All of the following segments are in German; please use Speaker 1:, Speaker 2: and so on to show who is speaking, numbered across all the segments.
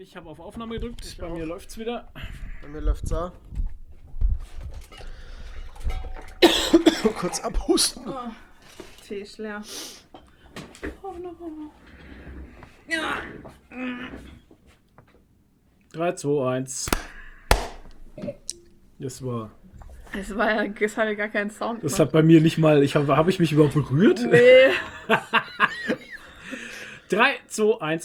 Speaker 1: Ich habe auf Aufnahme gedrückt. Bei mir läuft's wieder.
Speaker 2: Bei mir läuft's auch. Kurz abhusten.
Speaker 3: Oh, Tee ist leer. Oh no. Ja.
Speaker 1: 3, 2, 1. Das war.
Speaker 3: Es hatte gar keinen Sound.
Speaker 1: Das hat bei mir nicht mal. Habe ich mich überhaupt berührt?
Speaker 3: Nee.
Speaker 1: 3, 2, 1.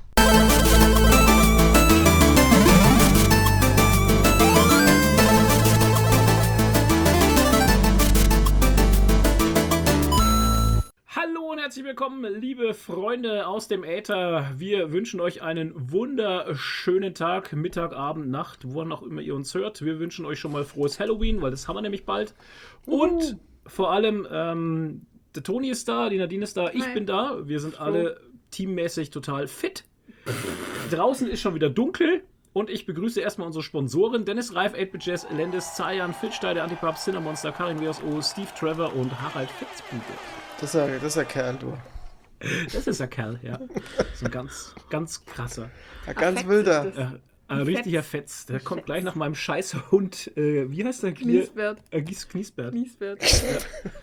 Speaker 1: Hallo und herzlich willkommen, liebe Freunde aus dem Äther. Wir wünschen euch einen wunderschönen Tag, Mittag, Abend, Nacht, wann auch immer ihr uns hört. Wir wünschen euch schon mal frohes Halloween, weil das haben wir nämlich bald. Und vor allem, der Toni ist da, die Nadine ist da, ich bin da. Wir sind alle teammäßig total fit. Draußen ist schon wieder dunkel. Und ich begrüße erstmal unsere Sponsoren: Dennis Reif, 8-Bit Jazz, Landis, Zayan, Filchstein, der Antipap, Cinnamonster, Karin WSO, Steve Trevor und Harald Fitzbube.
Speaker 2: Das ist ein Kerl, du.
Speaker 1: Das ist ein Kerl, ja. So ein ganz krasser.
Speaker 2: Ein ganz wilder.
Speaker 1: Ein richtiger Fetz. Der kommt gleich nach meinem scheiß Hund. Wie heißt der?
Speaker 3: Kniesbert.
Speaker 1: Kniesbert.
Speaker 3: Kniesbert.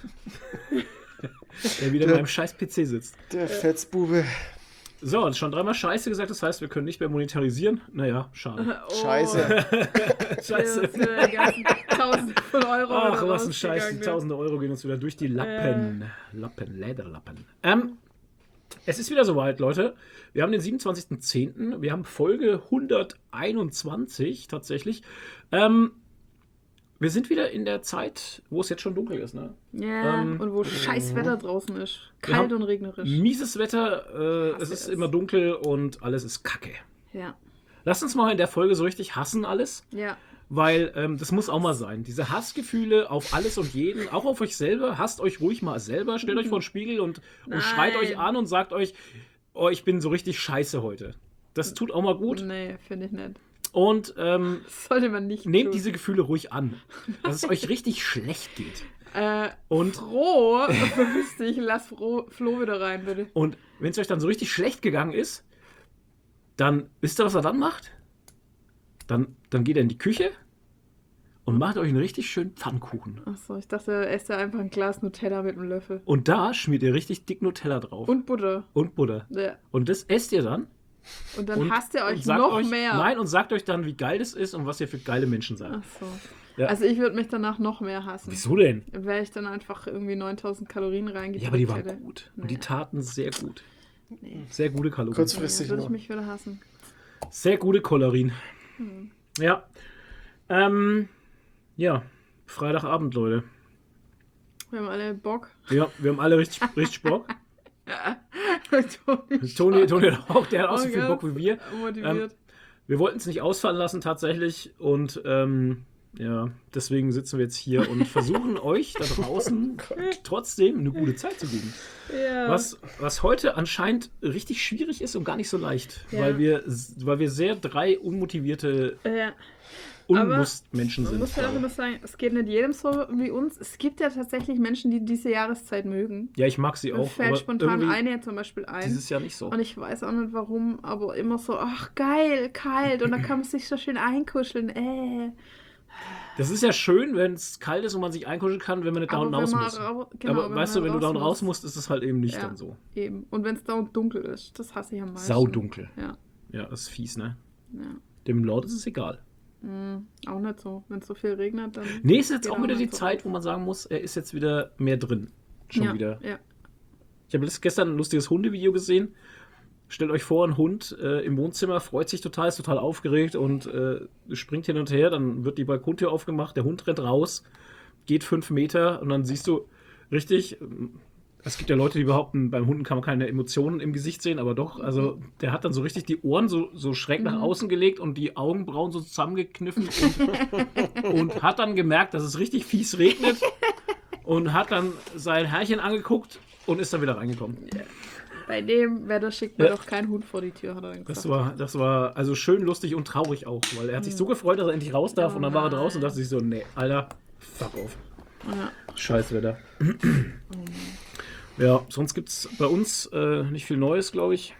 Speaker 1: Der wieder in meinem scheiß PC sitzt.
Speaker 2: Der Fetzbube.
Speaker 1: So, und schon dreimal Scheiße gesagt, das heißt, wir können nicht mehr monetarisieren. Naja, schade.
Speaker 3: Oh,
Speaker 2: Scheiße.
Speaker 1: Scheiße.
Speaker 3: Die ganzen Tausende von Euro.
Speaker 1: Ach,
Speaker 3: wieder
Speaker 1: was ein Scheiß. Die
Speaker 3: rausgegangen.
Speaker 1: tausende Euro gehen uns wieder durch die Lappen. Lederlappen. Es ist wieder soweit, Leute. Wir haben den 27.10. Wir haben Folge 121 tatsächlich. Wir sind wieder in der Zeit, wo es jetzt schon dunkel ist, ne?
Speaker 3: Ja, und wo scheiß Wetter draußen ist. Kalt und regnerisch.
Speaker 1: Mieses Wetter, es ist immer dunkel und alles ist kacke.
Speaker 3: Ja.
Speaker 1: Lasst uns mal in der Folge so richtig hassen alles.
Speaker 3: Ja.
Speaker 1: Weil das muss auch mal sein. Diese Hassgefühle auf alles und jeden, auch auf euch selber. Hasst euch ruhig mal selber. Stellt euch vor den Spiegel und schreit euch an und sagt euch, oh, ich bin so richtig scheiße heute. Das tut auch mal gut.
Speaker 3: Nee, finde ich nicht.
Speaker 1: Und
Speaker 3: Das sollte man nicht
Speaker 1: nehmt
Speaker 3: tun.
Speaker 1: diese Gefühle ruhig an. Dass es euch richtig schlecht geht. Und
Speaker 3: Froh, verpiss dich, lass Flo wieder rein, bitte.
Speaker 1: Und wenn es euch dann so richtig schlecht gegangen ist, dann wisst ihr, was er dann macht? Dann geht er in die Küche und macht euch einen richtig schönen Pfannkuchen.
Speaker 3: Achso, ich dachte, er esst ja einfach ein Glas Nutella mit einem Löffel.
Speaker 1: Und da schmiert ihr richtig dick Nutella drauf.
Speaker 3: Und Butter.
Speaker 1: Und Butter.
Speaker 3: Ja.
Speaker 1: Und das esst ihr dann.
Speaker 3: Und dann hasst ihr euch
Speaker 1: und sagt
Speaker 3: noch
Speaker 1: euch,
Speaker 3: mehr.
Speaker 1: Nein, und sagt euch dann, wie geil das ist und was ihr für geile Menschen seid.
Speaker 3: Achso.
Speaker 1: Ja.
Speaker 3: Also ich würde mich danach noch mehr hassen.
Speaker 1: Wieso denn?
Speaker 3: Weil ich dann einfach irgendwie 9000 Kalorien reingedrückt
Speaker 1: Ja, aber die waren
Speaker 3: hätte.
Speaker 1: gut. Und
Speaker 3: Nee.
Speaker 1: die taten sehr gut.
Speaker 3: Nee.
Speaker 1: Sehr gute Kalorien.
Speaker 2: Kurzfristig
Speaker 3: Würde ich
Speaker 2: noch.
Speaker 3: mich wieder hassen.
Speaker 1: Sehr gute Kalorien. Ja. Ja, Freitagabend, Leute.
Speaker 3: Wir haben alle Bock.
Speaker 1: Ja, wir haben alle richtig Bock.
Speaker 3: Toni
Speaker 1: Toni hat auch, der hat auch so viel Bock wie wir.
Speaker 3: motiviert.
Speaker 1: Wir wollten es nicht ausfallen lassen tatsächlich und ja, deswegen sitzen wir jetzt hier und versuchen euch da draußen trotzdem eine gute Zeit zu geben.
Speaker 3: Ja.
Speaker 1: Was heute anscheinend richtig schwierig ist und gar nicht so leicht,
Speaker 3: Ja.
Speaker 1: weil wir sehr drei unmotivierte
Speaker 3: Ja.
Speaker 1: Unlustmenschen
Speaker 3: Man
Speaker 1: sind.
Speaker 3: muss ja auch immer sagen, es geht nicht jedem so wie uns. Es gibt ja tatsächlich Menschen, die diese Jahreszeit mögen.
Speaker 1: Ja, ich mag sie
Speaker 3: Mir
Speaker 1: auch,
Speaker 3: fällt
Speaker 1: aber
Speaker 3: spontan
Speaker 1: irgendwie
Speaker 3: eine zum Beispiel ein.
Speaker 1: dieses Jahr nicht so.
Speaker 3: Und ich weiß auch nicht warum, aber immer so, ach geil, kalt. Und dann kann man sich so schön einkuscheln.
Speaker 1: Das ist ja schön, wenn es kalt ist und man sich einkuscheln kann, wenn man nicht down
Speaker 3: Aber
Speaker 1: raus
Speaker 3: wenn man
Speaker 1: muss.
Speaker 3: genau,
Speaker 1: Aber weißt du, wenn du down raus musst, ist es halt eben nicht
Speaker 3: Ja.
Speaker 1: dann so.
Speaker 3: Eben. Und wenn es da dunkel ist, das hasse ich am meisten.
Speaker 1: Saudunkel.
Speaker 3: Ja.
Speaker 1: Ja, das ist fies, ne?
Speaker 3: Ja.
Speaker 1: Dem Lord ist es egal.
Speaker 3: Auch nicht so. Wenn es so viel regnet, dann.
Speaker 1: Nee, ist jetzt
Speaker 3: geht
Speaker 1: auch wieder die
Speaker 3: nicht so
Speaker 1: Zeit,
Speaker 3: auf.
Speaker 1: wo man sagen muss, er ist jetzt wieder mehr drin. Schon wieder.
Speaker 3: Ja.
Speaker 1: Ich habe gestern ein lustiges Hundevideo gesehen. Stellt euch vor, ein Hund im Wohnzimmer freut sich total, ist total aufgeregt und springt hin und her. Dann wird die Balkontür aufgemacht, der Hund rennt raus, geht 5 Meter und dann siehst du richtig, es gibt ja Leute, die behaupten, beim Hunden kann man keine Emotionen im Gesicht sehen, aber doch, also der hat dann so richtig die Ohren so schräg nach außen gelegt und die Augenbrauen so zusammengekniffen und hat dann gemerkt, dass es richtig fies regnet und hat dann sein Herrchen angeguckt und ist dann wieder reingekommen.
Speaker 3: Bei dem Wetter schickt man doch keinen Hund vor die Tür, hat er dann gesagt.
Speaker 1: Das war also schön lustig und traurig auch, weil er hat sich so gefreut, dass er endlich raus darf und dann war er draußen und dachte sich so, nee, Alter, fuck off.
Speaker 3: Ja.
Speaker 1: Scheiß Wetter. Ja, sonst gibt's bei uns nicht viel Neues, glaube ich.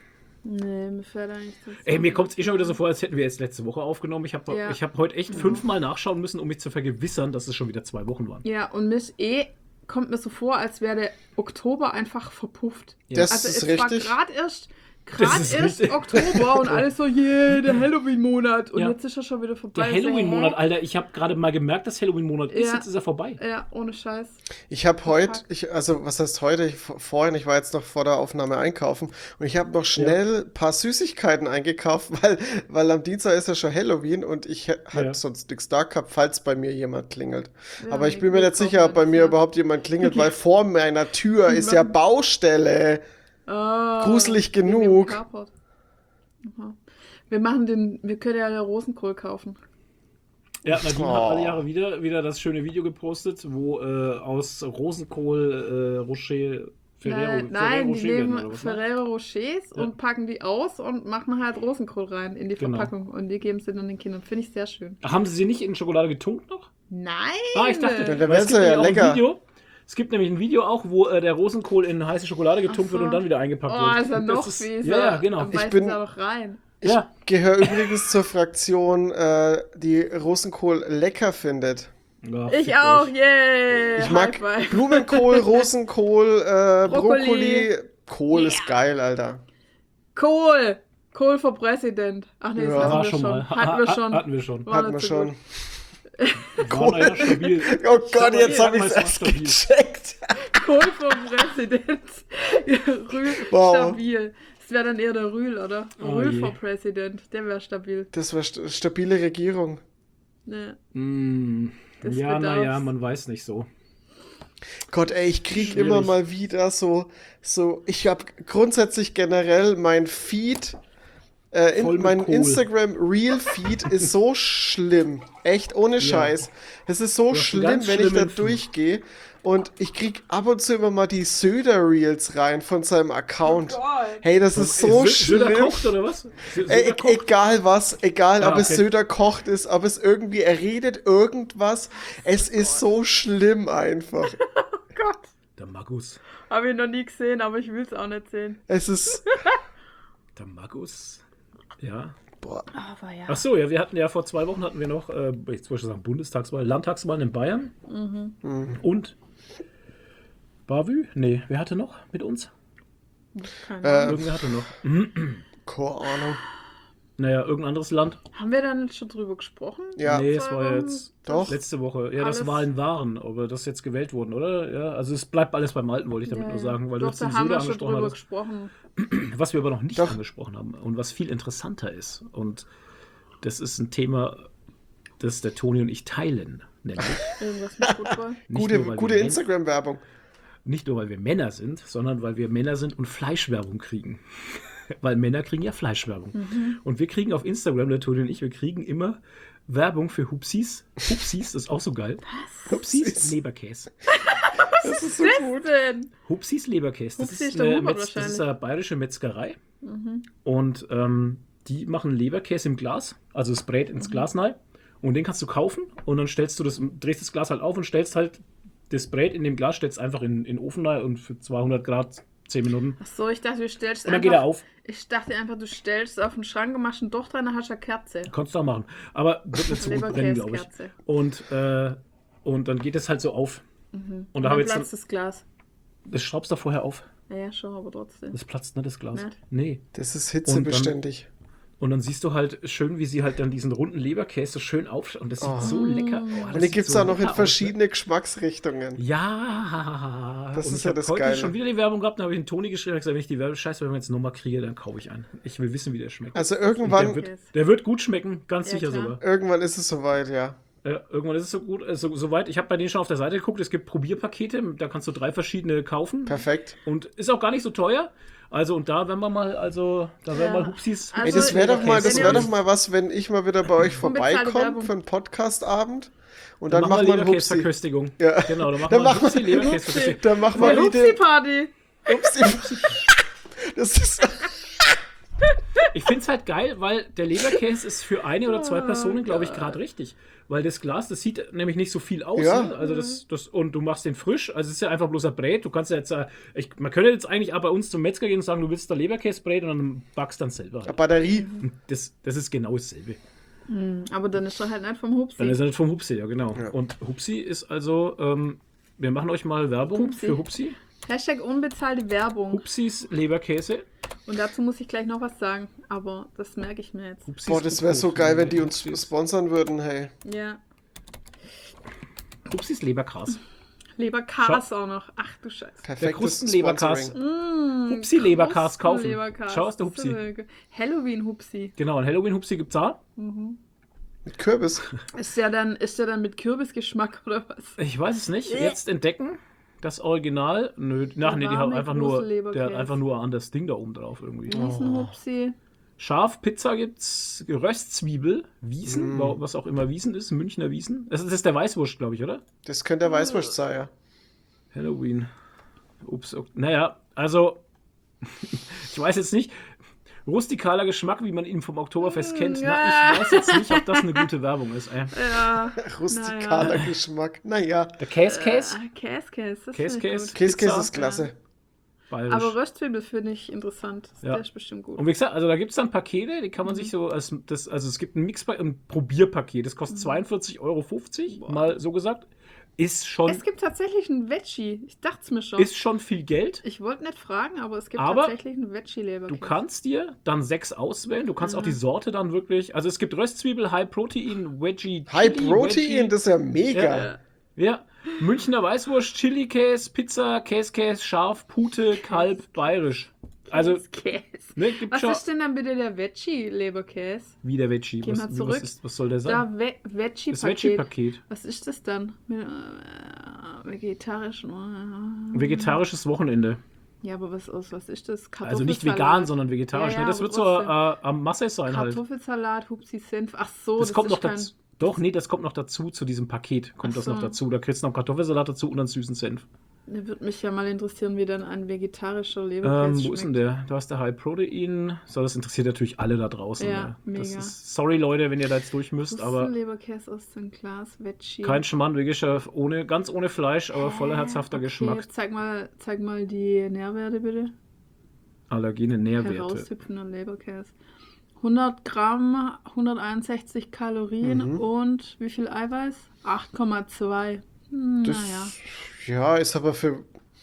Speaker 3: Nee, mir fällt da nicht so.
Speaker 1: Ey, mir kommt es schon wieder so vor, als hätten wir jetzt letzte Woche aufgenommen. Ich habe
Speaker 3: Ja.
Speaker 1: hab heute echt 5-mal nachschauen müssen, um mich zu vergewissern, dass es schon wieder 2 Wochen waren.
Speaker 3: Ja, und kommt mir so vor, als wäre der Oktober einfach verpufft.
Speaker 2: Das
Speaker 3: Also
Speaker 2: ist
Speaker 3: es
Speaker 2: richtig.
Speaker 3: war gerade erst
Speaker 1: Das ist richtig.
Speaker 3: Oktober und alles so, der Halloween-Monat. Und
Speaker 1: Ja.
Speaker 3: jetzt ist er schon wieder vorbei.
Speaker 1: Der
Speaker 3: Ich so,
Speaker 1: Halloween-Monat,
Speaker 3: hä?
Speaker 1: Alter, ich habe gerade mal gemerkt, dass Halloween-Monat ist,
Speaker 3: Ja.
Speaker 1: jetzt ist er vorbei.
Speaker 3: Ja, ohne Scheiß.
Speaker 2: Ich habe heute, also was heißt heute? Vorhin, ich war jetzt noch vor der Aufnahme einkaufen und ich habe noch schnell ein paar Süßigkeiten eingekauft, weil am Dienstag ist ja schon Halloween und ich halt
Speaker 1: Ja.
Speaker 2: sonst nichts da gehabt, falls bei mir jemand klingelt.
Speaker 3: Ja,
Speaker 2: Aber ich
Speaker 3: nee,
Speaker 2: bin mir
Speaker 3: gut,
Speaker 2: nicht sicher, ob bei
Speaker 3: kaufen
Speaker 2: mir
Speaker 3: wir das,
Speaker 2: überhaupt jemand klingelt, weil vor meiner Tür ist ja Baustelle. Gruselig
Speaker 3: den wir
Speaker 2: genug.
Speaker 3: im Carport. Aha. Wir können ja Rosenkohl kaufen.
Speaker 1: Ja, Nadine
Speaker 2: Oh.
Speaker 1: hat alle Jahre wieder das schöne Video gepostet, wo aus Rosenkohl Rocher Ferrero
Speaker 3: Nein, die
Speaker 1: Rocher werden,
Speaker 3: nehmen
Speaker 1: oder was, ne?
Speaker 3: Ferrero Rochers
Speaker 1: Ja.
Speaker 3: und packen die aus und machen halt Rosenkohl rein in die
Speaker 1: Genau.
Speaker 3: Verpackung. Und die geben sie dann den Kindern. Finde ich sehr schön.
Speaker 1: Ach, haben sie nicht in Schokolade getunkt noch?
Speaker 3: Nein!
Speaker 1: Ah, ich dachte,
Speaker 2: Ja, dann
Speaker 1: weil
Speaker 2: wär's
Speaker 1: es gibt
Speaker 2: ja
Speaker 1: nämlich auch ein
Speaker 2: lecker.
Speaker 1: Video. Es gibt nämlich ein Video auch, wo der Rosenkohl in heiße Schokolade getunkt
Speaker 3: Ach so.
Speaker 1: wird und dann wieder eingepackt
Speaker 3: Oh,
Speaker 1: wird.
Speaker 3: ist ja
Speaker 1: Und
Speaker 3: noch
Speaker 1: das
Speaker 3: fieser.
Speaker 1: Ja, ja, genau.
Speaker 3: Dann beißt
Speaker 2: bin-
Speaker 3: es ja doch rein.
Speaker 2: Ich
Speaker 1: Ja.
Speaker 2: gehöre übrigens zur Fraktion, die Rosenkohl lecker findet.
Speaker 1: Ja,
Speaker 3: Ich
Speaker 1: fickt
Speaker 3: auch,
Speaker 1: euch.
Speaker 3: yay!
Speaker 2: Ich mag
Speaker 3: High five.
Speaker 2: Blumenkohl, Rosenkohl,
Speaker 3: Brokkoli.
Speaker 2: Brokkoli. Kohl ist geil, Alter.
Speaker 3: Kohl! Kohl for President. Ach nee, das
Speaker 2: Ja.
Speaker 3: hatten
Speaker 1: War
Speaker 3: wir
Speaker 1: schon
Speaker 3: schon.
Speaker 1: mal.
Speaker 3: Hatten wir schon.
Speaker 1: Hatten wir schon.
Speaker 3: War
Speaker 2: Hatten wir
Speaker 3: nicht so
Speaker 2: schon.
Speaker 3: gut.
Speaker 1: War ja stabil.
Speaker 2: Oh Gott,
Speaker 1: sag mal,
Speaker 2: jetzt habe ich
Speaker 1: damals
Speaker 2: es
Speaker 1: war
Speaker 2: erst
Speaker 1: stabil.
Speaker 2: gecheckt.
Speaker 3: Kohl for President. Rühl,
Speaker 2: Wow.
Speaker 3: stabil. Das wäre dann eher der Rühl, oder?
Speaker 1: Oh
Speaker 3: Rühl
Speaker 1: je.
Speaker 3: for President. Der wäre stabil.
Speaker 2: Das war stabile Regierung.
Speaker 3: Ne.
Speaker 1: Mm,
Speaker 3: Das
Speaker 1: ja,
Speaker 3: bedarf's.
Speaker 1: naja, man weiß nicht so.
Speaker 2: Gott, ey, ich krieg
Speaker 1: Schwierig.
Speaker 2: immer mal wieder ich habe grundsätzlich generell mein Feed,
Speaker 1: Voll mit
Speaker 2: mein
Speaker 1: Kohl.
Speaker 2: Instagram Reel Feed ist so schlimm. Echt, ohne Scheiß. Es ist so
Speaker 1: hast einen
Speaker 2: schlimm,
Speaker 1: ganz
Speaker 2: wenn ich da
Speaker 1: schlimmen Feed.
Speaker 2: durchgehe und ich krieg ab und zu immer mal die Söder Reels rein von seinem Account.
Speaker 3: Oh Gott.
Speaker 2: Hey, das ist so
Speaker 1: Söder
Speaker 2: schlimm.
Speaker 1: kocht oder was?
Speaker 2: Ey, egal was, egal
Speaker 1: Ah,
Speaker 2: ob es
Speaker 1: okay.
Speaker 2: Söder kocht ist, ob es irgendwie, er redet irgendwas, es ist so schlimm einfach.
Speaker 3: Gott.
Speaker 1: Der Magus.
Speaker 3: Habe ich noch nie gesehen, aber ich will es auch nicht sehen.
Speaker 2: Es ist,
Speaker 1: Der Magus. Ja.
Speaker 2: boah,
Speaker 3: Aber ja.
Speaker 1: Ach so, ja, wir hatten ja vor 2 Wochen hatten wir noch, jetzt wollte ich sagen Bundestagswahl, Landtagswahl in Bayern. Und Bavü? Nee, wer hatte noch mit uns?
Speaker 3: Keine Ahnung.
Speaker 1: Irgendwer hatte noch.
Speaker 2: keine Ahnung.
Speaker 1: Naja, irgendein anderes Land.
Speaker 3: Haben wir da nicht schon drüber gesprochen?
Speaker 2: Ja,
Speaker 1: Nee, es war jetzt
Speaker 2: Doch.
Speaker 1: letzte Woche. Ja, dass
Speaker 3: Alles-
Speaker 1: Wahlen waren, aber das jetzt gewählt wurden, oder? Ja, also es bleibt alles beim Alten, wollte ich damit nur sagen, weil du
Speaker 3: Doch,
Speaker 1: jetzt den
Speaker 3: da haben
Speaker 1: Söder
Speaker 3: wir schon
Speaker 1: angesprochen
Speaker 3: drüber
Speaker 1: hattest.
Speaker 3: gesprochen.
Speaker 1: Was wir aber noch nicht
Speaker 2: Doch.
Speaker 1: angesprochen haben und was viel interessanter ist. Und das ist ein Thema, das der Toni und ich teilen. Nämlich
Speaker 3: Irgendwas mit Football.
Speaker 1: nicht nur, weil
Speaker 2: Gute
Speaker 1: wir
Speaker 2: Instagram-Werbung.
Speaker 1: nicht nur, weil wir Männer sind, sondern weil wir Männer sind und Fleischwerbung kriegen. Weil Männer kriegen ja Fleischwerbung. Und wir kriegen auf Instagram, der Toni und ich, wir kriegen immer Werbung für Hupsis. Hupsis, das ist auch so geil. Hupsis Leberkäse.
Speaker 2: Das ist so
Speaker 3: Was
Speaker 2: gut.
Speaker 3: denn?
Speaker 1: Hupsis Leberkäse. Das
Speaker 3: Hupsi
Speaker 1: ist
Speaker 3: ist der
Speaker 1: eine,
Speaker 3: Hubert
Speaker 1: das ist
Speaker 3: wahrscheinlich.
Speaker 1: eine bayerische Metzgerei. Und die machen Leberkäse im Glas, also das Brät ins Glas rein. Und den kannst du kaufen und dann drehst das Glas halt auf und stellst halt das Brät in dem Glas, stellst einfach in den Ofen rein und für 200 Grad 10 Minuten.
Speaker 3: Ach so, ich dachte, du stellst
Speaker 1: Und dann geht er auf.
Speaker 3: Ich dachte einfach, du stellst es auf den Schrank und machst ein Doch dran, dann hast du eine Kerze.
Speaker 1: Kannst du auch machen. Aber wird nicht so gut brennen, glaube ich.
Speaker 3: Leberkäskerze.
Speaker 1: Und dann geht es halt so auf. Und
Speaker 3: Und
Speaker 1: da habe
Speaker 3: dann
Speaker 1: ich jetzt.
Speaker 3: platzt das Glas.
Speaker 1: Das schraubst du vorher auf.
Speaker 3: Ja, schon, aber trotzdem.
Speaker 1: Das platzt nicht, das Glas.
Speaker 3: Nicht?
Speaker 1: Nee.
Speaker 2: Das ist hitzebeständig.
Speaker 1: Und dann siehst du halt schön, wie sie halt dann diesen runden Leberkäse so schön aufschauen. Und das sieht so lecker aus.
Speaker 2: Und die gibt es auch noch in verschiedene Geschmacksrichtungen.
Speaker 1: Ja.
Speaker 2: Das
Speaker 1: Und
Speaker 2: ist
Speaker 1: ich
Speaker 2: ja
Speaker 1: hab
Speaker 2: das
Speaker 1: heute
Speaker 2: Geile.
Speaker 1: schon wieder die Werbung gehabt, dann habe ich den Toni geschrieben und gesagt, wenn ich die Werbung jetzt nochmal kriege, dann kaufe ich einen. Ich will wissen, wie der schmeckt.
Speaker 2: Also
Speaker 1: Und
Speaker 2: irgendwann,
Speaker 1: der wird gut schmecken, ganz
Speaker 3: Ja,
Speaker 1: sicher
Speaker 3: klar.
Speaker 1: sogar.
Speaker 2: irgendwann ist es soweit, ja.
Speaker 1: Irgendwann ist es so gut, soweit. Ich habe bei denen schon auf der Seite geguckt, es gibt Probierpakete, da kannst du 3 verschiedene kaufen.
Speaker 2: Perfekt.
Speaker 1: Und ist auch gar nicht so teuer. Also, und da werden wir mal, da werden
Speaker 3: Ja.
Speaker 1: mal Hupsis.
Speaker 3: Also,
Speaker 2: Ey, das wäre doch mal,
Speaker 3: wenn ihr uns-
Speaker 2: was, wenn ich mal wieder bei euch
Speaker 3: Unbezahlte
Speaker 2: vorbeikomme
Speaker 3: Werbung.
Speaker 2: für einen Podcastabend und
Speaker 1: Dann
Speaker 2: dann
Speaker 1: machen
Speaker 2: macht
Speaker 1: wir
Speaker 2: man Hupsi.
Speaker 1: Leberkäseverköstigung.
Speaker 2: Ja.
Speaker 1: Genau, dann machen
Speaker 2: Dann
Speaker 1: wir
Speaker 2: machen wir-
Speaker 1: Hupsi Leberkäseverköstigung.
Speaker 2: Dann machen
Speaker 3: Eine
Speaker 2: wir wieder
Speaker 3: Hupsi-Party.
Speaker 2: Hupsi. Das ist
Speaker 1: Ich finde es halt geil, weil der Leberkäse ist für eine oder zwei Personen, glaube ich, gerade richtig. Weil das Glas, das sieht nämlich nicht so viel aus.
Speaker 2: Ja.
Speaker 1: Ne? Also und du machst den frisch. Also es ist ja einfach bloß ein Brät. Du kannst ja jetzt, man könnte jetzt eigentlich auch bei uns zum Metzger gehen und sagen, du willst da Leberkäsebrät und dann backst dann selber.
Speaker 2: Eine
Speaker 1: Halt.
Speaker 2: Batterie.
Speaker 1: Und das ist genau dasselbe.
Speaker 3: Aber dann ist er halt nicht vom Hupsi.
Speaker 1: Dann ist er nicht vom Hupsi, ja genau.
Speaker 2: Ja.
Speaker 1: Und Hupsi ist also, wir machen euch mal Werbung
Speaker 3: Hupsi.
Speaker 1: für Hupsi.
Speaker 3: Hashtag unbezahlte Werbung.
Speaker 1: Hupsis Leberkäse.
Speaker 3: Und dazu muss ich gleich noch was sagen, aber das merke ich mir jetzt.
Speaker 1: Hupsis
Speaker 2: Boah, das wäre so
Speaker 1: Hupsi.
Speaker 2: geil, wenn die uns
Speaker 1: Hupsis-
Speaker 2: sponsern würden, hey.
Speaker 3: Ja.
Speaker 1: Hupsis Leberkas.
Speaker 3: Leberkas auch noch. Ach du Scheiße.
Speaker 2: Perfektes
Speaker 1: Krustenleberkas.
Speaker 2: Sponsoring.
Speaker 1: Hupsi Leberkas kaufen.
Speaker 3: Krustenleberkas.
Speaker 1: Schau, ist der Hupsi.
Speaker 3: Halloween-Hupsi.
Speaker 1: Genau, ein Halloween-Hupsi gibt's da.
Speaker 2: Mit Kürbis.
Speaker 3: Ist der dann mit Kürbisgeschmack oder was?
Speaker 1: Ich weiß es nicht. Jetzt entdecken. Das Original. Nö, die haben
Speaker 3: warme,
Speaker 1: einfach
Speaker 3: große
Speaker 1: nur. Der
Speaker 3: Leberkäse.
Speaker 1: hat einfach nur an das Ding da oben drauf irgendwie.
Speaker 3: Wiesenhupsi.
Speaker 1: Scharf, Pizza gibt's, Röstzwiebel, Wiesen, was auch immer Wiesen ist, Münchner Wiesen. Das ist der Weißwurst, glaube ich, oder?
Speaker 2: Das könnte der Weißwurst sein, ja.
Speaker 1: Halloween. Ups, okay. Naja, also, ich weiß jetzt nicht, rustikaler Geschmack, wie man ihn vom Oktoberfest kennt. Na, ich weiß jetzt nicht, ob das eine gute Werbung ist.
Speaker 3: Ja.
Speaker 2: Rustikaler Geschmack. Naja.
Speaker 1: Der Käse.
Speaker 3: Käse. Das
Speaker 1: Käse.
Speaker 3: finde ich gut.
Speaker 2: Käse
Speaker 1: Pizza.
Speaker 2: ist klasse.
Speaker 1: Bayerisch.
Speaker 3: Aber Röstzwiebel finde ich interessant.
Speaker 1: Ja.
Speaker 3: Der ist bestimmt gut.
Speaker 1: Und wie gesagt, also da gibt es dann Pakete, die kann man sich so, also es gibt ein ein Probierpaket, das kostet 42,50 €, mal so gesagt. Ist schon,
Speaker 3: Es gibt tatsächlich ein Veggie. Ich dachte es mir schon.
Speaker 1: ist schon viel Geld.
Speaker 3: Ich wollte nicht fragen, aber es gibt
Speaker 1: Aber
Speaker 3: tatsächlich einen Veggie-Leberkäse.
Speaker 1: Du kannst dir dann 6 auswählen, du kannst auch die Sorte dann wirklich, also es gibt Röstzwiebel, High Protein, Veggie,
Speaker 2: High
Speaker 1: Chili,
Speaker 2: Protein,
Speaker 1: Veggie,
Speaker 2: das ist ja mega.
Speaker 1: ja, Münchner Weißwurst, Chili-Käse, Pizza, Käse, Scharf, Pute, Kalb, Bayerisch. Also,
Speaker 3: Käse.
Speaker 1: ne, gibt
Speaker 3: Was
Speaker 1: schon
Speaker 3: ist denn dann bitte der Veggie-Leberkäse?
Speaker 1: wie der Veggie.
Speaker 3: Geh mal zurück.
Speaker 1: Was soll der sein?
Speaker 3: Da
Speaker 1: Das
Speaker 3: Veggie-Paket.
Speaker 1: Veggie-Paket.
Speaker 3: Was ist das dann? Vegetarisch.
Speaker 1: Vegetarisches Wochenende.
Speaker 3: Ja, aber was ist das?
Speaker 1: Also nicht
Speaker 3: Kartoffelsalat.
Speaker 1: vegan, sondern vegetarisch.
Speaker 3: Ja,
Speaker 1: ne? Das
Speaker 3: aber
Speaker 1: wird so
Speaker 3: trotzdem.
Speaker 1: am Masse sein halt.
Speaker 3: Kartoffelsalat, Hupsi Senf. Ach so,
Speaker 1: Das kommt
Speaker 3: ist
Speaker 1: noch dazu. Doch, nee, das kommt noch dazu, zu diesem Paket kommt
Speaker 3: Ach
Speaker 1: das
Speaker 3: so.
Speaker 1: noch dazu. Da kriegst du noch Kartoffelsalat dazu und einen süßen Senf.
Speaker 3: Da würde mich ja mal interessieren, wie dann ein vegetarischer Leberkäse
Speaker 1: Wo ist denn der? Da ist der High Protein. So, das interessiert natürlich alle da draußen.
Speaker 3: Ja,
Speaker 1: ne?
Speaker 3: mega.
Speaker 1: Das ist, sorry Leute, wenn ihr da jetzt durch müsst, aber
Speaker 3: Leberkäse aus dem Glas, Veggie.
Speaker 1: kein Schmarrn, veganischer, ganz ohne Fleisch, aber voller herzhafter
Speaker 3: Okay,
Speaker 1: Geschmack.
Speaker 3: zeig mal die Nährwerte bitte.
Speaker 1: Allergene Nährwerte.
Speaker 3: Heraushüpfender Leberkäse. 100 Gramm, 161 Kalorien und wie viel Eiweiß? 8,2.
Speaker 2: Das,
Speaker 3: Naja.
Speaker 2: ja, ist aber für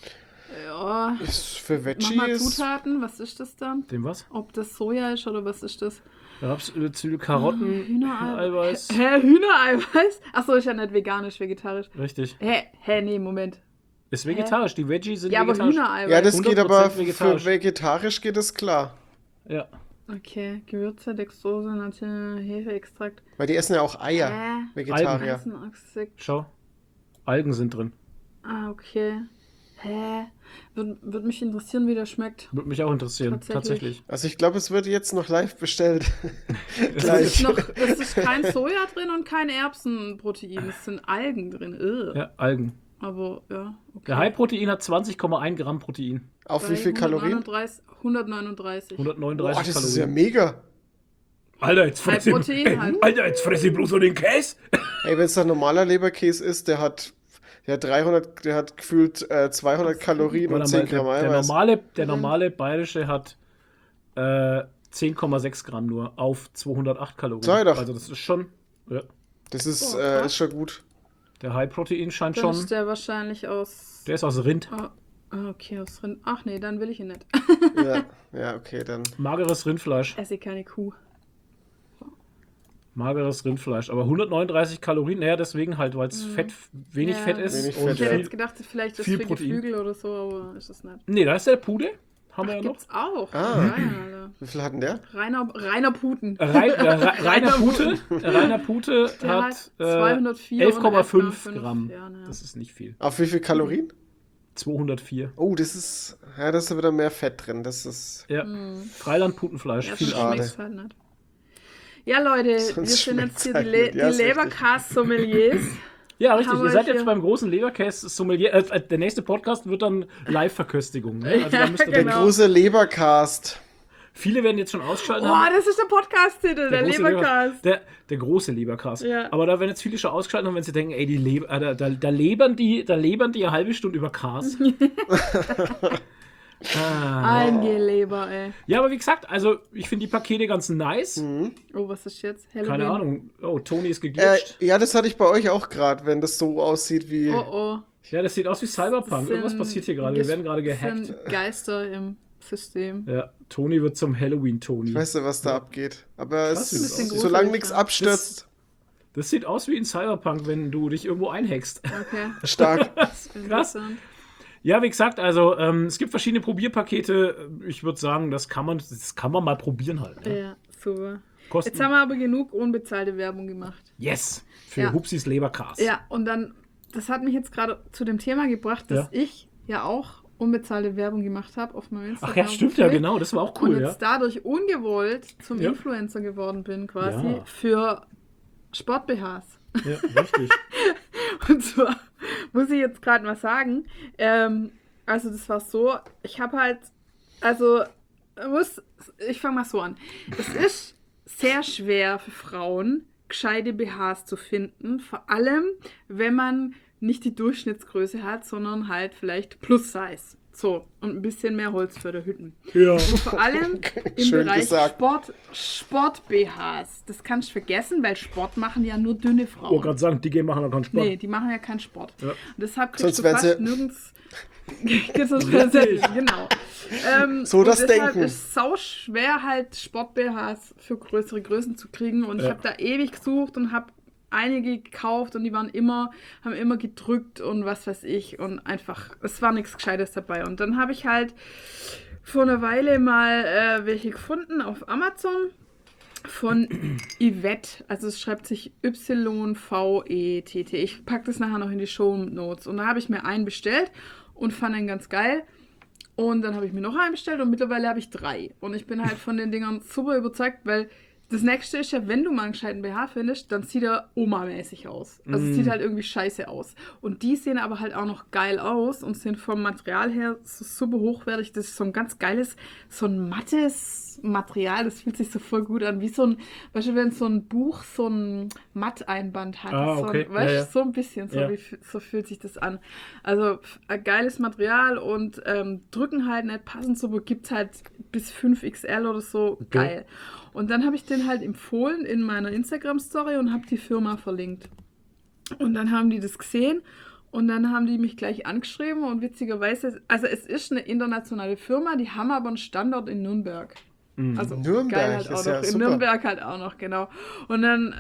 Speaker 3: Ja.
Speaker 2: Veggie
Speaker 3: Mach mal
Speaker 2: ist.
Speaker 3: Zutaten, was ist das dann?
Speaker 1: Dem was?
Speaker 3: Ob das Soja ist oder was ist das?
Speaker 1: Rapsöl, Zwiebel, Karotten, Hühnereiweiß.
Speaker 3: Hä, Hühnereiweiß? Achso, ist ja nicht veganisch, vegetarisch.
Speaker 1: Richtig.
Speaker 3: Nee, Moment.
Speaker 1: Ist vegetarisch. Die Veggies sind
Speaker 3: Ja, aber
Speaker 1: vegetarisch.
Speaker 3: Hühnereiweiß.
Speaker 2: Ja, das geht aber
Speaker 1: 100% vegetarisch.
Speaker 2: für vegetarisch geht es klar.
Speaker 1: Ja.
Speaker 3: Okay, Gewürze, Dextrose, Hefeextrakt.
Speaker 2: Weil die essen ja auch Eier. Vegetarier.
Speaker 3: Eisenoxid.
Speaker 1: Schau. Algen sind drin.
Speaker 3: Ah, okay. Hä? Würde mich interessieren, wie der schmeckt.
Speaker 1: Würde mich auch interessieren. Tatsächlich.
Speaker 2: Also ich glaube, es wird jetzt noch live bestellt.
Speaker 3: Es
Speaker 2: Gleich.
Speaker 3: ist kein Soja drin und kein Erbsenprotein. Es sind Algen drin.
Speaker 1: Ja, Algen.
Speaker 3: Aber, ja, okay.
Speaker 1: Der High-Protein hat 20,1 Gramm Protein.
Speaker 2: Auf wie viel Kalorien?
Speaker 3: 139.
Speaker 1: 139
Speaker 2: Boah, das
Speaker 1: Kalorien.
Speaker 2: ist ja mega.
Speaker 1: Alter, jetzt fress ich,
Speaker 3: High-Protein halt.
Speaker 1: Alter, jetzt fress ich bloß so den Käse.
Speaker 2: Ey, wenn es ein normaler Leberkäse ist, der hat gefühlt 200 Kalorien und
Speaker 1: Warte
Speaker 2: 10
Speaker 1: mal,
Speaker 2: Gramm
Speaker 1: der
Speaker 2: Eiweiß.
Speaker 1: normale bayerische hat 10,6 Gramm nur auf 208 Kalorien.
Speaker 2: Sag doch.
Speaker 1: Also das ist schon, ja.
Speaker 2: Das ist,
Speaker 3: krass.
Speaker 2: ist schon gut.
Speaker 1: Der High-Protein scheint
Speaker 3: Dann
Speaker 1: schon,
Speaker 3: ist der wahrscheinlich aus...
Speaker 1: der ist aus Rind.
Speaker 3: Okay, aus Rind. Ach nee, dann will ich ihn nicht.
Speaker 2: Ja, okay, dann.
Speaker 1: Mageres Rindfleisch.
Speaker 3: Esse keine Kuh.
Speaker 1: Mageres Rindfleisch. Aber 139 Kalorien, naja, deswegen halt, weil es wenig
Speaker 3: Ja.
Speaker 1: Fett ist.
Speaker 2: Wenig
Speaker 1: und
Speaker 2: Fett,
Speaker 3: Ich hätte
Speaker 2: ja.
Speaker 3: jetzt gedacht, vielleicht ist
Speaker 1: viel
Speaker 3: für
Speaker 1: Protein.
Speaker 3: Geflügel oder so, aber ist es nicht.
Speaker 1: Nee, da ist der Pude. Haben wir ja noch.
Speaker 3: Gibt's auch.
Speaker 2: Ah.
Speaker 3: Geil, Alter.
Speaker 2: Wie viel hat denn der?
Speaker 3: Reiner Puten.
Speaker 1: Rainer Pute
Speaker 3: Der
Speaker 1: hat
Speaker 3: 204 und
Speaker 1: 11,5 Gramm.
Speaker 3: Ja, ne.
Speaker 1: Das ist nicht viel.
Speaker 2: Auf wie viel Kalorien?
Speaker 1: 204.
Speaker 2: Oh, das ist wieder mehr Fett drin. Das ist.
Speaker 1: Ja. Freiland-Putenfleisch.
Speaker 3: Ja,
Speaker 1: viel
Speaker 3: das
Speaker 2: schade.
Speaker 3: schmeckt's halt nicht. Ja, Leute,
Speaker 2: Sonst
Speaker 3: wir sind
Speaker 2: schmeckt's
Speaker 3: jetzt hier
Speaker 2: halt
Speaker 3: die,
Speaker 2: nicht. Ja,
Speaker 3: die
Speaker 2: ist richtig.
Speaker 3: Leberkas-Sommeliers.
Speaker 1: Ja, richtig.
Speaker 3: Haben
Speaker 1: Ihr
Speaker 3: wir
Speaker 1: seid
Speaker 3: hier-
Speaker 1: jetzt beim großen Leberkäse-Sommelier. Der nächste Podcast wird dann Live-Verköstigung. Ne? Also da müsst ihr
Speaker 2: Der
Speaker 3: Genau.
Speaker 2: große Lebercast.
Speaker 1: Viele werden jetzt schon ausschalten.
Speaker 3: Oh, das ist der Podcast-Titel, der
Speaker 1: große
Speaker 3: Lebercast.
Speaker 1: Der große Lebercast.
Speaker 3: Ja.
Speaker 1: Aber da werden jetzt viele schon ausgeschaltet haben, wenn sie denken, ey, da lebern die eine halbe Stunde über Cars.
Speaker 3: Ein Geleber, ey.
Speaker 1: Ja, aber wie gesagt, also ich finde die Pakete ganz nice.
Speaker 3: Oh, was ist jetzt? Halloween.
Speaker 1: Keine Ahnung. Oh, Toni ist geglitscht.
Speaker 2: Ja, das hatte ich bei euch auch gerade, wenn das so aussieht wie...
Speaker 3: Oh.
Speaker 1: Ja, das sieht aus wie Cyberpunk. Irgendwas passiert hier gerade. Wir werden gerade gehackt.
Speaker 3: sind Geister im System.
Speaker 1: Ja, Toni wird zum Halloween-Toni.
Speaker 2: Ich weiß nicht, was da abgeht. Aber
Speaker 1: Krass,
Speaker 2: es
Speaker 1: das ist
Speaker 2: ist, solange nichts
Speaker 3: ja.
Speaker 2: abstürzt,
Speaker 1: Das sieht aus wie in Cyberpunk, wenn du dich irgendwo einhackst.
Speaker 3: Okay.
Speaker 2: stark.
Speaker 1: Krass.
Speaker 3: Interessant.
Speaker 1: Ja, wie gesagt, also es gibt verschiedene Probierpakete. Ich würde sagen, das kann man mal probieren halt. Ne?
Speaker 3: Ja, super.
Speaker 1: Kosten.
Speaker 3: Jetzt haben wir aber genug unbezahlte Werbung gemacht.
Speaker 1: Yes! Für
Speaker 3: Ja.
Speaker 1: Hupsis Lebercast.
Speaker 3: Ja, und dann, das hat mich jetzt gerade zu dem Thema gebracht, dass ich ja auch unbezahlte Werbung gemacht habe auf meinem Instagram.
Speaker 1: Ach ja, stimmt ja, genau. Das war auch
Speaker 3: Und
Speaker 1: cool,
Speaker 3: jetzt
Speaker 1: ja.
Speaker 3: dadurch ungewollt zum
Speaker 1: Ja.
Speaker 3: Influencer geworden bin, quasi,
Speaker 1: Ja.
Speaker 3: für Sport-BHs.
Speaker 1: Ja, richtig.
Speaker 3: Und zwar muss ich jetzt gerade mal sagen, also das war so, ich habe halt, ich fange mal so an. Es ist sehr schwer für Frauen, gescheite BHs zu finden, vor allem, wenn man nicht die Durchschnittsgröße hat, sondern halt vielleicht Plus-Size. So, und ein bisschen mehr Holz für die Hütten.
Speaker 1: Ja.
Speaker 3: Und vor allem im
Speaker 2: Schön
Speaker 3: Bereich
Speaker 2: gesagt.
Speaker 3: Sport-BHs. Das kannst du vergessen, weil Sport machen ja nur dünne
Speaker 1: Ich
Speaker 3: Frauen.
Speaker 1: wollte gerade sagen, die machen doch keinen Sport.
Speaker 3: Nee, die machen ja keinen Sport.
Speaker 1: Ja.
Speaker 3: Und deshalb
Speaker 2: Sonst
Speaker 3: kriegst du
Speaker 2: wär
Speaker 3: fast
Speaker 2: sie-
Speaker 3: nirgends... Sonst wär sie- genau.
Speaker 2: So
Speaker 3: und
Speaker 2: das
Speaker 3: deshalb
Speaker 2: Denken.
Speaker 3: ist sau schwer halt Sport-BHs für größere Größen zu kriegen. Und ich habe da ewig gesucht und habe einige gekauft und die haben immer gedrückt und was weiß ich. Und einfach, es war nichts Gescheites dabei. Und dann habe ich halt vor einer Weile mal welche gefunden auf Amazon. Von Yvette, also es schreibt sich YVETT. Ich packe das nachher noch in die Shownotes. Und da habe ich mir einen bestellt und fand ihn ganz geil. Und dann habe ich mir noch einen bestellt und mittlerweile habe ich 3. Und ich bin halt von den Dingern super überzeugt, weil das nächste ist ja, wenn du mal einen gescheiten BH findest, dann sieht er Oma-mäßig aus. Also es sieht halt irgendwie scheiße aus. Und die sehen aber halt auch noch geil aus und sind vom Material her so super hochwertig. Das ist so ein ganz geiles, so ein mattes Material. Das fühlt sich so voll gut an. Wie so ein, weißt du, wenn so ein Buch so ein Matteinband hat.
Speaker 1: Ah, okay.
Speaker 3: So ein, weißt du,
Speaker 1: Ja, ja.
Speaker 3: so ein bisschen, so,
Speaker 1: Ja.
Speaker 3: so fühlt sich das an. Also ein geiles Material und drücken halt nicht passend so, gibt es halt bis 5XL oder so.
Speaker 1: Okay.
Speaker 3: Geil. Und dann habe ich den halt empfohlen in meiner Instagram-Story und habe die Firma verlinkt. Und dann haben die das gesehen und dann haben die mich gleich angeschrieben und witzigerweise, also es ist eine internationale Firma, die haben aber einen Standort in Nürnberg. Also
Speaker 2: Nürnberg
Speaker 3: geil halt
Speaker 2: ist
Speaker 3: auch
Speaker 2: ja
Speaker 3: noch. In
Speaker 2: super.
Speaker 3: Nürnberg halt auch noch, genau. Und dann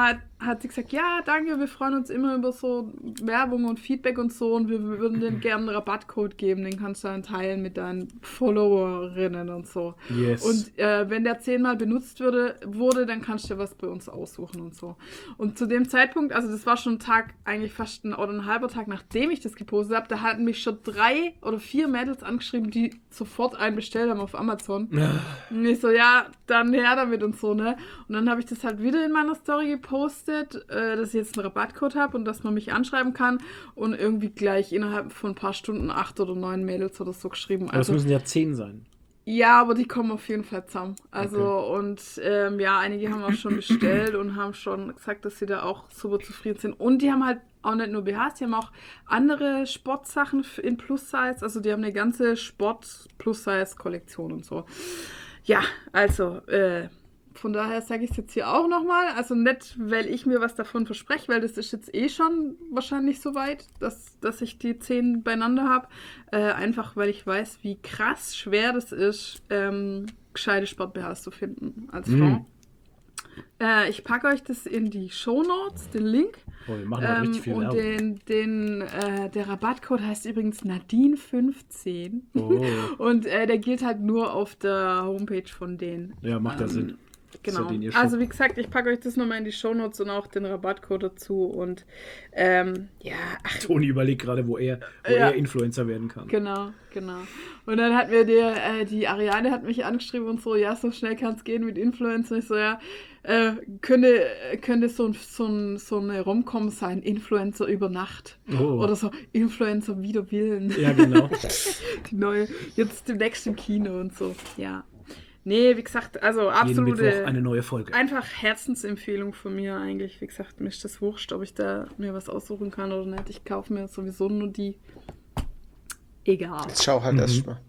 Speaker 3: hat sie gesagt, ja, danke, wir freuen uns immer über so Werbung und Feedback und so und wir würden dir gerne einen Rabattcode geben, den kannst du dann teilen mit deinen Followerinnen und so.
Speaker 1: Yes.
Speaker 3: Und wenn der 10-mal benutzt wurde, dann kannst du dir was bei uns aussuchen und so. Und zu dem Zeitpunkt, also das war schon ein Tag, eigentlich fast ein halber Tag, nachdem ich das gepostet habe, da hatten mich schon 3 oder 4 Mädels angeschrieben, die sofort einen bestellt haben auf Amazon. Und ich so, ja, dann her damit und so, ne? Und dann habe ich das halt wieder in meiner Story gepostet, dass ich jetzt einen Rabattcode habe und dass man mich anschreiben kann. Und irgendwie gleich innerhalb von ein paar Stunden 8 oder 9 Mädels oder so geschrieben.
Speaker 1: Aber es
Speaker 3: Also,
Speaker 1: müssen ja 10 sein.
Speaker 3: ja, aber die kommen auf jeden Fall zusammen. Also,
Speaker 1: Okay.
Speaker 3: und ja, einige haben auch schon bestellt und haben schon gesagt, dass sie da auch super zufrieden sind. Und die haben halt auch nicht nur BHs, die haben auch andere Sportsachen in Plus-Size. Also, die haben eine ganze Sport-Plus-Size-Kollektion und so. Ja, also, von daher sage ich es jetzt hier auch nochmal. Also nicht, weil ich mir was davon verspreche, weil das ist jetzt eh schon wahrscheinlich so weit, dass ich die 10 beieinander habe. Einfach, weil ich weiß, wie krass schwer das ist, gescheite Sport-BHs zu finden als Frau. Ich packe euch das in die Shownotes, den Link.
Speaker 1: Oh, wir machen mal richtig viel
Speaker 3: Und
Speaker 1: Werbung.
Speaker 3: der Rabattcode heißt übrigens Nadine15.
Speaker 1: Oh.
Speaker 3: Und der gilt halt nur auf der Homepage von denen.
Speaker 1: Ja, macht ja Sinn.
Speaker 3: Genau.
Speaker 1: Ist ja den ihr Shop.
Speaker 3: Also wie gesagt, ich packe euch das nochmal in die Shownotes und auch den Rabattcode dazu. Und ja, ach,
Speaker 1: Toni überlegt gerade, wo er Influencer werden kann.
Speaker 3: genau. Und dann hat mir die Ariane hat mich angeschrieben und so, ja, so schnell kann es gehen mit Influencer. Ich so, ja, könnte so eine Rom-Com sein, Influencer über Nacht.
Speaker 1: Oh.
Speaker 3: Oder so Influencer wider Willen.
Speaker 1: Ja, genau.
Speaker 3: Die neue, jetzt demnächst im Kino und so, ja. Nee, wie gesagt, also
Speaker 1: Jeden
Speaker 3: absolute,
Speaker 1: Mittwoch eine neue Folge.
Speaker 3: einfach Herzensempfehlung von mir eigentlich. Wie gesagt, mir ist das wurscht, ob ich da mir was aussuchen kann oder nicht. Ich kaufe mir sowieso nur die. Egal.
Speaker 2: Jetzt schau halt erstmal.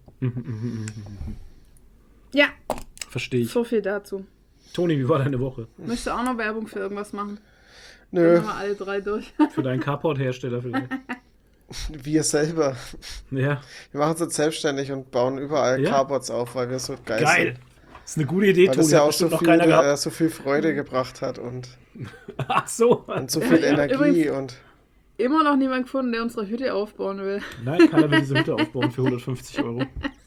Speaker 3: Ja,
Speaker 1: Verstehe ich.
Speaker 3: so viel dazu.
Speaker 1: Toni, wie war deine Woche?
Speaker 3: Möchtest du auch noch Werbung für irgendwas machen?
Speaker 2: Nö,
Speaker 3: Dann haben wir alle drei durch.
Speaker 1: Für deinen Carport-Hersteller vielleicht?
Speaker 2: wir selber.
Speaker 1: Ja.
Speaker 2: Wir machen uns jetzt selbstständig und bauen überall
Speaker 1: Ja.
Speaker 2: Carports auf, weil wir so geil
Speaker 1: Geil.
Speaker 2: sind.
Speaker 1: Das ist eine gute Idee,
Speaker 2: Weil
Speaker 1: Toni.
Speaker 2: das ja
Speaker 1: Hat
Speaker 2: auch so
Speaker 1: bestimmt noch
Speaker 2: viel,
Speaker 1: keiner gehabt.
Speaker 2: so viel Freude gebracht hat und
Speaker 1: Ach so.
Speaker 2: so viel Energie
Speaker 3: übrigens-
Speaker 2: und
Speaker 3: Immer noch niemand gefunden, der unsere Hütte aufbauen will.
Speaker 1: Nein, keiner will diese Hütte aufbauen für 150 €.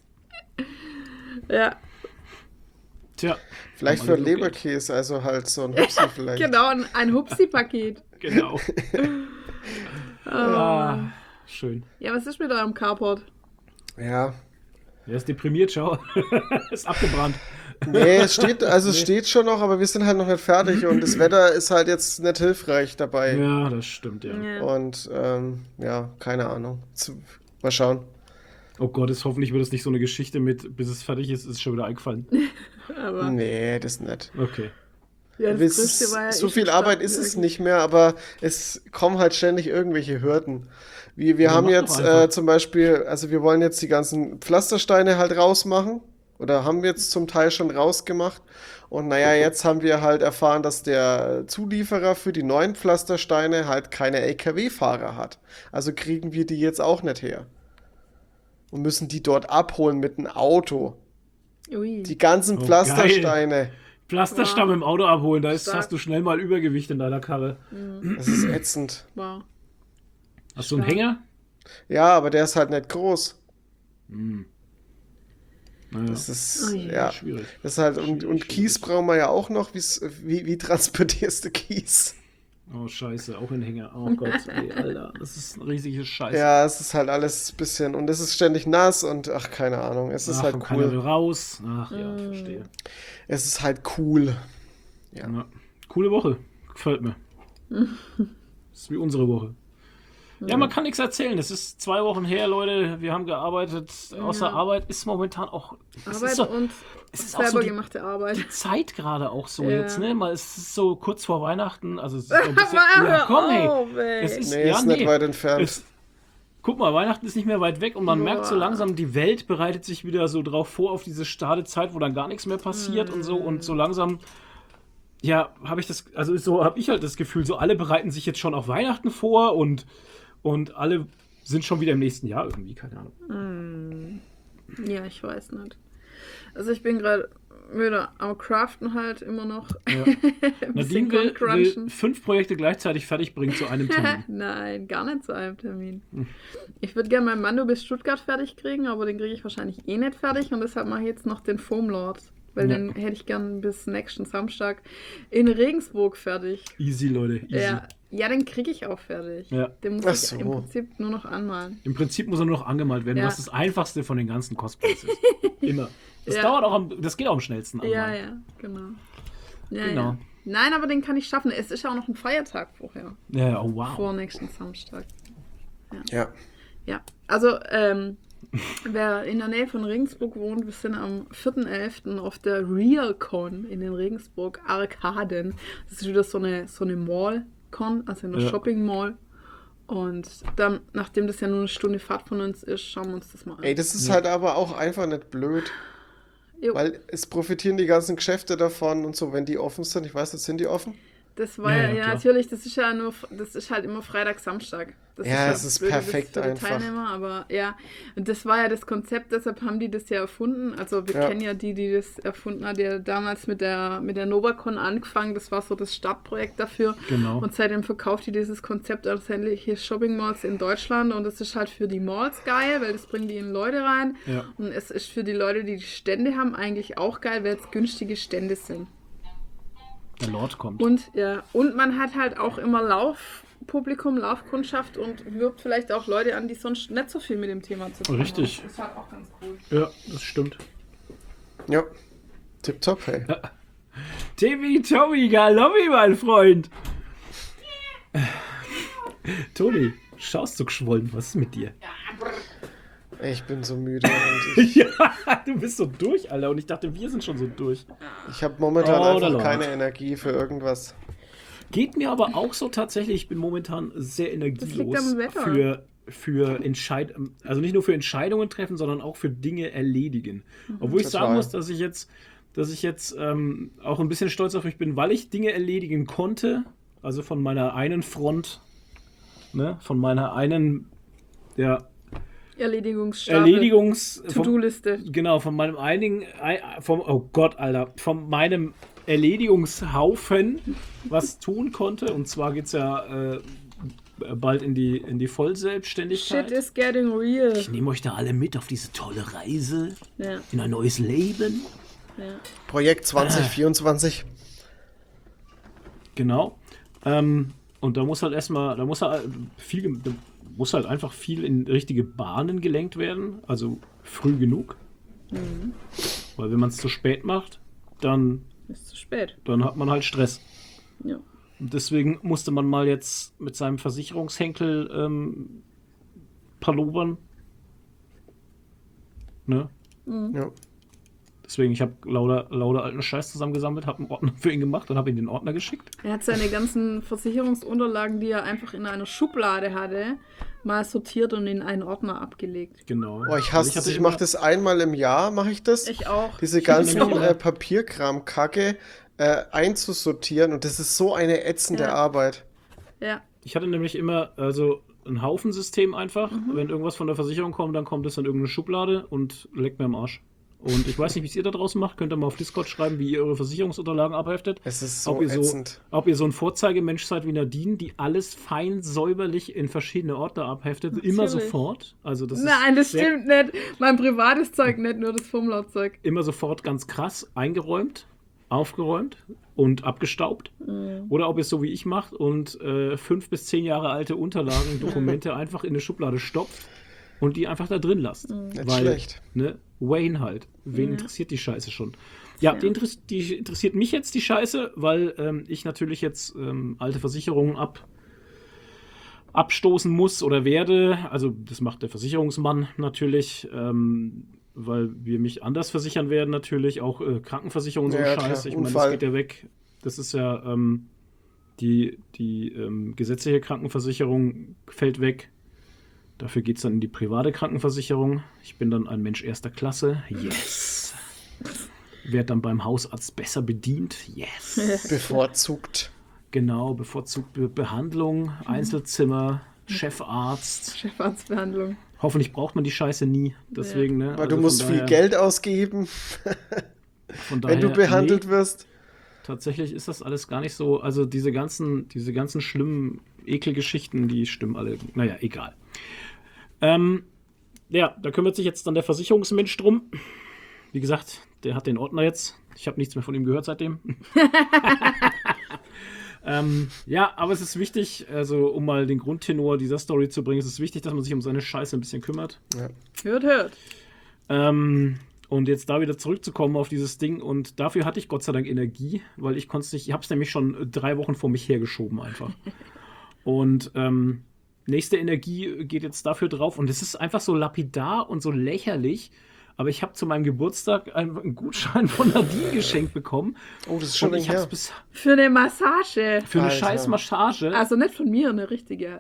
Speaker 3: Ja,
Speaker 1: Tja.
Speaker 2: vielleicht
Speaker 1: haben
Speaker 2: für
Speaker 1: alle genug
Speaker 2: Leberkäse, also halt so ein Hupsi vielleicht.
Speaker 3: genau, ein Hupsi-Paket.
Speaker 1: Geld. Genau. Ah, schön.
Speaker 3: Ja, was ist mit eurem Carport?
Speaker 2: Ja.
Speaker 1: Er ist deprimiert, schau. Ist abgebrannt.
Speaker 2: Nee, es steht schon noch, aber wir sind halt noch nicht fertig und das Wetter ist halt jetzt nicht hilfreich dabei.
Speaker 1: Ja, das stimmt, ja.
Speaker 3: Ja.
Speaker 2: Und ja, keine Ahnung. Mal schauen.
Speaker 1: Oh Gott, hoffentlich wird es nicht so eine Geschichte mit, bis es fertig ist schon wieder eingefallen.
Speaker 3: Aber
Speaker 2: Nee, das nicht.
Speaker 1: Okay.
Speaker 3: ja, das
Speaker 2: Es
Speaker 3: Größte war ja
Speaker 2: so
Speaker 3: ich
Speaker 2: viel
Speaker 3: im
Speaker 2: Arbeit
Speaker 3: Start
Speaker 2: ist es
Speaker 3: irgendwie.
Speaker 2: nicht mehr, aber es kommen halt ständig irgendwelche Hürden. Wir
Speaker 1: Ja,
Speaker 2: haben
Speaker 1: mach doch
Speaker 2: jetzt
Speaker 1: einfach.
Speaker 2: zum Beispiel, also wir wollen jetzt die ganzen Pflastersteine halt rausmachen. Oder haben wir jetzt zum Teil schon rausgemacht. Und naja, jetzt haben wir halt erfahren, dass der Zulieferer für die neuen Pflastersteine halt keine LKW-Fahrer hat. Also kriegen wir die jetzt auch nicht her. Und müssen die dort abholen mit einem Auto.
Speaker 3: Ui.
Speaker 2: Die ganzen
Speaker 1: Oh,
Speaker 2: Pflastersteine.
Speaker 1: Pflasterstamm im Auto abholen, da
Speaker 3: Stark.
Speaker 1: hast du schnell mal Übergewicht in deiner Karre.
Speaker 2: Das ist ätzend.
Speaker 3: Wow.
Speaker 1: Hast du einen
Speaker 3: Stark.
Speaker 1: Hänger?
Speaker 2: Ja, aber der ist halt nicht groß.
Speaker 1: Naja,
Speaker 2: Das ist,
Speaker 3: Oh je.
Speaker 2: ja.
Speaker 1: schwierig.
Speaker 2: Das ist halt, und
Speaker 1: Schwierig,
Speaker 2: Kies
Speaker 1: schwierig.
Speaker 2: brauchen wir ja auch noch. Wie transportierst du Kies?
Speaker 1: Oh, scheiße, auch ein Hänger. Oh Gott, ey, Alter, das ist ein riesiges Scheiße.
Speaker 2: Ja, es ist halt alles ein bisschen, und es ist ständig nass und ach, keine Ahnung. Es ist
Speaker 1: Ach,
Speaker 2: halt
Speaker 1: und keiner will
Speaker 2: cool.
Speaker 1: raus. Ach ja, verstehe.
Speaker 2: Es ist halt cool. Ja.
Speaker 1: Ja. Coole Woche. Gefällt mir. Das ist wie unsere Woche. Ja, man kann nichts erzählen. Es ist 2 Wochen her, Leute. Wir haben gearbeitet. Außer Arbeit ist momentan auch. Es
Speaker 3: Arbeit
Speaker 1: ist so,
Speaker 3: und
Speaker 1: es ist auch so
Speaker 3: selber
Speaker 1: die
Speaker 3: gemachte Arbeit.
Speaker 1: Zeit gerade auch so
Speaker 3: Ja.
Speaker 1: jetzt, ne? Mal es ist so kurz vor Weihnachten. Also es ist so ein bisschen. Ja, komm, hey. Es ist,
Speaker 2: Nee,
Speaker 1: ja,
Speaker 2: ist nicht weit entfernt.
Speaker 1: Es, guck mal, Weihnachten ist nicht mehr weit weg und man
Speaker 3: Boah.
Speaker 1: merkt so langsam, die Welt bereitet sich wieder so drauf vor, auf diese Stadezeit, wo dann gar nichts mehr passiert und so. Und so langsam, ja, habe ich halt das Gefühl, so alle bereiten sich jetzt schon auf Weihnachten vor und alle sind schon wieder im nächsten Jahr irgendwie, keine Ahnung.
Speaker 3: Ja, ich weiß nicht. Also ich bin gerade wieder am Craften halt immer noch.
Speaker 1: Ja.
Speaker 3: Ein bisschen
Speaker 1: Nadine will
Speaker 3: crunchen.
Speaker 1: 5 Projekte gleichzeitig fertig bringen zu einem Termin.
Speaker 3: Nein, gar nicht zu einem Termin. Ich würde gerne meinen Mando bis Stuttgart fertig kriegen, aber den kriege ich wahrscheinlich eh nicht fertig und deshalb mache ich jetzt noch den Foam Lord. Weil
Speaker 1: Ja.
Speaker 3: den hätte ich gern bis nächsten Samstag in Regensburg fertig.
Speaker 1: Easy, Leute, easy.
Speaker 3: Ja, den kriege ich auch fertig.
Speaker 1: Ja.
Speaker 3: Den muss
Speaker 2: Ach
Speaker 3: ich
Speaker 2: so.
Speaker 3: im Prinzip nur noch anmalen.
Speaker 1: Im Prinzip muss er nur noch angemalt werden,
Speaker 3: Ja.
Speaker 1: was das einfachste von den ganzen Cosplays ist. Immer. Das
Speaker 3: Ja.
Speaker 1: dauert auch das geht auch am schnellsten
Speaker 3: Ja,
Speaker 1: anmalen.
Speaker 3: ja, genau. Ja,
Speaker 1: Genau.
Speaker 3: Ja. Nein, aber den kann ich schaffen. Es ist ja auch noch ein Feiertag vorher.
Speaker 1: Ja, oh wow.
Speaker 3: Vor nächsten Samstag.
Speaker 2: Ja.
Speaker 3: Ja, also wer in der Nähe von Regensburg wohnt, wir sind am 4.11. auf der RealCon in den Regensburg Arkaden. Das ist wieder so eine Mall-Con, also eine
Speaker 1: Ja.
Speaker 3: Shopping-Mall. Und dann, nachdem das ja nur eine Stunde Fahrt von uns ist, schauen wir uns das mal an.
Speaker 2: Ey, das ist halt aber auch einfach nicht blöd.
Speaker 3: Jo,
Speaker 2: Weil es profitieren die ganzen Geschäfte davon und so, wenn die offen sind. Ich weiß nicht, sind die offen?
Speaker 3: das war
Speaker 1: Ja,
Speaker 3: ja,
Speaker 1: klar.
Speaker 3: natürlich, das ist halt immer Freitag, Samstag. Das
Speaker 2: Ja,
Speaker 3: halt
Speaker 2: es ist
Speaker 3: blöd, das
Speaker 2: perfekt
Speaker 3: für die
Speaker 2: einfach.
Speaker 3: Teilnehmer, aber ja, und das war ja das Konzept, deshalb haben die das ja erfunden. Also wir
Speaker 2: Ja.
Speaker 3: kennen ja die das erfunden hat, die ja damals mit der Novacon angefangen. Das war so das Startprojekt dafür.
Speaker 1: Genau.
Speaker 3: Und seitdem verkauft die dieses Konzept an sämtliche Shopping-Malls in Deutschland und das ist halt für die Malls geil, weil das bringen die in Leute rein.
Speaker 1: Ja.
Speaker 3: Und es ist für die Leute, die Stände haben, eigentlich auch geil, weil es günstige Stände sind.
Speaker 1: Der Lord kommt.
Speaker 3: Und man hat halt auch immer Laufpublikum, Laufkundschaft und wirbt vielleicht auch Leute an, die sonst nicht so viel mit dem Thema zu tun
Speaker 1: Richtig.
Speaker 3: haben. Das ist halt auch ganz cool.
Speaker 1: Ja, das stimmt.
Speaker 2: Ja. Tipptopp, hey.
Speaker 1: Timmy, Tommy, Galoppi, mein Freund. Toni, schaust du geschwollen? Was ist mit dir?
Speaker 2: Ich bin so müde und
Speaker 1: Ja, du bist so durch, Alter. Und ich dachte, wir sind schon so durch.
Speaker 2: ich habe momentan
Speaker 1: Oh,
Speaker 2: einfach
Speaker 1: Lord.
Speaker 2: keine Energie für irgendwas.
Speaker 1: Geht mir aber auch so tatsächlich, ich bin momentan sehr
Speaker 3: liegt
Speaker 1: energielos
Speaker 3: am Wetter.
Speaker 1: für Entscheidungen, also nicht nur für Entscheidungen treffen, sondern auch für Dinge erledigen. Obwohl ich
Speaker 2: Total.
Speaker 1: sagen muss, dass ich jetzt auch ein bisschen stolz auf mich bin, weil ich Dinge erledigen konnte, also von meiner einen Front, ne, von meiner einen, ja,
Speaker 3: Erledigungsstapel. To-Do-Liste.
Speaker 1: Genau, von meinem oh Gott, Alter, von meinem Erledigungshaufen was tun konnte. Und zwar geht es ja bald in die Vollselbstständigkeit.
Speaker 3: Shit is getting real.
Speaker 1: Ich nehme euch da alle mit auf diese tolle Reise
Speaker 3: Ja,
Speaker 1: in ein neues Leben.
Speaker 3: ja.
Speaker 2: Projekt 2024.
Speaker 1: Genau. Und da muss halt erstmal, da muss halt einfach viel in richtige Bahnen gelenkt werden. Also früh genug. Weil wenn man es zu spät macht, dann
Speaker 3: Ist zu spät.
Speaker 1: hat man halt Stress.
Speaker 3: Ja.
Speaker 1: Und deswegen musste man mal jetzt mit seinem Versicherungshenkel palobern. Ne?
Speaker 2: Ja.
Speaker 1: Deswegen, ich habe lauter alten Scheiß zusammengesammelt, habe einen Ordner für ihn gemacht und habe ihn den Ordner geschickt.
Speaker 3: Er hat seine ganzen Versicherungsunterlagen, die er einfach in einer Schublade hatte, mal sortiert und in einen Ordner abgelegt.
Speaker 1: Genau.
Speaker 2: Oh, ich hasse das. Ich mache das einmal im Jahr, mache ich das.
Speaker 3: Ich auch.
Speaker 2: Diese
Speaker 1: Ich hatte
Speaker 2: ganzen
Speaker 1: nämlich immer-
Speaker 2: Papierkram-Kacke einzusortieren und das ist so eine ätzende
Speaker 3: Ja.
Speaker 2: Arbeit.
Speaker 3: Ja.
Speaker 1: Ich hatte nämlich immer ein Haufensystem einfach. Wenn irgendwas von der Versicherung kommt, dann kommt es in irgendeine Schublade und leckt mir am Arsch. Und ich weiß nicht, wie es ihr da draußen macht. Könnt ihr mal auf Discord schreiben, wie ihr eure Versicherungsunterlagen abheftet.
Speaker 2: Es ist so
Speaker 1: Ob ihr
Speaker 2: ätzend.
Speaker 1: ob ihr so ein Vorzeigemensch seid wie Nadine, die alles fein säuberlich in verschiedene Ordner abheftet. Immer
Speaker 3: Natürlich.
Speaker 1: sofort. Also das
Speaker 3: Nein, das
Speaker 1: ist sehr-
Speaker 3: stimmt nicht. Mein privates Zeug nicht, nur das Formulaurzeug.
Speaker 1: immer sofort ganz krass eingeräumt, aufgeräumt und abgestaubt. Oder ob ihr es so wie ich macht und 5 bis 10 Jahre alte Unterlagen, Dokumente einfach in eine Schublade stopft und die einfach da drin lasst.
Speaker 2: Nicht schlecht.
Speaker 1: Ne, Wayne halt. Wen interessiert die Scheiße schon? Ja, die interessiert mich jetzt die Scheiße, weil ich natürlich jetzt alte Versicherungen abstoßen muss oder werde. Also das macht der Versicherungsmann natürlich, weil wir mich anders versichern werden natürlich, auch Krankenversicherung und so
Speaker 2: Ja,
Speaker 1: Scheiß.
Speaker 2: klar,
Speaker 1: Ich meine, das
Speaker 2: Unfall.
Speaker 1: geht ja weg. Das ist ja die gesetzliche Krankenversicherung fällt weg. Dafür geht es dann in die private Krankenversicherung. Ich bin dann ein Mensch erster Klasse. Yes. Werd dann beim Hausarzt besser bedient. Yes.
Speaker 2: Bevorzugt.
Speaker 1: Genau, bevorzugte Behandlung, Einzelzimmer, Chefarzt.
Speaker 3: Chefarztbehandlung.
Speaker 1: Hoffentlich braucht man die Scheiße nie. Deswegen, ne?
Speaker 2: Weil
Speaker 1: also
Speaker 2: du musst
Speaker 1: von
Speaker 2: viel
Speaker 1: daher-
Speaker 2: Geld ausgeben,
Speaker 1: von
Speaker 2: wenn du
Speaker 1: daher,
Speaker 2: behandelt
Speaker 1: nee,
Speaker 2: wirst.
Speaker 1: tatsächlich ist das alles gar nicht so. Also diese ganzen schlimmen Ekelgeschichten, die stimmen alle. Naja, egal. Ja, da kümmert sich jetzt dann der Versicherungsmensch drum. Wie gesagt, der hat den Ordner jetzt. Ich habe nichts mehr von ihm gehört seitdem. Ja, aber es ist wichtig, also um mal den Grundtenor dieser Story zu bringen, es ist wichtig, dass man sich um seine Scheiße ein bisschen kümmert.
Speaker 3: Hört, hört.
Speaker 1: Und jetzt da wieder zurückzukommen auf dieses Ding, und dafür hatte ich Gott sei Dank Energie, weil ich konnte es nicht, ich habe es nämlich schon 3 Wochen vor mich hergeschoben einfach. Und nächste Energie geht jetzt dafür drauf, und es ist einfach so lapidar und so lächerlich, aber ich habe zu meinem Geburtstag einen Gutschein von Nadine geschenkt bekommen.
Speaker 2: Oh, das ist schon
Speaker 1: Und ich habe es
Speaker 2: her.
Speaker 1: bis
Speaker 3: Für eine Massage.
Speaker 1: für eine
Speaker 2: Alter.
Speaker 1: scheiß Massage.
Speaker 3: Also nicht von mir, eine richtige.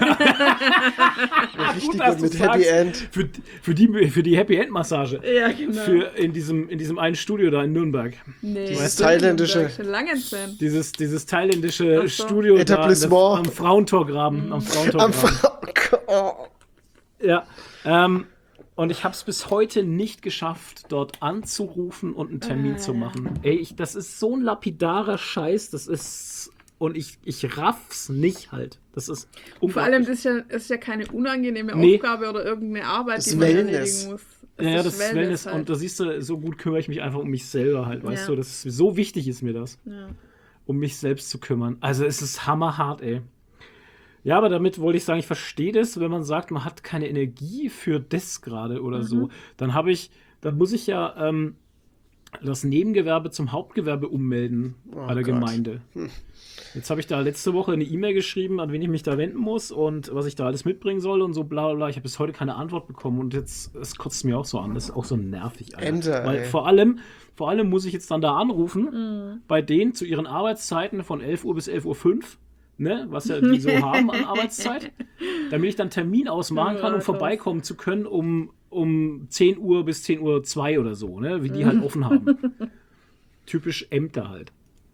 Speaker 2: Richtig
Speaker 1: dass
Speaker 2: gut mit
Speaker 1: du's
Speaker 2: Happy
Speaker 1: sagst.
Speaker 2: End.
Speaker 1: für die Happy End Massage.
Speaker 3: Ja, genau.
Speaker 1: In diesem einen Studio da in Nürnberg.
Speaker 3: Nee,
Speaker 2: Dieses
Speaker 3: das
Speaker 2: thailändische-
Speaker 3: Schon lange entfernt.
Speaker 1: Dieses thailändische
Speaker 3: Ach so.
Speaker 1: Studio
Speaker 2: Etablissement.
Speaker 1: am Frauentorgraben. Am Frauentorgraben.
Speaker 2: Oh.
Speaker 1: Ja. Und ich habe es bis heute nicht geschafft, dort anzurufen und einen Termin zu machen. Ey, das ist so ein lapidarer Scheiß. Das ist. Und ich raff's nicht halt. Das ist
Speaker 3: Vor allem,
Speaker 1: unglaublich.
Speaker 3: das ist ja keine unangenehme
Speaker 1: Nee.
Speaker 3: Aufgabe oder irgendeine Arbeit,
Speaker 2: Das
Speaker 3: die man
Speaker 2: Wellness.
Speaker 3: erledigen muss.
Speaker 1: Ja, das ist Wellness.
Speaker 3: halt.
Speaker 1: Und da siehst du, so gut kümmere ich mich einfach um mich selber halt, weißt
Speaker 3: Ja.
Speaker 1: du? Das ist, so wichtig ist mir das,
Speaker 3: Ja.
Speaker 1: um mich selbst zu kümmern. Also es ist hammerhart, ey. Ja, aber damit wollte ich sagen, ich verstehe das, wenn man sagt, man hat keine Energie für das gerade oder so. Dann muss ich ja das Nebengewerbe zum Hauptgewerbe ummelden bei der
Speaker 2: Gott.
Speaker 1: Gemeinde. Jetzt habe ich da letzte Woche eine E-Mail geschrieben, an wen ich mich da wenden muss und was ich da alles mitbringen soll und so bla bla bla. Ich habe bis heute keine Antwort bekommen und jetzt, es kotzt mir auch so an. Das ist auch so nervig. Alter.
Speaker 2: Ende,
Speaker 1: Weil
Speaker 2: ey.
Speaker 1: vor allem muss ich jetzt dann da anrufen, bei denen zu ihren Arbeitszeiten von 11 Uhr bis 11:05 Uhr, ne, was ja die so haben an Arbeitszeit, damit ich dann Termin ausmachen kann, um vorbeikommen zu können um 10 Uhr bis 10:02 Uhr oder so, ne, wie die halt offen haben. Typisch Ämter halt.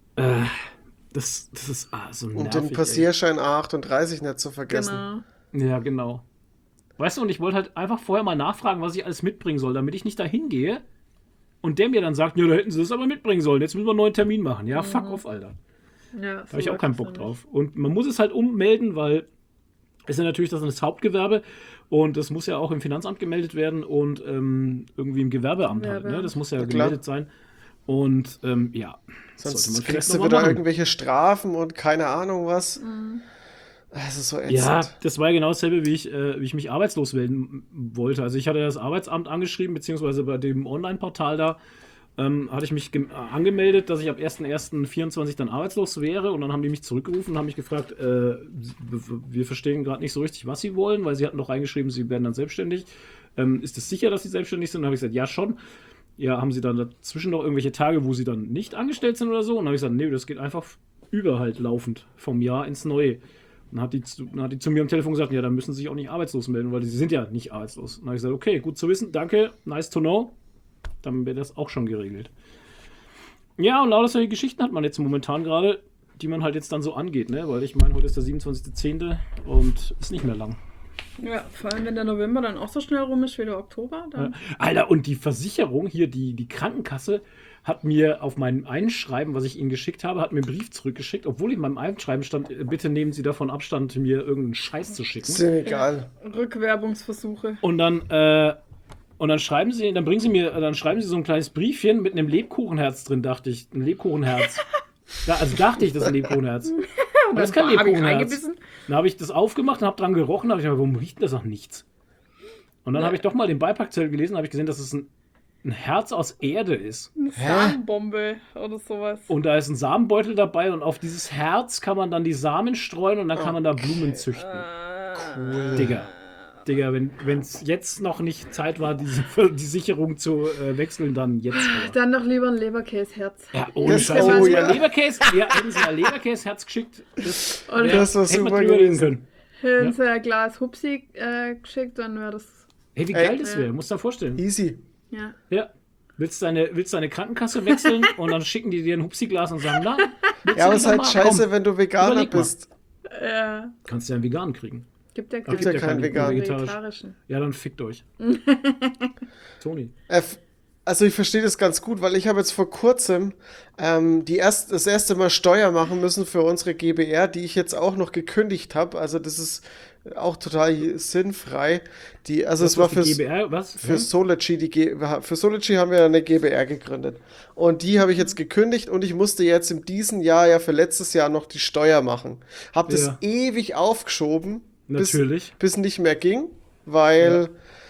Speaker 1: Das ist so nervig.
Speaker 2: Und den Passierschein A38 nicht zu vergessen.
Speaker 3: Genau.
Speaker 1: Ja, genau. Weißt du, und ich wollte halt einfach vorher mal nachfragen, was ich alles mitbringen soll, damit ich nicht da hingehe und der mir dann sagt, ja, da hätten sie das aber mitbringen sollen, jetzt müssen wir einen neuen Termin machen. Ja, fuck off, Alter.
Speaker 3: Ja,
Speaker 1: Da habe ich auch keinen Bock drauf. Und man muss es halt ummelden, weil es ja natürlich das Hauptgewerbe und das muss ja auch im Finanzamt gemeldet werden und irgendwie im Gewerbeamt halt. Ne? Das muss ja
Speaker 2: klar.
Speaker 1: gemeldet sein. Und ja, sollte man
Speaker 2: Sonst
Speaker 1: vielleicht
Speaker 2: kriegst
Speaker 1: noch
Speaker 2: du
Speaker 1: mal
Speaker 2: wieder
Speaker 1: machen.
Speaker 2: irgendwelche Strafen und keine Ahnung was. Das ist so ätzend.
Speaker 1: Ja, das war ja genau dasselbe, wie ich mich arbeitslos melden wollte. Also ich hatte das Arbeitsamt angeschrieben, beziehungsweise bei dem Online-Portal da hatte ich mich angemeldet, dass ich ab 1.1.24 dann arbeitslos wäre und dann haben die mich zurückgerufen und haben mich gefragt, wir verstehen gerade nicht so richtig, was sie wollen, weil sie hatten doch reingeschrieben, sie werden dann selbstständig. Ist es sicher, dass sie selbstständig sind? Und dann habe ich gesagt, ja schon. Ja, haben sie dann dazwischen noch irgendwelche Tage, wo sie dann nicht angestellt sind oder so? Und dann habe ich gesagt, nee, das geht einfach über halt laufend vom Jahr ins Neue. Dann hat die zu mir am Telefon gesagt, ja, dann müssen sie sich auch nicht arbeitslos melden, weil sie sind ja nicht arbeitslos. Und dann habe ich gesagt, okay, gut zu wissen, danke, nice to know. Dann wäre das auch schon geregelt. Ja, und lauter solche Geschichten hat man jetzt momentan gerade, die man halt jetzt dann so angeht, ne? Weil ich meine, heute ist der 27.10. und ist nicht mehr lang.
Speaker 3: Ja, vor allem wenn der November dann auch so schnell rum ist wie der Oktober. Dann
Speaker 1: Alter, und die Versicherung hier, die Krankenkasse, hat mir auf mein Einschreiben, was ich ihnen geschickt habe, hat mir einen Brief zurückgeschickt, obwohl in meinem Einschreiben stand, bitte nehmen Sie davon Abstand, mir irgendeinen Scheiß zu schicken.
Speaker 2: Ist dir egal.
Speaker 3: Rückwerbungsversuche.
Speaker 1: Und dann schreiben sie, dann schreiben sie so ein kleines Briefchen mit einem Lebkuchenherz drin, dachte ich. Ein Lebkuchenherz. Ja, also dachte ich, das ist ein Lebkuchenherz. Aber das ist kein
Speaker 3: Hab ich
Speaker 1: Lebkuchenherz.
Speaker 3: reingebissen?
Speaker 1: Dann habe ich das aufgemacht und habe dran gerochen, habe ich gedacht, warum riecht denn das nach nichts? Und dann habe ich doch mal den Beipackzettel gelesen, habe ich gesehen, dass es ein Herz aus Erde ist.
Speaker 3: Eine Samenbombe oder sowas.
Speaker 1: Und da ist ein Samenbeutel dabei und auf dieses Herz kann man dann die Samen streuen und dann kann man da Blumen züchten.
Speaker 2: Cool.
Speaker 1: Digga, wenn es jetzt noch nicht Zeit war, die Sicherung zu wechseln, dann jetzt. Aber.
Speaker 3: Dann doch lieber ein Leberkäsherz.
Speaker 1: Ja, ohne
Speaker 2: Das-
Speaker 1: Scheiß.
Speaker 2: oh,
Speaker 1: Hätten sie
Speaker 2: ja.
Speaker 1: mal Leberkäse, hätten sie mal Leberkäse-Herz geschickt, das
Speaker 3: Und
Speaker 2: Das war
Speaker 1: hätte man
Speaker 2: super
Speaker 1: drüber reden
Speaker 2: gewesen.
Speaker 1: können.
Speaker 3: hätten sie ein Glas Hupsi geschickt, dann wäre das.
Speaker 1: Hey, wie geil das wäre, musst du dir vorstellen.
Speaker 2: Easy.
Speaker 3: Ja.
Speaker 1: Ja. Willst deine Krankenkasse wechseln und dann schicken die dir ein Hupsi-Glas und sagen, na, willst
Speaker 2: Ja, aber
Speaker 1: du
Speaker 2: es ist
Speaker 1: noch
Speaker 2: halt
Speaker 1: mal?
Speaker 2: scheiße,
Speaker 1: Komm,
Speaker 2: wenn du Veganer
Speaker 1: überleg mal.
Speaker 2: bist.
Speaker 3: Ja.
Speaker 1: kannst du ja einen Vegan kriegen.
Speaker 3: Gibt ja
Speaker 2: Gibt ja keinen Vegan.
Speaker 3: vegetarischen.
Speaker 1: Ja, dann fickt euch. Toni.
Speaker 2: Also ich verstehe das ganz gut, weil ich habe jetzt vor kurzem das erste Mal Steuer machen müssen für unsere GbR, die ich jetzt auch noch gekündigt habe. Also das ist auch total sinnfrei. Es war
Speaker 1: die GbR, was?
Speaker 2: für Solagy. Für Solagy haben wir eine GbR gegründet. Und die habe ich jetzt gekündigt und ich musste jetzt in diesem Jahr ja für letztes Jahr noch die Steuer machen. Habe das
Speaker 1: Ja.
Speaker 2: ewig aufgeschoben,
Speaker 1: Natürlich.
Speaker 2: bis nicht mehr ging, weil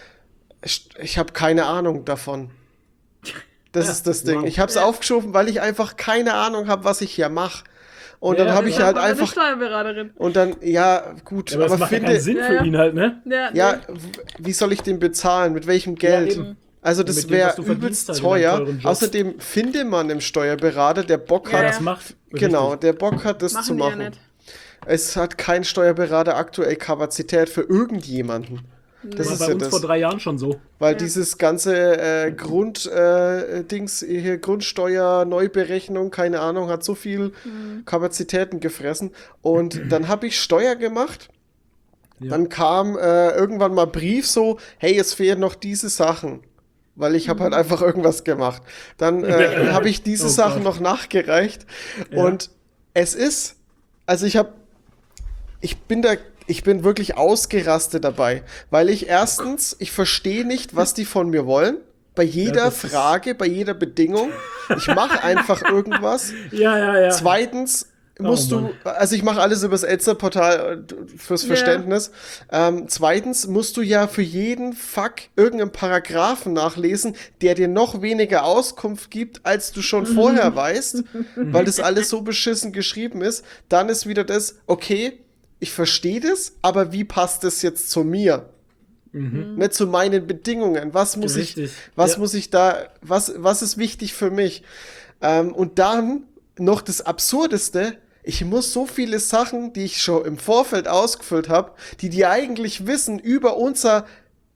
Speaker 2: ich habe keine Ahnung davon. Das ist das Ding.
Speaker 1: wow.
Speaker 2: Ich habe es aufgeschoben, weil ich einfach keine Ahnung habe, was ich hier mache. Und
Speaker 1: Ja,
Speaker 2: dann habe ich
Speaker 1: ja,
Speaker 2: halt
Speaker 3: Eine
Speaker 2: einfach.
Speaker 3: Steuerberaterin.
Speaker 2: Und dann, ja, gut,
Speaker 1: Ja, aber das macht ja keinen Sinn
Speaker 3: Ja,
Speaker 1: für
Speaker 3: ja.
Speaker 1: ihn halt, ne?
Speaker 2: Ja, wie soll ich den bezahlen? Mit welchem Geld?
Speaker 1: eben.
Speaker 2: Also
Speaker 1: Mit
Speaker 2: das
Speaker 1: dem,
Speaker 2: wäre
Speaker 1: was du verdienst
Speaker 2: übelst
Speaker 1: halt in deinem
Speaker 2: teuer.
Speaker 1: teuren Job.
Speaker 2: Außerdem finde man einen Steuerberater, der Bock
Speaker 3: Ja,
Speaker 2: hat.
Speaker 1: Das macht.
Speaker 2: Genau,
Speaker 1: richtig.
Speaker 2: der Bock hat, das
Speaker 3: Machen
Speaker 2: zu
Speaker 3: die ja
Speaker 2: machen.
Speaker 3: nicht.
Speaker 2: Es hat kein Steuerberater aktuell Kapazität für irgendjemanden. Das
Speaker 1: War
Speaker 2: ist
Speaker 1: bei
Speaker 2: ja
Speaker 1: uns
Speaker 2: das.
Speaker 1: vor 3 Jahren schon so.
Speaker 2: Weil
Speaker 3: Ja.
Speaker 2: dieses ganze Dings hier, Grundsteuer, Neuberechnung, keine Ahnung, hat so viel Kapazitäten gefressen. Und dann habe ich Steuer gemacht.
Speaker 1: Ja.
Speaker 2: Dann kam irgendwann mal Brief so, hey, es fehlen noch diese Sachen. Weil ich habe halt einfach irgendwas gemacht. Dann habe ich diese
Speaker 1: Oh
Speaker 2: Sachen
Speaker 1: Gott.
Speaker 2: noch nachgereicht.
Speaker 1: Ja.
Speaker 2: Und es ist, also ich bin wirklich ausgerastet dabei, weil ich verstehe nicht, was die von mir wollen. Bei jeder
Speaker 1: das ist-
Speaker 2: Frage, bei jeder Bedingung. Ich mache einfach irgendwas.
Speaker 1: Ja.
Speaker 2: Zweitens musst
Speaker 1: Oh,
Speaker 2: du,
Speaker 1: Mann.
Speaker 2: also ich mache alles übers Elster-Portal fürs
Speaker 3: Ja.
Speaker 2: Verständnis. Zweitens musst du ja für jeden Fuck irgendeinen Paragraphen nachlesen, der dir noch weniger Auskunft gibt, als du schon vorher weißt, weil das alles so beschissen geschrieben ist. Dann ist wieder das, okay, ich verstehe das, aber wie passt das jetzt zu mir? Nicht zu meinen Bedingungen. Was muss
Speaker 1: Richtig.
Speaker 2: was
Speaker 1: Ja.
Speaker 2: muss ich da, was ist wichtig für mich? Und dann noch das Absurdeste, ich muss so viele Sachen, die ich schon im Vorfeld ausgefüllt habe, die eigentlich wissen über unsere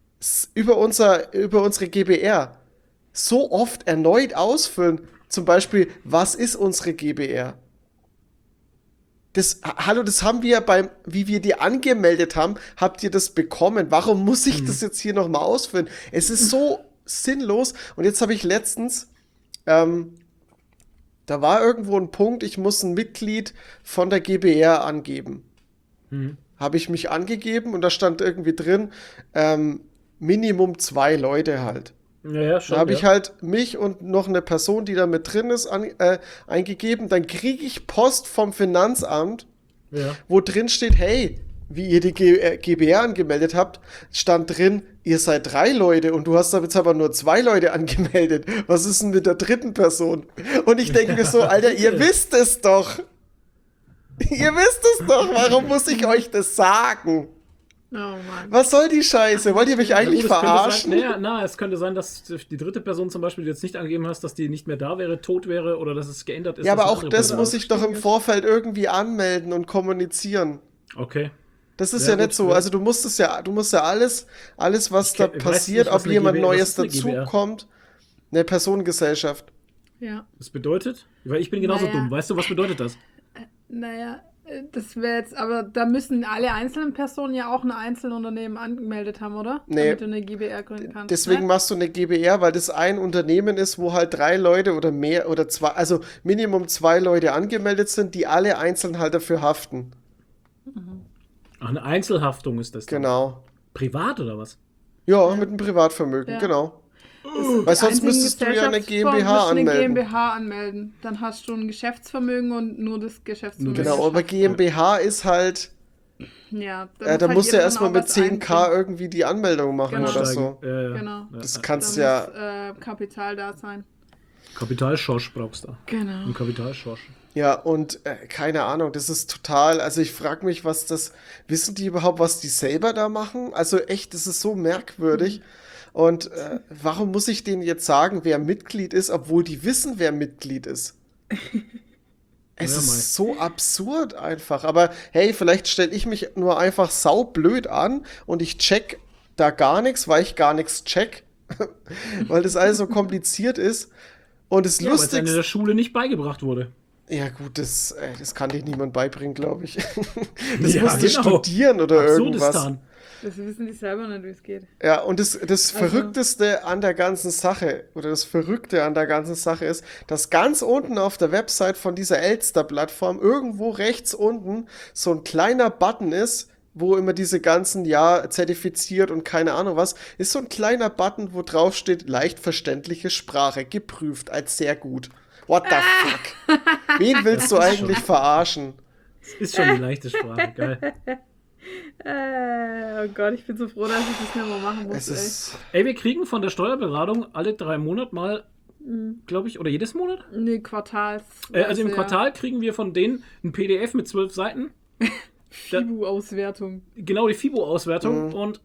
Speaker 2: GBR, so oft erneut ausfüllen. Zum Beispiel, was ist unsere GBR? Hallo, das haben wir wie wir die angemeldet haben, habt ihr das bekommen? Warum muss ich das jetzt hier nochmal ausfüllen? Es ist so sinnlos. Und jetzt habe ich letztens, da war irgendwo ein Punkt, ich muss ein Mitglied von der GBR angeben. Habe ich mich angegeben und da stand irgendwie drin, Minimum 2 Leute halt.
Speaker 1: Ja, schon.
Speaker 2: Da habe ich halt mich und noch eine Person, die da mit drin ist, eingegeben. Dann kriege ich Post vom Finanzamt,
Speaker 1: Ja.
Speaker 2: wo drin steht, hey, wie ihr die GBR angemeldet habt, stand drin, ihr seid 3 Leute und du hast da jetzt aber nur 2 Leute angemeldet. Was ist denn mit der dritten Person? Und ich denke mir so, Alter, ihr wisst es doch. Ihr wisst es doch. Warum muss ich euch das sagen?
Speaker 3: Oh Mann.
Speaker 2: Was soll die Scheiße? Wollt ihr mich eigentlich
Speaker 1: Ja, gut,
Speaker 2: verarschen?
Speaker 1: Es könnte sein, dass die dritte Person zum Beispiel, die du jetzt nicht angegeben hast, dass die nicht mehr da wäre, tot wäre oder dass es geändert ist.
Speaker 2: Ja,
Speaker 1: dass
Speaker 2: aber
Speaker 1: eine
Speaker 2: auch
Speaker 1: andere
Speaker 2: das
Speaker 1: Person
Speaker 2: muss ich doch im Vorfeld irgendwie anmelden und kommunizieren.
Speaker 1: Okay.
Speaker 2: Das ist
Speaker 1: Ja,
Speaker 2: ja nicht
Speaker 1: gut,
Speaker 2: so.
Speaker 1: ja.
Speaker 2: Also du musst ja alles, was da
Speaker 1: Ich weiß
Speaker 2: passiert,
Speaker 1: nicht, was
Speaker 2: ob
Speaker 1: eine
Speaker 2: jemand
Speaker 1: GbR
Speaker 2: Neues
Speaker 1: ist eine GbR?
Speaker 2: dazukommt, eine Personengesellschaft.
Speaker 3: Ja.
Speaker 1: Das bedeutet? Weil ich bin genauso
Speaker 3: Naja.
Speaker 1: dumm. Weißt du, was bedeutet das?
Speaker 3: Naja, das wäre jetzt, aber da müssen alle einzelnen Personen ja auch ein Einzelunternehmen angemeldet haben, oder?
Speaker 2: Nee.
Speaker 3: Damit du eine GbR gründen kannst.
Speaker 2: Deswegen
Speaker 3: ne?
Speaker 2: machst du eine GbR, weil das ein Unternehmen ist, wo halt 3 Leute oder mehr oder 2, also Minimum 2 Leute angemeldet sind, die alle einzeln halt dafür haften.
Speaker 1: Ach, eine Einzelhaftung ist das dann.
Speaker 2: Genau.
Speaker 1: Privat oder was?
Speaker 2: Ja, mit einem Privatvermögen,
Speaker 3: Ja.
Speaker 2: genau.
Speaker 3: Die
Speaker 2: Weil sonst
Speaker 3: einzigen
Speaker 2: müsstest du ja eine
Speaker 3: Gesellschaftsform,
Speaker 2: GmbH
Speaker 3: musst du eine
Speaker 2: anmelden.
Speaker 3: GmbH anmelden. Dann hast du ein Geschäftsvermögen und nur das Geschäftsvermögen.
Speaker 2: Genau, aber GmbH ist halt,
Speaker 3: Ja,
Speaker 2: da musst du ja erstmal mit 10.000
Speaker 3: 10K
Speaker 2: irgendwie die Anmeldung machen
Speaker 3: Genau.
Speaker 2: oder so.
Speaker 1: Ja, ja.
Speaker 3: Genau.
Speaker 2: Das
Speaker 1: Ja.
Speaker 2: kannst
Speaker 3: Da
Speaker 2: ja,
Speaker 3: muss Kapital da sein.
Speaker 1: Kapitalschorsch brauchst du.
Speaker 3: Genau.
Speaker 1: Ein Kapitalschorsch.
Speaker 2: ja, und keine Ahnung, das ist total, also ich frage mich, wissen die überhaupt, was die selber da machen? Also echt, das ist so merkwürdig. Und warum muss ich denen jetzt sagen, wer Mitglied ist, obwohl die wissen, wer Mitglied ist? Es
Speaker 1: Ja,
Speaker 2: ist so absurd einfach. Aber hey, vielleicht stelle ich mich nur einfach saublöd an und ich check da gar nichts, weil ich gar nichts check. Weil das alles so kompliziert ist. Und das
Speaker 1: Ja, weil es einem in
Speaker 2: Lustigste.
Speaker 1: der Schule nicht beigebracht wurde.
Speaker 2: Ja, gut, das kann dir niemand beibringen, glaube ich. Das
Speaker 1: Ja,
Speaker 2: musst du
Speaker 1: genau.
Speaker 2: studieren oder irgendwas.
Speaker 1: Absurdistan.
Speaker 3: Das wissen die selber nicht, wie es geht.
Speaker 2: Ja, und das
Speaker 3: Also-
Speaker 2: Verrückteste an der ganzen Sache, oder das Verrückte an der ganzen Sache ist, dass ganz unten auf der Website von dieser Elster-Plattform irgendwo rechts unten so ein kleiner Button ist, wo immer diese ganzen, ja, zertifiziert und keine Ahnung was, ist so ein kleiner Button, wo drauf steht, leicht verständliche Sprache, geprüft als sehr gut. What the fuck? Wen willst du
Speaker 1: ist
Speaker 2: eigentlich
Speaker 1: schon-
Speaker 2: verarschen?
Speaker 1: Das ist schon eine leichte Sprache. Geil.
Speaker 3: Oh Gott, ich bin so froh, dass ich das nicht mehr machen muss.
Speaker 2: Es ist,
Speaker 1: Ey, wir kriegen von der Steuerberatung alle 3 Monate mal, glaube ich, oder jedes Monat?
Speaker 3: Nee, Quartals.
Speaker 1: Also im Quartal kriegen wir von denen ein PDF mit 12 Seiten.
Speaker 3: FIBU-Auswertung.
Speaker 1: Genau, die FIBO-Auswertung. Und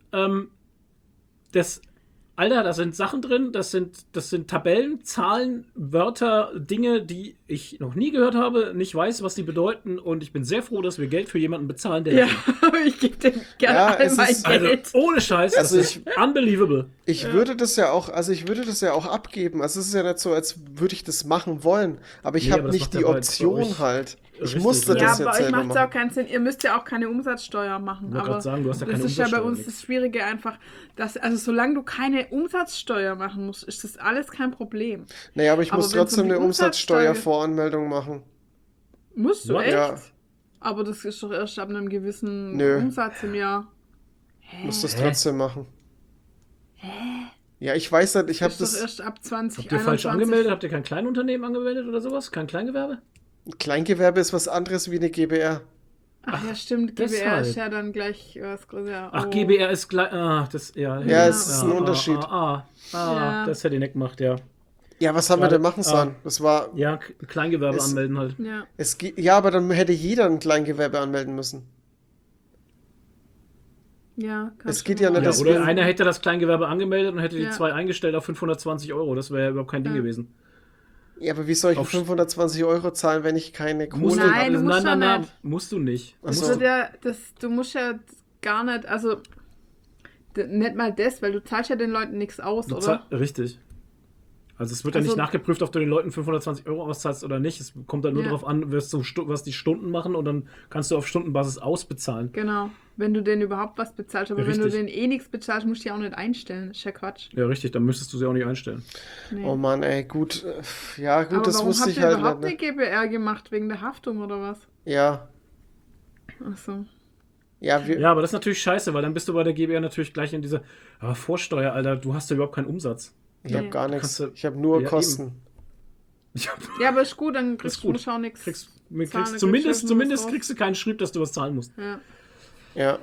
Speaker 1: Alter, da sind Sachen drin, das sind Tabellen, Zahlen, Wörter, Dinge, die ich noch nie gehört habe, nicht weiß, was die bedeuten. Und ich bin sehr froh, dass wir Geld für jemanden bezahlen, der
Speaker 3: Ja,
Speaker 1: das macht.
Speaker 3: aber ich gebe dem gerne
Speaker 2: Ja,
Speaker 3: all
Speaker 2: es
Speaker 3: mein
Speaker 2: ist-
Speaker 1: Also
Speaker 3: Geld.
Speaker 1: ohne Scheiß,
Speaker 2: Also
Speaker 1: das ist unbelievable.
Speaker 2: ich würde das ja auch, abgeben. Also es ist ja nicht so, als würde ich das machen wollen. Aber ich
Speaker 1: Nee,
Speaker 2: habe
Speaker 1: aber das
Speaker 2: nicht
Speaker 1: macht
Speaker 2: die
Speaker 1: ja bei
Speaker 2: Option
Speaker 1: euch
Speaker 2: halt. Ich
Speaker 1: richtig,
Speaker 2: musste
Speaker 1: ja.
Speaker 3: Ja,
Speaker 2: das
Speaker 3: bei
Speaker 2: jetzt
Speaker 3: euch
Speaker 2: selber
Speaker 3: macht es auch
Speaker 2: machen.
Speaker 3: keinen Sinn. Ihr müsst ja auch keine Umsatzsteuer machen.
Speaker 1: Ich wollte
Speaker 3: Aber
Speaker 1: gerade sagen, du hast ja keine
Speaker 3: das ist ja bei
Speaker 1: Umsatzsteuer,
Speaker 3: uns
Speaker 1: nix.
Speaker 3: das Schwierige einfach, also solange du keine Umsatzsteuer machen musst, ist das alles kein Problem.
Speaker 2: Naja, aber ich
Speaker 3: Aber
Speaker 2: muss
Speaker 3: wenn's um
Speaker 2: trotzdem
Speaker 3: die
Speaker 2: eine
Speaker 3: Umsatzsteuer-
Speaker 2: Umsatzsteuervoranmeldung machen.
Speaker 3: Musst du
Speaker 1: Ja.
Speaker 3: echt?
Speaker 2: Ja.
Speaker 3: Aber das ist doch erst ab einem gewissen
Speaker 2: Nö.
Speaker 3: Umsatz im Jahr.
Speaker 2: Muss das
Speaker 1: Hä?
Speaker 2: trotzdem machen. Ja, ich weiß nicht, ich habe
Speaker 3: ist doch
Speaker 2: das.
Speaker 3: erst ab 20.
Speaker 1: Habt ihr falsch angemeldet? Habt ihr kein Kleinunternehmen angemeldet oder sowas? Kein Kleingewerbe?
Speaker 2: Ein Kleingewerbe ist was anderes wie eine GbR.
Speaker 3: Ach ja, stimmt. GbR
Speaker 1: deshalb.
Speaker 3: ist ja dann gleich was größer.
Speaker 1: Ach,
Speaker 3: Oh.
Speaker 1: GbR ist gleich. Das, ja,
Speaker 2: Ja, es ist ein Unterschied.
Speaker 3: Ja.
Speaker 1: Das hätte ich nicht gemacht, ja.
Speaker 2: Ja, was haben wir
Speaker 1: Gerade-
Speaker 2: denn machen sollen? Das war.
Speaker 1: Ja, Kleingewerbe
Speaker 2: Es-
Speaker 1: anmelden halt.
Speaker 3: Ja.
Speaker 2: Ja, aber dann hätte jeder ein Kleingewerbe anmelden müssen.
Speaker 3: Ja, kann
Speaker 2: Es
Speaker 3: schon
Speaker 2: geht ja
Speaker 3: sein.
Speaker 2: nicht,
Speaker 1: Ja,
Speaker 2: das
Speaker 1: oder
Speaker 2: will-
Speaker 1: einer hätte das Kleingewerbe angemeldet und hätte die
Speaker 3: Ja.
Speaker 1: 2 eingestellt auf 520 Euro. Das wäre ja überhaupt kein Ding
Speaker 3: Ja.
Speaker 1: gewesen.
Speaker 2: Ja, aber wie soll ich
Speaker 1: Auf-
Speaker 2: 520 Euro zahlen, wenn ich keine
Speaker 1: Musst
Speaker 2: Kohle
Speaker 3: Nein, du musst ja
Speaker 1: nein,
Speaker 3: nicht.
Speaker 1: musst du nicht.
Speaker 2: Ach so.
Speaker 3: Also du musst ja gar nicht, also nicht mal das, weil du zahlst ja den Leuten nichts aus,
Speaker 1: Du
Speaker 3: oder?
Speaker 1: Richtig. Also es wird ja
Speaker 3: Also-
Speaker 1: nicht nachgeprüft, ob du den Leuten 520 Euro auszahlst oder nicht. Es kommt dann nur
Speaker 3: Ja.
Speaker 1: darauf an, was die Stunden machen und dann kannst du auf Stundenbasis ausbezahlen.
Speaker 3: Genau. Wenn du denen überhaupt was bezahlst, aber wenn du
Speaker 1: Richtig.
Speaker 3: denen eh nichts bezahlst, musst du die auch nicht einstellen. Das ist ja Quatsch.
Speaker 1: Ja, richtig, dann müsstest du sie auch nicht einstellen.
Speaker 3: Nee.
Speaker 2: Oh Mann, ey, gut. Ja, gut,
Speaker 3: aber
Speaker 2: das
Speaker 3: warum
Speaker 2: wusste
Speaker 3: habt
Speaker 2: ich
Speaker 3: ihr
Speaker 2: halt
Speaker 3: überhaupt
Speaker 2: nicht.
Speaker 3: eine
Speaker 2: Ne?
Speaker 3: GbR gemacht? Wegen der Haftung oder was?
Speaker 2: Ja.
Speaker 3: Achso.
Speaker 2: Ja, wir,
Speaker 1: Ja, aber das ist natürlich scheiße, weil dann bist du bei der GbR natürlich gleich in dieser Vorsteuer, Alter, du hast ja überhaupt keinen Umsatz.
Speaker 2: ich habe
Speaker 3: Nee.
Speaker 2: gar
Speaker 1: Kannst
Speaker 2: nichts.
Speaker 1: du-
Speaker 2: Ich habe nur
Speaker 1: Ja,
Speaker 2: Kosten.
Speaker 3: Ja, aber ist gut, dann kriegst
Speaker 1: Ist gut.
Speaker 3: du auch nichts.
Speaker 1: Kriegst,
Speaker 3: Zahlen, dann
Speaker 1: zumindest
Speaker 3: kriegst du
Speaker 1: zumindest
Speaker 3: was
Speaker 1: kriegst du keinen Schrieb, dass du was zahlen musst.
Speaker 3: Ja.
Speaker 2: Ja.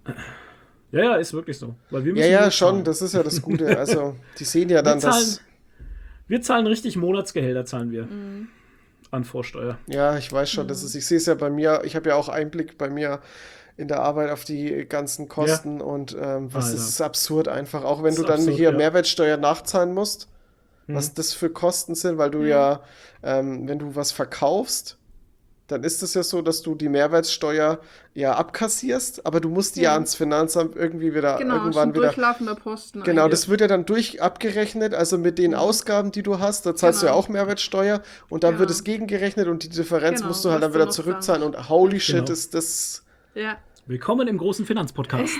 Speaker 1: Ja, ist wirklich so. Weil wir
Speaker 2: Ja,
Speaker 1: müssen
Speaker 2: ja,
Speaker 1: nur
Speaker 2: schon,
Speaker 1: zahlen.
Speaker 2: das ist ja das Gute. Also, die sehen ja dann, dass.
Speaker 1: Wir zahlen richtig Monatsgehälter, zahlen wir.
Speaker 3: Mhm.
Speaker 1: An Vorsteuer.
Speaker 2: Ja, ich weiß schon, das ist. Ich sehe es ja bei mir, ich habe ja auch Einblick bei mir in der Arbeit auf die ganzen Kosten und was
Speaker 1: Alter.
Speaker 2: ist absurd einfach. Auch wenn
Speaker 1: Das
Speaker 2: du
Speaker 1: ist
Speaker 2: dann
Speaker 1: absurd,
Speaker 2: hier
Speaker 1: ja.
Speaker 2: Mehrwertsteuer nachzahlen musst,
Speaker 1: Mhm.
Speaker 2: was das für Kosten sind, weil du ja, wenn du was verkaufst, dann ist es ja so, dass du die Mehrwertsteuer ja abkassierst, aber du musst die ja
Speaker 3: Ja.
Speaker 2: ans Finanzamt irgendwie wieder
Speaker 3: Genau, ist
Speaker 2: irgendwann
Speaker 3: ein
Speaker 2: wieder.
Speaker 3: durchlaufender Posten.
Speaker 2: Genau,
Speaker 3: eigentlich.
Speaker 2: das wird ja dann abgerechnet, also mit den Ausgaben, die du hast, da zahlst du ja
Speaker 3: Genau.
Speaker 2: auch Mehrwertsteuer und dann wird
Speaker 3: Genau.
Speaker 2: es gegengerechnet und die Differenz
Speaker 3: Genau,
Speaker 2: musst du halt
Speaker 3: was
Speaker 2: dann
Speaker 3: du
Speaker 2: wieder
Speaker 3: noch
Speaker 2: zurückzahlen und holy shit,
Speaker 1: Genau.
Speaker 2: ist das,
Speaker 3: Ja.
Speaker 1: Willkommen im großen Finanzpodcast.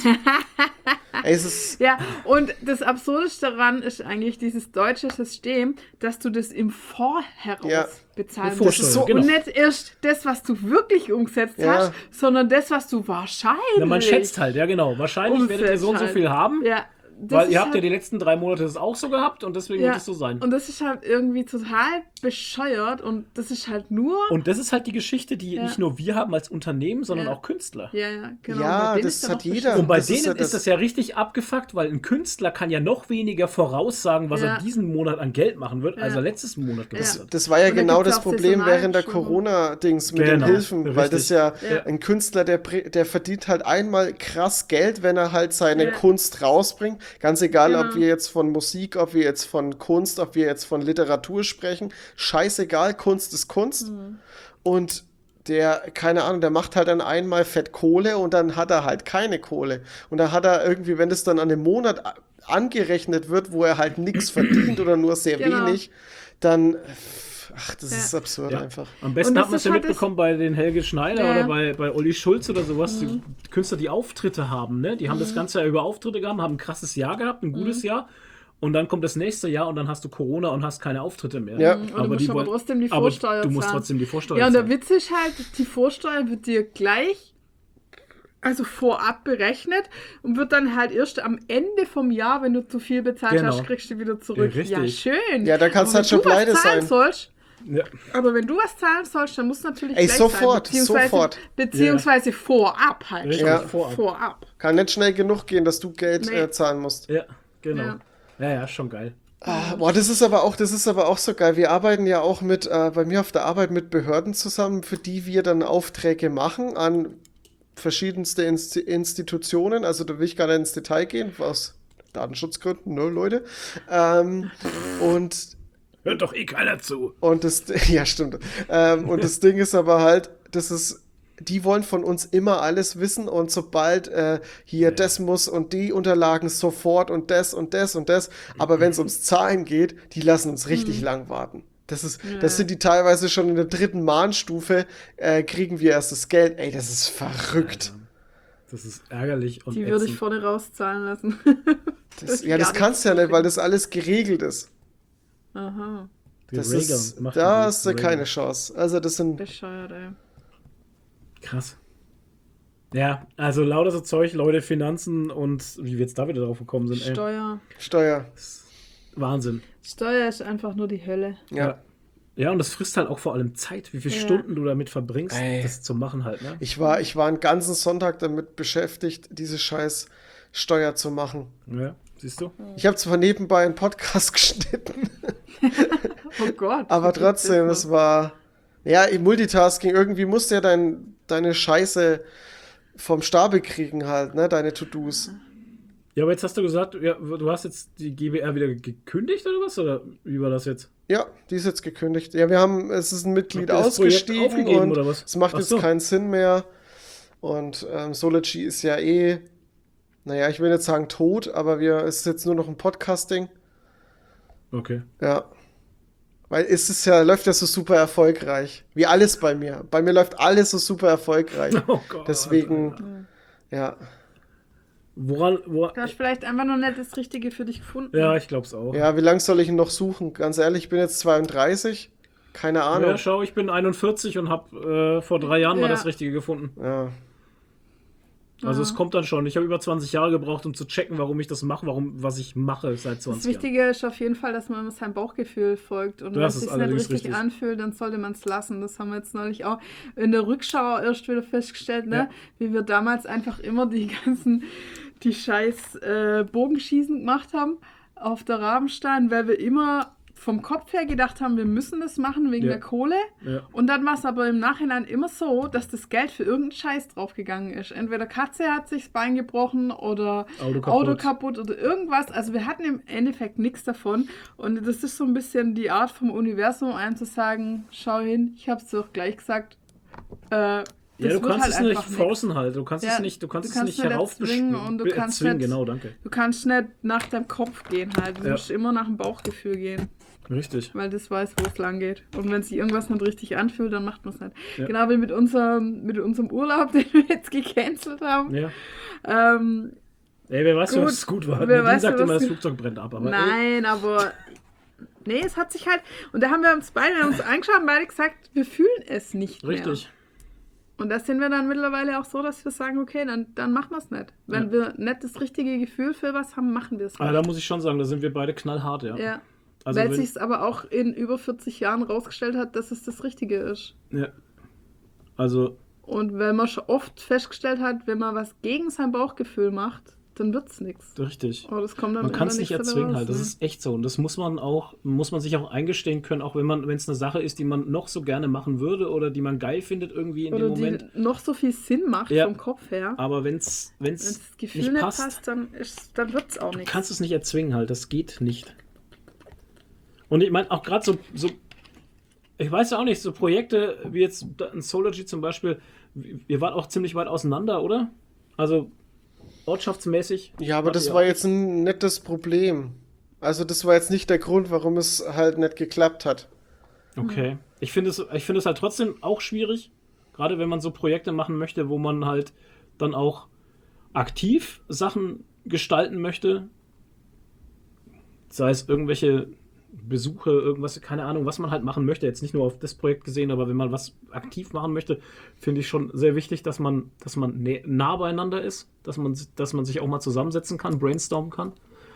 Speaker 2: ey, es ist,
Speaker 3: Ja, und das Absurdeste daran ist eigentlich dieses deutsche System, dass du das im Vorheraus
Speaker 2: Ja.
Speaker 3: bezahlen
Speaker 1: Mit
Speaker 3: musst.
Speaker 2: das ist so,
Speaker 1: Genau.
Speaker 3: Und nicht erst das, was du wirklich umgesetzt
Speaker 2: Ja.
Speaker 3: hast, sondern das, was du wahrscheinlich.
Speaker 1: Na, man schätzt halt, ja genau. Wahrscheinlich werdet ihr so und so
Speaker 3: umsetzt
Speaker 1: viel
Speaker 3: halt.
Speaker 1: haben,
Speaker 3: Ja, das
Speaker 1: weil
Speaker 3: ist
Speaker 1: ihr habt ja
Speaker 3: halt-
Speaker 1: die letzten 3 Monate das auch so gehabt und deswegen wird es so sein.
Speaker 3: Und das ist halt irgendwie total bescheuert und das ist halt nur.
Speaker 1: Und das ist halt die Geschichte, die
Speaker 3: Ja.
Speaker 1: nicht nur wir haben als Unternehmen, sondern
Speaker 3: Ja.
Speaker 1: auch Künstler.
Speaker 3: Ja, genau.
Speaker 2: Ja,
Speaker 3: Bei denen
Speaker 2: das
Speaker 3: ist dann
Speaker 2: hat
Speaker 3: noch
Speaker 2: jeder.
Speaker 3: beschissen.
Speaker 1: Und bei
Speaker 2: das ist
Speaker 1: denen
Speaker 2: ja
Speaker 1: ist
Speaker 2: das-
Speaker 1: das ja richtig abgefuckt, weil ein Künstler kann ja noch weniger voraussagen, was
Speaker 3: Ja.
Speaker 1: er diesen Monat an Geld machen wird, als
Speaker 3: Ja.
Speaker 1: er letzten Monat gemacht
Speaker 3: Ja.
Speaker 1: hat.
Speaker 2: das war ja
Speaker 3: Und da
Speaker 2: genau
Speaker 3: gibt's
Speaker 2: das
Speaker 3: auch
Speaker 2: Problem
Speaker 3: saisonale
Speaker 2: während der
Speaker 3: Schulungen.
Speaker 2: Corona-Dings mit
Speaker 1: Genau,
Speaker 2: den Hilfen, weil das
Speaker 1: richtig.
Speaker 2: ja,
Speaker 3: Ja.
Speaker 2: ein Künstler, der verdient halt einmal krass Geld, wenn er halt seine
Speaker 3: Ja.
Speaker 2: Kunst rausbringt. Ganz egal, ob
Speaker 3: Genau.
Speaker 2: wir jetzt von Musik, ob wir jetzt von Kunst, ob wir jetzt von Literatur sprechen. Scheißegal, Kunst ist Kunst. Und der, keine Ahnung, der macht halt dann einmal fett Kohle und dann hat er halt keine Kohle. Und da hat er irgendwie, wenn das dann an einem Monat angerechnet wird, wo er halt nichts verdient oder nur sehr
Speaker 3: Genau.
Speaker 2: wenig, dann, ach, das
Speaker 3: Ja.
Speaker 2: ist absurd
Speaker 1: Ja.
Speaker 2: einfach.
Speaker 1: Am besten
Speaker 3: Und das
Speaker 1: hat man es
Speaker 3: ist
Speaker 1: ja
Speaker 3: halt
Speaker 1: mitbekommen bei den Helge Schneider
Speaker 3: Ja.
Speaker 1: oder bei Olli Schulz oder sowas. Die Künstler, die Auftritte haben, ne? Die haben das ganze Jahr über Auftritte gehabt, haben ein krasses Jahr gehabt, ein gutes Jahr. Und dann kommt das nächste Jahr und dann hast du Corona und hast keine Auftritte mehr.
Speaker 2: Ja.
Speaker 3: Und du musst aber
Speaker 1: wollen-
Speaker 3: trotzdem die
Speaker 1: aber
Speaker 3: Vorsteuer
Speaker 1: du musst
Speaker 3: zahlen.
Speaker 1: trotzdem die Vorsteuer
Speaker 3: Ja, und der
Speaker 1: zahlen.
Speaker 3: Witz ist halt, die Vorsteuer wird dir gleich, also vorab berechnet und wird dann halt erst am Ende vom Jahr, wenn du zu viel bezahlt
Speaker 1: Genau.
Speaker 3: hast, kriegst du wieder zurück.
Speaker 1: Ja,
Speaker 3: Ja,
Speaker 1: richtig.
Speaker 3: schön.
Speaker 2: Ja, da kannst
Speaker 3: Aber
Speaker 2: halt schon
Speaker 3: wenn du was
Speaker 2: pleite
Speaker 3: zahlen
Speaker 2: sein.
Speaker 3: Sollst,
Speaker 1: Ja.
Speaker 3: aber wenn du was zahlen sollst, dann musst du natürlich
Speaker 2: Ey,
Speaker 3: gleich
Speaker 2: sofort,
Speaker 3: sein, beziehungsweise,
Speaker 2: sofort.
Speaker 3: beziehungsweise vorab halt.
Speaker 1: Richtig,
Speaker 2: Ja.
Speaker 3: Vorab.
Speaker 2: Kann nicht schnell genug gehen, dass du Geld
Speaker 3: Nee.
Speaker 2: zahlen musst.
Speaker 1: Ja, genau.
Speaker 3: Ja.
Speaker 1: Ja, schon geil.
Speaker 2: Boah, das ist aber auch so geil. Wir arbeiten ja auch mit, bei mir auf der Arbeit mit Behörden zusammen, für die wir dann Aufträge machen an verschiedenste Institutionen. Also da will ich gar nicht ins Detail gehen, aus Datenschutzgründen, ne, Leute. Und
Speaker 1: Hört doch eh keiner zu.
Speaker 2: das, ja, stimmt. Und das Ding ist aber halt, die wollen von uns immer alles wissen und sobald hier das muss und die Unterlagen sofort und das und das und das. Aber wenn es ums Zahlen geht, die lassen uns richtig lang warten. Das sind die teilweise schon in der 3. Mahnstufe, kriegen wir erst das Geld. Ey, das ist verrückt.
Speaker 1: Das ist ärgerlich und
Speaker 3: Die würde ich
Speaker 1: ätzend.
Speaker 3: vorne rauszahlen lassen.
Speaker 2: Das
Speaker 3: gar
Speaker 2: kannst du ja nicht, weil das alles geregelt ist.
Speaker 3: Aha,
Speaker 1: Die
Speaker 2: Das
Speaker 1: Regeln
Speaker 2: ist,
Speaker 1: machen
Speaker 2: da
Speaker 1: die
Speaker 2: hast du
Speaker 1: Regeln.
Speaker 2: keine Chance. Also das sind,
Speaker 3: bescheuert, ey.
Speaker 1: Krass. Ja, also lauter so Zeug, Leute, Finanzen und wie wir jetzt da wieder drauf gekommen sind, ey.
Speaker 3: Steuer.
Speaker 2: Steuer.
Speaker 1: Wahnsinn.
Speaker 3: Steuer ist einfach nur die Hölle.
Speaker 2: Ja.
Speaker 1: Ja, und das frisst halt auch vor allem Zeit, wie viele
Speaker 3: Ja.
Speaker 1: Stunden du damit verbringst,
Speaker 2: Ey.
Speaker 1: das zu machen halt, ne?
Speaker 2: Ich war einen ganzen Sonntag damit beschäftigt, diese scheiß Steuer zu machen.
Speaker 1: Ja, siehst du?
Speaker 2: Ich habe zwar nebenbei einen Podcast geschnitten,
Speaker 3: Oh Gott.
Speaker 2: aber
Speaker 3: wie geht
Speaker 2: trotzdem,
Speaker 3: das
Speaker 2: es
Speaker 3: noch?
Speaker 2: war, ja, im Multitasking, irgendwie musst du ja deine Scheiße vom Stapel kriegen halt, ne, deine To-Dos.
Speaker 1: Ja, aber jetzt hast du gesagt, ja, du hast jetzt die GbR wieder gekündigt oder was? Oder wie war das jetzt?
Speaker 2: Ja, die ist jetzt gekündigt. Ja, es ist ein Mitglied
Speaker 1: Habt ihr das Projekt
Speaker 2: ausgestiegen
Speaker 1: aufgegeben
Speaker 2: und
Speaker 1: oder was?
Speaker 2: es macht
Speaker 1: Ach
Speaker 2: jetzt
Speaker 1: so.
Speaker 2: keinen Sinn mehr. Und Sology ist ja naja, ich will nicht sagen tot, aber es ist jetzt nur noch ein Podcasting.
Speaker 1: Okay.
Speaker 2: Ja. Weil läuft ja so super erfolgreich. Wie alles bei mir. Bei mir läuft alles so super erfolgreich.
Speaker 1: Oh Gott.
Speaker 2: Deswegen, ja.
Speaker 1: Woran,
Speaker 3: Du hast vielleicht einfach noch nicht das Richtige für dich gefunden.
Speaker 1: ja, ich glaub's auch.
Speaker 2: Ja, wie lange soll ich ihn noch suchen? Ganz ehrlich, ich bin jetzt 32. Keine Ahnung.
Speaker 1: Ja, schau, ich bin 41 und habe vor 3 Jahren mal
Speaker 3: Ja.
Speaker 1: das Richtige gefunden.
Speaker 2: Ja.
Speaker 1: Also es kommt dann schon. Ich habe über 20 Jahre gebraucht, um zu checken, warum ich das mache, was ich mache seit
Speaker 3: Das
Speaker 1: 20 Jahren.
Speaker 3: Wichtige ist auf jeden Fall, dass man immer seinem Bauchgefühl folgt. Und wenn
Speaker 1: Das
Speaker 3: es
Speaker 1: ist
Speaker 3: sich nicht
Speaker 1: allerdings
Speaker 3: richtig,
Speaker 1: richtig.
Speaker 3: anfühlt, dann sollte man es lassen. Das haben wir jetzt neulich auch in der Rückschau erst wieder festgestellt, ne?
Speaker 1: Ja.
Speaker 3: Wie wir damals einfach immer die scheiß Bogenschießen gemacht haben auf der Rabenstein, weil wir immer vom Kopf her gedacht haben, wir müssen das machen wegen
Speaker 1: Ja.
Speaker 3: der Kohle.
Speaker 1: Ja.
Speaker 3: Und dann war es aber im Nachhinein immer so, dass das Geld für irgendeinen Scheiß draufgegangen ist. Entweder Katze hat sich das Bein gebrochen oder Auto kaputt oder irgendwas. Also wir hatten im Endeffekt nichts davon. Und das ist so ein bisschen die Art vom Universum, einem zu sagen, schau hin, ich hab's dir doch gleich gesagt.
Speaker 1: Ja, du
Speaker 3: wird
Speaker 1: kannst
Speaker 3: halt
Speaker 1: es nicht
Speaker 3: einfach nix.
Speaker 1: forcen halt. Du kannst
Speaker 3: Ja,
Speaker 1: es nicht, du kannst
Speaker 3: du
Speaker 1: es
Speaker 3: kannst
Speaker 1: nicht
Speaker 3: nicht erzwingen und du kannst
Speaker 1: erzwingen,
Speaker 3: nicht-
Speaker 1: genau, danke.
Speaker 3: Du kannst nicht nach deinem Kopf gehen halt. Du
Speaker 1: Ja.
Speaker 3: musst immer nach dem Bauchgefühl gehen.
Speaker 1: Richtig.
Speaker 3: Weil das weiß, wo es lang geht. Und wenn sich irgendwas nicht richtig anfühlt, dann macht man es nicht.
Speaker 1: Ja.
Speaker 3: Genau wie mit unserem Urlaub, den wir jetzt gecancelt haben.
Speaker 1: Ja.
Speaker 3: Ähm,
Speaker 1: Ey, wer weiß,
Speaker 3: Gut.
Speaker 1: was gut war.
Speaker 3: Wer
Speaker 1: Nadine
Speaker 3: weiß,
Speaker 1: sagt
Speaker 3: was
Speaker 1: immer, das
Speaker 3: gut-
Speaker 1: Flugzeug brennt ab. Aber ey,
Speaker 3: nein, aber... Nee, es hat sich halt... Und da haben wir uns beide angeschaut und beide gesagt, wir fühlen es nicht mehr.
Speaker 1: richtig.
Speaker 3: Und da sind wir dann mittlerweile auch so, dass wir sagen, okay, dann machen wir es nicht. Wenn
Speaker 1: Ja.
Speaker 3: wir nicht das richtige Gefühl für was haben, machen wir es nicht.
Speaker 1: Aber da muss ich schon sagen, da sind wir beide knallhart, ja.
Speaker 3: Ja.
Speaker 1: Also
Speaker 3: Weil
Speaker 1: wenn-
Speaker 3: sich es aber auch in über 40 Jahren rausgestellt hat, dass es das Richtige ist.
Speaker 1: Ja. Also,
Speaker 3: Und wenn man schon oft festgestellt hat, wenn man was gegen sein Bauchgefühl macht, dann wird's nichts.
Speaker 1: richtig.
Speaker 3: Aber das kommt dann
Speaker 1: Man kann es
Speaker 3: immer
Speaker 1: nicht
Speaker 3: dabei
Speaker 1: erzwingen
Speaker 3: raus,
Speaker 1: halt, das
Speaker 3: ne?
Speaker 1: ist echt so. Und das muss man sich auch eingestehen können, auch wenn es eine Sache ist, die man noch so gerne machen würde oder die man geil findet irgendwie in
Speaker 3: Oder
Speaker 1: dem Moment.
Speaker 3: die noch so viel Sinn macht
Speaker 1: Ja.
Speaker 3: vom Kopf her.
Speaker 1: Aber wenn es
Speaker 3: Wenn das Gefühl
Speaker 1: nicht
Speaker 3: nicht
Speaker 1: passt,
Speaker 3: passt, dann wird's auch
Speaker 1: du
Speaker 3: nichts.
Speaker 1: kannst es nicht erzwingen halt, das geht nicht. Und ich meine, auch gerade so, ich weiß ja auch nicht, so Projekte wie jetzt ein Sology zum Beispiel, ihr wart auch ziemlich weit auseinander, oder? Also ortschaftsmäßig.
Speaker 2: Ja, aber
Speaker 1: wart
Speaker 2: das
Speaker 1: ihr
Speaker 2: war
Speaker 1: auch-
Speaker 2: jetzt ein nettes Problem. Also das war jetzt nicht der Grund, warum es halt nicht geklappt hat.
Speaker 1: Okay. Ich finde es halt trotzdem auch schwierig, gerade wenn man so Projekte machen möchte, wo man halt dann auch aktiv Sachen gestalten möchte. Sei es irgendwelche Besuche, irgendwas, keine Ahnung, was man halt machen möchte. Jetzt nicht nur auf das Projekt gesehen, aber wenn man was aktiv machen möchte, finde ich schon sehr wichtig, dass man nah beieinander ist, dass man sich auch mal zusammensetzen kann, brainstormen kann.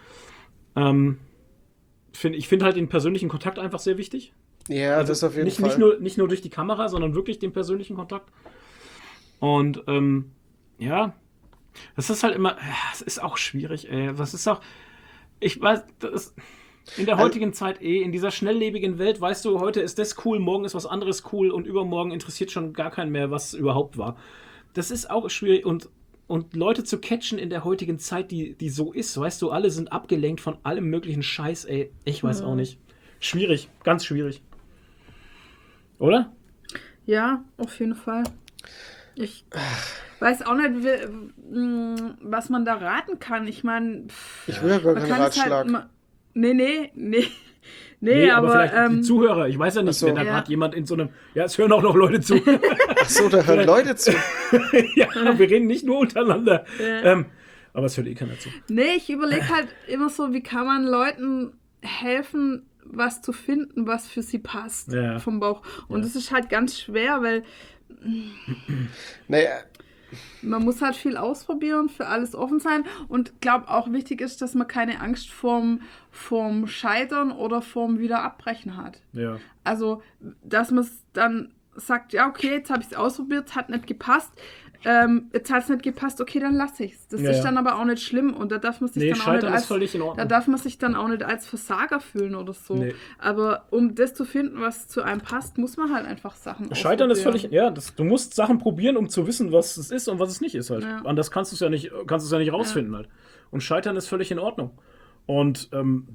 Speaker 1: Ich finde halt den persönlichen Kontakt einfach sehr wichtig.
Speaker 2: Ja,
Speaker 1: Also
Speaker 2: das auf jeden
Speaker 1: nicht,
Speaker 2: Fall.
Speaker 1: nicht nur durch die Kamera, sondern wirklich den persönlichen Kontakt. Und ja, das ist halt immer, ja, es ist auch schwierig, ey. Was ist auch, ich weiß, in der heutigen Zeit in dieser schnelllebigen Welt, weißt du, heute ist das cool, morgen ist was anderes cool und übermorgen interessiert schon gar keinen mehr, was überhaupt war. Das ist auch schwierig und Leute zu catchen in der heutigen Zeit, die so ist, weißt du, alle sind abgelenkt von allem möglichen Scheiß, ey. Ich weiß auch nicht. Schwierig, ganz schwierig. Oder?
Speaker 3: Ja, auf jeden Fall. Ich weiß auch nicht, was man da raten kann. Ich meine,
Speaker 2: Ich will ja gar
Speaker 3: man
Speaker 2: keinen
Speaker 3: kann es
Speaker 2: Ratschlag.
Speaker 3: halt immer. Nee,
Speaker 1: Nee, aber
Speaker 3: aber
Speaker 1: vielleicht die Zuhörer, ich weiß ja nicht,
Speaker 2: Ach so.
Speaker 1: wenn da
Speaker 3: Ja.
Speaker 1: gerade jemand in so einem, ja, es hören auch noch Leute zu.
Speaker 2: Ach so, da hören Leute zu.
Speaker 1: Ja, wir reden nicht nur untereinander.
Speaker 3: Ja.
Speaker 1: Aber es hört eh keiner zu.
Speaker 3: nee, ich überlege halt immer so, wie kann man Leuten helfen, was zu finden, was für sie passt
Speaker 1: Ja.
Speaker 3: vom Bauch. Und
Speaker 1: Ja.
Speaker 3: das ist halt ganz schwer, weil
Speaker 2: Naja,
Speaker 3: man muss halt viel ausprobieren, für alles offen sein und glaube auch wichtig ist, dass man keine Angst vorm Scheitern oder vorm Wiederabbrechen hat.
Speaker 1: Ja.
Speaker 3: Also, dass man es dann sagt, ja, okay, jetzt habe ich es ausprobiert, hat nicht gepasst. Jetzt hat es nicht gepasst, okay, dann lasse ich es. Das ist dann aber auch nicht schlimm und da darf man sich dann auch nicht
Speaker 1: Scheitern ist
Speaker 3: als,
Speaker 1: völlig in Ordnung.
Speaker 3: da darf man sich dann auch nicht als Versager fühlen oder so.
Speaker 1: Nee.
Speaker 3: Aber um das zu finden, was zu einem passt, muss man halt einfach Sachen
Speaker 1: Scheitern ist
Speaker 3: ausprobieren.
Speaker 1: völlig, du musst Sachen probieren, um zu wissen, was es ist und was es nicht ist halt.
Speaker 3: Ja.
Speaker 1: Anders kannst du es ja nicht rausfinden halt. Und Scheitern ist völlig in Ordnung. Und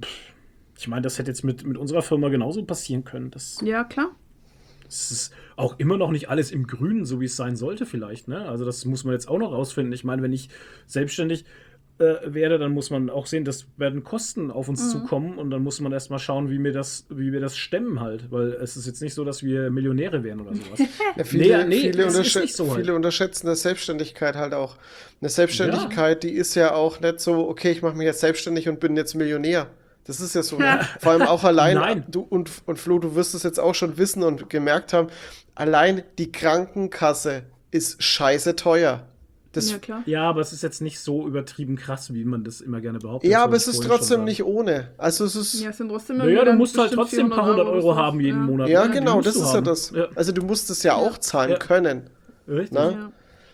Speaker 1: ich meine, das hätte jetzt mit unserer Firma genauso passieren können.
Speaker 3: Ja, klar.
Speaker 1: Es ist auch immer noch nicht alles im Grünen, so wie es sein sollte vielleicht. Ne? Also das muss man jetzt auch noch rausfinden. Ich meine, wenn ich selbstständig werde, dann muss man auch sehen, dass werden Kosten auf uns zukommen und dann muss man erstmal schauen, wie wir das stemmen halt. Weil es ist jetzt nicht so, dass wir Millionäre wären oder sowas.
Speaker 2: Ja, viele
Speaker 1: Viele
Speaker 2: unterschätzen eine Selbstständigkeit halt auch. Eine Selbstständigkeit, die ist ja auch nicht so, okay, ich mache mich jetzt selbstständig und bin jetzt Millionär. Das ist ja so. Ne? Vor allem auch allein,
Speaker 1: Nein.
Speaker 2: du und Flo, du wirst es jetzt auch schon wissen und gemerkt haben, allein die Krankenkasse ist scheiße teuer. Das,
Speaker 3: Ja, klar.
Speaker 1: Ja, aber es ist jetzt nicht so übertrieben krass, wie man das immer gerne behauptet.
Speaker 2: ja,
Speaker 1: Das
Speaker 2: aber
Speaker 1: wollte
Speaker 2: es
Speaker 1: ich
Speaker 2: ist
Speaker 1: vorhin schon
Speaker 2: trotzdem
Speaker 1: sagen.
Speaker 2: nicht ohne. Also es ist,
Speaker 3: Ja, es sind trotzdem
Speaker 1: Naja, du
Speaker 3: dann
Speaker 1: musst halt
Speaker 3: bestimmt
Speaker 1: trotzdem ein paar 100 Euro
Speaker 3: oder so.
Speaker 1: haben jeden Monat.
Speaker 2: ja,
Speaker 1: Die
Speaker 2: genau,
Speaker 1: musst
Speaker 2: das
Speaker 1: du
Speaker 2: ist ja
Speaker 1: haben.
Speaker 2: das.
Speaker 1: Ja.
Speaker 2: Also du musst es ja auch zahlen
Speaker 1: Ja.
Speaker 2: können.
Speaker 1: Richtig.
Speaker 2: Ne?
Speaker 3: Ja.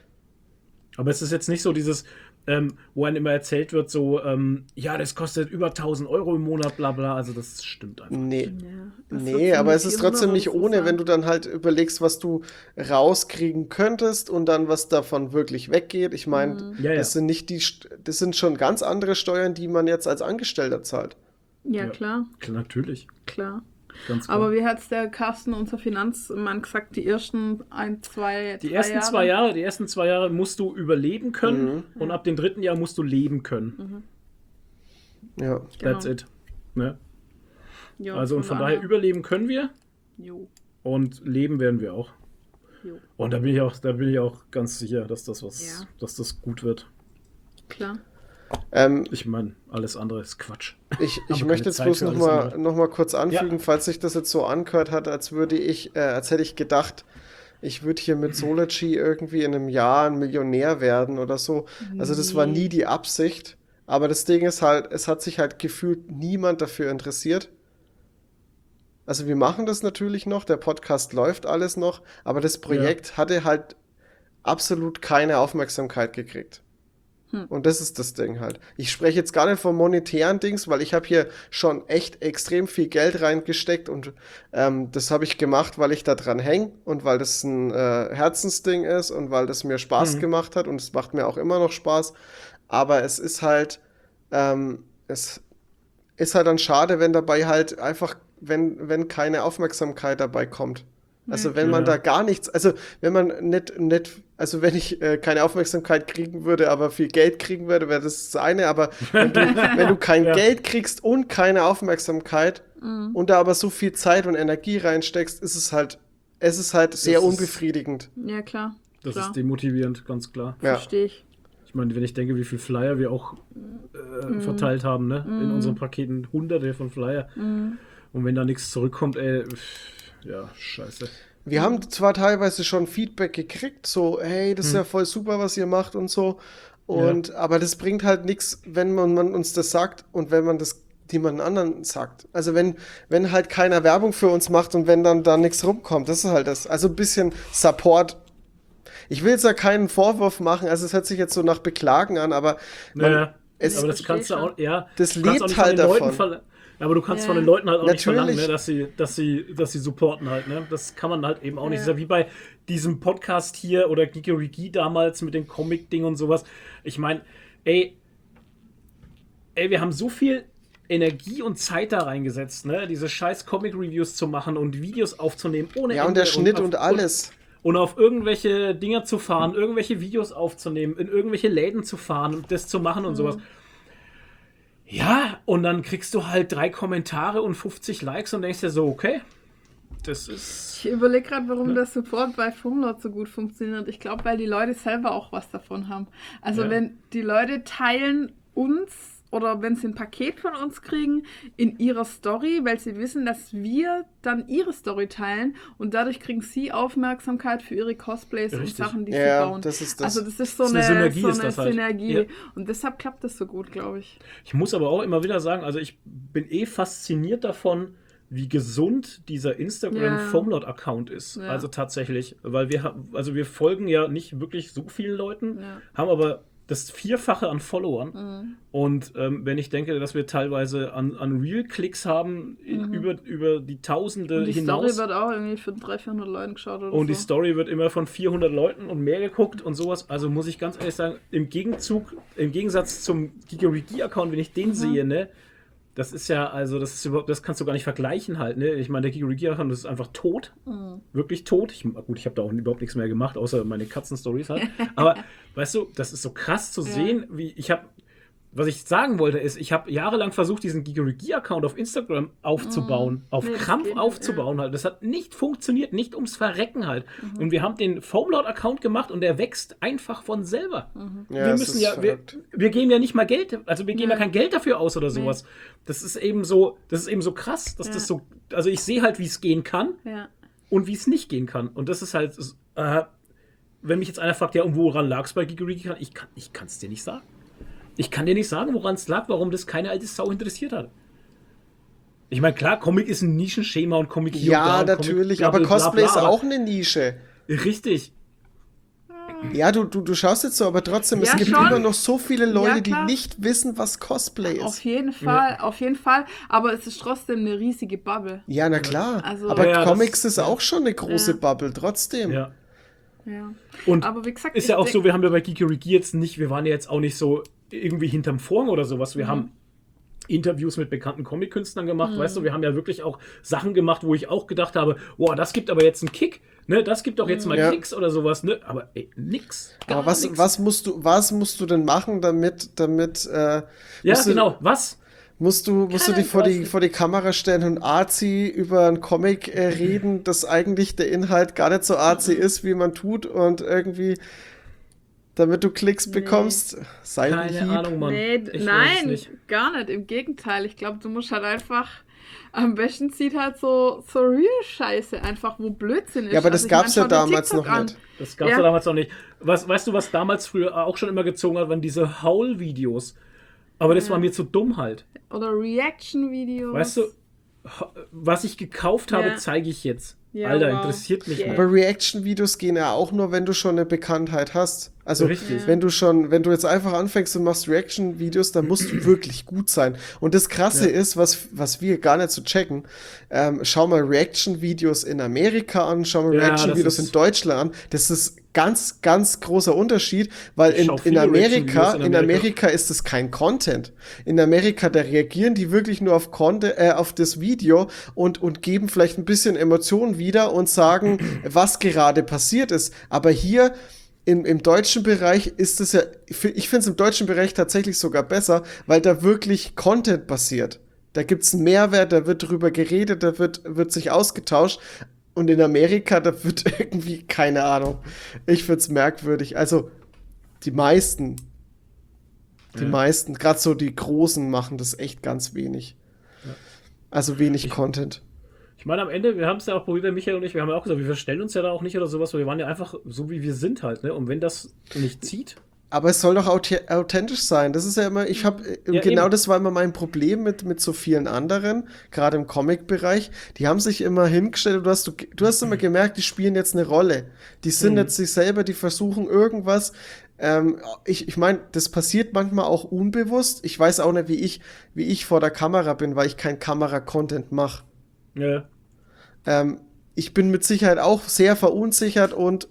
Speaker 1: Aber es ist jetzt nicht so dieses, wo einem immer erzählt wird, so, ja, das kostet über 1.000 Euro im Monat, bla bla. Also das stimmt einfach.
Speaker 2: Nee.
Speaker 3: Ja, das
Speaker 2: Nee,
Speaker 3: wird
Speaker 2: aber
Speaker 3: so
Speaker 2: es ist
Speaker 3: 400
Speaker 2: trotzdem nicht
Speaker 3: oder so
Speaker 2: ohne,
Speaker 3: sein.
Speaker 2: wenn du dann halt überlegst, was du rauskriegen könntest und dann was davon wirklich weggeht. Ich meine,
Speaker 1: Ja, ja.
Speaker 2: das sind schon ganz andere Steuern, die man jetzt als Angestellter zahlt.
Speaker 3: Ja, klar,
Speaker 1: Natürlich.
Speaker 3: klar.
Speaker 1: Ganz klar.
Speaker 3: Aber wie hat es der Carsten, unser Finanzmann, gesagt, die ersten
Speaker 1: Die ersten 2 Jahre musst du überleben können und ab dem 3. Jahr musst du leben können.
Speaker 2: Ja.
Speaker 3: Genau.
Speaker 1: That's it. Ne?
Speaker 3: Ja,
Speaker 1: Also und von daher überleben können wir
Speaker 3: Jo,
Speaker 1: und leben werden wir auch.
Speaker 3: jo,
Speaker 1: Und da bin ich auch ganz sicher, dass das
Speaker 3: Ja.
Speaker 1: dass das gut wird.
Speaker 3: klar.
Speaker 1: Ich meine, alles andere ist Quatsch.
Speaker 2: Ich
Speaker 1: keine
Speaker 2: möchte jetzt
Speaker 1: Zeit
Speaker 2: bloß
Speaker 1: für alles
Speaker 2: noch mal kurz anfügen,
Speaker 1: Ja.
Speaker 2: falls sich das jetzt so angehört hat, als hätte ich gedacht, ich würde hier mit Solargy irgendwie in einem Jahr ein Millionär werden oder so. Also das war nie die Absicht. Aber das Ding ist halt, es hat sich halt gefühlt niemand dafür interessiert. Also wir machen das natürlich noch, der Podcast läuft alles noch, aber das Projekt hatte halt absolut keine Aufmerksamkeit gekriegt. Und das ist das Ding halt. Ich spreche jetzt gar nicht vom monetären Dings, weil ich habe hier schon echt extrem viel Geld reingesteckt und das habe ich gemacht, weil ich da dran hänge und weil das ein Herzensding ist und weil das mir Spaß gemacht hat und es macht mir auch immer noch Spaß. Aber es ist halt, es ist halt dann schade, wenn dabei halt einfach, wenn keine Aufmerksamkeit dabei kommt. Also wenn man da gar nichts, also wenn man also wenn ich keine Aufmerksamkeit kriegen würde, aber viel Geld kriegen würde, wäre das eine, aber wenn du kein Geld kriegst und keine Aufmerksamkeit und da aber so viel Zeit und Energie reinsteckst, ist es halt sehr unbefriedigend.
Speaker 3: Ja, klar.
Speaker 1: Das
Speaker 3: klar.
Speaker 1: ist demotivierend, ganz klar.
Speaker 2: Ja.
Speaker 3: Verstehe ich.
Speaker 1: Ich meine, wenn ich denke, wie viel Flyer wir auch verteilt haben, ne? In unseren Paketen, Hunderte von Flyer. Und wenn da nichts zurückkommt, ja, scheiße.
Speaker 2: Wir haben zwar teilweise schon Feedback gekriegt, so, hey, das ist ja voll super, was ihr macht und so. Aber das bringt halt nichts, wenn man uns das sagt und wenn man das jemand anderen sagt. Also wenn halt keiner Werbung für uns macht und wenn dann da nichts rumkommt, das ist halt das. Also ein bisschen Support. Ich will jetzt da keinen Vorwurf machen, also es hört sich jetzt so nach Beklagen an, aber
Speaker 1: Aber das
Speaker 3: verstehe
Speaker 1: kannst du
Speaker 3: schon.
Speaker 1: auch, ja.
Speaker 2: Das
Speaker 1: du kannst
Speaker 2: lebt
Speaker 1: auch nicht von
Speaker 2: halt
Speaker 1: den Leuten
Speaker 2: davon.
Speaker 1: aber du kannst
Speaker 3: Ja.
Speaker 1: von den Leuten halt auch nicht
Speaker 2: Natürlich.
Speaker 1: verlangen, ne, dass sie supporten halt, ne? Das kann man halt eben auch nicht. Das
Speaker 3: Ja.
Speaker 1: ist ja wie bei diesem Podcast hier oder Geekeriki damals mit dem Comic-Ding und sowas. Ich meine, ey, wir haben so viel Energie und Zeit da reingesetzt, ne? Diese scheiß Comic-Reviews zu machen und Videos aufzunehmen ohne
Speaker 2: ja, und
Speaker 1: Ende
Speaker 2: der Schnitt
Speaker 1: auf-
Speaker 2: und alles.
Speaker 1: Und auf irgendwelche Dinger zu fahren, irgendwelche Videos aufzunehmen, in irgendwelche Läden zu fahren und das zu machen und sowas. Ja, und dann kriegst du halt 3 Kommentare und 50 Likes und denkst dir so, okay, das ist...
Speaker 3: Ich überlege gerade, warum der Support bei Fumlord so gut funktioniert. Ich glaube, weil die Leute selber auch was davon haben. Also
Speaker 1: Ja.
Speaker 3: wenn die Leute teilen uns oder wenn sie ein Paket von uns kriegen, in ihrer Story, weil sie wissen, dass wir dann ihre Story teilen und dadurch kriegen sie Aufmerksamkeit für ihre Cosplays und
Speaker 1: Richtig.
Speaker 3: Sachen, die sie
Speaker 2: Ja,
Speaker 3: bauen.
Speaker 2: das ist das.
Speaker 3: Also das ist so
Speaker 1: Das ist eine Synergie,
Speaker 3: so
Speaker 1: ist das halt.
Speaker 3: Synergie.
Speaker 1: Ja.
Speaker 3: Und deshalb klappt das so gut, glaube ich.
Speaker 1: Ich muss aber auch immer wieder sagen, also ich bin fasziniert davon, wie gesund dieser Instagram-Foamlord-Account ist.
Speaker 3: Ja.
Speaker 1: Also tatsächlich, weil wir folgen ja nicht wirklich so vielen Leuten,
Speaker 3: Ja.
Speaker 1: haben aber das Vierfache an Followern. Und wenn ich denke, dass wir teilweise an Real-Klicks haben, über die Tausende
Speaker 3: Und die
Speaker 1: hinaus.
Speaker 3: Story wird auch irgendwie für 300-400 Leuten geschaut oder
Speaker 1: Und
Speaker 3: so.
Speaker 1: die Story wird immer von 400 Leuten und mehr geguckt und sowas. Also muss ich ganz ehrlich sagen, im Gegensatz zum Gigerigi-Account, wenn ich den sehe, ne, das ist ja, also das kannst du gar nicht vergleichen halt, ne? Ich meine, der Gigerigi-Account ist einfach tot. Wirklich tot. Ich habe da auch überhaupt nichts mehr gemacht, außer meine Katzen-Stories halt. Aber, weißt du, das ist so krass zu sehen, was ich sagen wollte, ist, ich habe jahrelang versucht, diesen Gigerigi-Account auf Instagram aufzubauen, auf
Speaker 3: das
Speaker 1: Krampf
Speaker 3: geht nicht,
Speaker 1: aufzubauen halt. Das hat nicht funktioniert, nicht ums Verrecken halt. Und wir haben den Foamlord-Account gemacht und der wächst einfach von selber.
Speaker 2: Ja,
Speaker 1: Wir
Speaker 2: es
Speaker 1: müssen
Speaker 2: ist
Speaker 1: ja,
Speaker 2: verrückt.
Speaker 1: wir geben ja nicht mal Geld, also wir geben ja kein Geld dafür aus oder sowas. Das ist eben so krass, dass das so, also ich sehe halt, wie es gehen kann
Speaker 3: Ja.
Speaker 1: und wie es nicht gehen kann. Und das ist halt, wenn mich jetzt einer fragt, ja, und woran lag es bei Gigerigi? Ich kann es dir nicht sagen. Ich kann dir nicht sagen, woran es lag, warum das keine alte Sau interessiert hat. Ich meine, klar, Comic ist ein Nischenschema und Comic hier
Speaker 2: Ja,
Speaker 1: und da und
Speaker 2: natürlich,
Speaker 1: Comic,
Speaker 2: aber
Speaker 1: bla, bla, bla,
Speaker 2: Cosplay ist
Speaker 1: aber-
Speaker 2: auch eine Nische.
Speaker 1: Richtig.
Speaker 2: Ja, du schaust jetzt so, aber trotzdem, es
Speaker 3: Ja,
Speaker 2: gibt
Speaker 3: schon.
Speaker 2: immer noch so viele Leute,
Speaker 3: Ja,
Speaker 2: die
Speaker 3: klar.
Speaker 2: nicht wissen, was Cosplay
Speaker 3: Auf
Speaker 2: ist.
Speaker 3: jeden Fall, auf jeden Fall. Aber es ist trotzdem eine riesige Bubble.
Speaker 2: Ja, na klar.
Speaker 3: Also-
Speaker 2: aber
Speaker 1: Ja,
Speaker 2: Comics
Speaker 1: das-
Speaker 2: ist auch schon eine große
Speaker 3: Ja.
Speaker 2: Bubble, trotzdem.
Speaker 1: Ja.
Speaker 3: Ja.
Speaker 1: Und
Speaker 3: Aber wie gesagt,
Speaker 1: ist ja
Speaker 3: ich
Speaker 1: auch so,
Speaker 3: denk-
Speaker 1: wir haben ja bei Gigerigi jetzt nicht, wir waren ja jetzt auch nicht so irgendwie hinterm Vorhang oder sowas. Wir haben Interviews mit bekannten Comic-Künstlern gemacht, weißt du, wir haben ja wirklich auch Sachen gemacht, wo ich auch gedacht habe, boah, das gibt aber jetzt einen Kick, ne, das gibt doch jetzt mal
Speaker 2: Ja.
Speaker 1: Klicks oder sowas, ne, aber ey, nix. Gar
Speaker 2: Aber
Speaker 1: nix.
Speaker 2: was musst du denn machen, damit
Speaker 1: Ja,
Speaker 2: musst du-
Speaker 1: genau, was?
Speaker 2: musst du
Speaker 3: Keiner
Speaker 2: dich vor die,
Speaker 3: interessiert.
Speaker 2: vor die Kamera stellen und arzi über einen Comic reden, dass eigentlich der Inhalt gar nicht so arzi ist, wie man tut und irgendwie, damit du Klicks bekommst, sei
Speaker 1: Keine
Speaker 2: lieb.
Speaker 1: Ahnung, Mann.
Speaker 3: Nee,
Speaker 1: Ich weiß es
Speaker 3: nein,
Speaker 1: nicht.
Speaker 3: gar nicht. Im Gegenteil. Ich glaube, du musst halt einfach. Am besten zieht halt so Real-Scheiße einfach, wo Blödsinn ist.
Speaker 2: Ja, aber das
Speaker 3: Also ich
Speaker 2: gab's
Speaker 3: mein,
Speaker 2: ja
Speaker 3: schau dir
Speaker 2: damals
Speaker 3: TikTok
Speaker 2: noch
Speaker 3: an.
Speaker 2: nicht.
Speaker 1: Das gab's ja
Speaker 3: Ja.
Speaker 1: damals noch nicht. Weißt du, was damals früher auch schon immer gezogen hat, waren diese Howl-Videos. Aber das war mir zu dumm halt.
Speaker 3: Oder Reaction-Videos.
Speaker 1: Weißt du, was ich gekauft habe,
Speaker 3: Ja.
Speaker 1: zeige ich jetzt.
Speaker 3: Ja,
Speaker 1: Alter,
Speaker 3: wow.
Speaker 1: interessiert mich
Speaker 3: Yeah.
Speaker 1: nicht.
Speaker 2: Aber Reaction-Videos gehen ja auch nur, wenn du schon eine Bekanntheit hast. Also,
Speaker 1: Richtig.
Speaker 2: wenn du jetzt einfach anfängst und machst Reaction-Videos, dann musst du wirklich gut sein. Und das Krasse ist, was wir gar nicht so checken, schau mal Reaction-Videos in Amerika an, schau mal
Speaker 1: Ja,
Speaker 2: Reaction-Videos
Speaker 1: das
Speaker 2: in
Speaker 1: ist-
Speaker 2: Deutschland an. Das ist ganz, ganz großer Unterschied, weil
Speaker 1: Ich schau
Speaker 2: in
Speaker 1: viele
Speaker 2: Amerika,
Speaker 1: Reaction-Videos
Speaker 2: in Amerika ist es kein Content. In Amerika, da reagieren die wirklich nur auf das Video und geben vielleicht ein bisschen Emotionen wieder und sagen, was gerade passiert ist. Aber hier im deutschen Bereich ist es ja, ich finde es im deutschen Bereich tatsächlich sogar besser, weil da wirklich Content passiert. Da gibt's einen Mehrwert, da wird drüber geredet, da wird sich ausgetauscht. Und in Amerika, da wird irgendwie, keine Ahnung, ich find's merkwürdig. Also, die meisten, gerade so die Großen machen das echt ganz wenig. Also wenig Content.
Speaker 1: Ich meine, am Ende, wir haben es ja auch probiert, der Michael und ich, wir haben ja auch gesagt, wir verstellen uns ja da auch nicht oder sowas, weil wir waren ja einfach so, wie wir sind halt, ne? Und wenn das nicht zieht,
Speaker 2: Aber es soll doch authentisch sein. Das ist ja immer,
Speaker 1: Ja,
Speaker 2: genau
Speaker 1: eben.
Speaker 2: das war immer mein Problem mit so vielen anderen, gerade im Comic-Bereich. Die haben sich immer hingestellt und du hast immer gemerkt, die spielen jetzt eine Rolle. Die sind jetzt sich selber, die versuchen irgendwas. Ich meine, das passiert manchmal auch unbewusst. Ich weiß auch nicht, wie ich vor der Kamera bin, weil ich kein Kamera-Content mache.
Speaker 1: ja,
Speaker 2: Ich bin mit Sicherheit auch sehr verunsichert und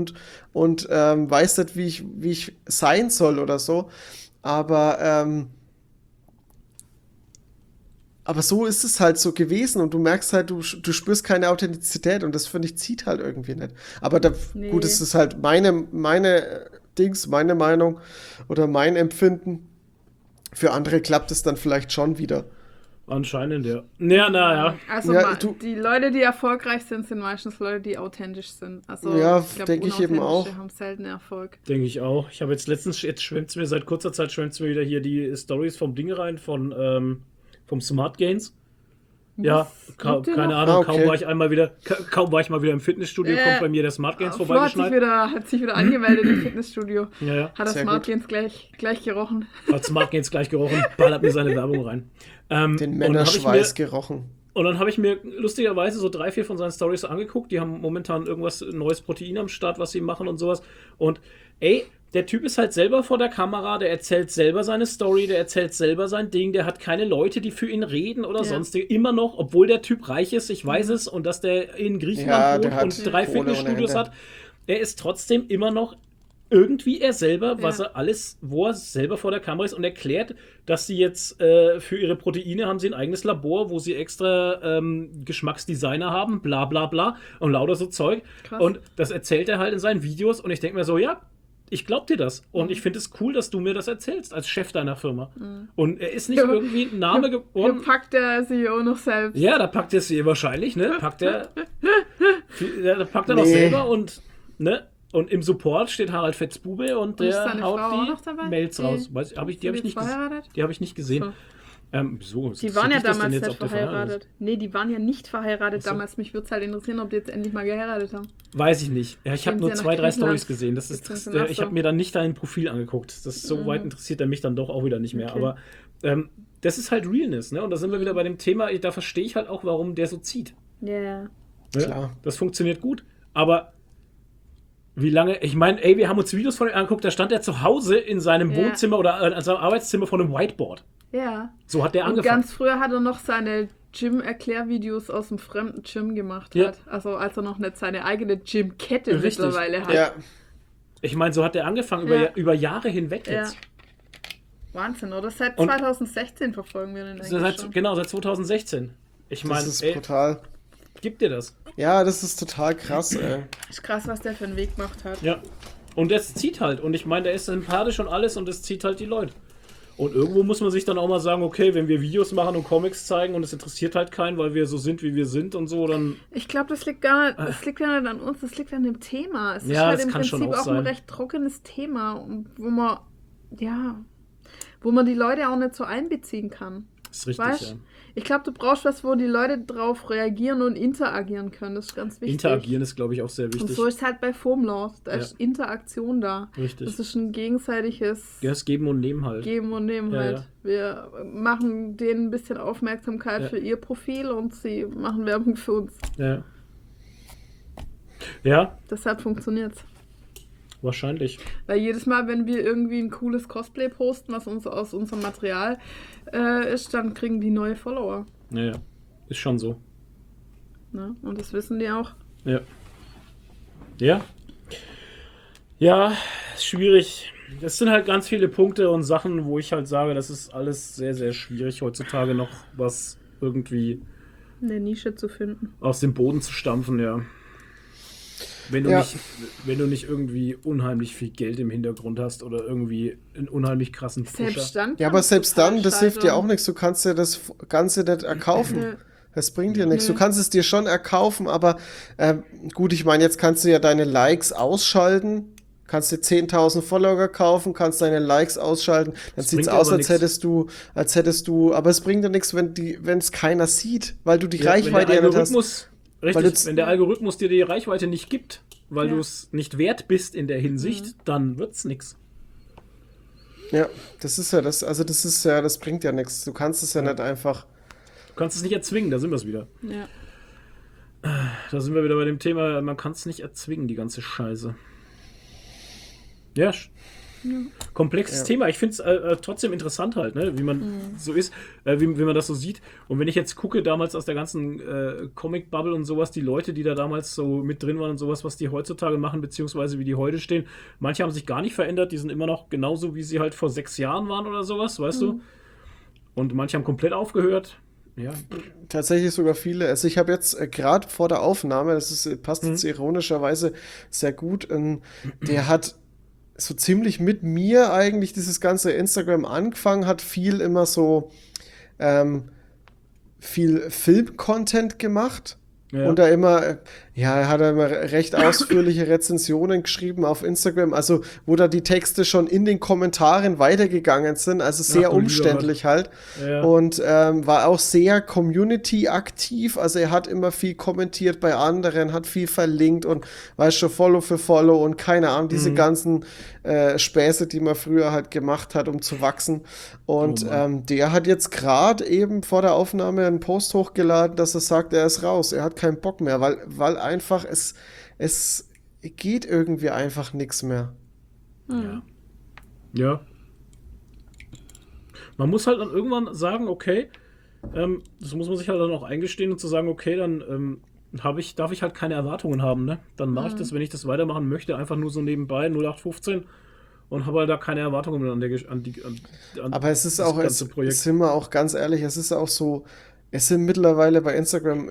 Speaker 2: weiß nicht, wie ich sein soll oder so. Aber so ist es halt so gewesen und du merkst halt, du spürst keine Authentizität und das finde ich zieht halt irgendwie nicht. Aber
Speaker 3: Nee.
Speaker 2: gut, es ist halt meine Meinung oder mein Empfinden. Für andere klappt es dann vielleicht schon wieder.
Speaker 1: Anscheinend, ja. Ja.
Speaker 3: Also
Speaker 2: Ja,
Speaker 3: die Leute, die erfolgreich sind, sind meistens Leute, die authentisch sind. Also
Speaker 2: Ja,
Speaker 3: ich glaub,
Speaker 2: denke ich eben
Speaker 3: Unauthentische
Speaker 2: auch.
Speaker 3: haben selten Erfolg.
Speaker 1: Denke ich auch. Ich habe jetzt letztens, jetzt schwemmt's mir, seit kurzer Zeit schwemmt's mir wieder hier die Stories vom Ding rein, vom Smart Gains. Ja,
Speaker 3: Gibt ihr
Speaker 1: keine
Speaker 3: noch?
Speaker 1: Ahnung,
Speaker 2: Okay.
Speaker 1: kaum war ich mal wieder im Fitnessstudio, kommt bei mir der Smart Gains
Speaker 3: Flo
Speaker 1: vorbeigeschneit.
Speaker 3: hat sich wieder angemeldet im Fitnessstudio.
Speaker 1: Ja.
Speaker 3: Hat das
Speaker 2: Sehr
Speaker 3: Smart
Speaker 2: gut.
Speaker 3: Gains gleich gerochen.
Speaker 1: Hat Smart Gains gleich gerochen, ballert mir seine Werbung rein.
Speaker 2: Den
Speaker 1: und dann hab
Speaker 2: Männerschweiß gerochen.
Speaker 1: Und dann habe ich mir lustigerweise so 3, 4 von seinen Stories angeguckt. Die haben momentan irgendwas neues Protein am Start, was sie machen und sowas. Und ey, der Typ ist halt selber vor der Kamera, der erzählt selber seine Story, der erzählt selber sein Ding, der hat keine Leute, die für ihn reden oder
Speaker 3: Ja.
Speaker 1: sonstige. Immer noch, obwohl der Typ reich ist, ich weiß es, und dass der in
Speaker 2: Ja,
Speaker 1: Griechenland
Speaker 2: der
Speaker 1: wohnt
Speaker 2: hat
Speaker 1: und 3
Speaker 2: Kohle ohne
Speaker 1: Fitnessstudios
Speaker 2: Ende.
Speaker 1: hat, er ist trotzdem immer noch irgendwie er selber,
Speaker 3: Ja.
Speaker 1: was er alles, wo er selber vor der Kamera ist und erklärt, dass sie jetzt für ihre Proteine haben sie ein eigenes Labor, wo sie extra Geschmacksdesigner haben, bla bla bla und lauter so Zeug.
Speaker 3: Krass.
Speaker 1: Und das erzählt er halt in seinen Videos und ich denke mir so, ja, ich glaub dir das. Und ich finde es cool, dass du mir das erzählst als Chef deiner Firma. Und er ist nicht
Speaker 3: Ja.
Speaker 1: irgendwie ein Name
Speaker 3: Hier
Speaker 1: geworden.
Speaker 3: packt der CEO noch selbst.
Speaker 1: Ja, da packt er es wahrscheinlich, ne? Da packt er noch
Speaker 2: Nee.
Speaker 1: selber und, ne? Und im Support steht Harald Fetzbube und
Speaker 3: Und ist
Speaker 1: der
Speaker 3: seine Frau auch
Speaker 1: haut
Speaker 3: noch dabei?
Speaker 1: die Mails
Speaker 3: Die-
Speaker 1: raus. Die habe ich,
Speaker 3: Sind
Speaker 1: nicht
Speaker 3: die
Speaker 1: gesehen.
Speaker 3: verheiratet?
Speaker 1: Die habe ich nicht gesehen.
Speaker 3: So.
Speaker 1: So,
Speaker 3: Die waren ja
Speaker 1: interessiert dich das denn
Speaker 3: damals
Speaker 1: jetzt,
Speaker 3: nicht
Speaker 1: ob der verheiratet
Speaker 3: verheiratet. Nee, die waren ja nicht verheiratet
Speaker 1: Ach so.
Speaker 3: damals. Mich würde es halt interessieren, ob die jetzt endlich mal geheiratet haben.
Speaker 1: ist? Weiß ich nicht. Ja, ich habe
Speaker 3: Gehen
Speaker 1: nur
Speaker 3: sie nach
Speaker 1: 2, 3
Speaker 3: Griechenland?
Speaker 1: Stories gesehen. Das ist,
Speaker 3: Jetzt sind
Speaker 1: das,
Speaker 3: sie nach
Speaker 1: ich
Speaker 3: so.
Speaker 1: habe mir dann nicht dein Profil angeguckt. Das ist, so weit interessiert er mich dann doch auch wieder nicht mehr.
Speaker 3: Okay.
Speaker 1: Aber das ist halt Realness, ne? Und da sind wir wieder bei dem Thema, da verstehe ich halt auch, warum der so zieht.
Speaker 3: Ja.
Speaker 1: Ne?
Speaker 2: Klar.
Speaker 1: Das funktioniert gut. Aber wie lange, ich meine, ey, wir haben uns Videos von ihm angeguckt, da stand er zu Hause in seinem
Speaker 3: Ja.
Speaker 1: Wohnzimmer oder in seinem Arbeitszimmer vor einem Whiteboard.
Speaker 3: Ja.
Speaker 1: So hat der
Speaker 3: Und
Speaker 1: angefangen.
Speaker 3: ganz früher hat er noch seine Gym-Erklärvideos aus dem fremden Gym gemacht.
Speaker 1: Ja.
Speaker 3: Hat. Also als er noch nicht seine eigene Gym-Kette
Speaker 1: Richtig.
Speaker 3: mittlerweile hat.
Speaker 2: Ja,
Speaker 1: Ich meine, so hat der angefangen
Speaker 3: Ja.
Speaker 1: über Jahre hinweg
Speaker 3: Ja.
Speaker 1: jetzt.
Speaker 3: Wahnsinn, oder? Seit
Speaker 1: Und-
Speaker 3: 2016 verfolgen wir den eigentlich schon.
Speaker 1: Genau, seit 2016. Ich meine,
Speaker 2: das ist
Speaker 1: ey,
Speaker 2: brutal.
Speaker 1: gib dir das.
Speaker 2: Ja, das ist total krass, ey.
Speaker 3: Ist krass, was der für einen Weg gemacht hat.
Speaker 1: Ja. Und das zieht halt. Und ich meine, der ist sympathisch und alles und das zieht halt die Leute. Und irgendwo muss man sich dann auch mal sagen, okay, wenn wir Videos machen und Comics zeigen und es interessiert halt keinen, weil wir so sind, wie wir sind und so, dann
Speaker 3: Ich glaube, das liegt gar nicht, das liegt gar nicht an uns, das liegt an dem Thema. Es ist
Speaker 1: Ja,
Speaker 3: halt
Speaker 1: das
Speaker 3: im
Speaker 1: kann schon
Speaker 3: Prinzip
Speaker 1: auch
Speaker 3: auch ein
Speaker 1: sein.
Speaker 3: recht trockenes Thema, wo man die Leute auch nicht so einbeziehen kann.
Speaker 1: ist richtig,
Speaker 3: Weißt?
Speaker 1: ja.
Speaker 3: Ich glaube, du brauchst was, wo die Leute drauf reagieren und interagieren können. Das ist ganz wichtig.
Speaker 1: Interagieren ist, glaube ich, auch sehr
Speaker 3: Und
Speaker 1: wichtig.
Speaker 3: so ist halt bei Foamlaw. Da
Speaker 1: Ja.
Speaker 3: ist Interaktion da.
Speaker 1: Richtig.
Speaker 3: Das ist ein gegenseitiges
Speaker 1: Ja, das Geben und Nehmen halt.
Speaker 3: Geben und Nehmen
Speaker 1: Ja,
Speaker 3: halt.
Speaker 1: ja.
Speaker 3: Wir machen denen ein bisschen Aufmerksamkeit
Speaker 1: Ja.
Speaker 3: für ihr Profil und sie machen Werbung für uns.
Speaker 1: Ja. Ja,
Speaker 3: Deshalb funktioniert's.
Speaker 1: wahrscheinlich.
Speaker 3: Weil jedes Mal, wenn wir irgendwie ein cooles Cosplay posten, was uns aus unserem Material ist, dann kriegen die neue Follower.
Speaker 1: Ja, ist schon so.
Speaker 3: Ne? Und das wissen die auch.
Speaker 1: Ja. Ja. Ja, ist schwierig. Das sind halt ganz viele Punkte und Sachen, wo ich halt sage, das ist alles sehr, sehr schwierig heutzutage noch was irgendwie
Speaker 3: Eine Nische zu finden.
Speaker 1: aus dem Boden zu stampfen, ja. Wenn du,
Speaker 2: Ja.
Speaker 1: wenn du nicht irgendwie unheimlich viel Geld im Hintergrund hast oder irgendwie einen unheimlich krassen Pusher.
Speaker 3: Selbst dann.
Speaker 2: Ja,
Speaker 3: kann
Speaker 2: aber
Speaker 3: es
Speaker 2: selbst
Speaker 3: total
Speaker 2: dann, das hilft dir
Speaker 3: scheitern.
Speaker 2: auch nichts. Du kannst dir das Ganze nicht erkaufen.
Speaker 3: Nee.
Speaker 2: Das bringt dir nichts.
Speaker 3: Nee.
Speaker 2: Du kannst es dir schon erkaufen, aber gut, ich meine, jetzt kannst du ja deine Likes ausschalten. Kannst dir 10.000 Follower kaufen, kannst deine Likes ausschalten. Dann
Speaker 1: Das
Speaker 2: sieht's
Speaker 1: bringt
Speaker 2: aus,
Speaker 1: aber
Speaker 2: als
Speaker 1: nix.
Speaker 2: hättest du, aber es bringt dir nichts, wenn es keiner sieht, weil du die
Speaker 1: Ja,
Speaker 2: Reichweite ja nicht hast. Weil
Speaker 1: Richtig,
Speaker 2: du-
Speaker 1: wenn der Algorithmus dir die Reichweite nicht gibt, weil
Speaker 3: Ja.
Speaker 1: du es nicht wert bist in der Hinsicht, dann wird's nix.
Speaker 2: Ja, das ist ja das, also das ist ja, das bringt ja nichts. Du kannst es ja nicht einfach.
Speaker 1: Du kannst es nicht erzwingen, da sind wir es wieder.
Speaker 3: Ja.
Speaker 1: Da sind wir wieder bei dem Thema, man kann es nicht erzwingen, die ganze Scheiße. Ja, komplexes
Speaker 2: Ja.
Speaker 1: Thema. Ich finde es trotzdem interessant halt, ne? Wie man so ist, wie man das so sieht. Und wenn ich jetzt gucke, damals aus der ganzen Comic-Bubble und sowas, die Leute, die da damals so mit drin waren und sowas, was die heutzutage machen, beziehungsweise wie die heute stehen, manche haben sich gar nicht verändert, die sind immer noch genauso, wie sie halt vor 6 Jahren waren oder sowas, weißt du? Und manche haben komplett aufgehört. Ja,
Speaker 2: Tatsächlich sogar viele. Also ich habe jetzt gerade vor der Aufnahme, passt jetzt ironischerweise sehr gut, der hat so ziemlich mit mir eigentlich dieses ganze Instagram angefangen, hat viel immer so viel Film-Content gemacht.
Speaker 1: Ja.
Speaker 2: Und da immer, er hat immer recht ausführliche Rezensionen geschrieben auf Instagram, also wo da die Texte schon in den Kommentaren weitergegangen sind, also sehr
Speaker 1: du lieber
Speaker 2: umständlich halt.
Speaker 1: Ja.
Speaker 2: Und war auch sehr Community-aktiv, also er hat immer viel kommentiert bei anderen, hat viel verlinkt und weißt schon, Follow für Follow und keine Ahnung, diese ganzen Späße, die man früher halt gemacht hat, um zu wachsen. Und der hat jetzt gerade eben vor der Aufnahme einen Post hochgeladen, dass er sagt, er ist raus, er hat keinen Bock mehr, weil einfach es geht irgendwie einfach nichts mehr.
Speaker 1: Ja. Man muss halt dann irgendwann sagen, okay, das muss man sich halt dann auch eingestehen und zu sagen, okay, dann darf ich halt keine Erwartungen haben, ne? Dann mache ich das, wenn ich das weitermachen möchte, einfach nur so nebenbei 0815 und habe halt da keine Erwartungen an
Speaker 2: Aber es ist
Speaker 1: das
Speaker 2: auch,
Speaker 1: ganze Projekt.
Speaker 2: sind wir auch ganz ehrlich, es ist auch so, es sind mittlerweile bei Instagram,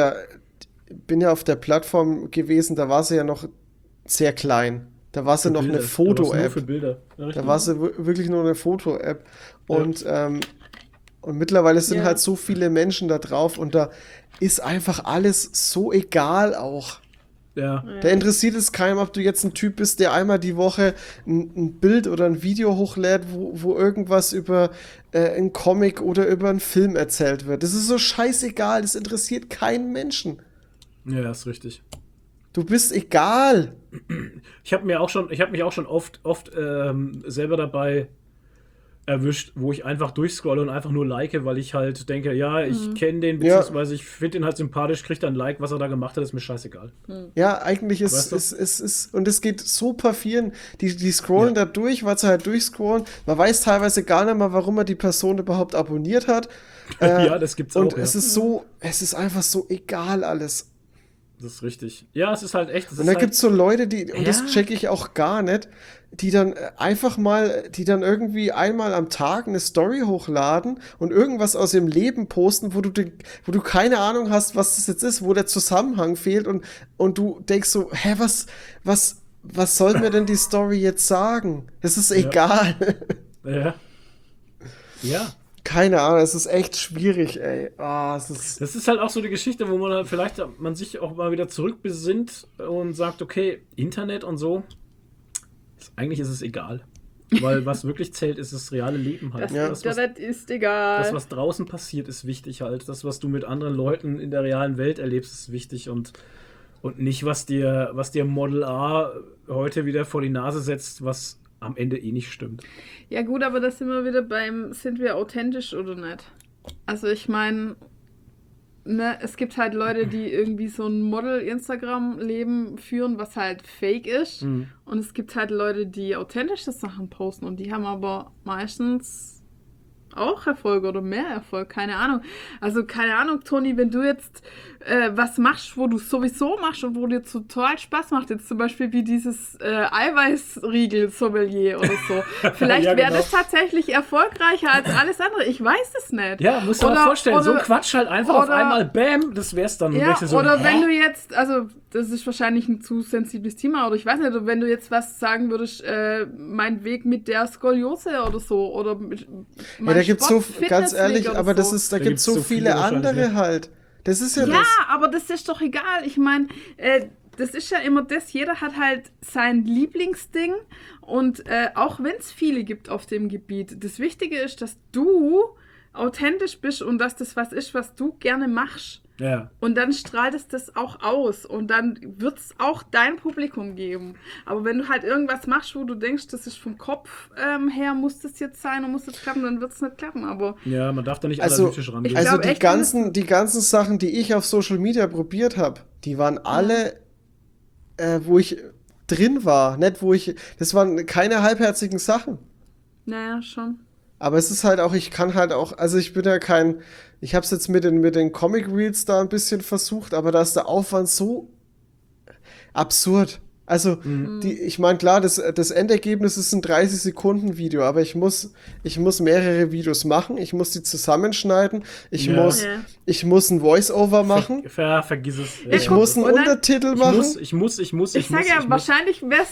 Speaker 2: bin ja auf der Plattform gewesen, da war sie ja noch sehr klein. Da war sie noch
Speaker 1: Bilder.
Speaker 2: eine
Speaker 1: Da war's nur
Speaker 2: Foto-App.
Speaker 1: für Bilder. Ja, richtig.
Speaker 2: Da war sie wirklich nur eine Foto-App. Und mittlerweile sind
Speaker 3: Ja.
Speaker 2: halt so viele Menschen da drauf und da ist einfach alles so egal auch.
Speaker 1: Ja.
Speaker 2: Da interessiert es keinem, ob du jetzt ein Typ bist, der einmal die Woche ein Bild oder ein Video hochlädt, wo irgendwas über einen Comic oder über einen Film erzählt wird. Das ist so scheißegal, das interessiert keinen Menschen.
Speaker 1: Ja, ist richtig.
Speaker 2: Du bist egal.
Speaker 1: Ich habe mich auch schon oft selber dabei erwischt, wo ich einfach durchscrolle und einfach nur like, weil ich halt denke, ja, ich kenne den, beziehungsweise ich finde den halt sympathisch, kriege dann ein Like, was er da gemacht hat, ist mir scheißegal.
Speaker 2: Ja, eigentlich
Speaker 1: Weißt du?
Speaker 2: ist, und es geht so passieren, die scrollen da durch, weil sie halt durchscrollen. Man weiß teilweise gar nicht mal, warum man die Person überhaupt abonniert hat.
Speaker 1: Ja, das gibt's
Speaker 2: Und
Speaker 1: auch.
Speaker 2: es ist es ist einfach so egal alles.
Speaker 1: Das ist richtig. Ja, es ist halt echt.
Speaker 2: Und da gibt's so Leute, und das
Speaker 1: Ja.
Speaker 2: checke ich auch gar nicht, die dann die dann irgendwie einmal am Tag eine Story hochladen und irgendwas aus ihrem Leben posten, wo du keine Ahnung hast, was das jetzt ist, wo der Zusammenhang fehlt und du denkst so, was soll mir denn die Story jetzt sagen? Es ist egal.
Speaker 1: Ja. Ja.
Speaker 2: Keine Ahnung, es ist echt schwierig, ey. Es ist
Speaker 1: Das ist halt auch so die Geschichte, wo man halt vielleicht sich auch mal wieder zurückbesinnt und sagt, okay, Internet und so, eigentlich ist es egal. Weil was wirklich zählt, ist das reale Leben halt.
Speaker 3: Das
Speaker 1: Das,
Speaker 3: Internet ist egal.
Speaker 1: was draußen passiert, ist wichtig halt. Das, was du mit anderen Leuten in der realen Welt erlebst, ist wichtig und nicht, was dir Model A heute wieder vor die Nase setzt, was am Ende eh nicht stimmt.
Speaker 3: Ja gut, aber das sind wir wieder sind wir authentisch oder nicht? Also ich meine, ne, es gibt halt Leute, die irgendwie so ein Model-Instagram-Leben führen, was halt fake ist.
Speaker 1: Mhm.
Speaker 3: Und es gibt halt Leute, die authentische Sachen posten und die haben aber meistens auch Erfolg oder mehr Erfolg, keine Ahnung. Also keine Ahnung, Toni, wenn du jetzt was machst, wo du sowieso machst und wo dir total Spaß macht, jetzt zum Beispiel wie dieses Eiweißriegel-Sommelier oder so. Vielleicht
Speaker 1: Ja,
Speaker 3: wäre
Speaker 1: genau.
Speaker 3: das tatsächlich erfolgreicher als alles andere. Ich weiß es nicht.
Speaker 1: Ja, musst du dir mal vorstellen, so ein Quatsch halt einfach auf
Speaker 3: oder-
Speaker 1: einmal, bam, das wär's dann. Und
Speaker 3: Ja,
Speaker 1: denkst dir so,
Speaker 3: oder
Speaker 1: hä?
Speaker 3: wenn du jetzt, also das ist wahrscheinlich ein zu sensibles Thema, oder ich weiß nicht, wenn du jetzt was sagen würdest, mein Weg mit der Skoliose oder so, oder mit
Speaker 2: Ja, da gibt's so,
Speaker 3: Sport-
Speaker 2: ganz
Speaker 3: Fitnessweg
Speaker 2: ehrlich,
Speaker 3: oder
Speaker 2: aber
Speaker 3: so.
Speaker 2: da gibt's so viele
Speaker 1: wahrscheinlich,
Speaker 2: andere
Speaker 1: ne?
Speaker 2: halt. Das ist ja
Speaker 3: Ja,
Speaker 2: das.
Speaker 3: aber das ist doch egal. Ich meine, das ist ja immer das, jeder hat halt sein Lieblingsding und auch wenn es viele gibt auf dem Gebiet, das Wichtige ist, dass du authentisch bist und dass das was ist, was du gerne machst.
Speaker 1: Ja.
Speaker 3: Und dann strahlt es das auch aus und dann wird es auch dein Publikum geben. Aber wenn du halt irgendwas machst, wo du denkst, das ist vom Kopf her, muss das jetzt sein und muss das klappen, dann wird es nicht klappen. Aber
Speaker 1: Ja, man darf da nicht
Speaker 2: Also-
Speaker 1: analytisch rangehen.
Speaker 3: Ich
Speaker 2: Also
Speaker 3: glaub echt,
Speaker 2: die ganzen Sachen, die ich auf Social Media probiert habe, die waren alle, wo ich drin war. Das waren keine halbherzigen Sachen.
Speaker 3: naja, schon.
Speaker 2: Aber es ist halt auch, ich kann halt auch, also ich bin ja ich habe es jetzt mit den Comic Reels da ein bisschen versucht, aber da ist der Aufwand so absurd. Also, ich meine, klar, das Endergebnis ist ein 30-Sekunden-Video, aber ich muss mehrere Videos machen, ich muss die zusammenschneiden, ich
Speaker 1: Ja.
Speaker 2: muss ein Voice-Over machen,
Speaker 1: Vergiss es.
Speaker 2: ich
Speaker 3: guck,
Speaker 2: muss einen
Speaker 3: und dann-
Speaker 2: Untertitel machen.
Speaker 1: Ich muss.
Speaker 3: Ich sage ja, wahrscheinlich wäre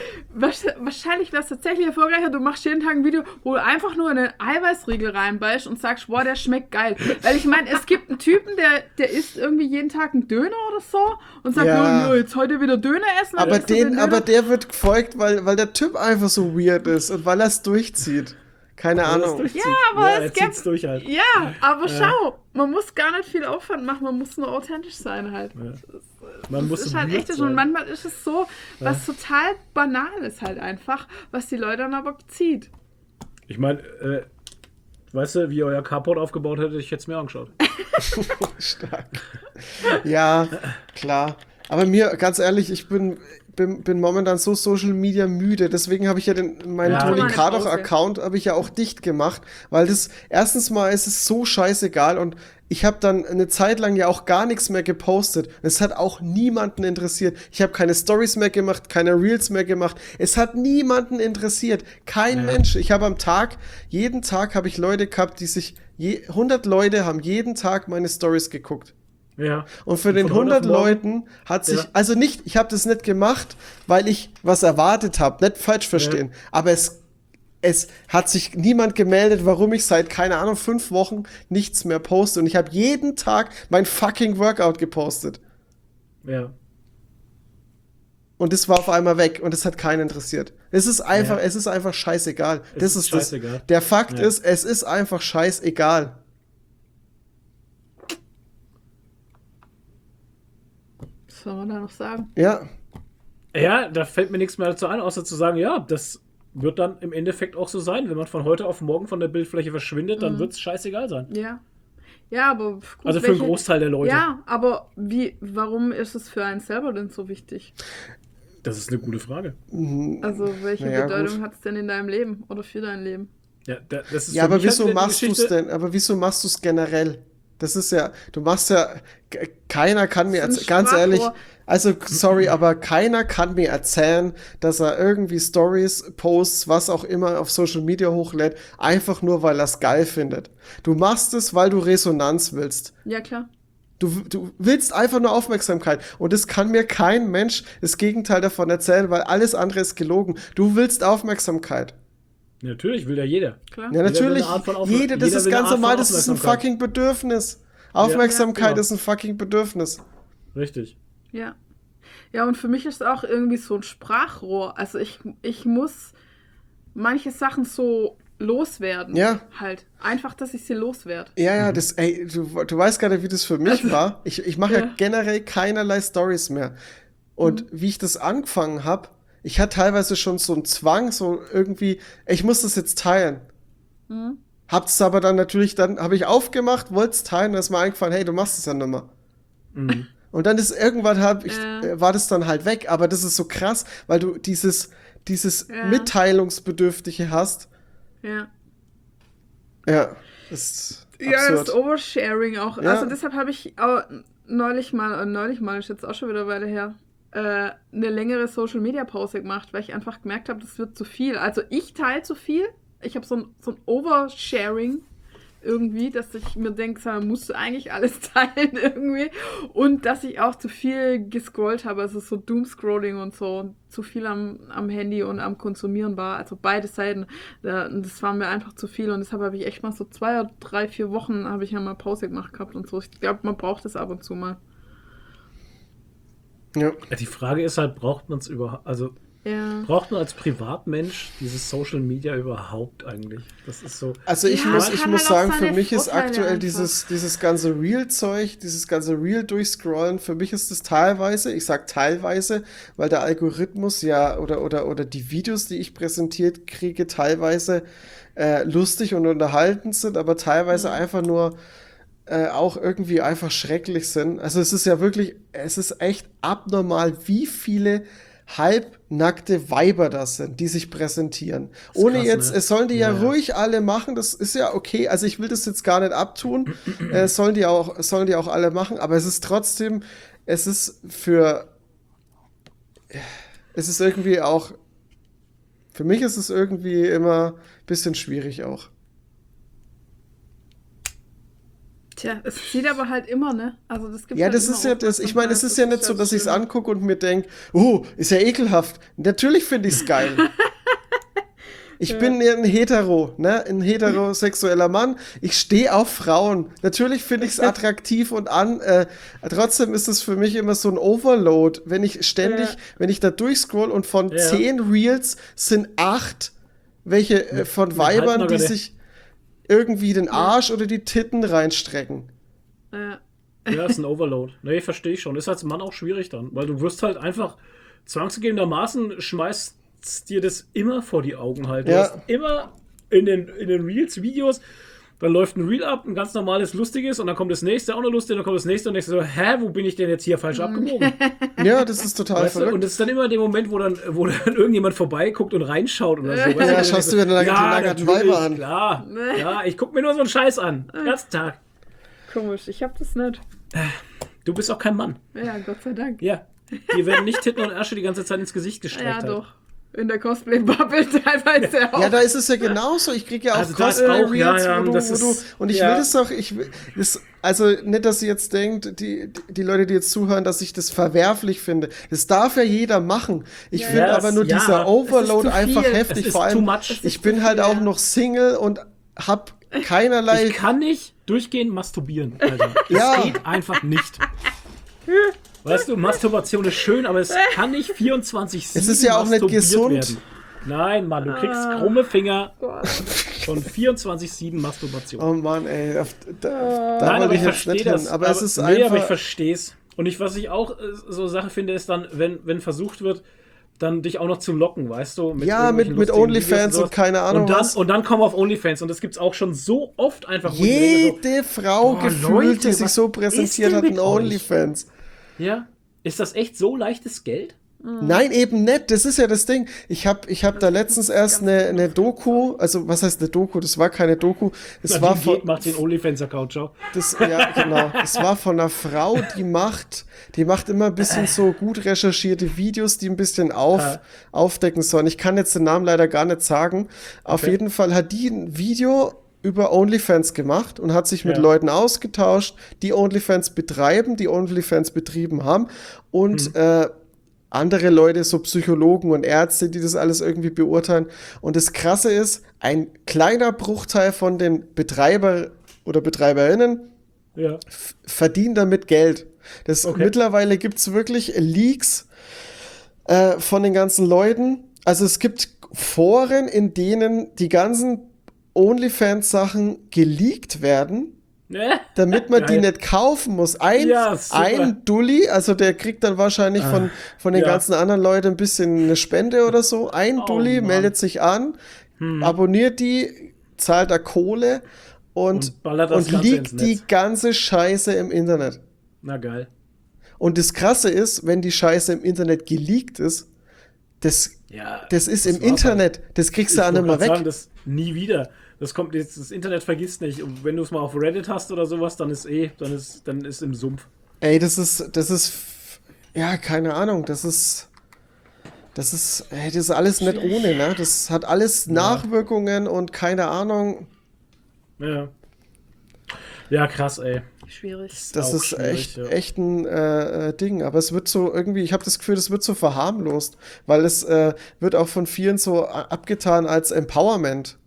Speaker 3: es tatsächlich erfolgreicher, du machst jeden Tag ein Video, wo du einfach nur einen Eiweißriegel reinbeißt und sagst, boah, der schmeckt geil. Weil ich meine, es gibt einen Typen, der isst irgendwie jeden Tag einen Döner oder so und sagt,
Speaker 2: Ja.
Speaker 3: ja, jetzt heute wieder Döner essen.
Speaker 2: Aber
Speaker 3: dann isst er den Döner.
Speaker 2: der wird gefolgt, weil der Typ einfach so weird ist und weil er es durchzieht. Keine Ahnung.
Speaker 3: aber
Speaker 1: er
Speaker 3: es
Speaker 1: zieht's
Speaker 3: gibt-
Speaker 1: durch halt.
Speaker 3: Ja, aber schau, man muss gar nicht viel Aufwand machen, man muss nur authentisch sein halt.
Speaker 1: Man
Speaker 3: Das
Speaker 1: muss
Speaker 3: ist halt
Speaker 1: weird
Speaker 3: echt so.
Speaker 1: sein.
Speaker 3: Und manchmal ist es so, was total banal ist halt einfach, was die Leute dann aber zieht.
Speaker 1: Ich meine, weißt du, wie ihr euer Carport aufgebaut hättet, ich hätte es mir angeschaut.
Speaker 2: Stark. Ja, klar. Aber mir, ganz ehrlich, ich bin momentan so Social Media müde. Deswegen habe ich ja meinen
Speaker 1: Ja.
Speaker 2: Toni
Speaker 3: Meine
Speaker 2: Kadoch-Account habe ich ja auch dicht gemacht, weil erstens mal ist es so scheißegal und ich habe dann eine Zeit lang ja auch gar nichts mehr gepostet. Es hat auch niemanden interessiert. Ich habe keine Stories mehr gemacht, keine Reels mehr gemacht. Es hat niemanden interessiert. Kein Mensch. Ich habe jeden Tag habe ich Leute gehabt, 100 Leute haben jeden Tag meine Stories geguckt.
Speaker 1: Ja.
Speaker 2: Und für den
Speaker 1: von heute
Speaker 2: 100
Speaker 1: auf morgen-
Speaker 2: Leuten hat sich,
Speaker 1: Ja.
Speaker 2: also nicht, ich habe das nicht gemacht, weil ich was erwartet habe, nicht falsch verstehen, aber es hat sich niemand gemeldet, warum ich seit, keine Ahnung, 5 Wochen nichts mehr poste. Und ich habe jeden Tag mein fucking Workout gepostet.
Speaker 1: Ja.
Speaker 2: Und das war auf einmal weg und es hat keinen interessiert. Es ist einfach scheißegal. Das
Speaker 1: ist
Speaker 2: ist das.
Speaker 1: scheißegal.
Speaker 2: Der Fakt
Speaker 1: Ja.
Speaker 2: ist, es ist einfach scheißegal.
Speaker 3: Was soll man da noch sagen?
Speaker 2: Ja.
Speaker 1: Ja, da fällt mir nichts mehr dazu ein, außer zu sagen, ja, das wird dann im Endeffekt auch so sein. Wenn man von heute auf morgen von der Bildfläche verschwindet, dann wird es scheißegal sein.
Speaker 3: Ja. Ja, aber gut,
Speaker 1: Also für einen Großteil der Leute.
Speaker 3: Ja, aber warum ist es für einen selber denn so wichtig?
Speaker 1: Das ist eine gute Frage.
Speaker 3: Also, welche
Speaker 2: Naja,
Speaker 3: Bedeutung
Speaker 2: gut.
Speaker 3: hat es denn in deinem Leben oder für dein Leben?
Speaker 1: Ja, das ist
Speaker 2: Ja,
Speaker 1: für
Speaker 2: aber
Speaker 1: mich halt
Speaker 2: wieso
Speaker 1: wieder die
Speaker 2: machst du es
Speaker 1: Geschichte-
Speaker 2: denn? Aber wieso machst du es generell? Das ist ja, keiner kann mir
Speaker 3: Das ist
Speaker 2: erzählen,
Speaker 3: ein
Speaker 2: ganz ehrlich,
Speaker 3: Sprachrohr.
Speaker 2: also sorry, aber keiner kann mir erzählen, dass er irgendwie Stories, Posts, was auch immer auf Social Media hochlädt, einfach nur, weil er es geil findet. Du machst es, weil du Resonanz willst.
Speaker 3: Ja, klar.
Speaker 2: Du willst einfach nur Aufmerksamkeit. Und das kann mir kein Mensch das Gegenteil davon erzählen, weil alles andere ist gelogen. Du willst Aufmerksamkeit.
Speaker 1: Natürlich will ja jeder.
Speaker 3: Klar.
Speaker 2: Ja,
Speaker 1: Jeder will
Speaker 2: natürlich.
Speaker 1: eine Art von
Speaker 2: Das
Speaker 1: jeder
Speaker 2: ist
Speaker 1: will eine
Speaker 2: ganz
Speaker 1: Art von
Speaker 2: normal. Das ist ein
Speaker 1: Aufmerksamkeit.
Speaker 2: fucking Bedürfnis. Aufmerksamkeit
Speaker 1: genau.
Speaker 2: ist ein fucking Bedürfnis.
Speaker 1: Richtig.
Speaker 3: Ja. Ja, und für mich ist es auch irgendwie so ein Sprachrohr. Also ich muss manche Sachen so loswerden.
Speaker 2: Ja.
Speaker 3: Halt. Einfach, dass ich sie loswerde.
Speaker 2: Ja, du weißt gar nicht, wie das für mich war. Ich mache ja
Speaker 3: Ja.
Speaker 2: generell keinerlei Stories mehr. Und wie ich das angefangen habe, ich hatte teilweise schon so einen Zwang, so irgendwie, ich muss das jetzt teilen. Hab's aber dann natürlich, dann habe ich aufgemacht, wollte es teilen, dann ist mir eingefallen, hey, du machst es ja nicht mehr.
Speaker 1: Mhm.
Speaker 2: Und dann ist irgendwann war das dann halt weg, aber das ist so krass, weil du dieses
Speaker 3: Ja.
Speaker 2: Mitteilungsbedürftige hast.
Speaker 3: Ja.
Speaker 2: Ja, das ist
Speaker 3: Ja,
Speaker 2: absurd.
Speaker 3: das Oversharing auch.
Speaker 2: Ja.
Speaker 3: Also deshalb habe ich auch neulich mal, ist jetzt auch schon wieder eine Weile her, eine längere Social Media Pause gemacht, weil ich einfach gemerkt habe, das wird zu viel. Also ich teile zu viel. Ich habe so ein Oversharing irgendwie, dass ich mir denke, musst du eigentlich alles teilen irgendwie. Und dass ich auch zu viel gescrollt habe, also so Doomscrolling und so, und zu viel am Handy und am Konsumieren war. Also beide Seiten. Das war mir einfach zu viel und deshalb habe ich echt mal so 2 oder 3, 4 Wochen habe ich ja mal Pause gemacht gehabt und so. Ich glaube, man braucht das ab und zu mal.
Speaker 2: Ja.
Speaker 1: Die Frage ist halt, braucht man es überhaupt, also
Speaker 3: Ja.
Speaker 1: braucht man als Privatmensch dieses Social Media überhaupt eigentlich? Das ist so.
Speaker 2: Also ich
Speaker 3: Ja,
Speaker 2: muss
Speaker 3: kann
Speaker 2: muss
Speaker 3: halt auch
Speaker 2: sagen, für
Speaker 3: seine
Speaker 2: mich ist
Speaker 3: Vorteile
Speaker 2: aktuell
Speaker 3: einfach.
Speaker 2: dieses ganze Reel-Zeug, dieses ganze Reel-Durchscrollen, für mich ist es teilweise, ich sag teilweise, weil der Algorithmus ja oder die Videos, die ich präsentiert kriege, teilweise lustig und unterhaltend sind, aber teilweise einfach nur auch irgendwie einfach schrecklich sind. Also es ist ja wirklich, es ist echt abnormal, wie viele halbnackte Weiber das sind, die sich präsentieren.
Speaker 1: ist
Speaker 2: Ohne
Speaker 1: krass,
Speaker 2: jetzt,
Speaker 1: ne?
Speaker 2: es sollen die ja
Speaker 1: Ja.
Speaker 2: ruhig alle machen, das ist ja okay, also ich will das jetzt gar nicht abtun, sollen die auch alle machen, aber es ist trotzdem, es ist für, es ist irgendwie auch, für mich ist es irgendwie immer ein bisschen schwierig auch.
Speaker 3: Tja, es sieht aber halt immer, ne? Also das gibt
Speaker 2: Ja,
Speaker 3: halt
Speaker 2: das
Speaker 3: immer
Speaker 2: ist ja das, ich meine, es ist
Speaker 3: das
Speaker 2: ja nicht so,
Speaker 3: halt
Speaker 2: dass ich es
Speaker 3: schlimm.
Speaker 2: angucke und mir denke, ist ja ekelhaft. Natürlich finde ich es geil. Ich bin ja ein Hetero, ne? Ein heterosexueller Mann. Ich stehe auf Frauen. Natürlich finde ich es attraktiv und trotzdem ist es für mich immer so ein Overload, wenn ich ständig,
Speaker 3: Ja.
Speaker 2: wenn ich da durchscroll und von
Speaker 1: Ja.
Speaker 2: 10 Reels sind 8 welche von
Speaker 1: mit
Speaker 2: Weibern, die
Speaker 1: Halbnagel.
Speaker 2: sich irgendwie den Arsch oder die Titten reinstrecken.
Speaker 3: Ja.
Speaker 1: Ja, ist ein Overload. Nee, verstehe ich schon. Ist als Mann auch schwierig dann, weil du wirst halt einfach zwangsgegebenermaßen schmeißt dir das immer vor die Augen halt. Du
Speaker 2: Ja.
Speaker 1: hast immer in den Reels, Videos, dann läuft ein Reel ab, ein ganz normales, lustiges, und dann kommt das nächste, auch noch lustig, und dann kommt das nächste und denkst du so, wo bin ich denn jetzt hier falsch abgebogen?
Speaker 2: Ja, das ist total
Speaker 1: Weißt du?
Speaker 2: verrückt.
Speaker 1: Und das ist dann immer der Moment, wo dann irgendjemand vorbeiguckt und reinschaut oder so. Weißt du?
Speaker 2: Ja,
Speaker 1: Und
Speaker 2: schaust
Speaker 1: dann
Speaker 2: du dir die
Speaker 1: ja,
Speaker 2: nackten
Speaker 1: natürlich,
Speaker 2: Weiber an.
Speaker 1: Klar. Ja, ich guck mir nur so einen Scheiß an. Den ganzen Tag.
Speaker 3: Komisch, ich hab das nicht.
Speaker 1: Du bist auch kein Mann.
Speaker 3: Ja, Gott sei Dank.
Speaker 1: Ja. Dir werden nicht Titten und Ärsche die ganze Zeit ins Gesicht gestreckt.
Speaker 3: Ja,
Speaker 1: halt.
Speaker 3: doch. In der Cosplay-Bubble teilweise auch.
Speaker 2: Ja, da ist es ja genauso. Ich kriege ja auch
Speaker 1: Also das auch,
Speaker 2: Reels,
Speaker 1: ja, das ist-
Speaker 2: und ich
Speaker 1: ja.
Speaker 2: will das doch, also nicht, dass ihr jetzt denkt, die Leute, die jetzt zuhören, dass ich das verwerflich finde. Das darf ja jeder machen. Ich
Speaker 3: Ja,
Speaker 2: finde
Speaker 1: ja.
Speaker 2: aber nur
Speaker 1: Ja,
Speaker 2: dieser
Speaker 1: es
Speaker 2: Overload
Speaker 3: ist zu
Speaker 2: einfach
Speaker 3: viel.
Speaker 2: heftig.
Speaker 1: Es ist
Speaker 2: Vor allem,
Speaker 1: too much.
Speaker 3: Es
Speaker 2: ich
Speaker 3: ist
Speaker 2: bin
Speaker 3: zu
Speaker 2: halt
Speaker 3: viel,
Speaker 2: auch
Speaker 3: ja.
Speaker 2: noch Single und hab keinerlei.
Speaker 1: Ich kann nicht durchgehend masturbieren, Alter.
Speaker 2: Ja.
Speaker 1: Es geht einfach nicht. Weißt du, Masturbation ist schön, aber es kann nicht 24/7
Speaker 2: Es ist ja auch nicht
Speaker 1: masturbiert
Speaker 2: gesund.
Speaker 1: werden. Nein, Mann, du kriegst krumme Finger von 24/7 Masturbation.
Speaker 2: Oh Mann, ey, da
Speaker 1: Nein,
Speaker 2: wollte
Speaker 1: aber ich
Speaker 2: ich jetzt
Speaker 1: verstehe
Speaker 2: nicht
Speaker 1: das.
Speaker 2: hin. Aber es ist
Speaker 1: aber ich
Speaker 2: einfach.
Speaker 1: verstehe es. Und was ich auch so Sache finde, ist dann, wenn versucht wird, dann dich auch noch zu locken, weißt du?
Speaker 2: Ja,
Speaker 1: irgendwelchen
Speaker 2: mit
Speaker 1: lustigen
Speaker 2: OnlyFans
Speaker 1: Videos
Speaker 2: und
Speaker 1: sowas.
Speaker 2: keine Ahnung
Speaker 1: und dann,
Speaker 2: was.
Speaker 1: Und dann komm auf OnlyFans. Und das gibt's auch schon so oft einfach. wo ich mir denke,
Speaker 2: Jede Frau
Speaker 1: boah,
Speaker 2: gefühlt,
Speaker 1: Leute,
Speaker 2: die sich
Speaker 1: was
Speaker 2: so
Speaker 1: ist
Speaker 2: präsentiert
Speaker 1: denn
Speaker 2: hat
Speaker 1: mit
Speaker 2: in
Speaker 1: euch?
Speaker 2: OnlyFans.
Speaker 1: so, ja, ist das echt so leichtes Geld?
Speaker 2: Nein, eben nicht. Das ist ja das Ding. Ich hab da letztens erst eine Doku, also was heißt eine Doku? Das war keine Doku. Das war
Speaker 1: Nadine
Speaker 2: von,
Speaker 1: geht, macht den OnlyFans-Account, ciao.
Speaker 2: ja, genau. Das war von einer Frau, die macht immer ein bisschen so gut recherchierte Videos, die ein bisschen aufdecken sollen. Ich kann jetzt den Namen leider gar nicht sagen. Auf
Speaker 1: Okay.
Speaker 2: jeden Fall hat die ein Video über OnlyFans gemacht und hat sich mit
Speaker 1: Ja.
Speaker 2: Leuten ausgetauscht, die OnlyFans betreiben, die OnlyFans betrieben haben und andere Leute, so Psychologen und Ärzte, die das alles irgendwie beurteilen. Und das Krasse ist, ein kleiner Bruchteil von den Betreiber oder Betreiberinnen
Speaker 1: Ja.
Speaker 2: verdienen damit Geld.
Speaker 1: Okay.
Speaker 2: Mittlerweile gibt's wirklich Leaks von den ganzen Leuten. Also es gibt Foren, in denen die ganzen OnlyFans-Sachen geleakt werden, damit man die
Speaker 1: Geil.
Speaker 2: nicht kaufen muss. Ein
Speaker 1: Ja, super.
Speaker 2: ein Dulli, also der kriegt dann wahrscheinlich von den
Speaker 1: ja.
Speaker 2: ganzen anderen Leuten ein bisschen eine Spende oder so. Ein
Speaker 1: Oh,
Speaker 2: Dulli
Speaker 1: Mann.
Speaker 2: meldet sich an, abonniert die, zahlt da Kohle und
Speaker 1: ballert das Ganze
Speaker 2: liegt
Speaker 1: ins
Speaker 2: die
Speaker 1: Netz.
Speaker 2: ganze Scheiße im Internet.
Speaker 1: Na geil.
Speaker 2: Und das Krasse ist, wenn die Scheiße im Internet geleakt ist, das
Speaker 1: Ja,
Speaker 2: ist im
Speaker 1: war's
Speaker 2: Internet, das kriegst du auch
Speaker 1: Ich
Speaker 2: nicht
Speaker 1: wollte
Speaker 2: mehr
Speaker 1: grad
Speaker 2: weg.
Speaker 1: sagen, das nie wieder. Das kommt jetzt, das Internet vergisst nicht. Und wenn du es mal auf Reddit hast oder sowas, dann ist dann ist im Sumpf.
Speaker 2: Ey, ja, keine Ahnung, das ist alles nicht ohne, ne? Das hat alles Nachwirkungen und keine Ahnung.
Speaker 1: Ja. Ja, krass, ey.
Speaker 3: Schwierig.
Speaker 2: Das
Speaker 1: auch
Speaker 2: ist
Speaker 1: schwierig,
Speaker 2: echt ein Ding. Aber es wird so irgendwie, ich habe das Gefühl, das wird so verharmlost, weil es wird auch von vielen so abgetan als Empowerment.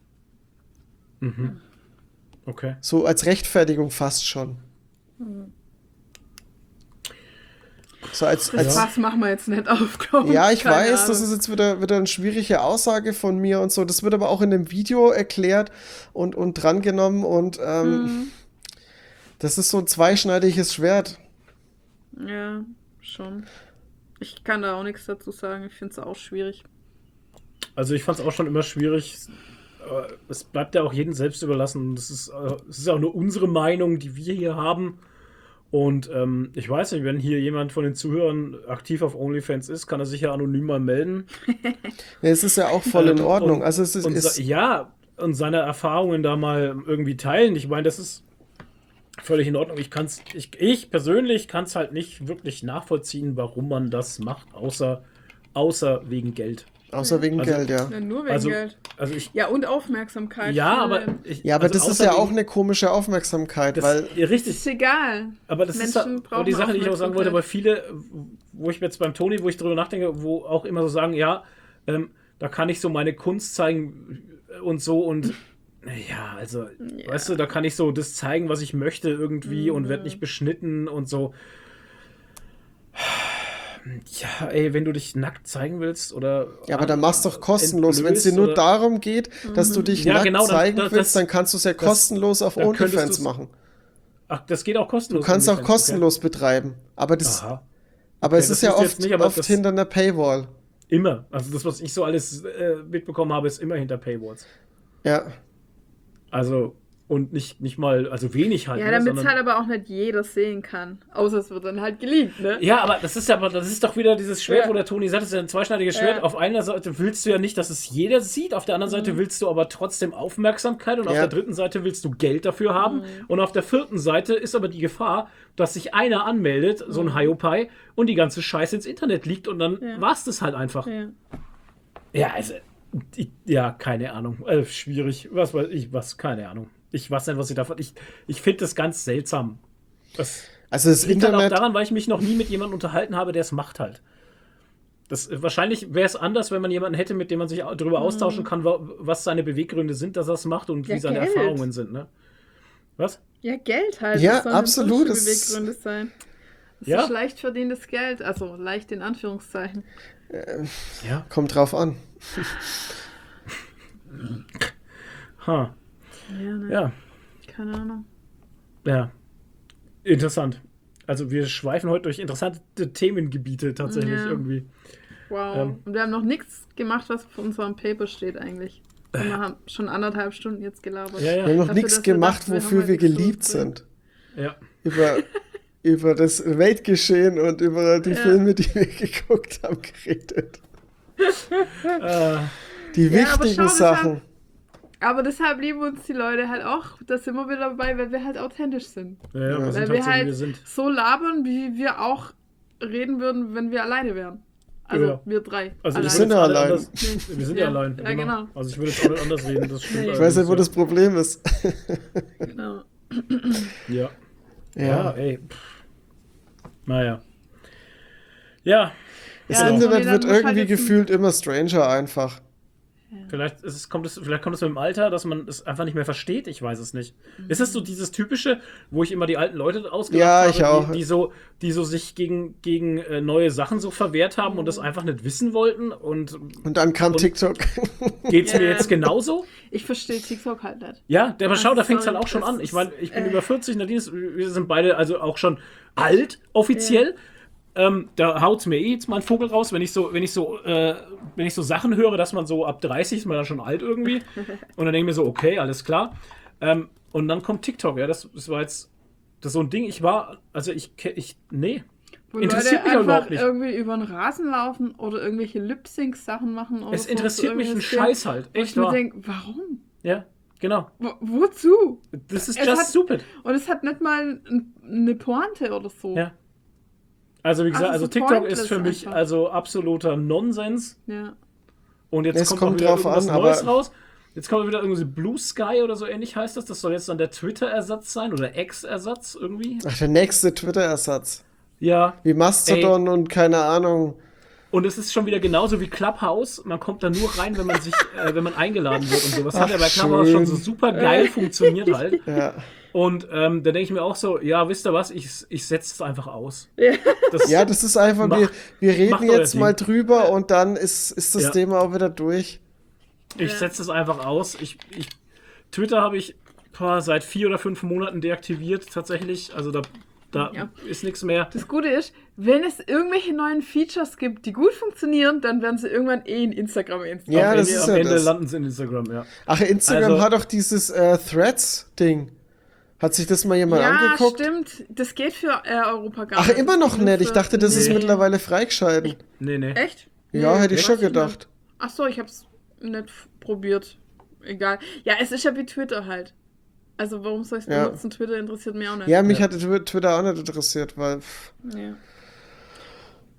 Speaker 1: Okay.
Speaker 2: So als Rechtfertigung fast schon. So als
Speaker 3: Was machen wir jetzt nicht auf, glaub
Speaker 2: ja, ich
Speaker 3: Keine
Speaker 2: weiß, das
Speaker 3: Ahnung.
Speaker 2: ist jetzt wieder eine schwierige Aussage von mir und so. Das wird aber auch in dem Video erklärt und drangenommen und das ist so ein zweischneidiges Schwert.
Speaker 3: Ja, schon. Ich kann da auch nichts dazu sagen. Ich finde es auch schwierig.
Speaker 1: Also ich fand es auch schon immer schwierig. Aber es bleibt ja auch jedem selbst überlassen. Es ist auch nur unsere Meinung, die wir hier haben. Und ich weiß nicht, wenn hier jemand von den Zuhörern aktiv auf OnlyFans ist, kann er sich ja anonym mal melden.
Speaker 2: Ja, es ist ja auch voll in Ordnung.
Speaker 1: Und,
Speaker 2: Also es ist,
Speaker 1: und seine Erfahrungen da mal irgendwie teilen. Ich meine, das ist völlig in Ordnung. Ich persönlich kann es halt nicht wirklich nachvollziehen, warum man das macht, außer außer wegen Geld.
Speaker 2: Außer wegen
Speaker 1: Also-
Speaker 2: Geld, ja.
Speaker 3: Ja, nur wegen
Speaker 1: Also,
Speaker 3: Geld.
Speaker 1: also ich,
Speaker 3: Ja, und Aufmerksamkeit.
Speaker 1: ja,
Speaker 3: für-
Speaker 1: aber
Speaker 2: Ja, aber
Speaker 1: also
Speaker 2: das ist
Speaker 1: außer
Speaker 2: ja
Speaker 1: wegen-
Speaker 2: auch eine komische Aufmerksamkeit,
Speaker 1: das,
Speaker 2: weil
Speaker 1: ja, richtig.
Speaker 3: Ist egal.
Speaker 1: Aber das ist
Speaker 3: Menschen
Speaker 1: aber die
Speaker 3: brauchen
Speaker 1: Sache, die ich auch sagen wollte, weil
Speaker 3: Aufmerksamkeit.
Speaker 1: viele, wo ich jetzt beim Toni, wo ich drüber nachdenke, wo auch immer so sagen, ja, da kann ich so meine Kunst zeigen und so und ja, also, weißt du, da kann ich so das zeigen, was ich möchte irgendwie und werde nicht beschnitten und so. Ja, ey, wenn du dich nackt zeigen willst oder.
Speaker 2: ja, aber dann mach's doch kostenlos. Wenn es dir
Speaker 1: entblößt
Speaker 2: nur
Speaker 1: oder-
Speaker 2: darum geht, dass du dich
Speaker 1: Ja,
Speaker 2: nackt
Speaker 1: genau,
Speaker 2: zeigen
Speaker 1: das-
Speaker 2: willst, dann kannst du es ja kostenlos auf
Speaker 1: dann könntest
Speaker 2: OnlyFans
Speaker 1: du's-
Speaker 2: machen.
Speaker 1: Ach, das geht auch kostenlos.
Speaker 2: Du kannst auch
Speaker 1: OnlyFans, okay.
Speaker 2: kostenlos betreiben. Aber es
Speaker 1: Aha.
Speaker 2: ist
Speaker 1: das
Speaker 2: ja
Speaker 1: wusste ich jetzt
Speaker 2: oft,
Speaker 1: nicht, aber
Speaker 2: oft
Speaker 1: das-
Speaker 2: hinter einer Paywall.
Speaker 1: Immer. Also das, was ich so alles mitbekommen habe, ist immer hinter Paywalls.
Speaker 2: Ja.
Speaker 1: Also, und nicht mal, also wenig halt.
Speaker 3: Ja,
Speaker 1: ne,
Speaker 3: damit es
Speaker 1: sondern-
Speaker 3: halt aber auch nicht jeder sehen kann. Außer es wird dann halt geleakt, ne?
Speaker 1: Ja, aber das ist doch wieder dieses Schwert,
Speaker 3: Ja.
Speaker 1: wo der Toni sagt, das ist ja ein zweischneidiges Schwert.
Speaker 3: Ja.
Speaker 1: Auf einer Seite willst du ja nicht, dass es jeder sieht, auf der anderen Seite willst du aber trotzdem Aufmerksamkeit und auf
Speaker 2: Ja.
Speaker 1: der dritten Seite willst du Geld dafür haben und auf der vierten Seite ist aber die Gefahr, dass sich einer anmeldet, so ein Hiopai, und die ganze Scheiße ins Internet liegt und dann
Speaker 3: Ja.
Speaker 1: war's das halt einfach.
Speaker 3: Ja.
Speaker 1: Ja, also, ja, keine Ahnung. Schwierig. Was weiß ich, keine Ahnung. Ich weiß nicht, was ich davon. Ich finde das ganz seltsam. Das
Speaker 2: Also das
Speaker 1: liegt halt auch
Speaker 2: Internet,
Speaker 1: daran, weil ich mich noch nie mit jemandem unterhalten habe, der es macht halt. Wahrscheinlich wäre es anders, wenn man jemanden hätte, mit dem man sich darüber austauschen kann, was seine Beweggründe sind, dass er es macht und
Speaker 3: Ja,
Speaker 1: wie seine
Speaker 3: Geld.
Speaker 1: Erfahrungen sind. Ne? Was?
Speaker 3: Ja, Geld halt.
Speaker 2: Ja,
Speaker 3: Das sollen
Speaker 2: absolut,
Speaker 3: solche
Speaker 2: das-
Speaker 3: Beweggründe sein. Das
Speaker 1: Ja.
Speaker 3: ist leicht verdientes Geld. Also leicht in Anführungszeichen.
Speaker 1: Ja.
Speaker 2: kommt drauf an.
Speaker 1: Ha.
Speaker 3: Ja, ne?
Speaker 1: Ja.
Speaker 3: Keine Ahnung.
Speaker 1: Ja. Interessant. Also wir schweifen heute durch interessante Themengebiete tatsächlich
Speaker 3: Ja.
Speaker 1: irgendwie.
Speaker 3: Wow. Und wir haben noch nichts gemacht, was auf unserem Paper steht eigentlich. Und wir haben schon 1,5 Stunden jetzt gelabert.
Speaker 1: Ja, ja.
Speaker 2: Wir haben noch
Speaker 3: Dafür,
Speaker 2: nichts
Speaker 3: dass wir
Speaker 2: gemacht,
Speaker 3: dachten, wir haben
Speaker 2: wofür
Speaker 3: halt
Speaker 2: wir
Speaker 3: nichts zu
Speaker 2: geliebt
Speaker 3: erzählen.
Speaker 2: sind.
Speaker 1: Ja.
Speaker 2: Über das Weltgeschehen und über die
Speaker 3: Ja.
Speaker 2: Filme, die wir geguckt haben, geredet.
Speaker 1: Äh,
Speaker 2: Die
Speaker 3: Ja, aber
Speaker 2: wichtigen
Speaker 3: schau,
Speaker 2: Sachen.
Speaker 3: Aber deshalb lieben uns die Leute halt auch. Da sind wir wieder dabei, weil wir halt authentisch sind.
Speaker 1: ja,
Speaker 2: Ja.
Speaker 1: wir
Speaker 3: Weil
Speaker 1: sind
Speaker 3: wir
Speaker 1: halt so, wie
Speaker 3: halt
Speaker 1: wir sind.
Speaker 3: so labern, wie wir auch reden würden, wenn wir alleine wären. Also
Speaker 1: Ja.
Speaker 3: wir drei.
Speaker 1: Also
Speaker 2: Wir
Speaker 1: ich
Speaker 2: sind
Speaker 1: würde
Speaker 2: ja
Speaker 1: jetzt alle
Speaker 2: allein.
Speaker 1: anders- Wir sind ja
Speaker 3: Ja.
Speaker 1: allein.
Speaker 3: Ja, genau.
Speaker 1: Also ich würde jetzt auch nicht anders reden. Das stimmt
Speaker 3: Nee.
Speaker 2: Ich weiß nicht, wo
Speaker 1: allerdings,
Speaker 2: das Problem ist.
Speaker 3: Genau.
Speaker 1: Ja. Ja,
Speaker 2: Ja.
Speaker 1: ey. Naja. Ja,
Speaker 2: Das
Speaker 3: Ja,
Speaker 2: Internet
Speaker 3: Toni,
Speaker 2: wird
Speaker 3: dann muss halt
Speaker 2: irgendwie
Speaker 3: jetzt ein-
Speaker 2: gefühlt immer stranger einfach.
Speaker 1: vielleicht kommt es mit dem Alter, dass man es einfach nicht mehr versteht. Ich weiß es nicht. Ist es so dieses typische, wo ich immer die alten Leute ausgelacht
Speaker 2: Ja,
Speaker 1: habe,
Speaker 2: ich auch.
Speaker 1: die so sich gegen neue Sachen so verwehrt haben und das einfach nicht wissen wollten? Und
Speaker 2: Und dann kam
Speaker 1: Und-
Speaker 2: TikTok.
Speaker 1: geht's mir
Speaker 3: Ja.
Speaker 1: jetzt genauso?
Speaker 3: Ich verstehe TikTok halt nicht.
Speaker 1: Ja, aber schau, da
Speaker 3: Also,
Speaker 1: fängt es halt auch schon
Speaker 3: das
Speaker 1: an. Ich meine, ich bin
Speaker 3: ist,
Speaker 1: über 40, Nadine, wir sind beide also auch schon alt, offiziell. Da haut's mir jetzt mal ein Vogel raus, wenn ich so Sachen höre, dass man so ab 30 ist man dann schon alt irgendwie. Und dann denke ich mir so, okay, alles klar. Und dann kommt TikTok, ja, das war jetzt das ist so ein Ding, nee.
Speaker 3: Wo
Speaker 1: Interessiert
Speaker 3: Leute
Speaker 1: mich auch
Speaker 3: einfach
Speaker 1: überhaupt nicht.
Speaker 3: irgendwie über den Rasen laufen oder irgendwelche Lip-Sync-Sachen machen. Oder
Speaker 1: Es
Speaker 3: so,
Speaker 1: interessiert
Speaker 3: so
Speaker 1: mich ein
Speaker 3: irgendwelche
Speaker 1: Scheiß halt,
Speaker 3: Wo
Speaker 1: echt
Speaker 3: ich mir
Speaker 1: wahr.
Speaker 3: denke, warum?
Speaker 1: Ja, genau.
Speaker 3: Wozu?
Speaker 1: Das ist
Speaker 3: Es
Speaker 1: just
Speaker 3: hat-
Speaker 1: stupid.
Speaker 3: Und es hat nicht mal eine Pointe oder so.
Speaker 1: Ja. Also wie gesagt,
Speaker 3: Also
Speaker 1: also
Speaker 3: so
Speaker 1: TikTok
Speaker 3: pointless
Speaker 1: ist für mich
Speaker 3: einfach.
Speaker 1: also absoluter Nonsens.
Speaker 3: Ja.
Speaker 1: Und jetzt
Speaker 2: Es
Speaker 1: kommt
Speaker 2: kommt
Speaker 1: auch wieder
Speaker 2: drauf
Speaker 1: irgendwas
Speaker 2: an,
Speaker 1: Neues
Speaker 2: aber-
Speaker 1: raus. Jetzt kommt wieder irgendwie so Blue Sky oder so ähnlich heißt das. Das soll jetzt dann der Twitter-Ersatz sein oder X-Ersatz irgendwie.
Speaker 2: Ach, der nächste Twitter-Ersatz.
Speaker 1: Ja.
Speaker 2: Wie Mastodon und keine Ahnung.
Speaker 1: Und es ist schon wieder genauso wie Clubhouse. Man kommt da nur rein, wenn man sich, wenn man eingeladen wird und sowas. Hat ja bei Clubhouse
Speaker 2: schön.
Speaker 1: schon so super geil funktioniert halt.
Speaker 2: Ja.
Speaker 1: Und da denke ich mir auch so, ja, wisst ihr was, ich setze es einfach aus.
Speaker 3: Ja.
Speaker 2: Ja, das ist einfach,
Speaker 1: Macht-
Speaker 2: wir reden
Speaker 1: macht euer
Speaker 2: jetzt
Speaker 1: Ding.
Speaker 2: mal drüber und dann ist das
Speaker 1: Ja.
Speaker 2: Thema auch wieder durch.
Speaker 1: Ich setze es einfach aus. Twitter habe ich seit 4 oder 5 Monaten deaktiviert, tatsächlich. Also da
Speaker 3: Ja.
Speaker 1: ist nichts mehr.
Speaker 3: Das Gute ist, wenn es irgendwelche neuen Features gibt, die gut funktionieren, dann werden sie irgendwann in Instagram installiert.
Speaker 2: Ja,
Speaker 1: am
Speaker 2: das
Speaker 1: Ende,
Speaker 2: ist
Speaker 1: am
Speaker 2: ja
Speaker 1: Ende
Speaker 2: das.
Speaker 1: landen sie in Instagram, ja.
Speaker 2: Ach, Instagram
Speaker 1: Also-
Speaker 2: hat doch dieses Threads-Ding. Hat sich das mal jemand
Speaker 3: Ja,
Speaker 2: angeguckt?
Speaker 3: stimmt. Das geht für Europa gar
Speaker 2: Ach,
Speaker 3: nicht.
Speaker 2: immer noch
Speaker 3: Nur
Speaker 2: nicht. Ich
Speaker 3: für-
Speaker 2: dachte, das ist
Speaker 3: Nee.
Speaker 2: mittlerweile freigeschalten.
Speaker 1: Nee.
Speaker 3: Echt?
Speaker 2: Ja, hätte ich
Speaker 3: weiß
Speaker 2: schon
Speaker 3: nicht mehr.
Speaker 2: gedacht.
Speaker 3: Ach so, ich hab's nicht probiert. Egal. Ja, es ist ja wie Twitter halt. Also warum soll ich es
Speaker 2: Ja.
Speaker 3: benutzen? Twitter interessiert mich auch nicht.
Speaker 2: Ja, mich
Speaker 1: Ja.
Speaker 2: hatte Twitter auch nicht interessiert, weil
Speaker 3: Ja.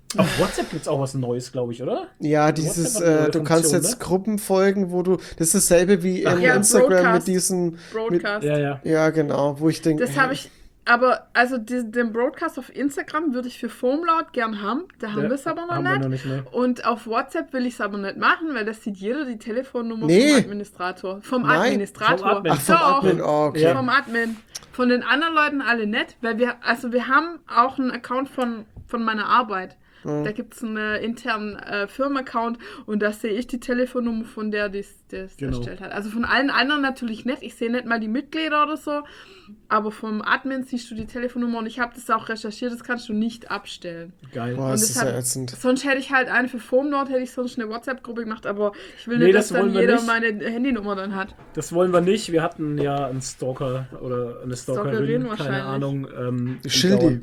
Speaker 1: Auf WhatsApp gibt es auch was Neues, glaube ich, oder?
Speaker 2: Ja,
Speaker 1: WhatsApp
Speaker 2: dieses,
Speaker 1: hat eine neue
Speaker 2: du kannst
Speaker 1: Funktion,
Speaker 2: jetzt
Speaker 1: ne?
Speaker 2: Gruppen folgen, wo du, das ist dasselbe wie in
Speaker 3: Ja,
Speaker 2: Instagram
Speaker 3: Broadcast.
Speaker 2: mit diesem,
Speaker 3: Broadcast.
Speaker 1: Ja.
Speaker 2: ja genau, wo ich denke,
Speaker 3: Das habe ich, aber also den Broadcast auf Instagram würde ich für Foamlaut gern haben. Da haben wir es aber noch
Speaker 1: haben
Speaker 3: nicht.
Speaker 1: wir noch nicht, ne?
Speaker 3: Und auf WhatsApp will ich es aber nicht machen, weil das sieht jeder die Telefonnummer
Speaker 2: Nee.
Speaker 3: vom Administrator. Vom
Speaker 2: Nein,
Speaker 3: Administrator.
Speaker 1: vom Admin.
Speaker 2: ach, vom
Speaker 3: Doch,
Speaker 2: Admin, oh, okay.
Speaker 1: Ja.
Speaker 3: vom Admin. Von den anderen Leuten alle nicht, weil wir haben auch einen Account von meiner Arbeit. Da gibt es einen internen Firmenaccount und da sehe ich die Telefonnummer von der es
Speaker 1: Genau.
Speaker 3: erstellt hat. Also von allen anderen natürlich nicht. Ich sehe nicht mal die Mitglieder oder so, aber vom Admin siehst du die Telefonnummer und ich habe das auch recherchiert, das kannst du nicht abstellen.
Speaker 1: Geil.
Speaker 2: Boah,
Speaker 3: Und
Speaker 2: das
Speaker 3: das
Speaker 2: ist
Speaker 3: hat-
Speaker 2: ja ätzend.
Speaker 3: Sonst hätte ich halt eine für Foamlaut, hätte ich sonst eine WhatsApp-Gruppe gemacht, aber ich will
Speaker 1: Nee,
Speaker 3: nicht,
Speaker 1: das
Speaker 3: dass dann
Speaker 1: wollen wir
Speaker 3: jeder
Speaker 1: nicht.
Speaker 3: meine Handynummer dann hat.
Speaker 1: Das wollen wir nicht. Wir hatten ja einen Stalker oder eine
Speaker 3: Stalkerin
Speaker 1: Stalkerin, keine
Speaker 3: wahrscheinlich.
Speaker 1: Ahnung.
Speaker 2: Schildi.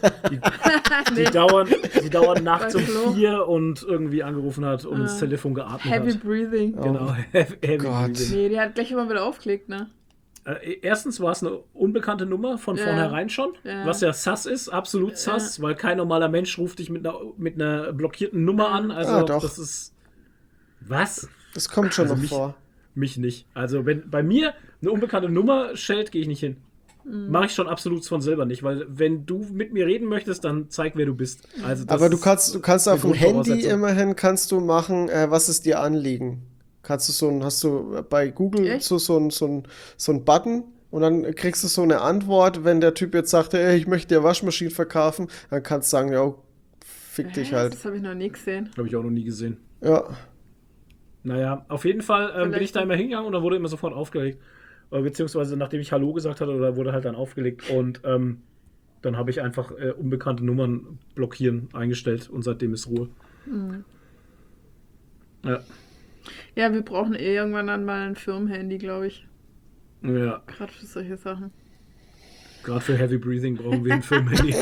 Speaker 3: Nee.
Speaker 1: Die dauernd nachts
Speaker 3: Bei
Speaker 1: um
Speaker 3: Flo.
Speaker 1: 4 und irgendwie angerufen hat und ins Telefon geatmet
Speaker 3: Heavy
Speaker 1: hat.
Speaker 3: breathing.
Speaker 1: Genau, heavy
Speaker 2: Gott.
Speaker 1: breathing.
Speaker 3: Nee, die hat gleich immer wieder aufgelegt, ne?
Speaker 1: Erstens war es eine unbekannte Nummer von
Speaker 3: Ja.
Speaker 1: vornherein schon,
Speaker 3: Ja.
Speaker 1: was ja sass ist, absolut sass, weil kein normaler Mensch ruft dich mit einer blockierten Nummer an. Also
Speaker 2: Ah, doch.
Speaker 1: das ist. Was?
Speaker 2: Das kommt schon
Speaker 1: Also
Speaker 2: noch
Speaker 1: mich-
Speaker 2: vor.
Speaker 1: Mich nicht. Also wenn bei mir eine unbekannte Nummer schellt, gehe ich nicht hin.
Speaker 3: Mhm.
Speaker 1: Mache ich schon absolut von selber nicht, weil wenn du mit mir reden möchtest, dann zeig, wer du bist. Also das
Speaker 2: Aber du
Speaker 1: ist
Speaker 2: kannst auf dem
Speaker 1: eine
Speaker 2: Handy
Speaker 1: Grundvoraussetzung.
Speaker 2: immerhin kannst du machen, was ist dir Anliegen? Kannst du hast du bei Google
Speaker 3: Echt?
Speaker 2: so ein Button und dann kriegst du so eine Antwort, wenn der Typ jetzt sagt, ey, ich möchte dir Waschmaschinen verkaufen, dann kannst du sagen, ja, fick dich halt.
Speaker 3: Das habe ich noch nie gesehen.
Speaker 1: Habe ich auch noch nie gesehen.
Speaker 2: Ja.
Speaker 1: Naja, auf jeden Fall bin
Speaker 3: Vielleicht
Speaker 1: ich da immer hingegangen und dann wurde immer sofort aufgelegt. Beziehungsweise nachdem ich Hallo gesagt hatte, oder wurde halt dann aufgelegt und dann habe ich einfach unbekannte Nummern blockieren eingestellt und seitdem ist Ruhe. Ja.
Speaker 3: Ja, wir brauchen irgendwann dann mal ein Firmenhandy, glaube ich.
Speaker 1: Ja,
Speaker 3: Gerade für solche Sachen.
Speaker 1: gerade für Heavy Breathing brauchen wir ein Firmenhandy.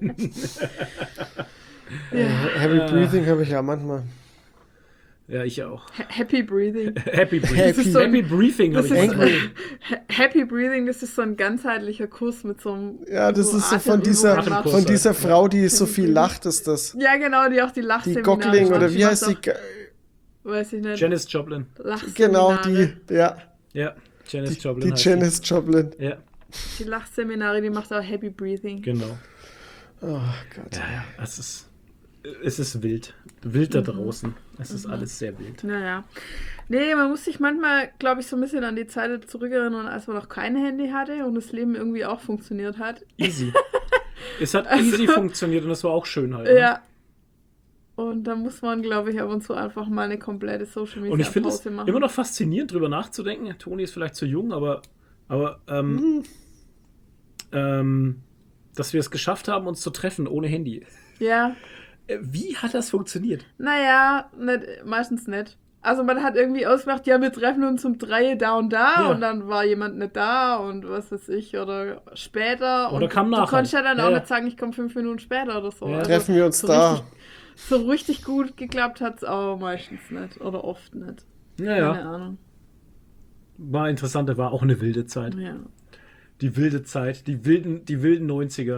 Speaker 2: Heavy Breathing habe ich ja manchmal.
Speaker 1: Ja, ich auch.
Speaker 3: Happy Breathing.
Speaker 1: Happy Breathing.
Speaker 2: Happy-
Speaker 3: ist so ein-
Speaker 1: Happy Briefing habe
Speaker 3: Das
Speaker 1: ich
Speaker 3: ist,
Speaker 1: gesagt.
Speaker 3: Happy Breathing, das ist so ein ganzheitlicher Kurs mit so einem.
Speaker 2: Ja, das
Speaker 3: so
Speaker 2: ist so
Speaker 3: Atemübungen macht.
Speaker 2: von dieser Frau, die so
Speaker 3: Happy
Speaker 2: viel
Speaker 3: Breathing.
Speaker 2: lacht, ist das.
Speaker 3: Ja, genau, die auch die
Speaker 2: Die
Speaker 3: Lachseminare
Speaker 2: Gockling
Speaker 3: macht.
Speaker 2: oder wie heißt
Speaker 3: macht
Speaker 2: die?
Speaker 3: auch- Weiß ich nicht.
Speaker 1: Janis Joplin.
Speaker 2: Genau,
Speaker 3: Lachseminare.
Speaker 2: die, ja.
Speaker 1: Ja, Janis Joplin.
Speaker 2: Die
Speaker 1: heißt
Speaker 2: Janis Joplin.
Speaker 1: sie. Ja,
Speaker 3: Die Lachseminare, die macht auch Happy Breathing.
Speaker 1: genau.
Speaker 2: Oh Gott.
Speaker 1: Ja, es ist wild. Wild da draußen. Es ist alles sehr wild.
Speaker 3: Naja. Nee, man muss sich manchmal, glaube ich, so ein bisschen an die Zeit zurückerinnern, als man noch kein Handy hatte und das Leben irgendwie auch funktioniert hat.
Speaker 1: Easy. Es hat easy funktioniert und das war auch schön halt. Ne?
Speaker 3: Ja. Und da muss man, glaube ich, ab und zu einfach mal eine komplette Social Media
Speaker 1: Und ich finde es
Speaker 3: Pause machen.
Speaker 1: immer noch faszinierend, drüber nachzudenken. Toni ist vielleicht zu jung, aber dass wir es geschafft haben, uns zu treffen ohne Handy.
Speaker 3: Ja.
Speaker 1: Wie hat das funktioniert?
Speaker 3: Naja, meistens nicht. Also man hat irgendwie ausgemacht, ja, wir treffen uns um 3 da und da
Speaker 1: Ja.
Speaker 3: und dann war jemand nicht da und was weiß ich, oder später.
Speaker 1: Oder
Speaker 3: und
Speaker 1: kam
Speaker 3: du
Speaker 1: nachher.
Speaker 3: konntest ja dann
Speaker 1: Ja,
Speaker 3: auch
Speaker 1: ja.
Speaker 3: nicht sagen, ich komme 5 Minuten später oder so.
Speaker 1: Ja.
Speaker 3: Also
Speaker 2: Treffen wir uns
Speaker 3: so
Speaker 2: da.
Speaker 3: Richtig, so richtig gut geklappt hat es aber meistens nicht oder oft nicht. Keine
Speaker 1: Naja,
Speaker 3: Ahnung.
Speaker 1: war interessant, war auch eine wilde Zeit.
Speaker 3: Ja.
Speaker 1: Die wilde Zeit, die wilden 90er.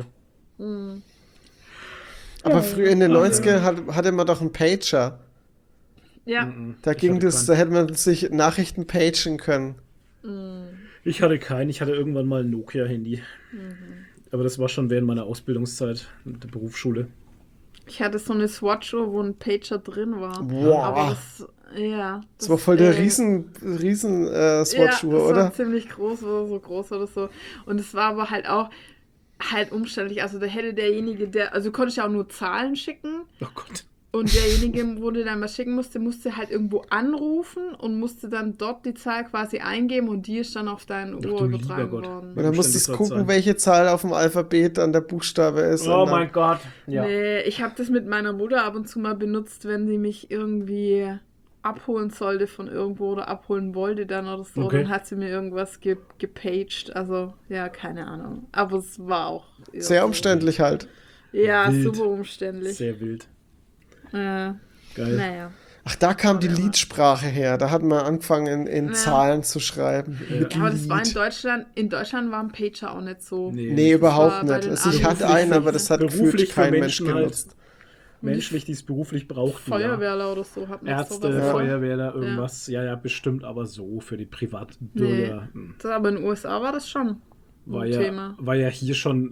Speaker 2: Aber früher in den 90ern hatte man doch einen Pager.
Speaker 3: Ja.
Speaker 2: Da
Speaker 1: Ich
Speaker 2: ging
Speaker 1: hatte
Speaker 2: das,
Speaker 1: keinen.
Speaker 2: da hätte man sich Nachrichten pagen können.
Speaker 1: Ich hatte keinen, ich hatte irgendwann mal ein Nokia-Handy. Aber das war schon während meiner Ausbildungszeit mit der Berufsschule.
Speaker 3: Ich hatte so eine Swatch-Uhr, wo ein Pager drin war.
Speaker 2: Boah.
Speaker 3: Aber ja.
Speaker 2: Das war voll der riesen Swatch-Uhr,
Speaker 3: ja, das
Speaker 2: oder?
Speaker 3: war ziemlich groß oder so groß oder so. Und es war aber halt auch halt umständlich. Also da hätte derjenige, also du konntest ja auch nur Zahlen schicken.
Speaker 1: Oh Gott.
Speaker 3: Und derjenige, wo du dann was schicken musste halt irgendwo anrufen und musste dann dort die Zahl quasi eingeben und die ist dann auf deine
Speaker 1: Ach
Speaker 3: Uhr
Speaker 1: du
Speaker 3: übertragen
Speaker 1: lieber Gott.
Speaker 3: worden.
Speaker 2: Und dann musst du
Speaker 1: Umständlich soll's
Speaker 2: gucken,
Speaker 1: sein.
Speaker 2: welche Zahl auf dem Alphabet dann der Buchstabe ist.
Speaker 1: Oh
Speaker 2: und dann,
Speaker 1: mein Gott. Ja.
Speaker 3: Nee, ich habe das mit meiner Mutter ab und zu mal benutzt, wenn sie mich irgendwie abholen sollte von irgendwo oder abholen wollte dann oder so.
Speaker 1: Okay.
Speaker 3: Dann hat sie mir irgendwas gepaged. Also, ja, keine Ahnung. Aber es war auch eher
Speaker 2: Sehr
Speaker 3: so.
Speaker 2: umständlich halt.
Speaker 3: Ja,
Speaker 1: Wild.
Speaker 3: super umständlich.
Speaker 1: Sehr wild.
Speaker 3: Geil.
Speaker 1: Geil.
Speaker 3: Naja.
Speaker 2: Ach, da kam die Liedsprache her. Da hat man angefangen, in
Speaker 3: Ja.
Speaker 2: Zahlen zu schreiben. Mit
Speaker 3: Aber das war in
Speaker 2: Lied.
Speaker 3: Deutschland. In Deutschland war ein Pager auch nicht so.
Speaker 2: Nee,
Speaker 3: Das war
Speaker 2: überhaupt
Speaker 3: bei
Speaker 2: nicht.
Speaker 3: den
Speaker 2: Also ich
Speaker 3: anderen
Speaker 2: hatte einen, aber das hat
Speaker 1: beruflich
Speaker 2: gefühlt
Speaker 1: für
Speaker 2: kein Mensch
Speaker 1: Menschen halt.
Speaker 2: genutzt.
Speaker 1: menschlich, die es beruflich brauchten.
Speaker 3: Feuerwehrler oder so. Hat noch
Speaker 1: Ärzte,
Speaker 3: sowas.
Speaker 1: Feuerwehrler, irgendwas. Ja, bestimmt, aber so für die Privatbürger.
Speaker 3: Aber in den USA war das schon
Speaker 1: War
Speaker 3: ein Thema.
Speaker 1: war ja hier schon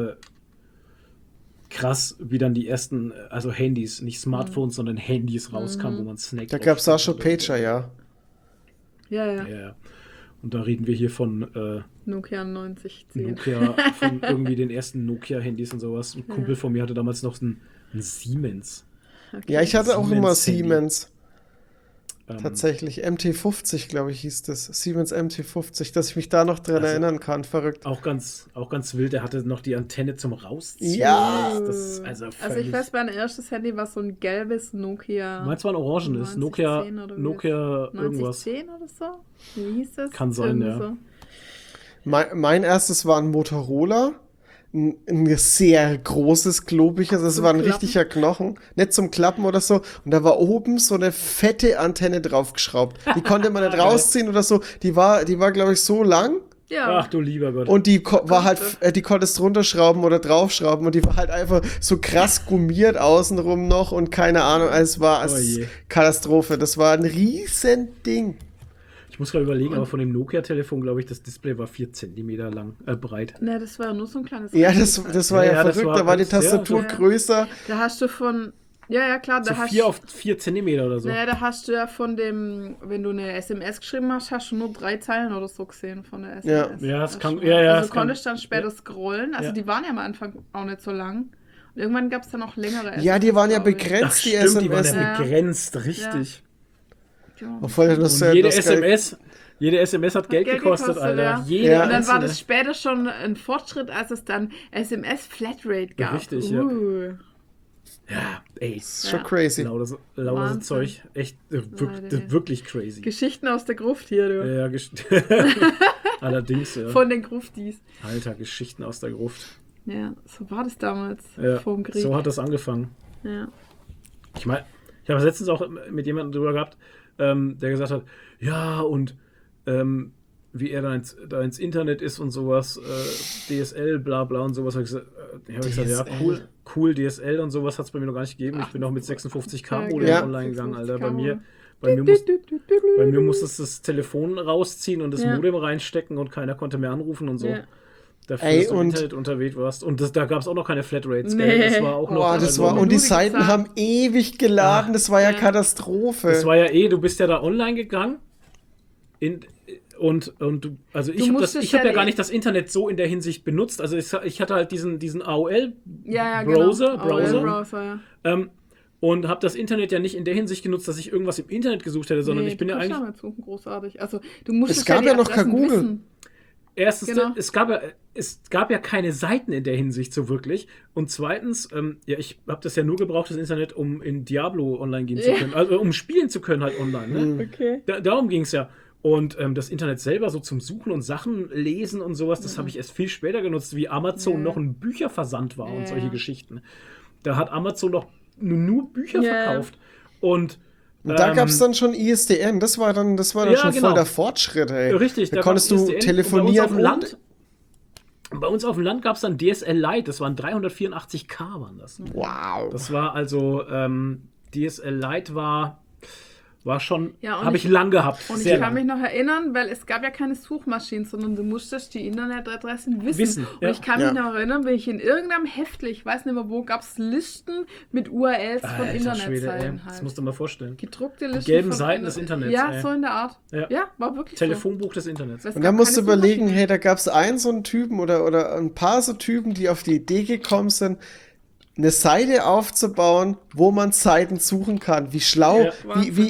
Speaker 1: krass, wie dann die ersten, also Handys, nicht Smartphones, sondern Handys rauskamen, wo man Snake
Speaker 2: Da gab es auch schon
Speaker 1: draufstecken
Speaker 2: Pager, ja.
Speaker 3: Ja.
Speaker 1: konnte. Ja. Und da reden wir hier von
Speaker 3: Nokia 9010.
Speaker 1: Nokia, von irgendwie den ersten Nokia-Handys und sowas. Ein Kumpel von mir hatte damals noch ein Siemens.
Speaker 3: Okay.
Speaker 2: Ja, ich hatte auch immer
Speaker 1: Siemens Handy.
Speaker 2: Siemens. Tatsächlich. MT50, glaube ich, hieß das. Siemens MT50, dass ich mich da noch dran erinnern kann. Verrückt.
Speaker 1: Auch ganz wild, der hatte noch die Antenne zum Rausziehen.
Speaker 2: Ja!
Speaker 1: Das, also
Speaker 3: ich weiß, mein erstes Handy war so ein gelbes Nokia.
Speaker 1: Meins war ein orangenes,
Speaker 3: 9010 oder wie
Speaker 1: Nokia irgendwas.
Speaker 3: 9010 oder so? Wie hieß das?
Speaker 1: Kann sein,
Speaker 3: Irgendwie
Speaker 1: ja.
Speaker 3: so.
Speaker 2: Mein erstes war ein Motorola. Ein sehr großes, klobiges, das
Speaker 3: Zum
Speaker 2: war ein
Speaker 3: Klappen?
Speaker 2: richtiger Knochen, nicht zum Klappen oder so. Und da war oben so eine fette Antenne draufgeschraubt. Die konnte man nicht rausziehen oder so. Die war glaube ich, so lang.
Speaker 3: Ja.
Speaker 1: Ach du lieber Gott.
Speaker 2: Und die war halt, die konntest runterschrauben oder draufschrauben und die war halt einfach so krass gummiert außenrum noch und keine Ahnung, es war
Speaker 1: Oh je.
Speaker 2: Katastrophe. Das war ein riesen Ding.
Speaker 1: Ich muss gerade überlegen, aber von dem Nokia-Telefon, glaube ich, das Display war 4 Zentimeter lang, breit.
Speaker 3: Ne, das war nur so ein kleines
Speaker 2: Ja,
Speaker 3: Rechnen.
Speaker 2: das war ja,
Speaker 1: Ja, das
Speaker 2: verrückt,
Speaker 1: war
Speaker 2: da war die
Speaker 1: alles sehr-
Speaker 2: Tastatur
Speaker 3: ja.
Speaker 2: größer.
Speaker 3: Da hast du von. Ja, klar,
Speaker 1: So
Speaker 3: da hast
Speaker 1: 4 auf 4 Zentimeter oder so.
Speaker 3: Naja, da hast du ja von dem, wenn du eine SMS geschrieben hast, hast du nur 3 Zeilen oder so gesehen von der SMS.
Speaker 1: Ja, das kann-
Speaker 3: schon-
Speaker 1: ja, ja,
Speaker 3: Also
Speaker 1: das kann-
Speaker 3: konntest dann später
Speaker 1: ja.
Speaker 3: scrollen. Also
Speaker 1: Ja.
Speaker 3: die waren ja am Anfang auch nicht so lang. Und irgendwann gab es dann auch längere SMS.
Speaker 2: Ja, die waren ja
Speaker 3: glaub ich.
Speaker 2: begrenzt,
Speaker 1: Ach,
Speaker 2: die
Speaker 1: stimmt, die waren
Speaker 2: SMS.
Speaker 1: ja
Speaker 3: Ja.
Speaker 1: begrenzt, richtig.
Speaker 3: Ja.
Speaker 2: Obwohl das
Speaker 1: Und jede SMS hat Geld gekostet, Alter.
Speaker 3: ja.
Speaker 1: Jede
Speaker 2: Ja.
Speaker 3: Und dann war
Speaker 1: einzelne.
Speaker 3: das später schon ein Fortschritt, als es dann SMS-Flatrate gab.
Speaker 1: Richtig, ja. Ja, ey.
Speaker 2: ist schon
Speaker 3: Ja.
Speaker 2: crazy.
Speaker 1: Lautes
Speaker 3: Wahnsinn.
Speaker 1: Zeug. Echt
Speaker 3: Alter.
Speaker 1: wirklich crazy.
Speaker 3: Geschichten aus der Gruft hier, du.
Speaker 1: Ja, allerdings, ja.
Speaker 3: Von den Gruftis.
Speaker 1: Alter, Geschichten aus der Gruft.
Speaker 3: Ja, so war das damals
Speaker 1: Ja,
Speaker 3: vor dem Krieg.
Speaker 1: so hat das angefangen.
Speaker 3: Ja.
Speaker 1: Ich meine, ich habe letztens auch mit jemandem drüber gehabt, der gesagt hat, ja, und wie er da ins Internet ist und sowas, DSL, bla bla und sowas. Habe ich gesagt, ja, cool, DSL und sowas hat es bei mir noch gar nicht gegeben. Ich bin auch mit 56K Modem
Speaker 2: Ja.
Speaker 1: online gegangen, Alter.
Speaker 3: 56K
Speaker 1: Bei mir musstest du das Telefon rausziehen und das
Speaker 3: Ja.
Speaker 1: Modem reinstecken und keiner konnte mehr anrufen und so.
Speaker 3: Ja.
Speaker 1: Dafür,
Speaker 2: Ey,
Speaker 1: dass du im
Speaker 2: und-
Speaker 1: Internet unterwegs warst. Und da gab es auch noch keine Flatrates,
Speaker 3: Nee.
Speaker 1: gell? Das war auch noch.
Speaker 2: Boah, das
Speaker 1: also-
Speaker 2: war, und die
Speaker 3: Nur die
Speaker 2: Seiten
Speaker 3: Zahlen.
Speaker 2: haben ewig geladen, das war ja
Speaker 3: Ja.
Speaker 2: Katastrophe.
Speaker 1: Das war ja du bist ja da online gegangen. Und du, also ich habe
Speaker 3: musstest
Speaker 1: ich hab
Speaker 3: ja
Speaker 1: ja gar
Speaker 3: die-
Speaker 1: nicht das Internet so in der Hinsicht benutzt. Also ich hatte halt diesen
Speaker 3: Ja,
Speaker 1: AOL-Browser,
Speaker 3: genau. Browser, ja.
Speaker 1: und habe das Internet ja nicht in der Hinsicht genutzt, dass ich irgendwas im Internet gesucht hätte, sondern
Speaker 3: Nee,
Speaker 1: ich bin
Speaker 3: du
Speaker 1: ja
Speaker 3: kannst
Speaker 1: eigentlich.
Speaker 3: damit suchen, großartig. Also, du musstest
Speaker 2: Es gab
Speaker 3: die
Speaker 2: ja noch
Speaker 3: Adressen
Speaker 2: kein Google.
Speaker 3: wissen.
Speaker 1: Erstens,
Speaker 3: Genau.
Speaker 1: es gab ja keine Seiten in der Hinsicht so wirklich. Und zweitens, ja, ich habe das ja nur gebraucht, das Internet, um in Diablo online gehen zu
Speaker 3: Ja.
Speaker 1: können. Also um spielen zu können halt online. Ne?
Speaker 3: Okay.
Speaker 1: Darum ging es ja. Und das Internet selber so zum Suchen und Sachen lesen und sowas, das habe ich erst viel später genutzt, wie Amazon
Speaker 3: Ja.
Speaker 1: noch ein Bücherversand war
Speaker 3: Ja.
Speaker 1: und solche Geschichten. Da hat Amazon noch nur Bücher
Speaker 3: Ja.
Speaker 1: verkauft. Und
Speaker 2: Und da gab es dann schon ISDN, das war dann
Speaker 1: Ja,
Speaker 2: schon
Speaker 1: genau.
Speaker 2: voll der Fortschritt, ey.
Speaker 1: richtig,
Speaker 2: Da
Speaker 1: gab's
Speaker 2: konntest du
Speaker 1: ISDN.
Speaker 2: telefonieren
Speaker 1: Bei uns auf dem Land gab es dann DSL Lite, das waren 384K waren das.
Speaker 2: Wow.
Speaker 1: Das war also, DSL Lite war schon,
Speaker 3: Ja, und
Speaker 1: habe ich lang gehabt.
Speaker 3: Und
Speaker 1: sehr
Speaker 3: ich kann
Speaker 1: lang.
Speaker 3: mich noch erinnern, weil es gab ja keine Suchmaschinen, sondern du musstest die Internetadressen wissen.
Speaker 1: ja.
Speaker 3: Und ich kann mich
Speaker 2: Ja.
Speaker 3: noch erinnern, wenn ich in irgendeinem Heftli, ich weiß nicht mehr wo, gab es Listen mit URLs von
Speaker 1: Alter Schwede, ey.
Speaker 3: Internetseiten
Speaker 1: Das
Speaker 3: halt.
Speaker 1: musst du mal vorstellen.
Speaker 3: Gedruckte Listen.
Speaker 1: gelben
Speaker 3: von
Speaker 1: Seiten des Internets,
Speaker 3: Ja,
Speaker 1: ey.
Speaker 3: so in der Art.
Speaker 1: Ja.
Speaker 3: Ja, war wirklich
Speaker 1: Telefonbuch des Internets.
Speaker 3: so. Es
Speaker 2: Und
Speaker 3: gab
Speaker 2: dann musst du
Speaker 3: keine
Speaker 2: überlegen,
Speaker 3: Suchmaschinen.
Speaker 2: hey, da gab es einen so einen Typen oder ein paar so Typen, die auf die Idee gekommen sind, eine Seite aufzubauen, wo man Seiten suchen kann. Wie schlau,
Speaker 1: Ja.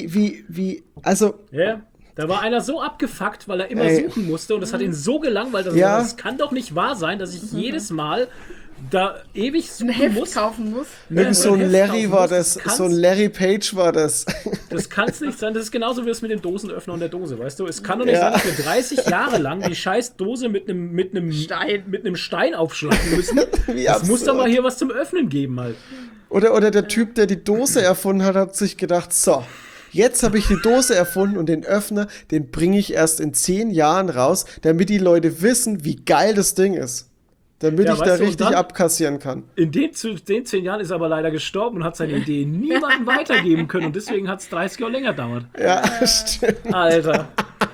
Speaker 2: also,
Speaker 1: Ja, da war einer so abgefuckt, weil er immer
Speaker 2: Ey.
Speaker 1: suchen musste und das hat ihn so gelangweilt, dass
Speaker 2: Ja.
Speaker 1: das kann doch nicht wahr sein, dass ich jedes Mal da ewig
Speaker 3: ein
Speaker 1: suchen
Speaker 3: Heft
Speaker 1: muss.
Speaker 3: kaufen muss.
Speaker 2: irgend so ein
Speaker 1: Heft
Speaker 2: Larry
Speaker 1: kaufen
Speaker 2: war
Speaker 1: muss.
Speaker 2: das,
Speaker 1: Kann's-
Speaker 2: so ein Larry Page war das.
Speaker 1: Das kann es nicht sein. Das ist genauso wie es mit dem Dosenöffner und der Dose, weißt du? Es kann doch nicht
Speaker 2: Ja.
Speaker 1: sein, dass wir 30 Jahre lang die scheiß Dose mit einem Stein aufschlagen müssen.
Speaker 2: Wie
Speaker 1: Es muss doch
Speaker 2: absurd.
Speaker 1: mal hier was zum Öffnen geben halt.
Speaker 2: Oder der Typ, der die Dose erfunden hat, hat sich gedacht, so, jetzt habe ich die Dose erfunden und den Öffner, den bringe ich erst in 10 Jahren raus, damit die Leute wissen, wie geil das Ding ist. damit
Speaker 1: Ja,
Speaker 2: ich da
Speaker 1: weißt du, und
Speaker 2: richtig
Speaker 1: dann-
Speaker 2: abkassieren kann.
Speaker 1: In den 10 Jahren ist er aber leider gestorben und hat seine Idee niemandem weitergeben können. Und deswegen hat es 30 Jahre länger gedauert.
Speaker 2: Ja, stimmt.
Speaker 1: Alter.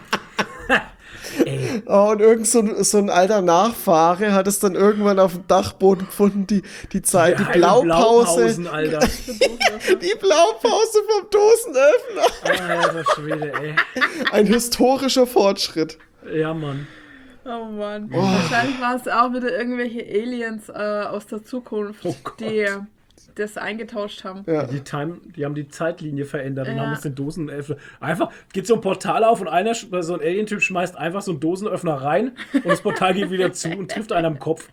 Speaker 2: Oh, und irgend so ein alter Nachfahre hat es dann irgendwann auf dem Dachboden gefunden, die Zeit, die Blaupause.
Speaker 1: Blaupausen, Alter.
Speaker 2: Die Blaupause vom Dosenöffner.
Speaker 1: Alter Schwede, ey.
Speaker 2: Ein historischer Fortschritt.
Speaker 1: Ja, Mann.
Speaker 3: Oh Mann. Wahrscheinlich waren es auch wieder irgendwelche Aliens aus der Zukunft,
Speaker 1: Oh Gott.
Speaker 3: die das eingetauscht haben.
Speaker 2: Ja.
Speaker 1: Die haben die Zeitlinie verändert und
Speaker 3: Ja.
Speaker 1: haben uns den Dosenöffner. Einfach geht so ein Portal auf und so ein Alien-Typ schmeißt einfach so einen Dosenöffner rein und das Portal geht wieder zu und trifft einen am Kopf.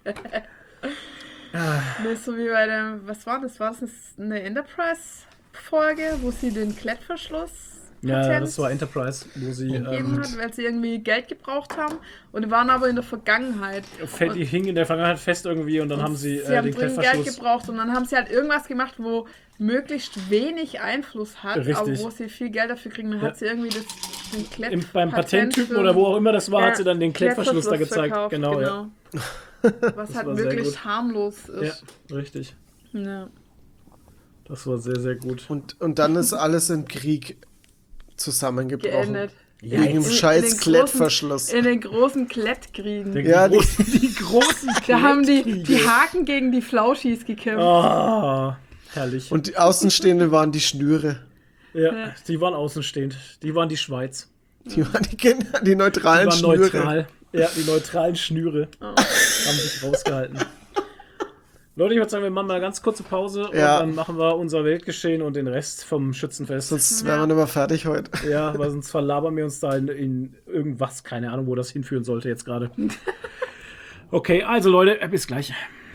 Speaker 3: Das ist so wie bei dem, was war das? War das eine Enterprise-Folge, wo sie den Klettverschluss
Speaker 1: Ja,
Speaker 3: Patent
Speaker 1: das war Enterprise, wo sie
Speaker 3: gegeben hat, weil sie irgendwie Geld gebraucht haben und die waren aber in der Vergangenheit.
Speaker 1: die hing in der Vergangenheit fest irgendwie und dann haben sie,
Speaker 3: Sie haben
Speaker 1: den
Speaker 3: dringend Geld
Speaker 1: Klettverschluss.
Speaker 3: gebraucht und dann haben sie halt irgendwas gemacht, wo möglichst wenig Einfluss hat,
Speaker 1: Richtig.
Speaker 3: aber wo sie viel Geld dafür kriegen. Dann
Speaker 1: Ja.
Speaker 3: hat sie irgendwie den
Speaker 1: Beim
Speaker 3: Patent
Speaker 1: Patenttypen
Speaker 3: für-
Speaker 1: oder wo auch immer das war,
Speaker 3: Ja,
Speaker 1: hat sie dann den Klettverschluss da gezeigt.
Speaker 3: verkauft,
Speaker 1: Genau, ja.
Speaker 3: Was halt
Speaker 1: war sehr
Speaker 3: möglichst
Speaker 1: gut.
Speaker 3: harmlos
Speaker 1: Ja,
Speaker 3: ist.
Speaker 1: richtig.
Speaker 3: Ja.
Speaker 1: Das war sehr, sehr gut.
Speaker 2: Und dann ist alles im Krieg zusammengebrochen.
Speaker 3: Geendet.
Speaker 2: Wegen dem
Speaker 3: In
Speaker 2: scheiß
Speaker 3: den
Speaker 2: Klettverschluss.
Speaker 3: In den großen Klettkriegen.
Speaker 2: Ja,
Speaker 1: die großen
Speaker 3: Da haben die
Speaker 1: Klettkriege.
Speaker 3: Haken gegen die Flauschis gekämpft.
Speaker 1: Oh, herrlich.
Speaker 2: Und die Außenstehenden waren die Schnüre.
Speaker 1: Ja,
Speaker 3: Ja.
Speaker 1: die waren außenstehend. Die waren die Schweiz.
Speaker 2: Die waren die
Speaker 1: Die
Speaker 2: neutralen
Speaker 1: waren
Speaker 2: Schnüre.
Speaker 1: neutral. Ja, die neutralen Schnüre haben sich rausgehalten. Leute, ich würde sagen, wir machen mal eine ganz kurze Pause
Speaker 2: Ja.
Speaker 1: und dann machen wir unser Weltgeschehen und den Rest vom Schützenfest.
Speaker 2: Sonst wären wir nicht mehr fertig heute.
Speaker 1: Ja, weil sonst verlabern wir uns da in irgendwas. Keine Ahnung, wo das hinführen sollte jetzt gerade. Okay, also Leute, bis gleich.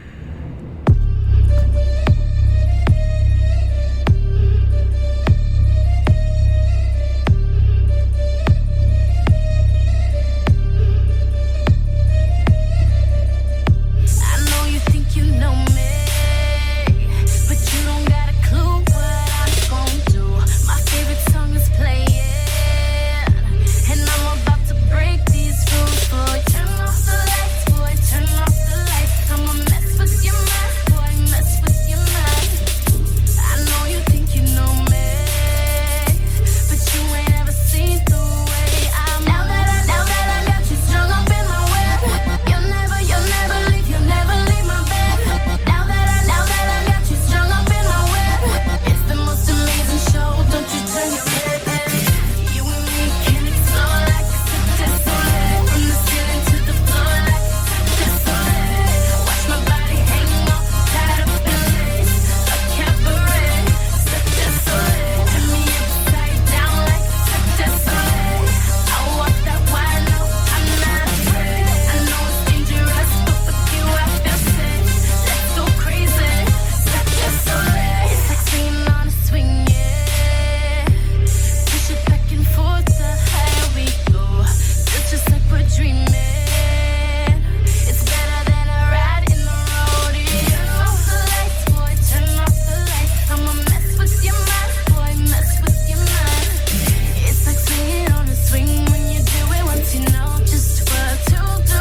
Speaker 4: I know you think you know me, but you don't got a clue what I'm gon' do. My favorite song is playing, and I'm about to break these rules, boy. Turn off the lights, boy. Turn off the lights. I'ma mess with your mind, boy. Mess with your mind. I know you think you know me, but you ain't ever seen the way I'm. Now that I got you strung up in my web, you'll never leave my bed. Now that I got you strung up in my web, it's the most amazing show. Don't you turn your head. You and me can explore like Cirque du Soleil, from the ceiling to the floor like Cirque du Soleil. Watch my body hang off, tied up in lace, a cabaret. Cirque du Soleil, turn me upside down like Cirque du Soleil. I walk that wide, no, I'm not afraid. I know it's dangerous, but with you I feel safe. Let's go crazy, Cirque du Soleil. It's like swinging on a swing, yeah. Push it back and forth, the higher we go. It's just like we're dreaming. It's better than a ride in the rodeo. Turn off the lights, boy. Turn off the lights. I'ma mess with your mind, boy. Mess with your mind. It's like swinging on a swing when you do it once you know just what to do.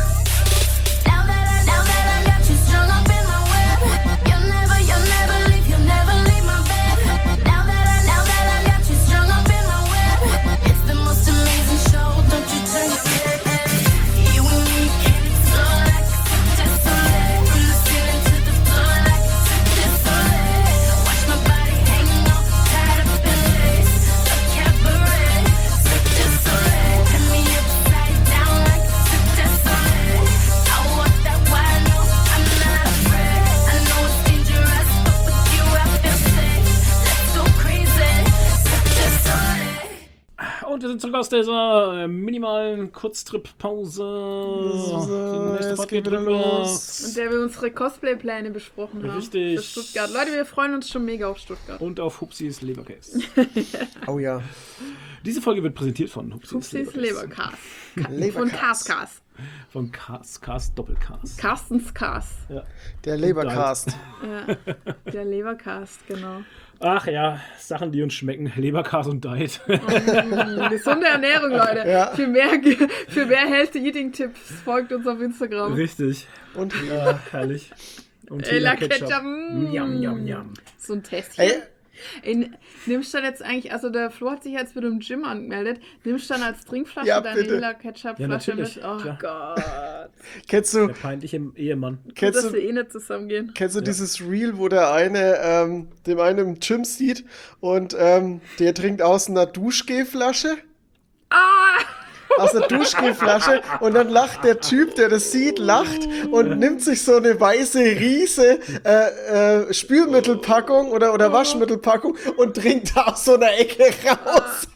Speaker 4: Now that I got you strung up in my web, you'll never leave my bed. Now that I got you strung up in my web, it's the most amazing show. Don't you turn your head. You and me can explore like Cirque du Soleil, from the ceiling to the floor like Cirque du Soleil. Watch my body hang off, tied up in lace, a cabaret. Cirque du Soleil, turn me upside down like Cirque du Soleil. I walk that wide, no, I'm not afraid. I know it's dangerous, but with you I feel safe. Let's go crazy, Cirque du Soleil.
Speaker 1: Und wir sind zurück aus dieser minimalen Kurztrip-Pause. Die nächste
Speaker 2: es
Speaker 1: Part
Speaker 2: geht
Speaker 1: geht
Speaker 2: wieder
Speaker 1: drüber.
Speaker 2: los.
Speaker 3: Und der wir unsere Cosplay-Pläne besprochen haben.
Speaker 1: Richtig.
Speaker 3: Für Stuttgart. Leute, wir freuen uns schon mega auf Stuttgart.
Speaker 1: Und auf Hupsis Leberkäse.
Speaker 2: Oh ja.
Speaker 1: Diese Folge wird präsentiert von Hupsis
Speaker 3: Hupsis
Speaker 1: Leberkäse.
Speaker 3: Leberkas. Von Kaskas.
Speaker 1: Von Cast Doppelcast.
Speaker 3: Carstens Cast.
Speaker 1: Ja.
Speaker 2: Der Lebercast.
Speaker 3: Ja, der Lebercast, genau.
Speaker 1: Ach ja, Sachen, die uns schmecken. Lebercast und Diet.
Speaker 3: Gesunde Ernährung, Leute.
Speaker 2: Ja.
Speaker 3: Für mehr Healthy Eating Tipps folgt uns auf Instagram.
Speaker 1: Richtig.
Speaker 2: Und
Speaker 1: Ja, herrlich. Und
Speaker 3: La
Speaker 1: Ketchup.
Speaker 3: Ketchup.
Speaker 1: Yum, yum, yum.
Speaker 3: So ein Tässchen.
Speaker 2: ey,
Speaker 3: Nimmst du dann jetzt eigentlich, also der Flo hat sich jetzt mit dem Gym angemeldet, nimmst du dann als Trinkflasche
Speaker 2: Ja,
Speaker 3: deine
Speaker 2: bitte.
Speaker 3: Lila Ketchup-Flasche
Speaker 1: Ja, natürlich,
Speaker 3: mit? Oh
Speaker 1: klar.
Speaker 3: Gott.
Speaker 2: kennst du,
Speaker 1: Der peinliche Ehemann.
Speaker 3: Gut,
Speaker 2: kennst
Speaker 3: dass
Speaker 2: du,
Speaker 3: wir eh nicht zusammengehen.
Speaker 2: kennst du dieses Reel, wo der eine dem einen im Gym sieht und der trinkt aus einer Duschgelflasche? Aus einer Duschgelflasche und dann lacht der Typ, der das sieht, lacht und nimmt sich so eine weiße Riese Spülmittelpackung oder Waschmittelpackung und trinkt aus so einer Ecke raus.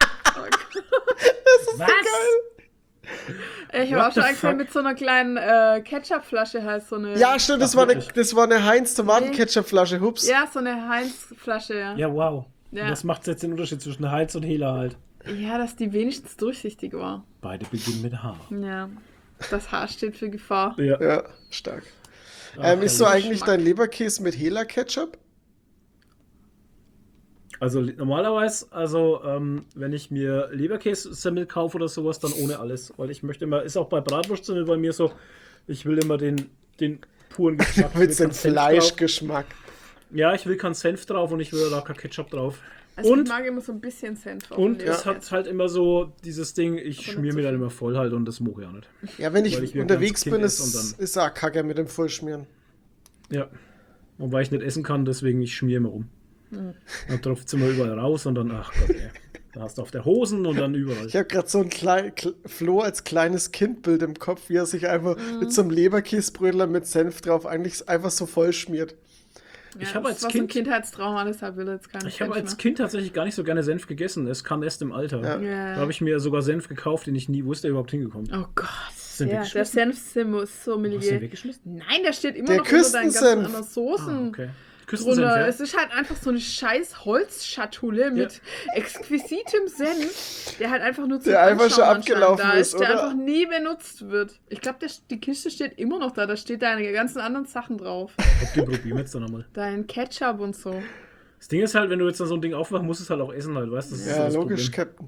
Speaker 1: Was?
Speaker 3: Ich habe
Speaker 1: What
Speaker 3: auch schon
Speaker 1: the
Speaker 3: angefangen
Speaker 1: fuck?
Speaker 3: mit so einer kleinen Ketchup-Flasche halt, so eine...
Speaker 2: Ja, stimmt, das war eine Heinz-Tomaten-Ketchup-Flasche, hups.
Speaker 3: Ja, so eine Heinz-Flasche, ja.
Speaker 1: Ja, wow.
Speaker 3: Ja.
Speaker 1: Und das macht jetzt den Unterschied zwischen Heinz und Hela halt.
Speaker 3: Ja, dass die wenigstens durchsichtig war.
Speaker 1: Beide beginnen mit H.
Speaker 3: Ja. Das H steht für Gefahr.
Speaker 1: Ja.
Speaker 2: Ja, stark.
Speaker 1: Ach,
Speaker 2: Ist so
Speaker 1: herrlich.
Speaker 2: eigentlich dein Leberkäse mit Hela-Ketchup?
Speaker 1: Also normalerweise, wenn ich mir Leberkässemmel kaufe oder sowas, dann ohne alles. Weil ich möchte immer, ist auch bei Bratwurstsemmel bei mir so, ich will immer den puren Geschmack.
Speaker 2: Mit
Speaker 1: Ich
Speaker 2: so
Speaker 1: will
Speaker 2: einem
Speaker 1: keinen Senf
Speaker 2: Fleischgeschmack.
Speaker 1: drauf. Ja, ich will keinen Senf drauf und ich will da kein Ketchup drauf.
Speaker 3: Also
Speaker 1: Und-
Speaker 3: ich mag immer so ein bisschen Senf auf
Speaker 1: Und
Speaker 3: dem
Speaker 1: es
Speaker 3: Leberkäse.
Speaker 1: hat halt immer so dieses Ding, ich
Speaker 3: nicht
Speaker 1: schmier
Speaker 3: so
Speaker 1: mir dann
Speaker 3: viel.
Speaker 1: immer voll halt und das mag ich auch nicht.
Speaker 2: Ja, wenn ich
Speaker 1: Weil ich wie ein
Speaker 2: unterwegs
Speaker 1: kleines
Speaker 2: bin,
Speaker 1: Kind esse und
Speaker 2: ist auch kacke mit dem Vollschmieren.
Speaker 1: Ja. Und weil ich nicht essen kann, deswegen ich schmier immer rum. Dann tropft es immer überall raus und dann, ach Gott, ey. Da hast du auf der Hosen und dann überall.
Speaker 2: Ich habe gerade so ein Flo als kleines Kindbild im Kopf, wie er sich einfach mit so einem Leberkäsebrötler mit Senf drauf eigentlich einfach so voll schmiert.
Speaker 1: Ich
Speaker 3: Ja,
Speaker 1: habe
Speaker 3: das
Speaker 1: als
Speaker 3: war so ein
Speaker 1: Kind-
Speaker 3: Kindheitstrauma, deshalb will er jetzt keinen
Speaker 1: Ich habe
Speaker 3: Senf
Speaker 1: als
Speaker 3: mehr.
Speaker 1: Kind tatsächlich gar nicht so gerne Senf gegessen. Es kam erst im Alter.
Speaker 2: Ja.
Speaker 3: Ja.
Speaker 1: Da habe ich mir sogar Senf gekauft, den ich nie wusste, überhaupt hingekommen.
Speaker 3: Oh Gott.
Speaker 1: Sind
Speaker 3: Ja, der
Speaker 1: weggeschmissen?
Speaker 3: Senf-Sommelier.
Speaker 1: Hast du den weggeschmissen?
Speaker 3: Nein, der steht immer
Speaker 2: Der
Speaker 3: noch unter deinen ganzen
Speaker 2: Küstensenf.
Speaker 3: anderen Soßen.
Speaker 1: Ah, okay. Küstensenf,
Speaker 3: Drunter.
Speaker 1: ja.
Speaker 3: Es ist halt einfach so eine scheiß Holzschatulle mit exquisitem Senf, der halt einfach nur zum
Speaker 2: Der einfach
Speaker 3: Anschauen
Speaker 2: schon
Speaker 3: anscheinend
Speaker 2: abgelaufen
Speaker 3: da
Speaker 2: ist,
Speaker 3: der
Speaker 2: oder?
Speaker 3: einfach nie benutzt wird. Ich glaube, die Kiste steht immer noch da. Da steht deine ganzen anderen Sachen drauf.
Speaker 1: Ob die probieren wir jetzt dann nochmal.
Speaker 3: Dein Ketchup und so.
Speaker 1: Das Ding ist halt, wenn du jetzt dann so ein Ding aufmachst, musst du es halt auch essen halt, weißt du? Das ist so
Speaker 2: Ja,
Speaker 1: das
Speaker 2: logisch,
Speaker 1: Problem.
Speaker 2: Captain.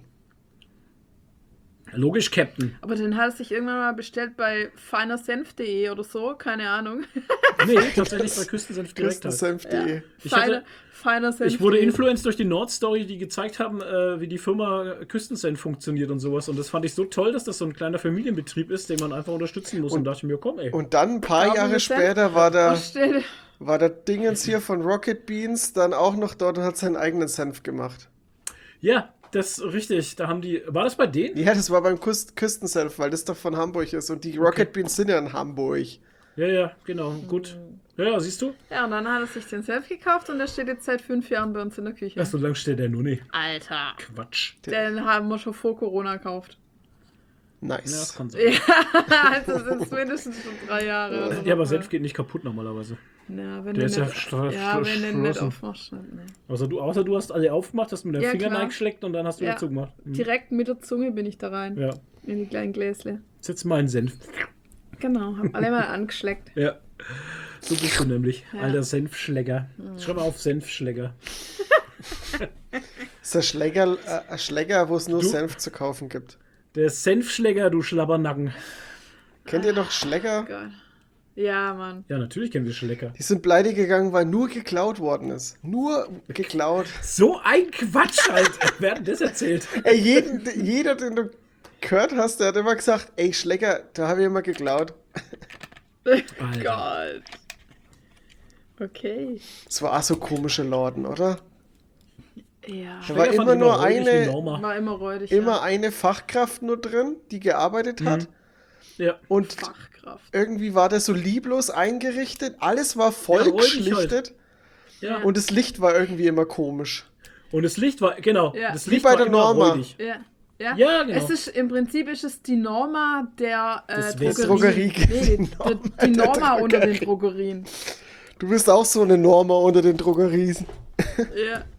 Speaker 1: Logisch, Captain.
Speaker 3: Aber den hat er sich irgendwann mal bestellt bei feinersenf.de oder so, keine Ahnung.
Speaker 1: Nee, tatsächlich bei Küstensenf direkt halt.
Speaker 2: Küstensenf.de.
Speaker 1: Ich hatte-
Speaker 3: Feiner Senf.
Speaker 1: Ich wurde influenced durch die Nordstory, die gezeigt haben, wie die Firma Küstensenf funktioniert und sowas. Und das fand ich so toll, dass das so ein kleiner Familienbetrieb ist, den man einfach unterstützen muss. Und dachte ich mir, komm, ey.
Speaker 2: Und dann ein paar
Speaker 3: Glauben
Speaker 2: Jahre
Speaker 3: wir Senf?
Speaker 2: später war
Speaker 3: Und
Speaker 2: der Dingens hier von Rocket Beans dann auch noch dort und hat seinen eigenen Senf gemacht.
Speaker 1: Ja, das ist richtig. Da haben die. War das bei denen?
Speaker 2: Ja, das war beim Küstensenf, weil das doch von Hamburg ist. Und die Rocket Beans sind ja in Hamburg.
Speaker 1: Ja, genau. Gut. Ja, siehst du?
Speaker 3: ja, und dann hat er sich den Senf gekauft und der steht jetzt seit 5 Jahren bei uns in der Küche.
Speaker 1: Ja, so lang steht der nur nicht.
Speaker 3: Alter.
Speaker 1: Quatsch.
Speaker 3: Den haben wir schon vor Corona gekauft.
Speaker 1: Ja, das
Speaker 2: Nice.
Speaker 1: kann sein.
Speaker 3: Also sind es mindestens schon 3 Jahre. Oder
Speaker 1: Ja, aber
Speaker 3: noch
Speaker 1: Senf
Speaker 3: mehr.
Speaker 1: geht nicht kaputt normalerweise.
Speaker 3: Ja, wenn
Speaker 1: Der
Speaker 3: du
Speaker 1: ist ja
Speaker 3: nicht,
Speaker 1: schlossen.
Speaker 3: wenn du nicht aufmachst. Dann, nee.
Speaker 1: Außer du hast alle aufgemacht, hast mit der
Speaker 3: Ja,
Speaker 1: Finger
Speaker 3: klar.
Speaker 1: reingeschleckt und dann hast du
Speaker 3: Ja.
Speaker 1: wieder zugemacht. Mhm.
Speaker 3: Direkt mit der Zunge bin ich da rein.
Speaker 1: Ja.
Speaker 3: In die kleinen Gläsle.
Speaker 1: Setz mal einen Senf.
Speaker 3: Genau, hab alle mal angeschleckt.
Speaker 1: Ja. So bist du nämlich.
Speaker 3: Ja.
Speaker 1: Alter Senfschläger. Schau mal auf Senfschläger.
Speaker 2: Ist der Schläger, ein Schläger, wo es nur
Speaker 1: Du-
Speaker 2: Senf zu kaufen gibt.
Speaker 1: Der Senfschläger, du Schlabbernacken.
Speaker 2: Kennt ihr noch Schläger?
Speaker 3: Gott. Ja, Mann.
Speaker 1: Ja, natürlich kennen wir Schlecker.
Speaker 2: Die sind pleite gegangen, weil nur geklaut worden ist. Nur geklaut.
Speaker 1: So ein Quatsch halt. Wer hat denn das erzählt?
Speaker 2: Ey, jeder, den du gehört hast, der hat immer gesagt, ey, Schläger, da habe ich immer geklaut.
Speaker 1: Alter.
Speaker 3: Gott. Okay.
Speaker 2: Das war auch so komische Laden, oder?
Speaker 3: Ja.
Speaker 2: Da war
Speaker 1: Schlecker fand
Speaker 2: immer
Speaker 1: ich
Speaker 2: nur
Speaker 1: räudig wie
Speaker 2: eine,
Speaker 1: Norma.
Speaker 3: War immer räudig.
Speaker 2: immer eine Fachkraft nur drin, die gearbeitet hat.
Speaker 1: Ja.
Speaker 2: Und
Speaker 3: Fachkraft.
Speaker 2: irgendwie war das so lieblos eingerichtet. Alles war voll
Speaker 1: Ja, räudig
Speaker 2: geschlichtet.
Speaker 1: Ja.
Speaker 2: Und das Licht war irgendwie immer komisch.
Speaker 1: Und das Licht war, genau.
Speaker 3: Ja.
Speaker 1: Das
Speaker 2: Wie
Speaker 1: Licht
Speaker 2: bei
Speaker 1: war
Speaker 2: der
Speaker 1: immer
Speaker 2: Norma.
Speaker 1: räudig.
Speaker 3: Ja. Ja,
Speaker 1: Ja, genau.
Speaker 3: Es ist, im Prinzip ist es die Norma der
Speaker 1: Des
Speaker 3: Drogerie.
Speaker 2: Drogerie.
Speaker 3: Nee, die
Speaker 2: der
Speaker 3: Norma unter den
Speaker 2: Drogerie.
Speaker 3: Drogerien.
Speaker 2: Du bist auch so eine Norma unter den Drogerien.
Speaker 3: Ja.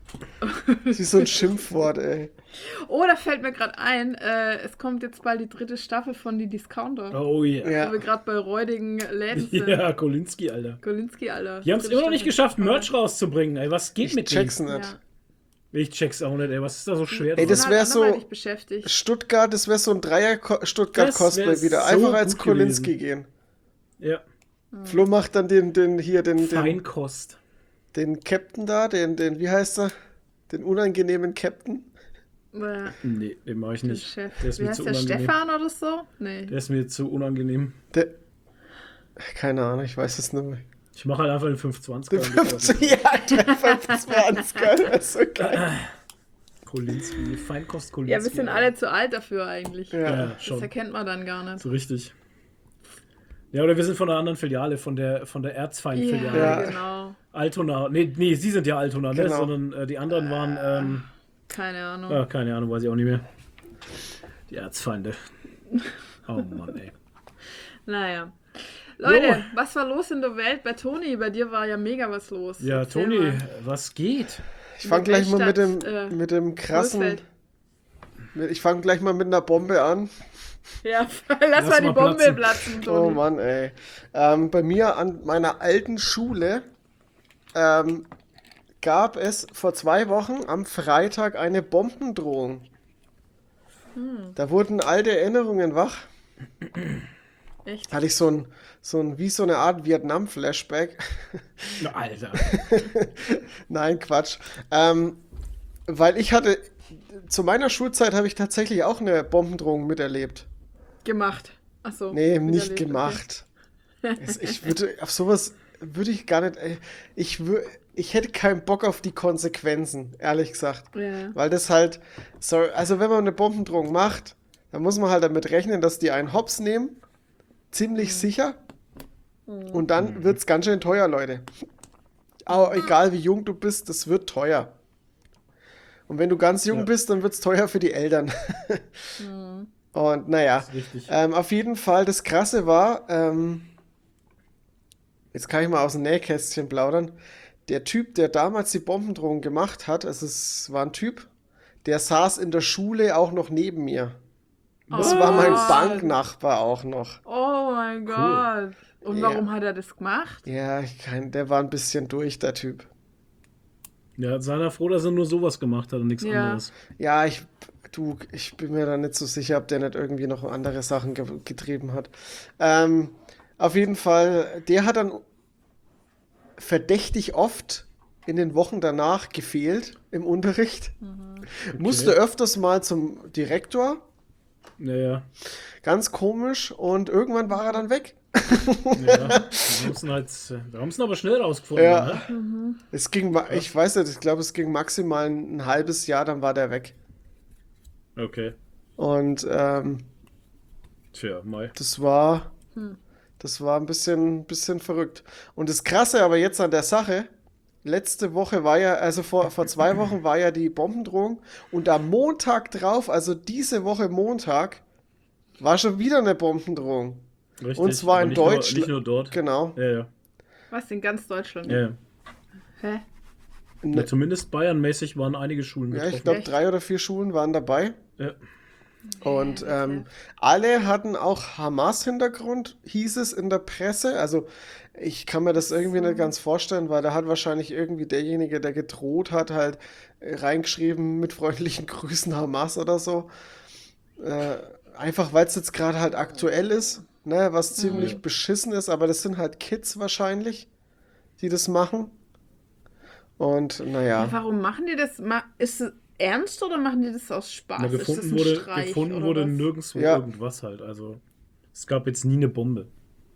Speaker 2: Das ist so ein Schimpfwort, ey.
Speaker 3: Oh, da fällt mir gerade ein, es kommt jetzt bald die 3. Staffel von Die Discounter.
Speaker 1: Oh yeah.
Speaker 2: Ja.
Speaker 3: Wo wir gerade bei räudigen Läden sind.
Speaker 1: Ja, Kolinski, Alter.
Speaker 3: Golinski, Alter.
Speaker 1: Die haben es
Speaker 3: 3.
Speaker 1: immer noch nicht
Speaker 3: Staffel.
Speaker 1: geschafft, Merch rauszubringen, ey. Was geht
Speaker 2: Ich
Speaker 1: mit
Speaker 2: check's
Speaker 1: denen?
Speaker 2: nicht.
Speaker 3: Ja.
Speaker 1: Ich check's auch nicht, ey. Was ist da so schwer
Speaker 2: Ey,
Speaker 1: dran?
Speaker 2: das
Speaker 3: Sind
Speaker 2: wär
Speaker 3: halt
Speaker 2: so-
Speaker 3: anderweitig beschäftigt.
Speaker 2: Stuttgart, das wäre so ein Dreier-Stuttgart-Cosplay
Speaker 1: Das wär
Speaker 2: wieder.
Speaker 1: so
Speaker 2: Einfach als
Speaker 1: gut
Speaker 2: Kolinski gehen.
Speaker 1: Ja,
Speaker 2: Flo macht dann den
Speaker 1: Feinkost.
Speaker 2: Captain da, wie heißt er? Den unangenehmen Captain.
Speaker 1: Nee, den mache ich
Speaker 3: Der
Speaker 1: nicht.
Speaker 3: Chef.
Speaker 1: Der ist
Speaker 3: Wie
Speaker 1: mir
Speaker 3: heißt
Speaker 1: zu
Speaker 3: der,
Speaker 1: unangenehm.
Speaker 3: Stefan oder so? Nee.
Speaker 1: Der ist mir zu unangenehm.
Speaker 2: Keine Ahnung, ich weiß es nicht mehr.
Speaker 1: Ich mache halt einfach den 520.
Speaker 2: Ja, 325, geil, das ist so geil.
Speaker 1: Kolinski, Feinkost Kolinski.
Speaker 3: Ja, wir sind alle zu alt dafür eigentlich.
Speaker 2: Ja.
Speaker 1: Ja,
Speaker 3: Das
Speaker 1: schon.
Speaker 3: erkennt man dann gar nicht.
Speaker 1: So richtig. Ja, oder wir sind von einer anderen Filiale, von der Erzfeind-Filiale.
Speaker 2: Ja.
Speaker 3: Genau.
Speaker 1: Altona. Nee, sie sind ja Altona, ne?
Speaker 2: Genau.
Speaker 1: Sondern die anderen waren,
Speaker 3: Keine Ahnung.
Speaker 1: keine Ahnung, weiß ich auch nicht mehr. Die Erzfeinde. Oh Mann, ey.
Speaker 3: Naja. Leute,
Speaker 1: Jo.
Speaker 3: was war los in der Welt? Bei Toni, bei dir war ja mega was los.
Speaker 1: Ja,
Speaker 3: Erzähl
Speaker 1: Toni,
Speaker 3: mal.
Speaker 1: was geht?
Speaker 2: Ich fange gleich mal
Speaker 3: Weltstadt,
Speaker 2: mit dem krassen.
Speaker 3: Wolfsfeld.
Speaker 2: Ich fange gleich mal mit einer Bombe an.
Speaker 3: Ja, lass mal die
Speaker 1: mal
Speaker 3: Bombe
Speaker 1: platzen.
Speaker 3: platzen, Toni.
Speaker 2: Oh Mann, ey. Bei mir an meiner alten Schule gab es vor 2 Wochen am Freitag eine Bombendrohung. Da wurden alte Erinnerungen wach.
Speaker 3: Echt?
Speaker 2: Hatte ich so ein wie so eine Art Vietnam-Flashback.
Speaker 1: Na, Alter.
Speaker 2: Nein, Quatsch. Weil zu meiner Schulzeit habe ich tatsächlich auch eine Bombendrohung miterlebt.
Speaker 3: Gemacht. Achso.
Speaker 2: Nee, nicht gemacht. Auf sowas würde ich gar nicht. Ich hätte keinen Bock auf die Konsequenzen, ehrlich gesagt.
Speaker 3: Ja.
Speaker 2: Weil das halt. Also, wenn man eine Bombendrohung macht, dann muss man halt damit rechnen, dass die einen Hops nehmen. Ziemlich sicher. Und dann wird es ganz schön teuer, Leute. Aber egal wie jung du bist, das wird teuer. Und wenn du ganz jung
Speaker 1: Ja.
Speaker 2: bist, dann wird es teuer für die Eltern. Und naja,
Speaker 1: Das ist richtig.
Speaker 2: auf jeden Fall, das Krasse war, jetzt kann ich mal aus dem Nähkästchen plaudern, der Typ, der damals die Bombendrohung gemacht hat, also es war ein Typ, der saß in der Schule auch noch neben mir. Das war mein Banknachbar auch noch.
Speaker 3: Oh mein Gott. Und
Speaker 2: Ja.
Speaker 3: warum hat er das gemacht?
Speaker 2: Ja, der war ein bisschen durch, der Typ.
Speaker 1: Ja, sei er froh, dass er nur sowas gemacht hat und nichts
Speaker 3: Ja.
Speaker 1: anderes.
Speaker 2: Ja, ich bin mir da nicht so sicher, ob der nicht irgendwie noch andere Sachen getrieben hat. Auf jeden Fall, der hat dann verdächtig oft in den Wochen danach gefehlt im Unterricht. Musste öfters mal zum Direktor.
Speaker 1: Ja.
Speaker 2: Ganz komisch. Und irgendwann war er dann weg.
Speaker 1: Wir haben es aber schnell rausgefunden.
Speaker 2: Ja.
Speaker 1: Ne?
Speaker 2: Es ging, ich weiß nicht, ich glaube, es ging maximal ein halbes Jahr, dann war der weg.
Speaker 1: Okay.
Speaker 2: Und
Speaker 1: Tja, Mai.
Speaker 2: das war ein bisschen verrückt. Und das Krasse aber jetzt an der Sache, letzte Woche war ja, also vor 2 Wochen war ja die Bombendrohung und am Montag drauf, also diese Woche Montag, war schon wieder eine Bombendrohung.
Speaker 1: Richtig.
Speaker 2: Und zwar
Speaker 1: aber
Speaker 2: in
Speaker 1: nicht nur-
Speaker 2: Deutschland.
Speaker 1: Nicht nur dort.
Speaker 2: Genau.
Speaker 1: Ja.
Speaker 3: Was, in ganz Deutschland?
Speaker 1: Ja.
Speaker 3: Hä?
Speaker 1: Ja, zumindest Bayernmäßig waren einige Schulen
Speaker 2: Ja,
Speaker 1: betroffen.
Speaker 2: ich glaube,
Speaker 3: Echt?
Speaker 2: 3 oder 4 Schulen waren dabei.
Speaker 1: Ja.
Speaker 2: Und alle hatten auch Hamas-Hintergrund, hieß es in der Presse. Also ich kann mir das irgendwie nicht ganz vorstellen, weil da hat wahrscheinlich irgendwie derjenige, der gedroht hat, halt reingeschrieben mit freundlichen Grüßen Hamas oder so. Einfach weil es jetzt gerade halt aktuell ist, ne, was ziemlich beschissen ist, aber das sind halt Kids wahrscheinlich, die das machen. Und
Speaker 3: Ja,
Speaker 2: naja,
Speaker 3: warum machen die das? Ist es ernst oder machen die das aus Spaß?
Speaker 1: Na,
Speaker 3: ist das
Speaker 1: gefunden
Speaker 3: ein
Speaker 1: wurde,
Speaker 3: Streich
Speaker 1: gefunden
Speaker 3: oder
Speaker 1: wurde
Speaker 3: was?
Speaker 1: nirgendwo
Speaker 2: Ja.
Speaker 1: irgendwas halt. Also es gab jetzt nie eine Bombe.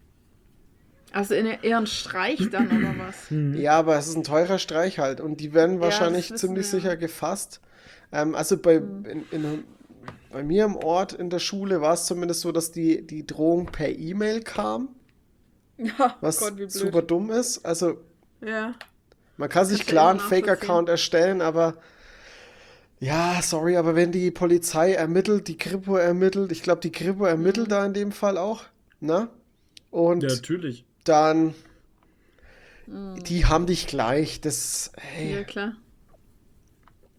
Speaker 3: Also eher ein Streich dann oder was?
Speaker 2: ja, aber es ist ein teurer Streich halt und die werden wahrscheinlich
Speaker 3: das wissen
Speaker 2: ziemlich
Speaker 3: wir,
Speaker 2: sicher gefasst. Also bei mir im Ort in der Schule war es zumindest so, dass die Drohung per E-Mail kam,
Speaker 3: Ja,
Speaker 2: was
Speaker 3: Gott, wie blöd.
Speaker 2: super dumm ist. Also
Speaker 3: Ja.
Speaker 2: man kann sich
Speaker 3: Kannst du
Speaker 2: klar einen
Speaker 3: immer nachvollziehen.
Speaker 2: Fake-Account erstellen, aber ja, sorry, aber wenn die Polizei ermittelt, die Kripo ermittelt, ich glaube, die Kripo ermittelt da in dem Fall auch, ne? Und
Speaker 1: Ja, natürlich.
Speaker 2: dann, die haben dich gleich, das, hey,
Speaker 3: Ja, klar.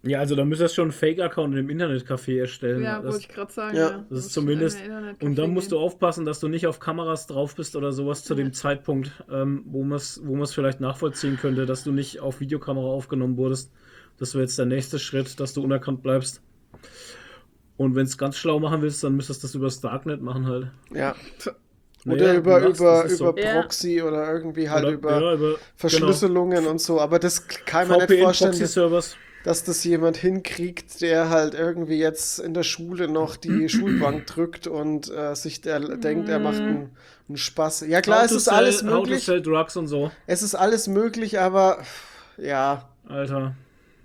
Speaker 1: Ja, also da müsstest du schon einen Fake-Account im Internetcafé erstellen.
Speaker 3: Ja,
Speaker 1: Das,
Speaker 3: wollte ich gerade sagen.
Speaker 2: Ja.
Speaker 3: Ja.
Speaker 1: das
Speaker 3: Du
Speaker 1: ist
Speaker 3: musst
Speaker 1: zumindest.
Speaker 3: in ein
Speaker 1: Und dann
Speaker 3: Internetcafé
Speaker 1: musst du
Speaker 3: gehen.
Speaker 1: aufpassen, dass du nicht auf Kameras drauf bist oder sowas zu dem Zeitpunkt, wo man es vielleicht nachvollziehen könnte, dass du nicht auf Videokamera aufgenommen wurdest. Das wäre jetzt der nächste Schritt, dass du unerkannt bleibst. Und wenn es ganz schlau machen willst, dann müsstest du das übers Darknet machen halt.
Speaker 2: Ja.
Speaker 1: Naja,
Speaker 2: Oder über,
Speaker 1: du machst,
Speaker 2: über,
Speaker 1: das ist
Speaker 2: über
Speaker 1: so.
Speaker 3: Ja.
Speaker 2: Proxy oder irgendwie halt
Speaker 1: Oder-
Speaker 2: über
Speaker 1: ja, über
Speaker 2: Verschlüsselungen und so. Aber das kann man nicht vorstellen,
Speaker 1: VPN-Proxy-Servers.
Speaker 2: dass das jemand hinkriegt, der halt irgendwie jetzt in der Schule noch die Schulbank drückt und sich denkt, er macht einen Spaß. Ja klar, es ist alles
Speaker 1: How to
Speaker 2: möglich.
Speaker 1: sell drugs und so.
Speaker 2: Es ist alles möglich, aber ja,
Speaker 1: Alter,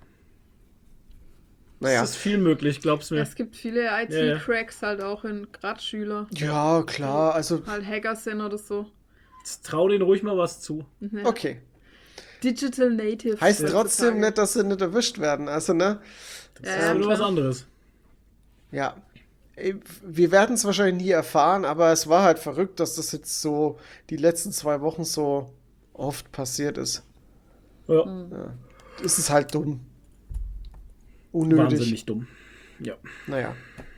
Speaker 2: naja.
Speaker 1: es ist viel möglich, glaub's mir.
Speaker 3: Es gibt viele IT-Cracks halt auch in Grad-Schüler,
Speaker 2: Ja, klar, also
Speaker 3: halt Hacker sind oder so.
Speaker 1: Jetzt trau denen ruhig mal was zu.
Speaker 3: Ja.
Speaker 2: okay.
Speaker 3: Digital Natives.
Speaker 2: Heißt
Speaker 3: heutzutage.
Speaker 2: trotzdem nicht, dass sie nicht erwischt werden. Also, ne?
Speaker 1: Das ist wieder was anderes.
Speaker 2: Ja. Wir werden es wahrscheinlich nie erfahren, aber es war halt verrückt, dass das jetzt so die letzten 2 Wochen so oft passiert ist.
Speaker 1: Ja,
Speaker 2: Es ist halt dumm. Unnötig.
Speaker 1: wahnsinnig dumm. Ja.
Speaker 2: Naja.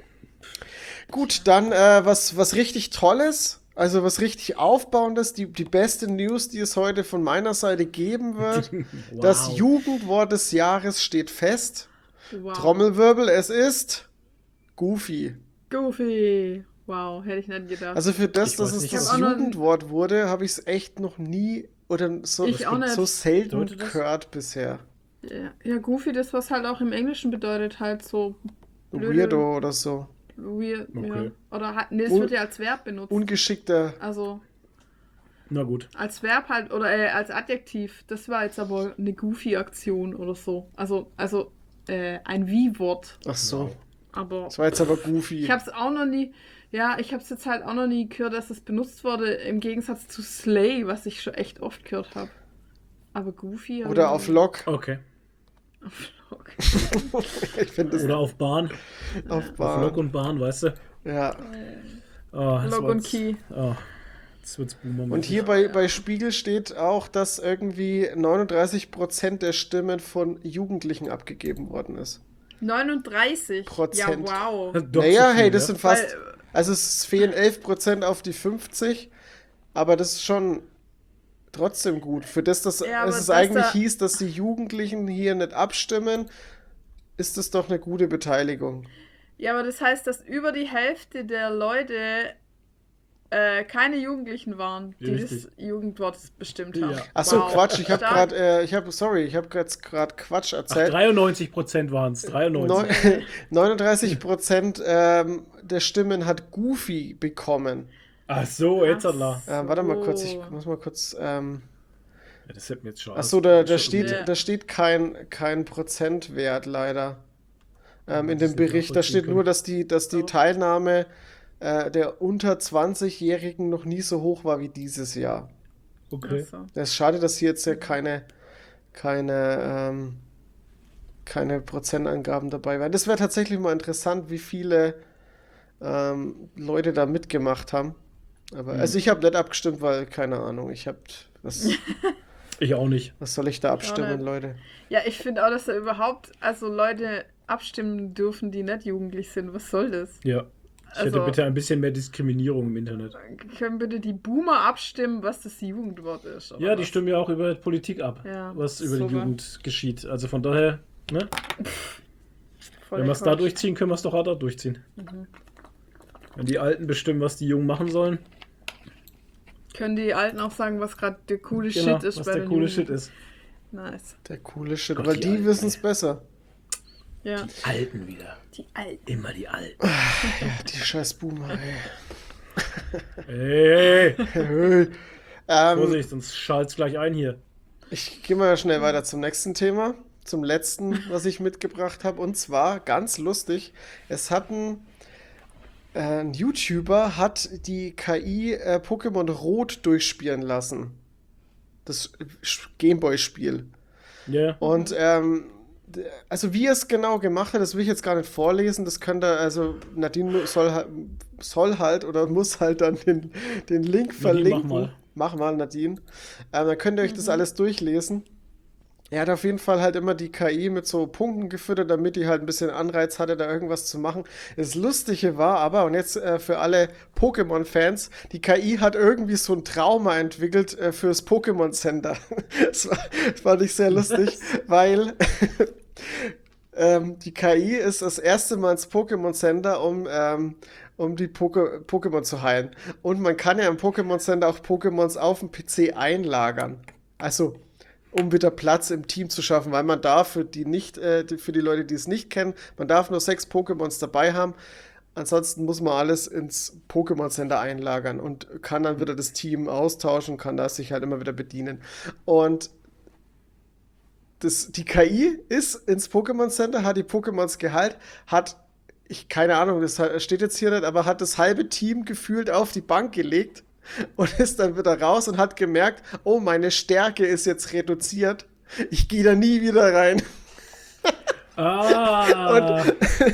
Speaker 2: Gut, dann was richtig Tolles, also was richtig Aufbauendes, die beste News, die es heute von meiner Seite geben wird.
Speaker 1: Wow.
Speaker 2: Das Jugendwort des Jahres steht fest.
Speaker 3: Wow.
Speaker 2: Trommelwirbel, es ist Goofy.
Speaker 3: Goofy. Wow, hätte ich nicht gedacht.
Speaker 2: Also für das,
Speaker 1: Ich
Speaker 2: dass
Speaker 1: weiß
Speaker 2: es
Speaker 1: nicht,
Speaker 2: das
Speaker 3: Ich hab auch noch-
Speaker 2: Jugendwort wurde, habe ich es echt noch nie oder so,
Speaker 3: Ich auch nicht.
Speaker 2: so selten
Speaker 1: Bedeutet das?
Speaker 2: gehört bisher.
Speaker 3: ja, Goofy, das was halt auch im Englischen bedeutet, halt so blöde,
Speaker 2: Weirdo oder so.
Speaker 3: Weird, ja.
Speaker 1: Okay.
Speaker 3: Oder halt, nee, es
Speaker 2: Un-
Speaker 3: wird ja als Verb benutzt.
Speaker 2: Ungeschickter.
Speaker 3: Also
Speaker 1: Na gut.
Speaker 3: als Verb halt, oder als Adjektiv. Das war jetzt aber eine Goofy-Aktion oder so. Also ein Wie-Wort.
Speaker 2: Ach so.
Speaker 3: Aber
Speaker 2: Das war jetzt aber Goofy.
Speaker 3: ich habe es auch noch nie, ja, ich habe es jetzt halt auch noch nie gehört, dass es benutzt wurde, im Gegensatz zu Slay, was ich schon echt oft gehört habe. Aber Goofy... hab
Speaker 2: Oder
Speaker 3: ich
Speaker 2: auf
Speaker 3: noch nie-
Speaker 2: Lock.
Speaker 1: Okay.
Speaker 3: Auf Lock.
Speaker 2: Ich finde das
Speaker 1: Oder auf Bahn.
Speaker 2: auf
Speaker 1: Auf
Speaker 2: Bahn.
Speaker 1: Lok und Bahn, weißt du?
Speaker 2: Ja.
Speaker 1: Oh,
Speaker 3: Lock und Key.
Speaker 1: Oh, jetzt wird's boomer.
Speaker 2: Und hier bei Spiegel steht auch, dass irgendwie 39% der Stimmen von Jugendlichen abgegeben worden ist.
Speaker 3: 39?
Speaker 2: Prozent.
Speaker 3: Ja, wow.
Speaker 2: Naja, hey, das sind fast.
Speaker 3: Weil-
Speaker 2: Also es fehlen 11% auf die 50, aber das ist schon trotzdem gut. Für das, dass
Speaker 3: Ja, aber
Speaker 2: es
Speaker 3: dass
Speaker 2: eigentlich
Speaker 3: da-
Speaker 2: hieß, dass die Jugendlichen hier nicht abstimmen, ist das doch eine gute Beteiligung.
Speaker 3: Ja, aber das heißt, dass über die Hälfte der Leute keine Jugendlichen waren, die
Speaker 1: Richtig.
Speaker 3: das Jugendwort bestimmt haben.
Speaker 1: Ja.
Speaker 2: Ach so,
Speaker 3: Wow.
Speaker 2: Quatsch, ich habe
Speaker 3: Stark.
Speaker 2: gerade, ich habe gerade Quatsch
Speaker 1: Ach,
Speaker 2: erzählt.
Speaker 1: 93% waren es. 93.
Speaker 2: 39% der Stimmen hat Goofy bekommen.
Speaker 1: Ach so, jetzt hat er.
Speaker 2: Warte mal kurz, ich
Speaker 3: So.
Speaker 2: muss mal kurz.
Speaker 1: Ja, das hätte mir jetzt schon.
Speaker 2: Ach so, da steht,
Speaker 3: Ja.
Speaker 2: da steht kein Prozentwert leider in
Speaker 1: das
Speaker 2: dem
Speaker 1: ist
Speaker 2: Bericht. Da steht
Speaker 1: nachvollziehen
Speaker 2: nur, dass die
Speaker 3: Oh.
Speaker 2: Teilnahme der unter 20-Jährigen noch nie so hoch war wie dieses Jahr.
Speaker 1: Okay.
Speaker 3: Ach so.
Speaker 2: Es ist schade, dass hier jetzt ja keine Prozentangaben dabei waren. Das wäre tatsächlich mal interessant, wie viele Leute da mitgemacht haben. Aber also ich habe nicht abgestimmt, weil keine Ahnung. Was
Speaker 1: Ich auch nicht.
Speaker 2: soll ich da abstimmen,
Speaker 3: nicht.
Speaker 2: Leute?
Speaker 3: Ja, ich finde auch, dass da überhaupt, also Leute abstimmen dürfen, die nicht jugendlich sind. Was soll das?
Speaker 1: Ja. Ich hätte
Speaker 3: Also-
Speaker 1: bitte ein bisschen mehr Diskriminierung im Internet.
Speaker 3: Können bitte die Boomer abstimmen, was das Jugendwort ist? oder
Speaker 1: Ja, die
Speaker 3: was?
Speaker 1: stimmen ja auch über Politik ab,
Speaker 3: Ja,
Speaker 1: was über die
Speaker 3: super.
Speaker 1: Jugend geschieht. Also von daher, ne?
Speaker 3: Voll
Speaker 1: Wenn wir es
Speaker 3: der
Speaker 1: da
Speaker 3: Quatsch.
Speaker 1: durchziehen, können wir es doch auch da durchziehen. Wenn die Alten bestimmen, was die Jungen machen sollen,
Speaker 3: Können die Alten auch sagen, was gerade der coole
Speaker 1: genau,
Speaker 3: Shit ist
Speaker 1: was
Speaker 3: bei
Speaker 1: der
Speaker 3: den
Speaker 1: coole
Speaker 3: Jugend-
Speaker 1: Shit ist.
Speaker 3: Nice.
Speaker 2: Der coole Shit,
Speaker 1: Gott,
Speaker 2: weil
Speaker 1: die
Speaker 2: die
Speaker 1: Alten,
Speaker 2: wissen es
Speaker 1: ey.
Speaker 2: besser.
Speaker 3: Ja.
Speaker 1: Alten wieder.
Speaker 3: Die Alten.
Speaker 1: Immer die Alten.
Speaker 2: Die scheiß Boomer,
Speaker 1: Hey,
Speaker 2: ey.
Speaker 1: Vorsicht, sonst schalt's gleich ein hier.
Speaker 2: Ich gehe mal schnell weiter zum nächsten Thema. Zum letzten, was ich mitgebracht habe. Und zwar, ganz lustig, ein YouTuber hat die KI Pokémon Rot durchspielen lassen. Das Gameboy-Spiel.
Speaker 1: Ja.
Speaker 2: Und also wie er es genau gemacht hat, das will ich jetzt gar nicht vorlesen. Das könnt ihr, also Nadine soll halt oder muss halt dann den Link verlinken.
Speaker 1: mach mal.
Speaker 2: Mach mal, Nadine. Dann könnt ihr euch das alles durchlesen. Er hat auf jeden Fall halt immer die KI mit so Punkten gefüttert, damit die halt ein bisschen Anreiz hatte, da irgendwas zu machen. Das Lustige war aber, und jetzt für alle Pokémon-Fans, die KI hat irgendwie so ein Trauma entwickelt fürs Pokémon Center. Das fand ich sehr lustig, weil die KI ist das erste Mal ins Pokémon Center, um die Pokémon zu heilen. Und man kann ja im Pokémon Center auch Pokémons auf dem PC einlagern. Also um wieder Platz im Team zu schaffen, weil man darf für die Leute, die es nicht kennen, man darf nur 6 Pokémons dabei haben. Ansonsten muss man alles ins Pokémon Center einlagern und kann dann wieder das Team austauschen, kann da sich halt immer wieder bedienen. Und die KI ist ins Pokémon Center, hat die Pokémons geheilt, keine Ahnung, das steht jetzt hier nicht, aber hat das halbe Team gefühlt auf die Bank gelegt und ist dann wieder raus und hat gemerkt, oh, meine Stärke ist jetzt reduziert. Ich gehe da nie wieder rein. Und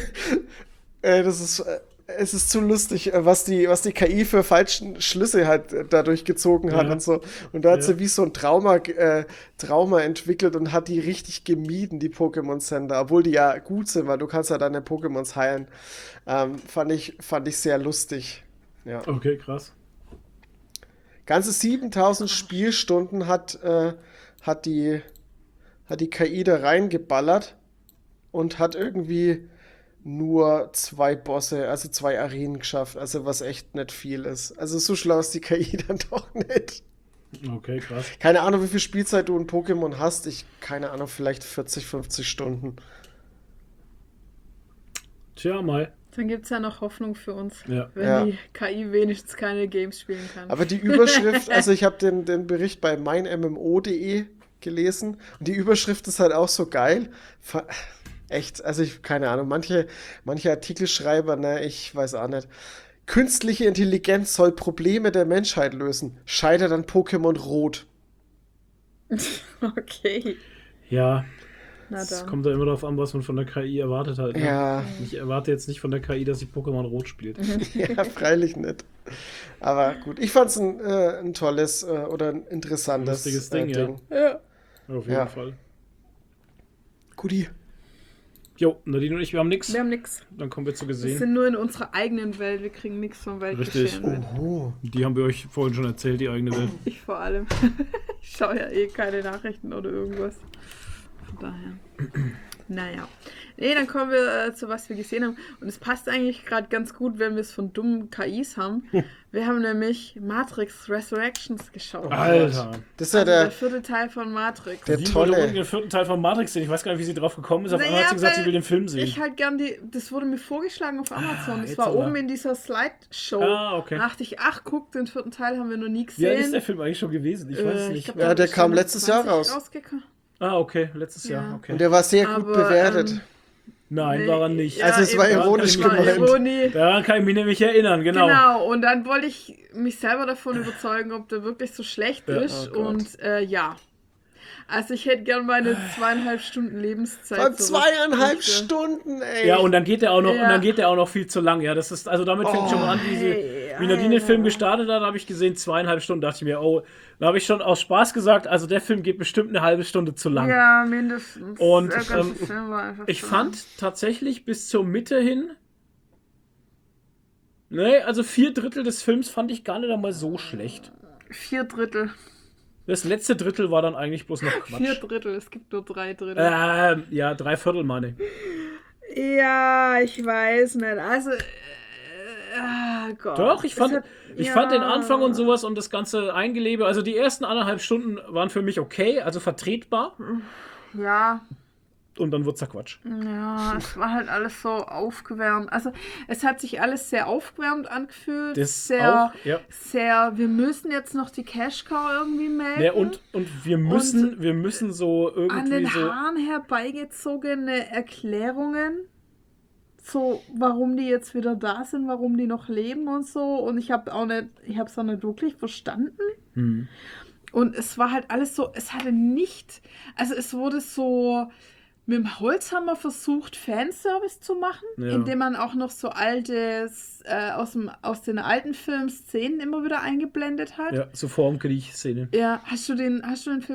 Speaker 2: es ist zu lustig, was die KI für falschen Schlüsse halt dadurch gezogen hat und so. Und da hat sie wie so ein Trauma entwickelt und hat die richtig gemieden, die Pokémon Center, obwohl die ja gut sind, weil du kannst ja deine Pokémons heilen. Fand ich sehr lustig. Ja.
Speaker 1: Okay, krass.
Speaker 2: Ganze 7000 Spielstunden hat die KI da reingeballert und hat irgendwie nur 2 Bosse, also 2 Arenen geschafft, also was echt nicht viel ist. Also so schlau ist die KI dann doch nicht.
Speaker 1: Okay, krass.
Speaker 2: Keine Ahnung, wie viel Spielzeit du in Pokémon hast. Keine Ahnung, vielleicht 40, 50 Stunden.
Speaker 1: Tja, mal.
Speaker 3: Dann gibt es ja noch Hoffnung für uns,
Speaker 1: Ja.
Speaker 3: wenn die KI wenigstens keine Games spielen kann.
Speaker 2: Aber die Überschrift, also ich habe den Bericht bei meinmmo.de gelesen und die Überschrift ist halt auch so geil. Echt, also keine Ahnung, manche Artikelschreiber, ne, ich weiß auch nicht. Künstliche Intelligenz soll Probleme der Menschheit lösen. Scheitert an Pokémon Rot.
Speaker 3: Okay.
Speaker 1: Ja,
Speaker 3: Na
Speaker 1: es
Speaker 3: dann.
Speaker 1: kommt da immer darauf an, was man von der KI erwartet halt. Ne?
Speaker 2: Ja,
Speaker 1: Ich erwarte jetzt nicht von der KI, dass sie Pokémon Rot spielt.
Speaker 2: ja, freilich nicht. Aber gut, ich fand es ein tolles oder ein interessantes
Speaker 1: Lustiges Ding, ja.
Speaker 3: Ja.
Speaker 1: Auf jeden
Speaker 2: Ja.
Speaker 1: Fall.
Speaker 2: Guti.
Speaker 1: Jo, Nadine und ich, wir haben nichts.
Speaker 3: Wir haben nichts.
Speaker 1: Dann kommen wir zu
Speaker 3: Wir
Speaker 1: gesehen.
Speaker 3: sind nur in unserer eigenen Welt. Wir kriegen nichts vom Weltgeschehen mit.
Speaker 2: Oh.
Speaker 1: Die haben wir euch vorhin schon erzählt, die eigene Welt.
Speaker 3: Ich vor allem. Ich schaue ja eh keine Nachrichten oder irgendwas. Von daher. Naja. Nee, dann kommen wir zu was wir gesehen haben. Und es passt eigentlich gerade ganz gut, wenn wir es von dummen KIs haben. Wir haben nämlich Matrix Resurrections geschaut.
Speaker 1: Alter.
Speaker 2: Das ist ja
Speaker 3: Also der
Speaker 2: der
Speaker 3: 4. Teil von Matrix.
Speaker 2: Der
Speaker 1: Die
Speaker 2: tolle-
Speaker 1: wollte unbedingt den 4. Teil von Matrix sehen. Ich weiß gar nicht, wie sie drauf gekommen ist. Auf einmal hat sie gesagt, sie will den Film sehen.
Speaker 3: Ich halt gern das wurde mir vorgeschlagen auf Amazon. Das
Speaker 1: jetzt
Speaker 3: war
Speaker 1: aber.
Speaker 3: oben in dieser Slideshow.
Speaker 1: Ah, okay.
Speaker 3: Da dachte ich, ach guck, den 4. Teil haben wir noch nie
Speaker 1: Wie
Speaker 3: gesehen.
Speaker 1: alt ist der Film eigentlich schon gewesen? Ich weiß es
Speaker 3: Ich
Speaker 1: nicht.
Speaker 3: glaub,
Speaker 2: Ja, der
Speaker 3: ist
Speaker 2: kam
Speaker 3: schon
Speaker 2: letztes Jahr
Speaker 3: 20
Speaker 2: raus.
Speaker 3: rausgekommen.
Speaker 1: Ah, okay. Letztes
Speaker 3: Ja.
Speaker 1: Jahr. Okay.
Speaker 2: Und der war sehr gut
Speaker 3: Aber,
Speaker 2: bewertet.
Speaker 1: Nein,
Speaker 3: Nee,
Speaker 1: war er nicht.
Speaker 2: Also es war
Speaker 3: eben,
Speaker 2: ironisch
Speaker 3: es war
Speaker 2: gemeint.
Speaker 3: Ironie.
Speaker 1: Daran kann ich mich nämlich erinnern, genau.
Speaker 3: Genau, und dann wollte ich mich selber davon überzeugen, ob der wirklich so schlecht
Speaker 1: Ja,
Speaker 3: ist.
Speaker 2: oh Gott.
Speaker 3: Und ja. Also ich hätte gern meine 2,5 Stunden Lebenszeit.
Speaker 2: Von
Speaker 3: zurück.
Speaker 2: 2,5
Speaker 3: Und,
Speaker 2: Stunden, ey.
Speaker 1: Ja, und dann geht der auch noch,
Speaker 3: Ja.
Speaker 1: und dann geht der auch noch viel zu lang. Ja, das ist, also damit fängt schon mal an, wie Nadine den Film gestartet hat, habe ich gesehen, 2,5 Stunden, dachte ich mir, oh, da habe ich schon aus Spaß gesagt, also der Film geht bestimmt eine halbe Stunde zu lang.
Speaker 3: Ja, mindestens.
Speaker 1: Und,
Speaker 3: Der ganze Film war einfach
Speaker 1: Ich
Speaker 3: so
Speaker 1: fand tatsächlich bis zur Mitte hin, ne, also 4/3 des Films fand ich gar nicht einmal so schlecht.
Speaker 3: 4/3.
Speaker 1: Das letzte Drittel war dann eigentlich bloß noch Quatsch.
Speaker 3: 4/3, es gibt nur 3/3.
Speaker 1: Ja, 3/4 meine ich.
Speaker 3: Ja, ich weiß nicht. Also, Gott.
Speaker 1: Doch, ich fand
Speaker 3: ja.
Speaker 1: den Anfang und sowas und das ganze Eingelebe, also die ersten 1,5 Stunden waren für mich okay, also vertretbar.
Speaker 3: Ja,
Speaker 1: Und dann wird's ja Quatsch.
Speaker 3: ja, es war halt alles so aufgewärmt. Also, es hat sich alles sehr aufgewärmt angefühlt.
Speaker 1: Das
Speaker 3: sehr,
Speaker 1: auch, ja.
Speaker 3: sehr, wir müssen jetzt noch die Cash Cow irgendwie melden.
Speaker 1: Ja, und wir müssen so
Speaker 3: An
Speaker 1: irgendwie
Speaker 3: den
Speaker 1: so.
Speaker 3: Haaren herbeigezogene Erklärungen. So, warum die jetzt wieder da sind, warum die noch leben und so. Und ich habe es auch nicht wirklich verstanden.
Speaker 1: Hm.
Speaker 3: Und es war halt alles so, es hatte nicht, also es wurde so mit dem Holzhammer versucht, Fanservice zu machen,
Speaker 1: Ja.
Speaker 3: indem man auch noch so altes, aus den alten Filmen Szenen immer wieder eingeblendet hat.
Speaker 1: Ja, so Formkrieg-Szene.
Speaker 3: Ja, hast du den Film gesehen?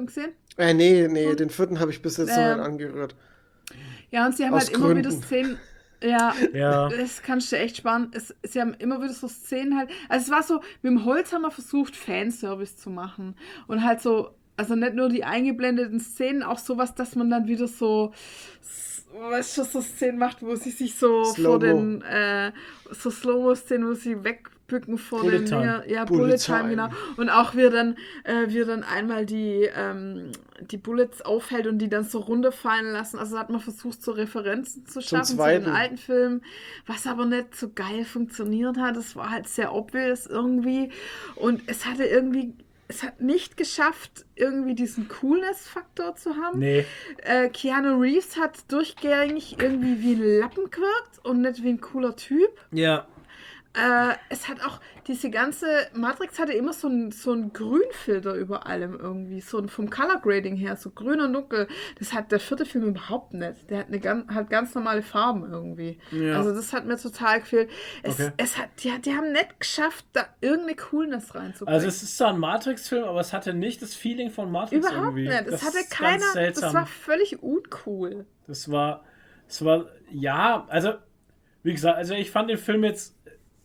Speaker 2: Nee, den vierten habe ich bis jetzt noch
Speaker 3: Ähm,
Speaker 2: nicht angerührt.
Speaker 3: Ja, und sie haben
Speaker 2: Aus
Speaker 3: halt immer wieder
Speaker 2: Gründen.
Speaker 3: Szenen. Ja,
Speaker 1: Ja.
Speaker 3: das kannst du echt sparen. Sie haben immer wieder so Szenen halt. Also es war so, mit dem Holz haben wir versucht, Fanservice zu machen. Und halt so, also nicht nur die eingeblendeten Szenen, auch sowas, dass man dann wieder so, weißt du, so Szenen macht, wo sie sich so vor
Speaker 2: Slow-Mo.
Speaker 3: den, so Slow-Mo-Szenen, wo sie wegbücken vor
Speaker 1: Bullet
Speaker 3: den,
Speaker 1: Time.
Speaker 3: ja,
Speaker 2: Bullet
Speaker 3: Bullet Time,
Speaker 2: Time.
Speaker 3: genau. Und auch wir dann einmal die Bullets aufhält und die dann so runterfallen lassen. Also hat man versucht, so Referenzen zu schaffen zu den
Speaker 2: Zweiten.
Speaker 3: alten Filmen, was aber nicht so geil funktioniert hat. Es war halt sehr obvious irgendwie. Und es hat nicht geschafft, irgendwie diesen Coolness-Faktor zu haben.
Speaker 1: Nee.
Speaker 3: Keanu Reeves hat durchgängig irgendwie wie ein Lappen gewirkt und nicht wie ein cooler Typ.
Speaker 1: Ja.
Speaker 3: Es hat auch, diese ganze Matrix hatte immer so ein Grünfilter über allem irgendwie, vom Color Grading her, so grün und dunkel. Das hat der vierte Film überhaupt nicht. Der hat ganz normale Farben irgendwie.
Speaker 1: Ja.
Speaker 3: Also das hat mir total gefehlt.
Speaker 1: Okay.
Speaker 3: Die haben nicht geschafft, da irgendeine Coolness reinzubringen.
Speaker 1: Also es ist zwar ein Matrix-Film, aber es hatte nicht das Feeling von Matrix
Speaker 3: Überhaupt
Speaker 1: irgendwie.
Speaker 3: nicht.
Speaker 1: Das
Speaker 3: Das hatte
Speaker 1: ist
Speaker 3: keiner,
Speaker 1: ganz seltsam.
Speaker 3: das war völlig uncool.
Speaker 1: Es war, ja, also, wie gesagt, also ich fand den Film jetzt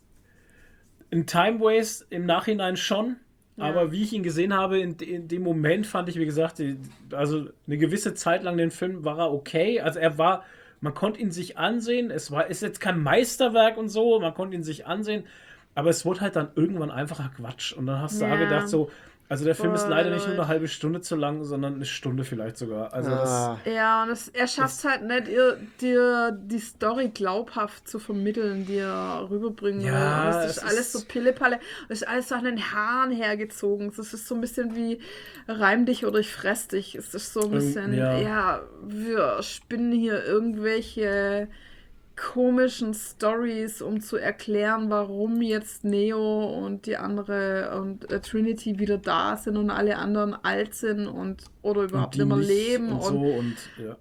Speaker 1: ein Time Waste im Nachhinein schon,
Speaker 3: Ja.
Speaker 1: aber wie ich ihn gesehen habe, in dem Moment fand ich, wie gesagt, also eine gewisse Zeit lang den Film war er okay. Also man konnte ihn sich ansehen, ist jetzt kein Meisterwerk und so, man konnte ihn sich ansehen, aber es wurde halt dann irgendwann einfacher Quatsch. Und dann hast du
Speaker 3: Ja.
Speaker 1: gedacht so, also der Film ist
Speaker 3: Boah,
Speaker 1: leider nicht nur
Speaker 3: Leute.
Speaker 1: eine halbe Stunde zu lang, sondern eine Stunde vielleicht sogar. Also das,
Speaker 3: Ja, und er schafft es halt nicht, dir die Story glaubhaft zu vermitteln, die er rüberbringen will.
Speaker 1: Ja,
Speaker 3: Und das
Speaker 1: es
Speaker 3: ist alles
Speaker 1: ist-
Speaker 3: so Pillepalle. Das ist alles so an den Haaren hergezogen. Das ist so ein bisschen wie Reim dich oder ich fress dich. Es ist so ein bisschen,
Speaker 1: ja.
Speaker 3: wir spinnen hier irgendwelche komischen Stories, um zu erklären, warum jetzt Neo und die andere und Trinity wieder da sind und alle anderen alt sind oder überhaupt
Speaker 1: die
Speaker 3: nicht mehr
Speaker 1: nicht
Speaker 3: leben
Speaker 1: und so und ja.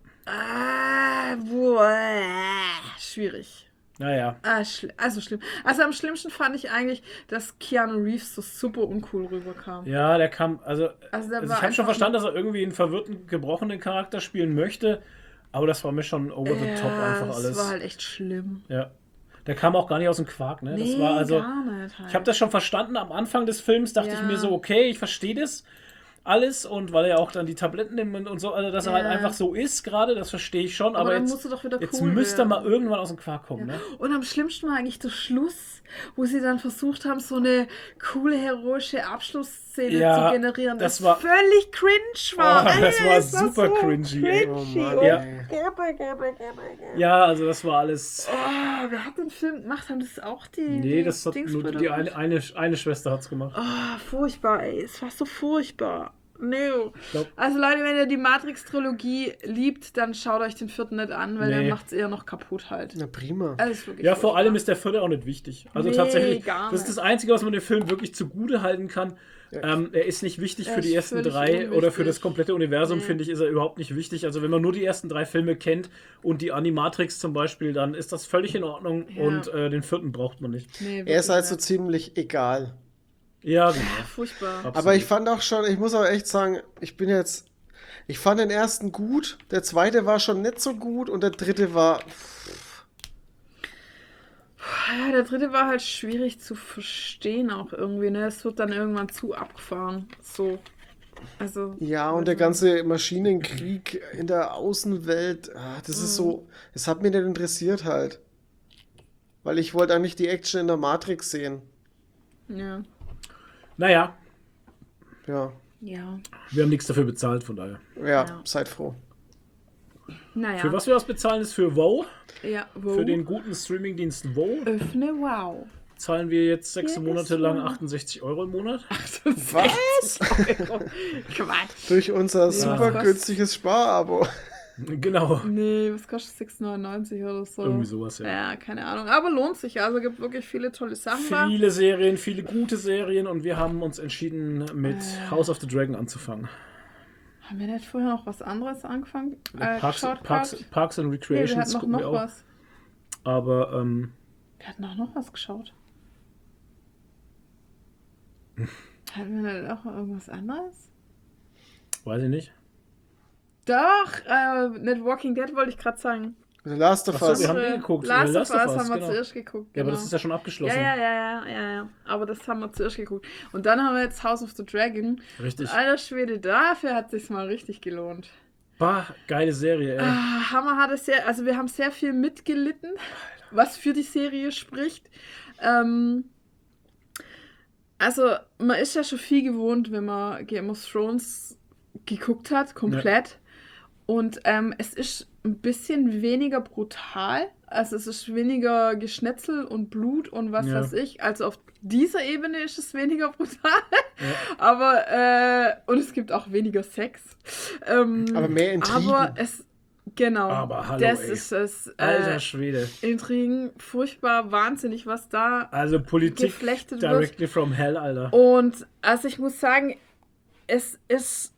Speaker 3: Schwierig.
Speaker 1: Naja.
Speaker 3: Also schlimm. Also am schlimmsten fand ich eigentlich, dass Keanu Reeves so super uncool rüberkam.
Speaker 1: Ja, der kam, also
Speaker 3: Also der
Speaker 1: ich
Speaker 3: war
Speaker 1: habe schon
Speaker 3: einfach
Speaker 1: verstanden, dass er irgendwie einen verwirrten, gebrochenen Charakter spielen möchte, aber das war mir schon over the top einfach
Speaker 3: das
Speaker 1: alles.
Speaker 3: war halt echt schlimm.
Speaker 1: Ja. Der kam auch gar nicht aus dem Quark, ne? Das war also,
Speaker 3: gar nicht halt.
Speaker 1: ich habe das schon verstanden am Anfang des Films, dachte ich
Speaker 3: Ja.
Speaker 1: mir so, okay, ich verstehe das alles und weil er auch dann die Tabletten nimmt und so, also dass er halt
Speaker 3: Ja.
Speaker 1: einfach so ist gerade, das verstehe ich schon,
Speaker 3: Aber
Speaker 1: aber
Speaker 3: dann
Speaker 1: jetzt,
Speaker 3: musst du doch wieder
Speaker 1: jetzt
Speaker 3: cool
Speaker 1: müsste er
Speaker 3: werden.
Speaker 1: mal irgendwann aus dem Quark kommen, ne?
Speaker 3: Und am schlimmsten war eigentlich der Schluss, wo sie dann versucht haben, so eine coole, heroische Abschlussszene
Speaker 1: Ja,
Speaker 3: zu generieren,
Speaker 1: das
Speaker 3: das
Speaker 1: war-
Speaker 3: völlig cringe war.
Speaker 1: Oh, das war
Speaker 3: Es
Speaker 1: super
Speaker 3: so
Speaker 1: cringy, ey.
Speaker 2: Oh
Speaker 3: cringy.
Speaker 2: Mann,
Speaker 1: Ja.
Speaker 2: ey.
Speaker 1: Ja, also das war alles.
Speaker 3: Oh, wer hat den Film gemacht? Haben das auch die
Speaker 1: Nee, das hat nur
Speaker 3: Dingsbrüder
Speaker 1: die
Speaker 3: gemacht?
Speaker 1: eine Schwester hat's gemacht.
Speaker 3: Oh, furchtbar, ey. Es war so furchtbar. Nee.
Speaker 1: glaub-
Speaker 3: Also Leute, wenn ihr die Matrix-Trilogie liebt, dann schaut euch den vierten nicht an, weil
Speaker 1: Nee.
Speaker 3: dann macht es eher noch kaputt halt.
Speaker 2: Na prima.
Speaker 3: Also, ist wirklich
Speaker 1: Ja, vor
Speaker 3: furchtbar.
Speaker 1: allem ist der vierte auch nicht wichtig. Also
Speaker 3: Nee,
Speaker 1: tatsächlich,
Speaker 3: gar
Speaker 1: das ist
Speaker 3: nicht.
Speaker 1: das Einzige, was man dem Film wirklich zugute halten kann. Er ist nicht wichtig
Speaker 3: Er
Speaker 1: für die
Speaker 3: ist
Speaker 1: ersten
Speaker 3: völlig
Speaker 1: drei oder für das
Speaker 3: unwichtig.
Speaker 1: komplette Universum,
Speaker 3: Nee.
Speaker 1: finde ich, ist er überhaupt nicht wichtig. Also wenn man nur die ersten drei Filme kennt und die Animatrix zum Beispiel, dann ist das völlig in Ordnung
Speaker 3: Ja.
Speaker 1: und den vierten braucht man nicht.
Speaker 3: Nee,
Speaker 2: Er ist
Speaker 3: wirklich
Speaker 2: halt so
Speaker 3: nicht.
Speaker 2: ziemlich egal.
Speaker 1: Ja, genau.
Speaker 3: Furchtbar.
Speaker 1: Absolut.
Speaker 2: Aber ich fand auch schon, ich muss auch echt sagen, ich fand den ersten gut, der zweite war schon nicht so gut und der dritte war,
Speaker 3: Ja, der dritte war halt schwierig zu verstehen auch irgendwie, ne? Es wird dann irgendwann zu abgefahren. So. Also.
Speaker 2: ja, und der ganze Maschinenkrieg in der Außenwelt, das ist so, es hat mich nicht interessiert halt. Weil ich wollte eigentlich die Action in der Matrix sehen.
Speaker 3: Ja.
Speaker 1: Naja,
Speaker 2: Ja,
Speaker 3: Ja.
Speaker 1: wir haben nichts dafür bezahlt, von daher.
Speaker 3: Ja.
Speaker 2: seid froh.
Speaker 3: Naja.
Speaker 1: Für was wir das bezahlen, ist für WoW.
Speaker 3: Ja, wo?
Speaker 1: Für den guten Streamingdienst WoW
Speaker 3: Öffne Wow.
Speaker 1: zahlen wir jetzt 6
Speaker 3: Ja,
Speaker 1: Monate
Speaker 3: ist
Speaker 1: lang
Speaker 3: so.
Speaker 1: 68 € im Monat.
Speaker 2: Was?
Speaker 3: Quatsch.
Speaker 2: Durch unser super
Speaker 3: was
Speaker 2: günstiges Sparabo.
Speaker 1: Genau.
Speaker 3: Nee, was kostet 6,99 oder so?
Speaker 1: Irgendwie sowas, ja.
Speaker 3: Ja, keine Ahnung. Aber lohnt sich. Also gibt wirklich viele tolle Sachen da.
Speaker 1: Viele Serien, viele gute Serien und wir haben uns entschieden, mit House of the Dragon anzufangen.
Speaker 3: Haben wir nicht vorher noch was anderes angefangen?
Speaker 1: Parks
Speaker 3: geschaut
Speaker 1: and
Speaker 3: gehabt? Nee, wir
Speaker 1: Recreations
Speaker 3: hatten noch,
Speaker 1: gucken wir
Speaker 3: noch
Speaker 1: auch.
Speaker 3: was.
Speaker 1: Aber
Speaker 3: Wir hatten auch noch was geschaut. Hatten wir nicht auch irgendwas anderes?
Speaker 1: weiß ich nicht.
Speaker 3: Doch, nicht Walking Dead wollte ich gerade sagen.
Speaker 2: The Last of
Speaker 1: Ach so,
Speaker 2: Us.
Speaker 1: wir haben den geguckt.
Speaker 3: Last of
Speaker 1: Last
Speaker 3: Us
Speaker 1: of Us,
Speaker 3: haben wir
Speaker 1: genau.
Speaker 3: zuerst geguckt.
Speaker 1: Ja, aber
Speaker 3: genau.
Speaker 1: das ist ja schon abgeschlossen.
Speaker 3: Ja. Aber das haben wir zuerst geguckt. Und dann haben wir jetzt House of the Dragon.
Speaker 1: Richtig.
Speaker 3: Alter Schwede, dafür hat es sich mal richtig gelohnt.
Speaker 1: Bah, geile Serie, ey.
Speaker 3: Hammer hat es also wir haben sehr viel mitgelitten, was für die Serie spricht. Also, man ist ja schon viel gewohnt, wenn man Game of Thrones geguckt hat, komplett. Und es ist ein bisschen weniger brutal. Also es ist weniger Geschnetzel und Blut und was weiß ich. Also auf dieser Ebene ist es weniger brutal. Ja. Aber, und es gibt auch weniger Sex.
Speaker 2: Aber mehr Intrigen.
Speaker 3: Aber es, genau.
Speaker 1: Aber hallo,
Speaker 3: das
Speaker 1: ey.
Speaker 3: ist es.
Speaker 1: Alter Schwede.
Speaker 3: Intrigen, furchtbar, wahnsinnig, was da
Speaker 1: Also Politik
Speaker 3: geflechtet
Speaker 1: directly
Speaker 3: wird.
Speaker 1: from hell, Alter.
Speaker 3: Und also ich muss sagen, es ist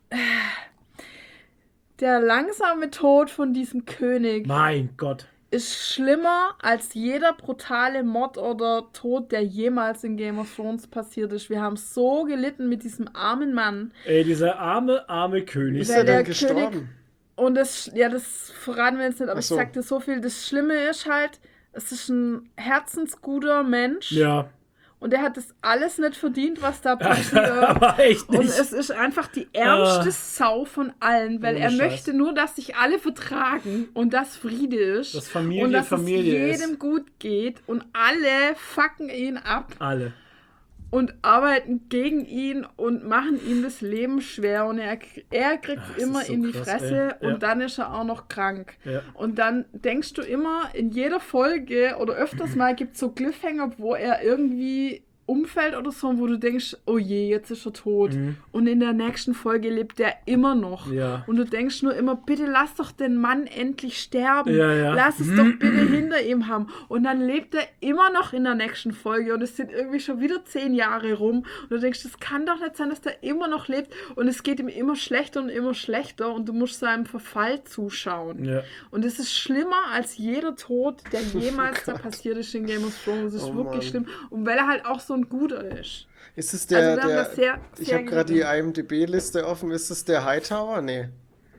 Speaker 3: der langsame Tod von diesem König
Speaker 1: Mein Gott.
Speaker 3: ist schlimmer als jeder brutale Mord oder Tod, der jemals in Game of Thrones passiert ist. Wir haben so gelitten mit diesem armen Mann.
Speaker 1: Ey, dieser arme König.
Speaker 2: Ist
Speaker 3: Weil
Speaker 2: er denn
Speaker 3: der
Speaker 2: gestorben?
Speaker 3: Und das verraten wir jetzt nicht, aber
Speaker 2: Ach so.
Speaker 3: ich sag dir so viel. Das Schlimme ist halt, es ist ein herzensguter Mensch.
Speaker 1: Ja.
Speaker 3: Und er hat das alles nicht verdient, was da passiert.
Speaker 1: Aber echt nicht.
Speaker 3: Und es ist einfach die ärmste Sau von allen, weil
Speaker 1: Ohne
Speaker 3: er
Speaker 1: Scheiß.
Speaker 3: möchte nur, dass sich alle vertragen und dass Friede ist.
Speaker 1: Dass Familie
Speaker 3: und dass
Speaker 1: Familie
Speaker 3: es jedem
Speaker 1: ist.
Speaker 3: gut geht und alle fucken ihn ab
Speaker 1: Alle.
Speaker 3: und arbeiten gegen ihn und machen ihm das Leben schwer und er kriegt
Speaker 1: das
Speaker 3: immer
Speaker 1: ist so
Speaker 3: in die
Speaker 1: krass,
Speaker 3: Fresse
Speaker 1: ey. Ja.
Speaker 3: und dann ist er auch noch krank.
Speaker 1: Ja.
Speaker 3: Und dann denkst du immer, in jeder Folge oder öfters mal gibt es so Cliffhanger, wo er irgendwie umfällt oder so, wo du denkst, oh je, jetzt ist er tot. Und in der nächsten Folge lebt er immer noch.
Speaker 1: Ja.
Speaker 3: Und du denkst nur immer, bitte lass doch den Mann endlich sterben.
Speaker 1: Ja.
Speaker 3: Lass es doch bitte hinter ihm haben. Und dann lebt er immer noch in der nächsten Folge und es sind irgendwie schon wieder 10 Jahre rum. Und du denkst, das kann doch nicht sein, dass der immer noch lebt. Und es geht ihm immer schlechter und immer schlechter und du musst seinem Verfall zuschauen.
Speaker 1: Ja.
Speaker 3: Und es ist schlimmer als jeder Tod, der jemals da passiert ist in Game of Thrones. Es ist
Speaker 2: Oh
Speaker 3: wirklich
Speaker 2: Mann.
Speaker 3: schlimm. Und weil er halt auch so ein Guter ist.
Speaker 2: Ist es der,
Speaker 3: Also wir haben das sehr,
Speaker 2: ich
Speaker 3: sehr
Speaker 2: habe gerade die
Speaker 3: gelitten.
Speaker 2: IMDb-Liste offen. Ist es der Hightower? Nee.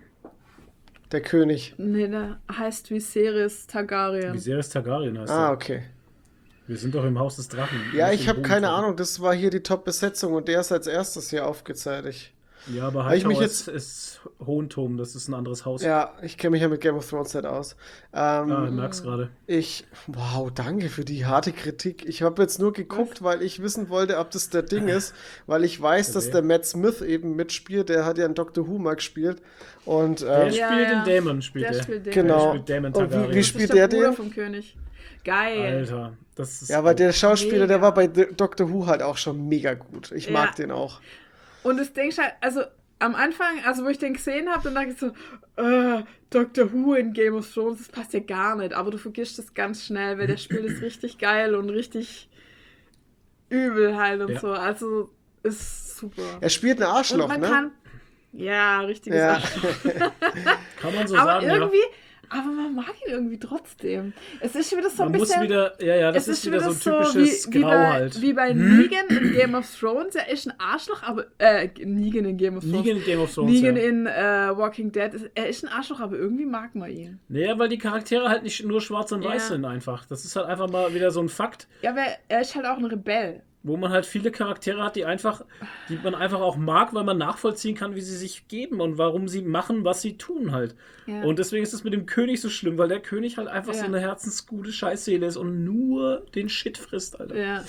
Speaker 2: Der König.
Speaker 3: Nee, der heißt Viserys Targaryen.
Speaker 1: Viserys Targaryen heißt
Speaker 2: Ah,
Speaker 1: er.
Speaker 2: okay.
Speaker 1: Wir sind doch im Haus des Drachen.
Speaker 2: Ja,
Speaker 1: Nicht
Speaker 2: ich
Speaker 1: im
Speaker 2: habe keine
Speaker 1: Bodenturm.
Speaker 2: Ahnung. Das war hier die Top-Besetzung und der ist als erstes hier aufgezeichnet.
Speaker 1: Ja, aber
Speaker 2: Weil ich mich
Speaker 1: Hightower ist Hohenturm, das ist ein anderes Haus.
Speaker 2: Ja, ich kenne mich ja mit Game of Thrones nicht aus.
Speaker 1: Ich merk's gerade.
Speaker 2: Wow, danke für die harte Kritik. Ich habe jetzt nur geguckt, weil ich wissen wollte, ob das der Ding ist, weil ich weiß, dass der Matt Smith eben mitspielt. Der hat ja in Doctor Who mal gespielt. Und
Speaker 1: Der
Speaker 3: Ja,
Speaker 1: spielt
Speaker 3: ja.
Speaker 1: den Daemon, spielt
Speaker 3: Der
Speaker 1: der.
Speaker 3: spielt den.
Speaker 2: genau.
Speaker 1: Der spielt Daemon
Speaker 2: Und
Speaker 1: Targaryen.
Speaker 2: wie
Speaker 3: Das
Speaker 2: spielt
Speaker 3: ist der
Speaker 2: der
Speaker 3: Bruder
Speaker 2: den?
Speaker 3: vom König. Geil.
Speaker 1: Alter, das ist.
Speaker 2: Ja, aber der Schauspieler, der
Speaker 3: Mega.
Speaker 2: war bei Doctor Who halt auch schon mega gut. Ich mag den auch.
Speaker 3: Und das denkst halt, also am Anfang, also wo ich den gesehen habe, dann dachte ich so, Doctor Who in Game of Thrones, das passt ja gar nicht. Aber du vergisst das ganz schnell, weil der spielt es richtig geil und richtig übel halt und
Speaker 1: Ja.
Speaker 3: so. Also ist super.
Speaker 2: Er spielt ein
Speaker 3: Und
Speaker 2: Arschloch,
Speaker 3: man
Speaker 2: ne?
Speaker 3: kann, ja, richtiges
Speaker 2: Ja.
Speaker 3: Arschloch.
Speaker 1: Kann man so
Speaker 3: Aber
Speaker 1: sagen,
Speaker 3: irgendwie, aber man mag ihn irgendwie trotzdem. Es ist wieder so
Speaker 1: Man
Speaker 3: ein
Speaker 1: muss
Speaker 3: bisschen...
Speaker 1: wieder, ja, das
Speaker 3: Es
Speaker 1: ist wieder so ein
Speaker 3: so
Speaker 1: typisches Grau halt.
Speaker 3: Wie bei Negan in Game of Thrones. Er ist ein Arschloch, aber... Negan in Game of Thrones.
Speaker 1: Negan in Game of Thrones,
Speaker 3: Negan
Speaker 1: ja.
Speaker 3: in Walking Dead. Er ist ein Arschloch, aber irgendwie mag man ihn.
Speaker 1: Naja, weil die Charaktere halt nicht nur schwarz und weiß
Speaker 3: Ja.
Speaker 1: sind einfach. Das ist halt einfach mal wieder so ein Fakt,
Speaker 3: Ja, aber er ist halt auch ein Rebell.
Speaker 1: wo man halt viele Charaktere hat, die man einfach auch mag, weil man nachvollziehen kann, wie sie sich geben und warum sie machen, was sie tun halt.
Speaker 3: Ja.
Speaker 1: Und deswegen ist es mit dem König so schlimm, weil der König halt einfach
Speaker 3: Ja.
Speaker 1: so eine herzensgute Scheißseele ist und nur den Shit frisst, Alter.
Speaker 3: Ja.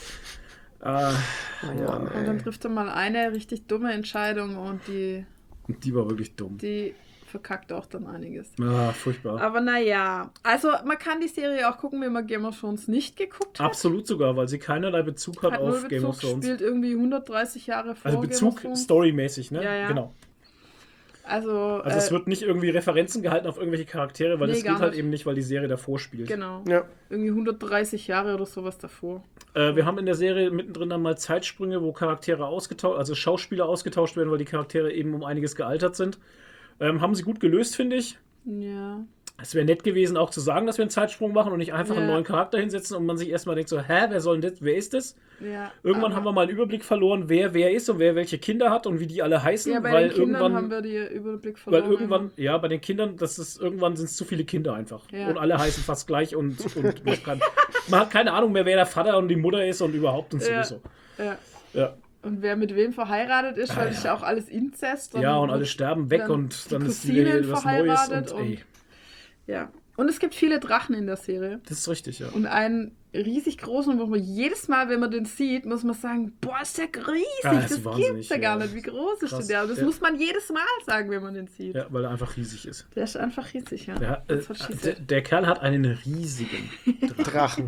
Speaker 1: Ah,
Speaker 2: Ja,
Speaker 3: Und dann trifft er mal eine richtig dumme Entscheidung und die
Speaker 1: die war wirklich dumm.
Speaker 3: verkackt auch dann einiges.
Speaker 1: Ah, furchtbar.
Speaker 3: Aber naja, also man kann die Serie auch gucken, wenn man Game of Thrones nicht geguckt hat.
Speaker 1: Absolut sogar, weil sie keinerlei Bezug hat
Speaker 3: Hat
Speaker 1: auf
Speaker 3: null
Speaker 1: Game of
Speaker 3: Bezug,
Speaker 1: Thrones.
Speaker 3: spielt irgendwie 130 Jahre vor
Speaker 1: Also
Speaker 3: Game of
Speaker 1: Bezug
Speaker 3: Thrones.
Speaker 1: storymäßig, ne?
Speaker 3: Ja, ja.
Speaker 1: Genau.
Speaker 3: Also
Speaker 1: Also es wird nicht irgendwie Referenzen gehalten auf irgendwelche Charaktere, weil
Speaker 3: Nee,
Speaker 1: das
Speaker 3: gar
Speaker 1: geht halt
Speaker 3: nicht.
Speaker 1: eben nicht, weil die Serie davor spielt.
Speaker 3: genau.
Speaker 2: Ja.
Speaker 3: Irgendwie 130 Jahre oder sowas davor.
Speaker 1: Wir haben in der Serie mittendrin dann mal Zeitsprünge, wo Charaktere ausgetauscht, also Schauspieler ausgetauscht werden, weil die Charaktere eben um einiges gealtert sind. Haben sie gut gelöst, finde ich.
Speaker 3: Ja.
Speaker 1: Es wäre nett gewesen, auch zu sagen, dass wir einen Zeitsprung machen und nicht einfach einen
Speaker 3: Ja.
Speaker 1: neuen Charakter hinsetzen und man sich erstmal denkt so, wer soll denn das, wer ist das?
Speaker 3: Ja,
Speaker 1: Irgendwann haben wir mal einen Überblick verloren, wer ist und wer welche Kinder hat und wie die alle heißen,
Speaker 3: Ja, bei
Speaker 1: weil
Speaker 3: den Kindern
Speaker 1: irgendwann,
Speaker 3: haben wir die Überblick
Speaker 1: weil
Speaker 3: verloren.
Speaker 1: irgendwann, ja, bei den Kindern, irgendwann sind es zu viele Kinder einfach.
Speaker 3: Ja.
Speaker 1: Und alle heißen fast gleich und man hat keine Ahnung mehr, wer der Vater und die Mutter ist und überhaupt und
Speaker 3: Ja.
Speaker 1: sowieso.
Speaker 3: Ja.
Speaker 1: Ja.
Speaker 3: Und wer mit wem verheiratet ist, weil das ist ja auch alles Inzest.
Speaker 1: Ja, und alle sterben weg
Speaker 3: dann
Speaker 1: und dann
Speaker 3: die
Speaker 1: ist wieder
Speaker 3: Cousinen
Speaker 1: was Neues
Speaker 3: verheiratet
Speaker 1: und ey,
Speaker 3: Ja. Und es gibt viele Drachen in der Serie.
Speaker 1: das ist richtig, ja.
Speaker 3: Und einen riesig großen, wo man jedes Mal, wenn man den sieht, muss man sagen, boah, ist der riesig,
Speaker 1: Ja, das
Speaker 3: das
Speaker 1: ist wahnsinnig,
Speaker 3: gibt's ja gar
Speaker 1: ja.
Speaker 3: nicht. Wie groß ist
Speaker 1: Krass,
Speaker 3: der? Das
Speaker 1: ja.
Speaker 3: muss man jedes Mal sagen, wenn man den sieht.
Speaker 1: Ja, weil er einfach riesig ist.
Speaker 3: Der ist einfach riesig, ja.
Speaker 1: Ja,
Speaker 3: Das hat she said.
Speaker 1: der Kerl hat einen riesigen
Speaker 2: Drachen.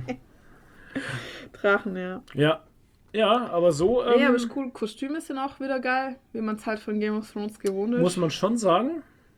Speaker 3: Drachen, ja.
Speaker 1: Ja, aber so
Speaker 3: Ja, aber ist cool. Kostüme sind auch wieder geil, wie man es halt von Game of Thrones gewohnt ist.
Speaker 1: muss man schon sagen.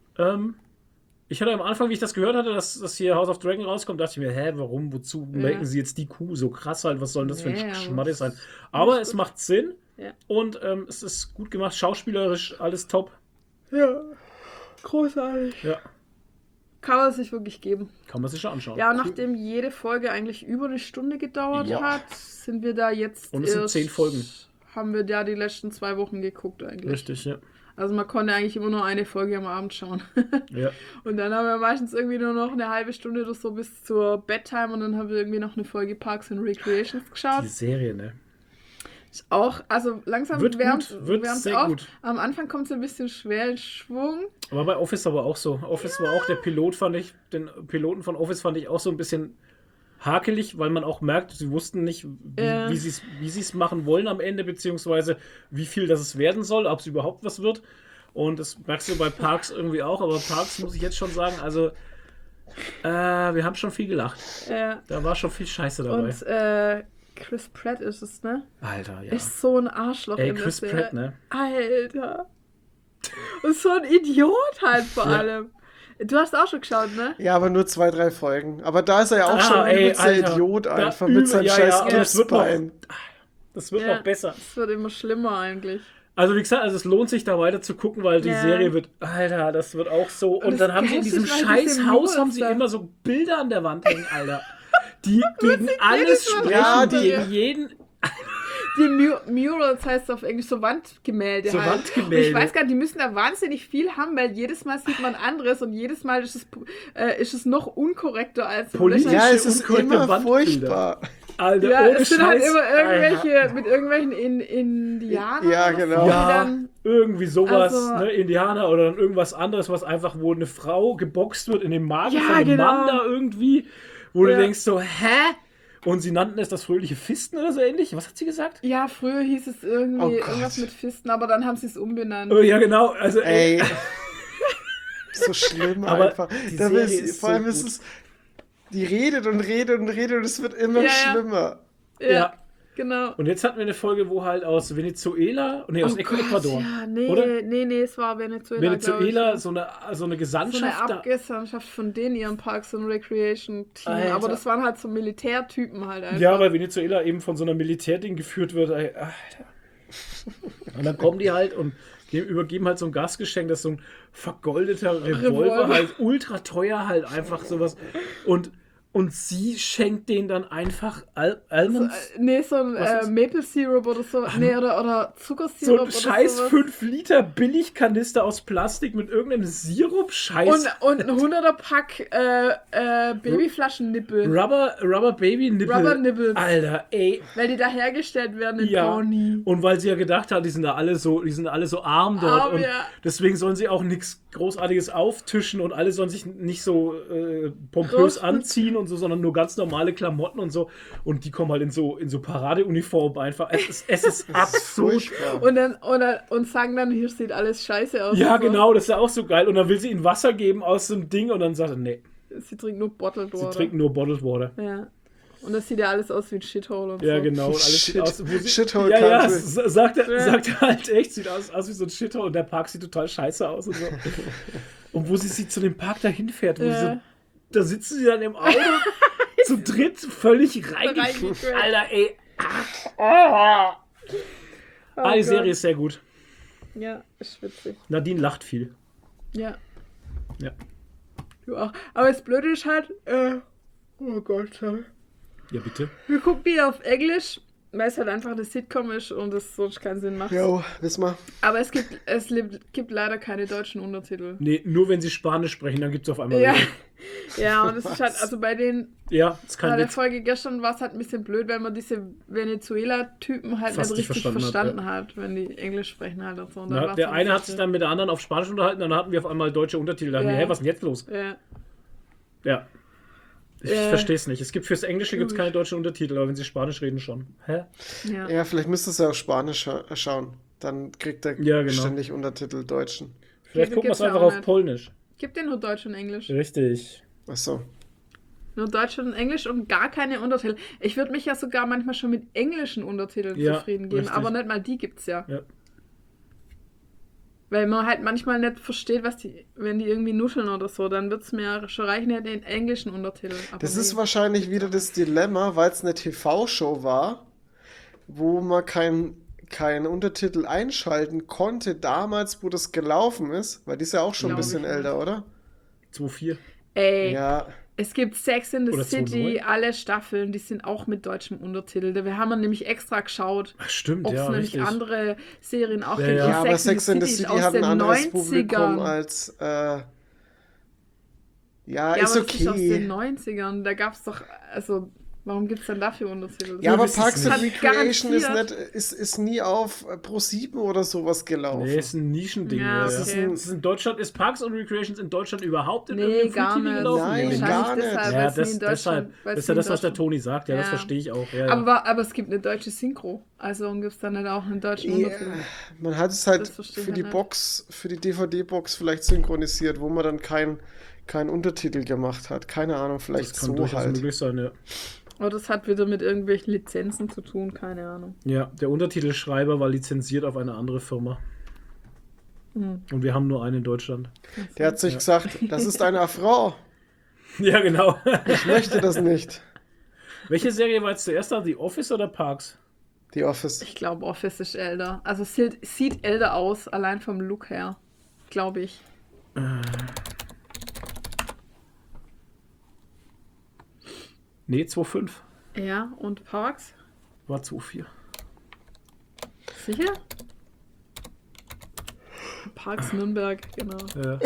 Speaker 1: Ich hatte am Anfang, wie ich das gehört hatte, dass hier House of Dragon rauskommt, dachte ich mir, warum, wozu melken sie jetzt die Kuh so krass halt, was soll denn das für
Speaker 3: Ja,
Speaker 1: ein
Speaker 3: aber
Speaker 1: Schmatte sein?
Speaker 3: ist
Speaker 1: Aber
Speaker 3: gut.
Speaker 1: es macht Sinn
Speaker 3: Ja.
Speaker 1: und es ist gut gemacht, schauspielerisch, alles top.
Speaker 3: Ja, großartig.
Speaker 1: Ja,
Speaker 3: Kann man sich wirklich geben.
Speaker 1: kann man sich schon anschauen.
Speaker 3: Ja, und nachdem jede Folge eigentlich über eine Stunde gedauert
Speaker 1: Ja.
Speaker 3: hat, sind wir da jetzt
Speaker 1: Und es sind 10 Folgen.
Speaker 3: Haben wir da die letzten 2 Wochen geguckt eigentlich.
Speaker 1: Richtig, ja.
Speaker 3: Also man konnte eigentlich immer nur eine Folge am Abend schauen.
Speaker 1: Ja,
Speaker 3: Und dann haben wir meistens irgendwie nur noch eine halbe Stunde oder so bis zur Bedtime und dann haben wir irgendwie noch eine Folge Parks and Recreations geschaut.
Speaker 1: die Serie, ne?
Speaker 3: Ist auch, also langsam
Speaker 1: Wird
Speaker 3: wärmt
Speaker 1: gut, wird
Speaker 3: wärmt's
Speaker 1: sehr
Speaker 3: auf.
Speaker 1: gut.
Speaker 3: Am Anfang kommt es ein bisschen schwer in Schwung.
Speaker 1: Aber bei Office aber auch so. Office war auch der Pilot, den Piloten von Office fand ich auch so ein bisschen hakelig, weil man auch merkt, sie wussten nicht, wie sie es machen wollen am Ende, beziehungsweise wie viel das es werden soll, ob es überhaupt was wird. Und das merkst du bei Parks irgendwie auch, aber Parks muss ich jetzt schon sagen, also wir haben schon viel gelacht. Da war schon viel Scheiße dabei.
Speaker 3: Und Chris Pratt ist es, ne?
Speaker 1: Alter, ja.
Speaker 3: Ist so ein Arschloch
Speaker 1: Ey,
Speaker 3: in
Speaker 1: Chris
Speaker 3: der Serie.
Speaker 1: Pratt, ne?
Speaker 3: Alter. Und so ein Idiot halt vor
Speaker 1: Ja.
Speaker 3: allem. Du hast auch schon geschaut, ne?
Speaker 2: Ja, aber nur 2, 3 Folgen. Aber da ist er ja auch schon ein
Speaker 1: ey,
Speaker 2: übelster
Speaker 1: Alter.
Speaker 2: Idiot
Speaker 1: Da
Speaker 2: einfach mit seinem
Speaker 1: ja,
Speaker 2: scheiß
Speaker 1: ja, aber es wird
Speaker 2: Gipsbein.
Speaker 1: Das wird
Speaker 3: Ja.
Speaker 1: noch besser.
Speaker 3: Es wird immer schlimmer eigentlich.
Speaker 1: Also wie gesagt, es lohnt sich da weiter zu gucken, weil die
Speaker 3: Ja.
Speaker 1: Serie wird, Alter, das wird auch so. Und
Speaker 3: das
Speaker 1: dann haben sie in
Speaker 3: Geilste
Speaker 1: diesem
Speaker 3: ist halt diese
Speaker 1: scheiß Haus haben sie
Speaker 3: Murals da.
Speaker 1: immer so Bilder an der Wand hängen, Alter. Die gegen alles
Speaker 3: jedes Mal
Speaker 1: sprechen,
Speaker 2: Ja,
Speaker 1: die
Speaker 2: die-
Speaker 1: gegen jeden.
Speaker 3: Die Murals heißt auf Englisch so Wandgemälde
Speaker 1: So
Speaker 3: halt.
Speaker 1: Wandgemälde.
Speaker 3: Und ich weiß gar nicht, die müssen da wahnsinnig viel haben, weil jedes Mal sieht man anderes und jedes Mal ist es noch unkorrekter als
Speaker 1: Politisch.
Speaker 2: Ja, es ist
Speaker 1: unkorrekte
Speaker 2: immer
Speaker 1: Wandbilder.
Speaker 2: furchtbar.
Speaker 1: Alter,
Speaker 3: Ja,
Speaker 1: ohne
Speaker 3: es sind
Speaker 1: Scheiß.
Speaker 3: halt immer irgendwelche,
Speaker 1: Alter.
Speaker 3: mit irgendwelchen Indianern.
Speaker 2: Ja,
Speaker 3: oder so,
Speaker 2: genau.
Speaker 3: die
Speaker 1: Ja,
Speaker 3: dann,
Speaker 1: irgendwie sowas,
Speaker 3: Also-
Speaker 1: ne, Indianer oder dann irgendwas anderes, was einfach, wo eine Frau geboxt wird in den Magen
Speaker 3: Ja,
Speaker 1: von einem
Speaker 3: genau.
Speaker 1: Mann da irgendwie, wo
Speaker 3: Ja.
Speaker 1: du denkst so, hä? Und sie nannten es das fröhliche Fisten oder so ähnlich. Was hat sie gesagt?
Speaker 3: ja, früher hieß es irgendwie
Speaker 2: Oh Gott.
Speaker 3: irgendwas mit Fisten, aber dann haben sie es umbenannt.
Speaker 1: Oh, ja, genau. Also,
Speaker 2: Ey. So schlimm
Speaker 1: Aber
Speaker 2: einfach.
Speaker 1: die
Speaker 2: Da
Speaker 1: Serie
Speaker 2: ist,
Speaker 1: ist
Speaker 2: vor
Speaker 1: so
Speaker 2: allem ist
Speaker 1: gut.
Speaker 2: es. Die redet und redet und redet und es wird immer
Speaker 3: Ja, ja.
Speaker 2: schlimmer.
Speaker 1: ja.
Speaker 3: Genau.
Speaker 1: Und jetzt hatten wir eine Folge, wo halt aus Venezuela, nee, aus
Speaker 3: Oh Gott,
Speaker 1: Ecuador,
Speaker 3: Ja, nee,
Speaker 1: oder?
Speaker 3: nee, es war Venezuela.
Speaker 1: Venezuela,
Speaker 3: glaub
Speaker 1: so eine
Speaker 3: ich. So eine
Speaker 1: Gesandtschaft da.
Speaker 3: Abgesandtschaft von denen, ihrem Parks and Recreation Team.
Speaker 1: Alter.
Speaker 3: Aber das waren halt so Militärtypen halt einfach.
Speaker 1: Ja, weil Venezuela eben von so einer Militärding geführt wird. Ey, Alter. Und dann kommen die halt und übergeben halt so ein Gastgeschenk, das ist so ein vergoldeter Revolver,
Speaker 3: Revolver.
Speaker 1: halt ultra teuer, halt einfach sowas. Und sie schenkt denen dann einfach Almonds.
Speaker 3: Nee, so ein
Speaker 1: Was ist-
Speaker 3: Maple Syrup oder so. Nee, oder
Speaker 1: So
Speaker 3: Zuckersirup
Speaker 1: ein
Speaker 3: oder
Speaker 1: scheiß
Speaker 3: sowas.
Speaker 1: 5 Liter Billigkanister aus Plastik mit irgendeinem Sirup, scheiß
Speaker 3: Und ein 100er Pack Babyflaschennippel.
Speaker 1: Rubber Baby Nippel.
Speaker 3: Rubber Nipples.
Speaker 1: Alter, ey.
Speaker 3: Weil die da hergestellt werden in
Speaker 1: Ja.
Speaker 3: Pawnee.
Speaker 1: Und weil sie ja gedacht hat, die sind alle so arm dort.
Speaker 3: Arm,
Speaker 1: und
Speaker 3: ja.
Speaker 1: deswegen sollen sie auch nichts Großartiges auftischen und alle sollen sich nicht so pompös
Speaker 3: Groß-
Speaker 1: anziehen und so, sondern nur ganz normale Klamotten und so. Und die kommen halt in so Paradeuniform einfach. Es ist absurd.
Speaker 2: Furchtbar.
Speaker 3: Und sagen dann, hier sieht alles scheiße aus.
Speaker 1: Ja,
Speaker 3: und so.
Speaker 1: genau, das ist ja auch so geil. Und dann will sie ihnen Wasser geben aus so einem Ding und dann sagt er, nee,
Speaker 3: Sie trinkt nur Bottled
Speaker 1: sie
Speaker 3: Water.
Speaker 1: trinken nur Bottled Water.
Speaker 3: Ja. Und das sieht ja alles aus wie ein Shithole und
Speaker 1: Ja,
Speaker 3: so.
Speaker 1: genau. Und alles sieht aus, wo sie,
Speaker 2: Shithole
Speaker 1: ja, ja,
Speaker 2: Country.
Speaker 1: sagt
Speaker 3: Ja.
Speaker 1: er halt echt, sieht aus wie so ein Shithole und der Park sieht total scheiße aus und so. Und wo sie zu dem Park dahin fährt, wo
Speaker 3: Ja.
Speaker 1: sie so, da sitzen sie dann im Auto zu dritt völlig reingekriegt.
Speaker 3: Reingekriegt.
Speaker 1: Alter, ey.
Speaker 3: Oh
Speaker 1: Die
Speaker 3: Gott.
Speaker 1: Serie ist sehr gut.
Speaker 3: Ja, ist witzig.
Speaker 1: Nadine lacht viel.
Speaker 3: Ja.
Speaker 1: Ja.
Speaker 3: Du auch. Aber das Blöde ist halt, oh Gott, sorry.
Speaker 1: Ja, bitte.
Speaker 3: Wir gucken die auf Englisch, weil es halt einfach eine Sitcom ist und es sonst keinen Sinn macht.
Speaker 2: Jo, wissen wir.
Speaker 3: Aber es gibt leider keine deutschen Untertitel.
Speaker 1: Nee, nur wenn sie Spanisch sprechen, dann gibt es auf einmal
Speaker 3: Ja.
Speaker 1: wieder.
Speaker 3: Ja, und es ist halt, also bei den
Speaker 1: Ja, ist kein
Speaker 3: bei der
Speaker 1: Witz.
Speaker 3: Folge gestern war es halt ein bisschen blöd, weil man diese Venezuela-Typen halt
Speaker 1: Fast
Speaker 3: nicht
Speaker 1: nicht
Speaker 3: richtig
Speaker 1: verstanden
Speaker 3: verstanden hat, wenn die Englisch sprechen halt und so. Und dann
Speaker 1: Na,
Speaker 3: war's
Speaker 1: der
Speaker 3: dann
Speaker 1: eine
Speaker 3: so
Speaker 1: hat sich dann mit der anderen auf Spanisch unterhalten, dann hatten wir auf einmal deutsche Untertitel. Da dachten wir,
Speaker 3: Ja.
Speaker 1: hä, was ist denn jetzt los?
Speaker 3: Ja.
Speaker 1: Ja. Ich verstehe es nicht. Es gibt fürs Englische gibt's keine deutschen Untertitel, aber wenn sie Spanisch reden, schon. Hä?
Speaker 3: Ja.
Speaker 2: Ja, vielleicht müsstest du auf Spanisch schauen. Dann kriegt er
Speaker 1: Ja, genau.
Speaker 2: ständig Untertitel Deutschen.
Speaker 1: Vielleicht
Speaker 3: Okay,
Speaker 1: gucken wir es
Speaker 3: gibt's ja
Speaker 1: einfach
Speaker 3: auch
Speaker 1: auf
Speaker 3: nicht.
Speaker 1: Polnisch.
Speaker 3: Gibt den nur Deutsch und Englisch.
Speaker 1: Richtig.
Speaker 2: Achso.
Speaker 3: Nur Deutsch und Englisch und gar keine Untertitel. Ich würde mich ja sogar manchmal schon mit englischen Untertiteln
Speaker 1: Ja,
Speaker 3: zufrieden geben,
Speaker 1: richtig.
Speaker 3: aber nicht mal die gibt's ja.
Speaker 1: Ja.
Speaker 3: Weil man halt manchmal nicht versteht, wenn die irgendwie nuscheln oder so, dann wird es mir schon reichen, ja, den englischen Untertitel. Aber
Speaker 2: Das
Speaker 3: nee.
Speaker 2: ist wahrscheinlich wieder das Dilemma, weil es eine TV-Show war, wo man keinen Untertitel einschalten konnte, damals, wo das gelaufen ist, weil die ist ja auch schon ein
Speaker 3: Glaub
Speaker 2: bisschen
Speaker 3: ich
Speaker 2: älter, oder?
Speaker 1: 2-4.
Speaker 3: Ey,
Speaker 2: Ja,
Speaker 3: es gibt Sex in the
Speaker 1: Oder
Speaker 3: City,
Speaker 1: 2-9.
Speaker 3: alle Staffeln, die sind auch mit deutschem Untertitel. Wir haben nämlich extra geschaut,
Speaker 1: Ach, stimmt,
Speaker 3: ob es
Speaker 1: ja,
Speaker 3: nämlich
Speaker 1: richtig.
Speaker 3: andere Serien auch
Speaker 1: Ja,
Speaker 3: gibt.
Speaker 1: ja.
Speaker 3: Und
Speaker 2: ja, aber Sex in the
Speaker 3: ist
Speaker 2: City
Speaker 3: aus
Speaker 2: hat ein
Speaker 3: den
Speaker 2: anderes
Speaker 3: 90ern.
Speaker 2: Publikum als, ja,
Speaker 3: Ja,
Speaker 2: ist
Speaker 3: aber das ist aus den
Speaker 2: okay.
Speaker 3: 90ern. Da gab es doch, also, warum gibt es dann dafür Untertitel?
Speaker 2: Ja, aber
Speaker 1: wissen's
Speaker 2: Parks and
Speaker 3: nicht.
Speaker 2: Recreation ist,
Speaker 3: Garantiert.
Speaker 2: ist nie auf Pro7 oder sowas gelaufen.
Speaker 1: Nee, ist ein Nischending.
Speaker 3: Ja,
Speaker 1: Das
Speaker 3: okay.
Speaker 1: ist in Deutschland, ist Parks and Recreations in Deutschland überhaupt in
Speaker 3: Nee,
Speaker 1: irgendeinem
Speaker 3: gar
Speaker 1: Free TV
Speaker 3: nicht.
Speaker 1: gelaufen?
Speaker 2: Nein,
Speaker 1: Nee,
Speaker 2: gar
Speaker 3: Wahrscheinlich
Speaker 2: nicht.
Speaker 3: deshalb,
Speaker 1: Ja,
Speaker 3: weil es nie
Speaker 1: das,
Speaker 3: in
Speaker 1: deshalb.
Speaker 3: Deutschland- weil
Speaker 1: Das
Speaker 3: es
Speaker 1: ist ja
Speaker 3: nie in
Speaker 1: das, was der
Speaker 3: Deutschland-
Speaker 1: Toni sagt. Ja, das
Speaker 3: Ja.
Speaker 1: verstehe ich auch. Ja, ja.
Speaker 3: Aber es gibt eine deutsche Synchro. Also gibt es dann nicht auch einen deutschen
Speaker 2: Ja,
Speaker 3: Untertitel.
Speaker 2: man hat es halt
Speaker 3: Das verstehe ich
Speaker 2: für die
Speaker 3: halt nicht.
Speaker 2: Box, für die DVD-Box vielleicht synchronisiert, wo man dann keinen Untertitel gemacht hat. Keine Ahnung, vielleicht
Speaker 1: das kann
Speaker 2: so
Speaker 1: durchaus
Speaker 2: halt.
Speaker 1: möglich sein, ja.
Speaker 3: Aber das hat wieder mit irgendwelchen Lizenzen zu tun, keine Ahnung.
Speaker 1: Ja, der Untertitelschreiber war lizenziert auf eine andere Firma.
Speaker 3: Hm.
Speaker 1: Und wir haben nur einen in Deutschland.
Speaker 2: Der hat sich gesagt, das ist eine Frau.
Speaker 1: Ja, genau.
Speaker 2: Ich möchte das nicht.
Speaker 1: Welche Serie war jetzt zuerst da? The Office oder Parks?
Speaker 2: Die Office.
Speaker 3: Ich glaube, Office ist älter. Also es sieht älter aus, allein vom Look her. Glaube ich.
Speaker 1: Nee, 2,5.
Speaker 3: Ja, und Parks?
Speaker 1: War 2,4.
Speaker 3: Sicher? Parks Nürnberg, genau.
Speaker 1: Ja.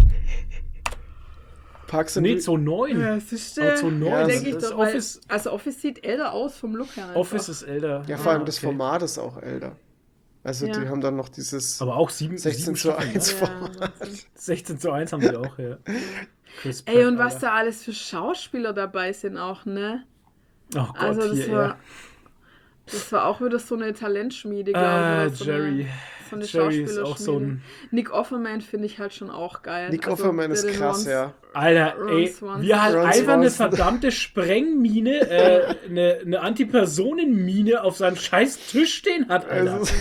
Speaker 2: Parks and
Speaker 1: Nee,
Speaker 2: Re-
Speaker 1: 2,9.
Speaker 3: Ja, es ist
Speaker 1: Aber 2,9.
Speaker 2: Ja,
Speaker 3: denke ich
Speaker 1: das
Speaker 3: doch, weil,
Speaker 1: Office,
Speaker 3: also Office sieht älter aus vom Look her. Einfach.
Speaker 1: Office ist älter.
Speaker 2: Ja, vor allem
Speaker 1: Ah,
Speaker 2: das
Speaker 1: okay.
Speaker 2: Format ist auch älter. Also
Speaker 3: Ja.
Speaker 2: die haben dann noch dieses
Speaker 1: Aber auch 7
Speaker 2: 16 zu 1
Speaker 3: Ja,
Speaker 2: Format.
Speaker 3: Wahnsinn.
Speaker 1: 16:1 haben sie auch, ja. Chris
Speaker 3: Ey,
Speaker 1: Pratt,
Speaker 3: und was
Speaker 1: Alter.
Speaker 3: da alles für Schauspieler dabei sind auch, ne?
Speaker 1: Oh Gott,
Speaker 3: Also das
Speaker 1: hier,
Speaker 3: war, das war auch wieder so eine Talentschmiede, glaube
Speaker 1: ja.
Speaker 3: ich. oder so
Speaker 1: Jerry.
Speaker 3: Eine
Speaker 1: Jerry ist auch so ein...
Speaker 3: Nick Offerman finde ich halt schon auch geil.
Speaker 2: Nick
Speaker 3: Also,
Speaker 2: Offerman
Speaker 3: der
Speaker 2: ist
Speaker 3: den
Speaker 2: krass,
Speaker 3: Ron-
Speaker 2: ja.
Speaker 1: Alter,
Speaker 3: Ron
Speaker 1: ey,
Speaker 3: Swanson.
Speaker 1: wir halt
Speaker 2: Ron
Speaker 1: einfach eine
Speaker 2: Swanson.
Speaker 1: verdammte Sprengmine, eine Antipersonenmine auf seinem scheiß Tisch stehen hat, Alter.
Speaker 2: Also,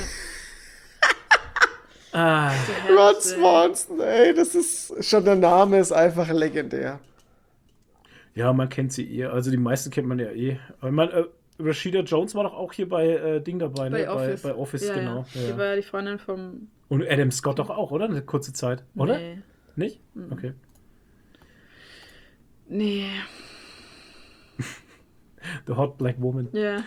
Speaker 1: Ah,
Speaker 3: Der
Speaker 2: Ron
Speaker 3: Herz, ey.
Speaker 2: Swanson, ey, das ist schon, der Name ist einfach legendär.
Speaker 1: ja, man kennt sie eh. Also die meisten kennt man ja eh. Aber man, Rashida Jones war doch auch hier bei Ding dabei, ne?
Speaker 3: Bei Office.
Speaker 1: Bei Office,
Speaker 3: Ja,
Speaker 1: genau.
Speaker 3: Ja.
Speaker 1: Ja.
Speaker 3: Die war ja die Freundin vom...
Speaker 1: Und Adam Scott doch auch, oder? Eine kurze Zeit, oder?
Speaker 3: Nee.
Speaker 1: Nicht? Okay.
Speaker 3: Nee.
Speaker 1: The Hot Black Woman.
Speaker 3: Ja.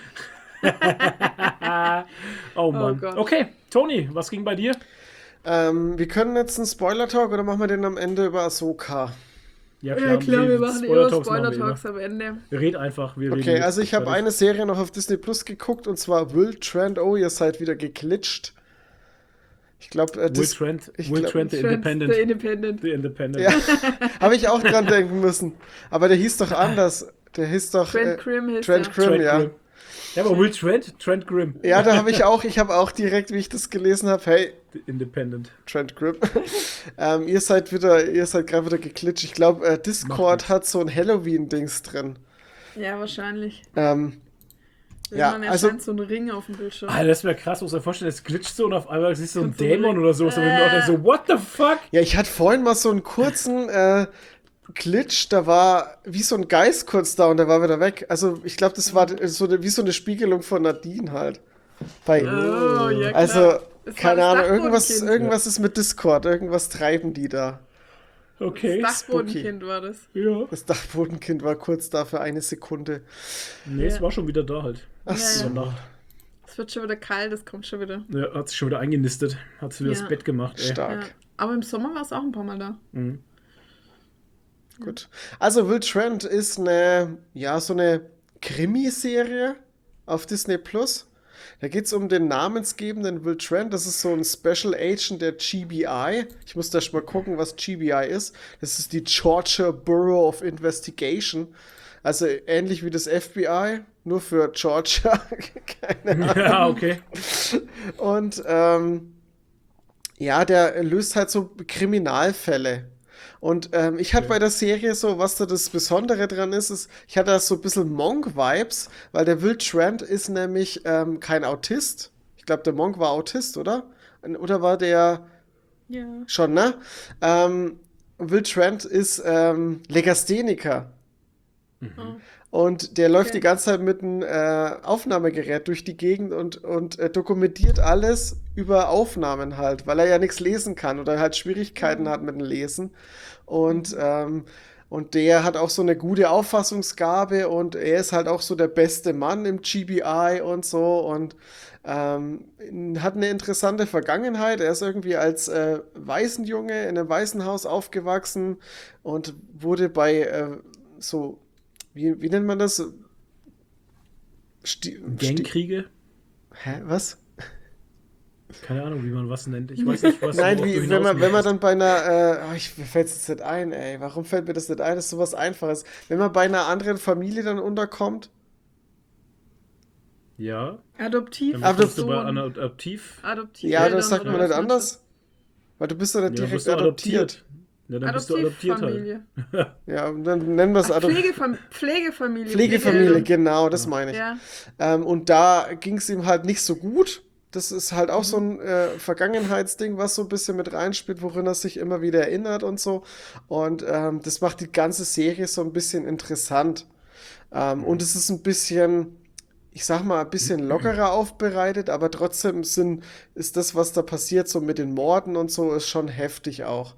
Speaker 1: Oh Mann.
Speaker 3: Gott.
Speaker 1: Okay, Toni, was ging bei dir?
Speaker 2: Wir können jetzt einen Spoiler-Talk oder machen wir den am Ende über Ahsoka?
Speaker 3: Ja, klar, wir machen immer
Speaker 1: Spoiler-Talks
Speaker 3: Spoiler-Talks am Ende.
Speaker 1: Wir reden einfach. Wir
Speaker 2: Okay,
Speaker 1: reden
Speaker 2: also ich habe
Speaker 1: fertig.
Speaker 2: eine Serie noch auf Disney Plus geguckt und zwar Will Trent. Oh, ihr seid wieder geglitscht. Ich glaube,
Speaker 1: Will Trent,
Speaker 2: ich
Speaker 1: Will
Speaker 2: glaub-
Speaker 1: Trent, The
Speaker 3: Trent,
Speaker 1: Independent.
Speaker 3: The Independent.
Speaker 1: The Independent.
Speaker 2: Ja, habe ich auch dran denken müssen. Aber der hieß doch anders. Der hieß doch
Speaker 3: Trent Grimm hieß
Speaker 2: Trent
Speaker 3: er.
Speaker 2: Grimm,
Speaker 1: Trent
Speaker 2: ja.
Speaker 1: Grimm. Ja, aber Will Trent Grimm.
Speaker 2: Ja, da habe ich auch direkt, wie ich das gelesen habe, hey,
Speaker 1: The Independent.
Speaker 2: Trent Grimm, ihr seid gerade wieder geglitscht. Ich glaube, Discord
Speaker 1: nix.
Speaker 2: hat so ein Halloween-Dings drin.
Speaker 3: Ja, wahrscheinlich.
Speaker 2: Ja,
Speaker 3: Irgendwann
Speaker 2: also-
Speaker 3: erscheint so ein Ring auf dem Bildschirm.
Speaker 1: Alter, das wäre krass, muss man vorstellen, es glitscht so und auf einmal siehst du so einen
Speaker 3: Kommt so ein
Speaker 1: Dämon
Speaker 3: Ring.
Speaker 1: oder so. Und wenn du auch denkst so, what the fuck?
Speaker 2: Ja, ich hatte vorhin mal so einen kurzen Glitch, da war wie so ein Geist kurz da und der war wieder weg. Also ich glaube, das war wie so eine Spiegelung von Nadine halt. Bei,
Speaker 3: Oh, ja, klar.
Speaker 2: also,
Speaker 3: Das war
Speaker 2: keine
Speaker 3: das
Speaker 2: Ahnung,
Speaker 3: Dachbodenkind.
Speaker 2: irgendwas ist mit Discord, irgendwas treiben die da.
Speaker 1: Okay.
Speaker 3: Das Dachbodenkind war das.
Speaker 1: Ja.
Speaker 2: Das Dachbodenkind war kurz da für eine Sekunde.
Speaker 1: Nee, es
Speaker 3: Ja.
Speaker 1: war schon wieder da halt.
Speaker 2: Ach so.
Speaker 1: Danach.
Speaker 3: Es wird schon wieder kalt, es kommt schon wieder.
Speaker 1: Ja, hat sich schon wieder eingenistet. Hat sich wieder
Speaker 3: Ja.
Speaker 1: das Bett gemacht. Ey.
Speaker 2: Stark.
Speaker 3: Ja. Aber im Sommer war es auch ein paar Mal da.
Speaker 1: Mhm.
Speaker 2: Gut. Also Will Trent ist so eine Krimiserie auf Disney Plus. Da geht es um den namensgebenden Will Trent. Das ist so ein Special Agent der GBI. Ich muss da schon mal gucken, was GBI ist. Das ist die Georgia Bureau of Investigation. Also ähnlich wie das FBI, nur für Georgia. Keine Ahnung.
Speaker 1: Ja, okay.
Speaker 2: Und der löst halt so Kriminalfälle. Und ich hatte bei der Serie so, was da das Besondere dran ist, ich hatte da so ein bisschen Monk-Vibes, weil der Will Trent ist nämlich kein Autist. Ich glaube, der Monk war Autist, oder? Oder war der
Speaker 3: Ja.
Speaker 2: schon, ne? Will Trent ist Legastheniker.
Speaker 3: Oh.
Speaker 2: Und der läuft
Speaker 3: Okay.
Speaker 2: die ganze Zeit mit einem Aufnahmegerät durch die Gegend und dokumentiert alles über Aufnahmen halt, weil er ja nichts lesen kann oder halt Schwierigkeiten hat mit dem Lesen. Und der hat auch so eine gute Auffassungsgabe und er ist halt auch so der beste Mann im GBI und so und hat eine interessante Vergangenheit. Er ist irgendwie als Waisenjunge in einem Waisenhaus aufgewachsen und wurde bei wie nennt man das?
Speaker 1: Gangkriege?
Speaker 2: Hä, was?
Speaker 1: Keine Ahnung, wie man was nennt. Ich weiß nicht, was
Speaker 2: Nein,
Speaker 1: worauf du
Speaker 2: wenn
Speaker 1: hinaus
Speaker 2: man
Speaker 1: möchtest.
Speaker 2: dann bei einer, mir fällt es jetzt nicht ein, ey. Warum fällt mir das nicht ein? Das ist sowas Einfaches. Wenn man bei einer anderen Familie dann unterkommt,
Speaker 1: Ja.
Speaker 3: Adoptiv.
Speaker 1: Dann bist du bei
Speaker 3: Sohn.
Speaker 1: Adoptiv.
Speaker 3: Adoptiv.
Speaker 2: ja,
Speaker 3: Eltern
Speaker 2: das sagt
Speaker 3: oder
Speaker 2: man
Speaker 3: was
Speaker 2: nicht
Speaker 3: meinst du?
Speaker 2: anders. Weil du bist doch nicht
Speaker 1: Ja,
Speaker 2: direkt
Speaker 1: bist du
Speaker 2: adoptiert.
Speaker 1: Ja, dann bist du adoptiert halt.
Speaker 3: Adoptivfamilie.
Speaker 2: Ja, und dann nennen wir es Pflegefamilie,
Speaker 3: Pflegefamilie.
Speaker 2: genau, das meine ich.
Speaker 3: Ja.
Speaker 2: Und da ging es ihm halt nicht so gut. Das ist halt auch so ein Vergangenheitsding, was so ein bisschen mit reinspielt, worin er sich immer wieder erinnert und so. Und das macht die ganze Serie so ein bisschen interessant. Und es ist ein bisschen, ich sag mal, ein bisschen lockerer aufbereitet, aber trotzdem ist das, was da passiert, so mit den Morden und so, ist schon heftig auch.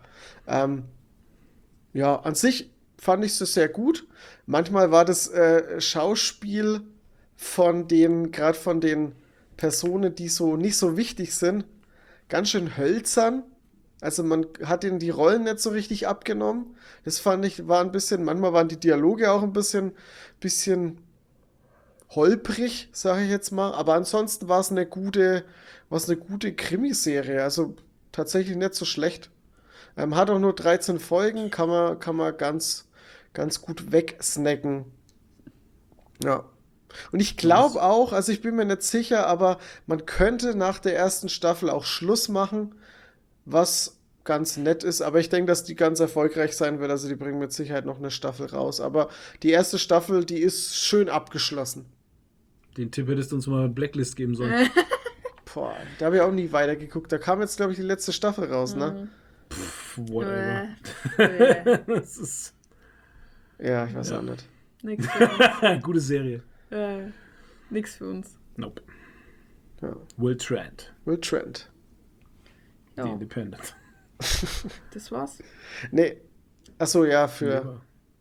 Speaker 2: Ja, an sich fand ich es sehr gut. Manchmal war das Schauspiel gerade von den Personen, die so nicht so wichtig sind, ganz schön hölzern. Also man hat ihnen die Rollen nicht so richtig abgenommen. Das fand ich, manchmal waren die Dialoge auch ein bisschen holprig, sage ich jetzt mal. Aber ansonsten war es eine gute Krimiserie. Also tatsächlich nicht so schlecht. Hat auch nur 13 Folgen, kann man ganz, ganz gut wegsnacken. Ja. Und ich glaube auch, also ich bin mir nicht sicher, aber man könnte nach der ersten Staffel auch Schluss machen, was ganz nett ist. Aber ich denke, dass die ganz erfolgreich sein wird. Also die bringen mit Sicherheit noch eine Staffel raus. Aber die erste Staffel, die ist schön abgeschlossen.
Speaker 1: Den Tipp hättest du uns mal Blacklist geben sollen.
Speaker 2: Boah, da habe ich auch nie weitergeguckt. Da kam jetzt, glaube ich, die letzte Staffel raus, ne?
Speaker 1: Whatever. Das ist
Speaker 2: Ja, ich weiß
Speaker 1: Ja.
Speaker 2: auch nicht.
Speaker 3: Nix für uns.
Speaker 1: gute Serie.
Speaker 3: Nix für uns.
Speaker 1: Nope.
Speaker 2: Ja.
Speaker 1: Will Trent.
Speaker 2: Will Trent.
Speaker 1: The
Speaker 3: Ja,
Speaker 1: Independent.
Speaker 3: das war's.
Speaker 2: Nee. Achso, ja, für.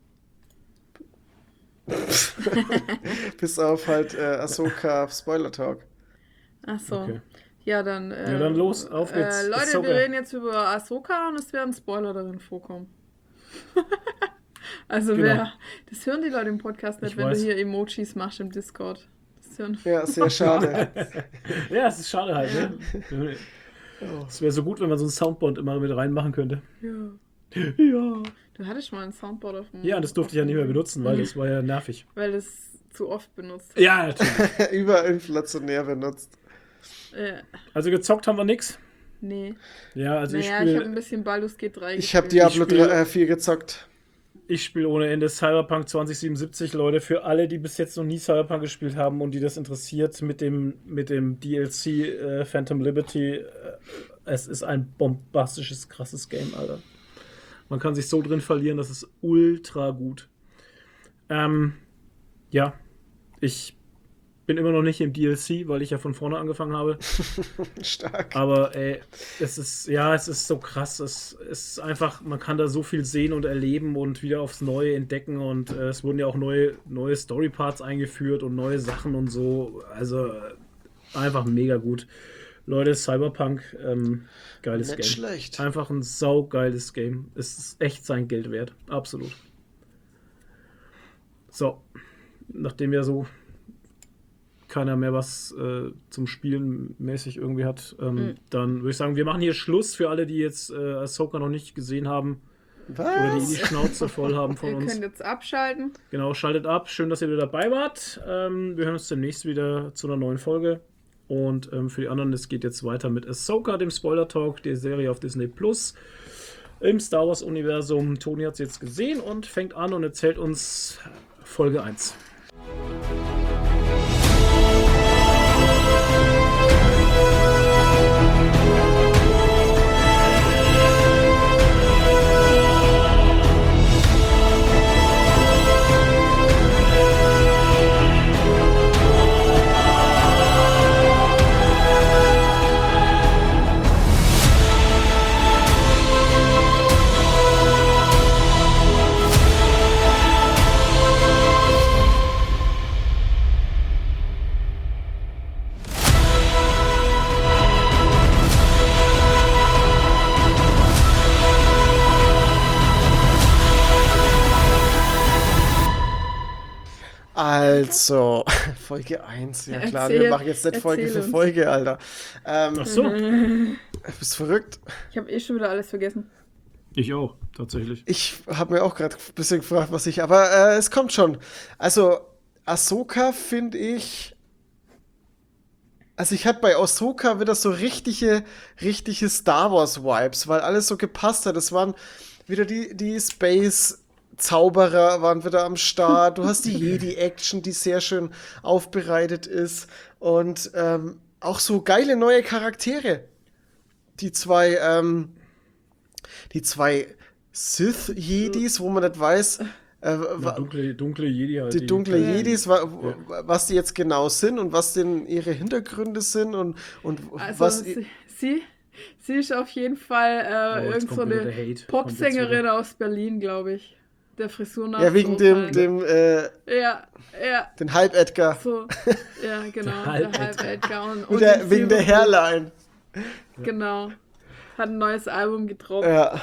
Speaker 2: Bis auf halt Ahsoka Spoiler Talk.
Speaker 3: Ach so.
Speaker 1: Okay.
Speaker 3: Ja, dann.
Speaker 1: Ja, dann los, auf geht's.
Speaker 3: Leute,
Speaker 1: Ahsoka.
Speaker 3: wir reden jetzt über Ahsoka und es werden Spoiler darin vorkommen. Also
Speaker 1: Genau.
Speaker 3: das hören die Leute im Podcast nicht,
Speaker 1: Ich
Speaker 3: wenn
Speaker 1: weiß.
Speaker 3: du hier Emojis machst im Discord. Das hören
Speaker 2: Ja, sehr schade.
Speaker 1: Ja, es ist schade halt, ne? Es wäre so gut, wenn man so ein Soundboard immer mit reinmachen könnte.
Speaker 3: Ja.
Speaker 1: Ja.
Speaker 3: Du hattest mal ein Soundboard auf dem.
Speaker 1: Ja, das durfte ich ja nicht mehr benutzen, weil das war ja nervig.
Speaker 3: Weil das zu oft benutzt.
Speaker 1: Ja, natürlich.
Speaker 2: Überinflationär benutzt.
Speaker 1: Also gezockt haben wir nix.
Speaker 3: Nee.
Speaker 1: Ja, also
Speaker 3: Naja, ich habe ein
Speaker 1: ich
Speaker 3: bisschen Baldur's Gate 3
Speaker 2: Ich habe
Speaker 3: gespielt.
Speaker 2: Diablo 4 gezockt.
Speaker 1: spiele ohne Ende Cyberpunk 2077, Leute. Für alle, die bis jetzt noch nie Cyberpunk gespielt haben und die das interessiert mit dem DLC Phantom Liberty, es ist ein bombastisches, krasses Game, Alter. Man kann sich so drin verlieren, das ist ultra gut. Ja, ich bin immer noch nicht im DLC, weil ich ja von vorne angefangen habe.
Speaker 2: Stark.
Speaker 1: Aber ey, es ist so krass. Es ist einfach, man kann da so viel sehen und erleben und wieder aufs Neue entdecken. Und es wurden ja auch neue Storyparts eingeführt und neue Sachen und so. Also einfach mega gut. Leute, Cyberpunk, geiles
Speaker 2: Nicht
Speaker 1: Game.
Speaker 2: schlecht.
Speaker 1: Einfach ein saugeiles Game. Es ist echt sein Geld wert. Absolut. So, nachdem wir so keiner mehr was zum Spielen mäßig irgendwie hat, dann würde ich sagen, wir machen hier Schluss für alle, die jetzt Ahsoka noch nicht gesehen haben oder die Schnauze voll haben von
Speaker 3: Ihr
Speaker 1: uns.
Speaker 3: könnt jetzt abschalten.
Speaker 1: Genau, schaltet ab. Schön, dass ihr wieder dabei wart. Wir hören uns demnächst wieder zu einer neuen Folge. Und für die anderen, es geht jetzt weiter mit Ahsoka, dem Spoiler-Talk, der Serie auf Disney Plus im Star Wars-Universum. Toni hat es jetzt gesehen und fängt an und erzählt uns Folge 1.
Speaker 2: Also, Folge 1, ja klar, wir
Speaker 3: Erzähl,
Speaker 2: machen jetzt nicht Folge
Speaker 3: erzähl
Speaker 2: für
Speaker 3: uns.
Speaker 2: Folge, Alter.
Speaker 1: Ach so,
Speaker 2: Bist verrückt?
Speaker 3: Ich habe schon wieder alles vergessen.
Speaker 1: ich auch, tatsächlich.
Speaker 2: Ich habe mir auch gerade ein bisschen gefragt, aber es kommt schon. Also, Ahsoka finde ich. Also, ich hatte bei Ahsoka wieder so richtige Star Wars Vibes, weil alles so gepasst hat. Es waren wieder die Space-Zauberer waren wieder am Start. Du hast die Jedi-Action, die sehr schön aufbereitet ist. Und auch so geile neue Charaktere. Die zwei Sith-Jedis, wo man nicht weiß,
Speaker 1: Dunkle Jedi halt.
Speaker 2: die dunkle Jedis, was die jetzt genau sind und was denn ihre Hintergründe sind und
Speaker 3: Also
Speaker 2: was.
Speaker 3: sie ist auf jeden Fall
Speaker 1: Oh, jetzt
Speaker 3: irgend so
Speaker 1: kommt wieder
Speaker 3: eine
Speaker 1: der Hate. Kommt jetzt
Speaker 3: Popsängerin
Speaker 1: wieder.
Speaker 3: aus Berlin, glaube ich. Der Frisur nach.
Speaker 2: Ja, wegen
Speaker 3: so halt. Ja,
Speaker 2: den Halb-Edgar.
Speaker 3: so. Ja, genau.
Speaker 1: Der
Speaker 3: Der
Speaker 1: Halb-Edgar.
Speaker 3: Halb-Edgar. Und
Speaker 2: Wegen der Hairline.
Speaker 3: Genau. Hat ein neues Album gedroppt.
Speaker 2: Ja.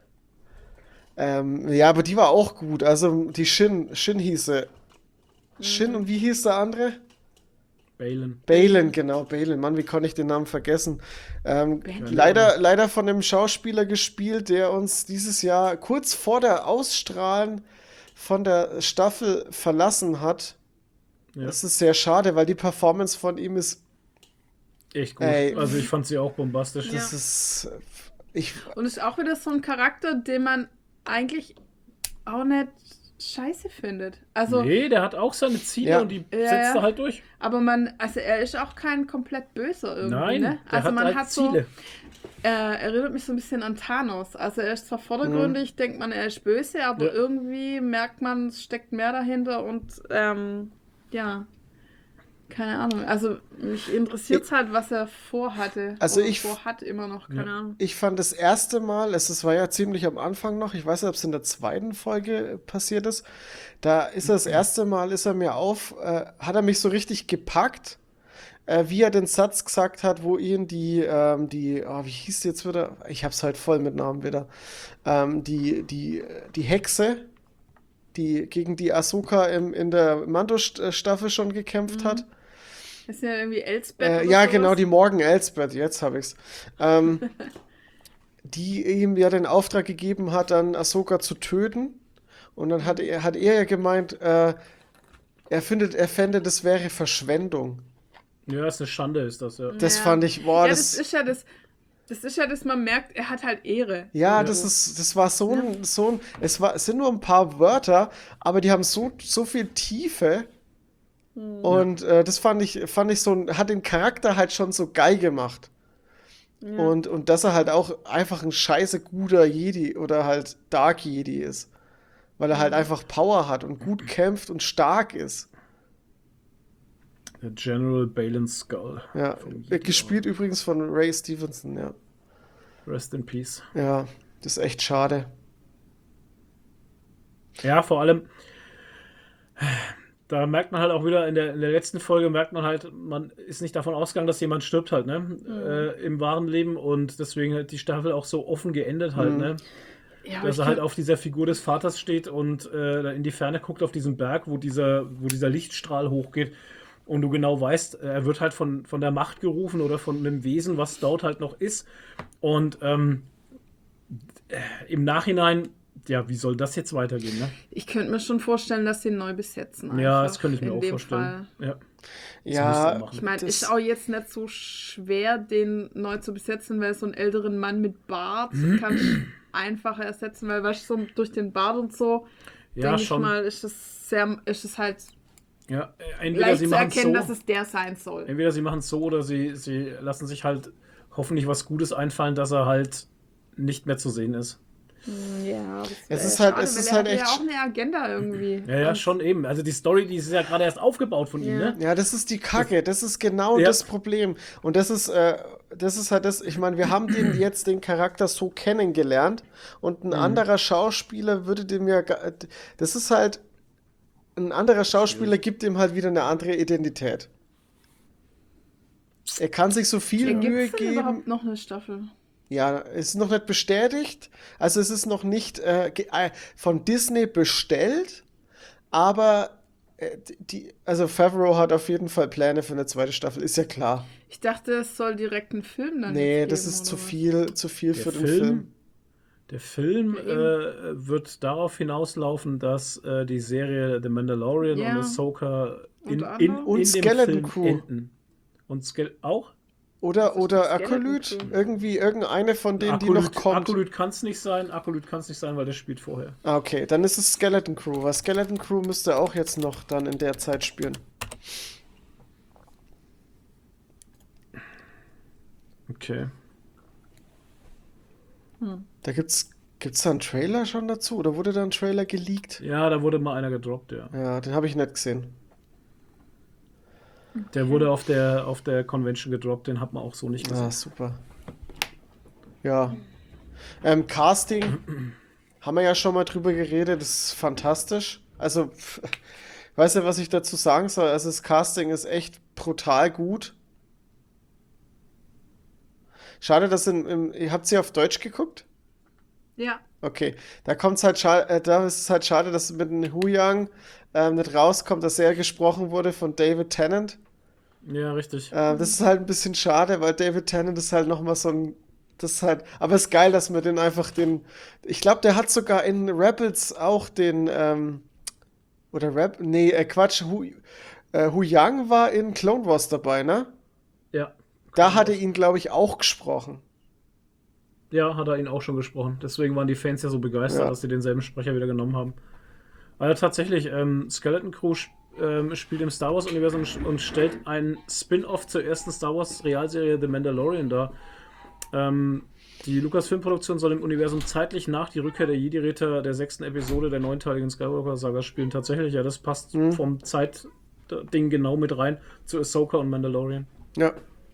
Speaker 2: Ja, aber die war auch gut. Also die Shin hieß sie. Shin und wie hieß der andere?
Speaker 1: Baylan.
Speaker 2: Baylan, genau, Baylan. Mann, wie konnte ich den Namen vergessen?
Speaker 3: Baylan.
Speaker 2: Leider von einem Schauspieler gespielt, der uns dieses Jahr kurz vor der Ausstrahlen von der Staffel verlassen hat.
Speaker 1: Ja.
Speaker 2: Das ist sehr schade, weil die Performance von ihm ist.
Speaker 1: Echt gut.
Speaker 2: Ey.
Speaker 1: Also ich fand sie auch bombastisch.
Speaker 3: Ja.
Speaker 2: Das ist.
Speaker 3: Und ist auch wieder so ein Charakter, den man eigentlich auch nicht scheiße findet. Also,
Speaker 1: Nee, der hat auch seine Ziele
Speaker 2: Ja.
Speaker 1: und die
Speaker 3: Ja,
Speaker 1: setzt
Speaker 3: ja.
Speaker 1: er halt durch.
Speaker 3: aber also er ist auch kein komplett Böser irgendwie,
Speaker 1: Nein,
Speaker 3: ne?
Speaker 1: der
Speaker 3: Also
Speaker 1: hat
Speaker 3: man
Speaker 1: halt
Speaker 3: hat so,
Speaker 1: Ziele.
Speaker 3: erinnert mich so ein bisschen an Thanos. Also er ist zwar vordergründig, denkt man, er ist böse, aber
Speaker 1: Ja.
Speaker 3: irgendwie merkt man, es steckt mehr dahinter und ja, keine Ahnung. Also mich interessiert es halt, was er vorhatte.
Speaker 2: Also
Speaker 3: oder
Speaker 2: ich-
Speaker 3: vorhat immer noch, keine Ahnung.
Speaker 2: Ich fand das erste Mal, es war ja ziemlich am Anfang noch, ich weiß nicht, ob es in der zweiten Folge passiert ist, da ist er das erste Mal, hat er mich so richtig gepackt, wie er den Satz gesagt hat, wo ihn wie hieß die jetzt wieder? Ich hab's halt voll mit Namen wieder. Die Hexe, die gegen die Ahsoka in der Mando-Staffel schon gekämpft hat.
Speaker 3: Ist ja irgendwie Elsbeth oder
Speaker 2: Ja,
Speaker 3: sowas?
Speaker 2: genau, die Morgan Elsbeth, jetzt habe ich's. Die ihm ja den Auftrag gegeben hat, dann Ahsoka zu töten. Und dann hat er ja gemeint, er fände, das wäre Verschwendung.
Speaker 1: Ja, ist eine Schande, ist das, ja.
Speaker 2: Das
Speaker 3: Ja.
Speaker 2: fand ich, boah,
Speaker 3: Ja, das ist ja das, man merkt, er hat halt Ehre.
Speaker 2: ja,
Speaker 3: Irgendwo.
Speaker 2: das war es sind nur ein paar Wörter, aber die haben so viel Tiefe. Und das fand ich hat den Charakter halt schon so geil gemacht.
Speaker 3: Ja.
Speaker 2: Und dass er halt auch einfach ein scheiße guter Jedi oder halt Dark Jedi ist. Weil er halt einfach Power hat und gut kämpft und stark ist.
Speaker 1: Der General Balin Skull.
Speaker 2: Ja,
Speaker 1: Vom Yeet
Speaker 2: gespielt übrigens von Ray Stevenson, ja.
Speaker 1: Rest in Peace.
Speaker 2: Ja, das ist echt schade.
Speaker 1: Ja, vor allem, da merkt man halt auch wieder, in der letzten Folge merkt man halt, man ist nicht davon ausgegangen, dass jemand stirbt halt, ne? Im wahren Leben, und deswegen hat die Staffel auch so offen geendet halt, ne?
Speaker 3: Ja, aber
Speaker 1: Dass
Speaker 3: ich
Speaker 1: er halt
Speaker 3: kann-
Speaker 1: auf dieser Figur des Vaters steht und da in die Ferne guckt auf diesen Berg, wo dieser Lichtstrahl hochgeht, und du genau weißt, er wird halt von der Macht gerufen oder von einem Wesen, was dort halt noch ist. Und im Nachhinein, ja, wie soll das jetzt weitergehen, ne?
Speaker 3: Ich könnte mir schon vorstellen, dass sie ihn neu besetzen.
Speaker 1: Ja,
Speaker 3: einfach
Speaker 1: das könnte ich mir
Speaker 3: in
Speaker 1: auch
Speaker 3: dem
Speaker 1: vorstellen.
Speaker 3: Fall.
Speaker 1: Ja.
Speaker 2: Ja,
Speaker 1: machen.
Speaker 3: Ich meine,
Speaker 2: Das-
Speaker 3: ist auch jetzt nicht so schwer, den neu zu besetzen, weil so einen älteren Mann mit Bart kann ich einfacher ersetzen, weil weißt du, so durch den Bart und so,
Speaker 1: Ja,
Speaker 3: denke ich
Speaker 1: schon.
Speaker 3: mal, ist es halt
Speaker 1: Ja, entweder
Speaker 3: leicht
Speaker 1: sie
Speaker 3: zu
Speaker 1: machen es
Speaker 3: erkennen,
Speaker 1: so,
Speaker 3: dass es der sein soll.
Speaker 1: entweder sie machen es so, oder sie lassen sich halt hoffentlich was Gutes einfallen, dass er halt nicht mehr zu sehen ist.
Speaker 3: Ja,
Speaker 2: Es ist halt-
Speaker 3: schade,
Speaker 2: es
Speaker 3: weil
Speaker 2: ist
Speaker 3: er
Speaker 2: halt
Speaker 3: hatte
Speaker 2: echt
Speaker 3: ja auch eine Agenda irgendwie.
Speaker 1: Ja,
Speaker 3: Und-
Speaker 1: schon eben. Also die Story, die ist ja gerade erst aufgebaut von ihm,
Speaker 3: Ja.
Speaker 1: ne?
Speaker 2: Ja, das ist die Kacke. Das ist genau
Speaker 1: Ja.
Speaker 2: das Problem. Und das ist halt das, ich meine, wir haben den Charakter so kennengelernt, und ein anderer Schauspieler würde dem ja, das ist halt, ein anderer Schauspieler gibt ihm halt wieder eine andere Identität. Er kann sich so viel
Speaker 3: Ja,
Speaker 2: Mühe
Speaker 3: gibt's denn
Speaker 2: geben.
Speaker 3: überhaupt noch eine Staffel?
Speaker 2: Ja, es ist noch nicht bestätigt. Also es ist noch nicht von Disney bestellt, aber also Favreau hat auf jeden Fall Pläne für eine zweite Staffel, ist ja klar.
Speaker 3: Ich dachte, es soll direkt einen Film dann
Speaker 2: Nee,
Speaker 3: jetzt
Speaker 2: das
Speaker 3: geben,
Speaker 2: ist
Speaker 3: oder
Speaker 2: zu viel
Speaker 1: Der
Speaker 2: für den Film.
Speaker 1: Der Film
Speaker 3: Ja,
Speaker 1: wird darauf hinauslaufen, dass die Serie The Mandalorian
Speaker 3: Ja.
Speaker 1: und Ahsoka in,
Speaker 3: Unter
Speaker 1: in,
Speaker 3: anderem.
Speaker 2: Und
Speaker 1: in dem
Speaker 2: Skeleton
Speaker 1: Film
Speaker 2: Crew.
Speaker 1: enden. Und auch?
Speaker 2: Oder
Speaker 3: Skeleton
Speaker 2: Akolyt,
Speaker 3: Crew?
Speaker 2: irgendwie irgendeine von denen, die noch kommt.
Speaker 1: Akolyt kann es nicht sein, weil der spielt vorher.
Speaker 2: Ah, okay, dann ist es Skeleton Crew, weil Skeleton Crew müsste auch jetzt noch dann in der Zeit spielen.
Speaker 1: Okay.
Speaker 2: Da gibt's da einen Trailer schon dazu, oder wurde da ein Trailer geleakt?
Speaker 1: Ja, da wurde mal einer gedroppt, ja.
Speaker 2: Ja, den habe ich nicht gesehen.
Speaker 1: Der wurde auf der Convention gedroppt, den hat man auch so nicht gesehen.
Speaker 2: Ah, super. Ja. Casting haben wir ja schon mal drüber geredet, das ist fantastisch. Also, weißt du, was ich dazu sagen soll? Also, das Casting ist echt brutal gut. Schade, dass ihr habt sie auf Deutsch geguckt?
Speaker 3: Ja.
Speaker 2: Okay, da da ist es halt schade, dass mit dem Huyang nicht rauskommt, dass er gesprochen wurde von David Tennant.
Speaker 1: Ja, richtig.
Speaker 2: Das ist halt ein bisschen schade, weil David Tennant ist halt nochmal so ein. Das ist halt. Aber es ist geil, dass man Ich glaube, der hat sogar in Rebels auch Quatsch. Huyang war in Clone Wars dabei, ne?
Speaker 1: Ja.
Speaker 2: Da hat er ihn, glaube ich, auch gesprochen.
Speaker 1: Ja, hat er ihn auch schon gesprochen. Deswegen waren die Fans ja so begeistert,
Speaker 2: Ja.
Speaker 1: dass sie denselben Sprecher wieder genommen haben. Also tatsächlich, Skeleton Crew spielt im Star Wars-Universum und stellt einen Spin-off zur ersten Star Wars-Realserie The Mandalorian dar. Die Lucasfilm-Produktion soll im Universum zeitlich nach die Rückkehr der Jedi-Ritter der 6. Episode der 9-teiligen Skywalker-Saga spielen. Tatsächlich, ja, das passt vom Zeitding genau mit rein zu Ahsoka und Mandalorian.
Speaker 2: Ja.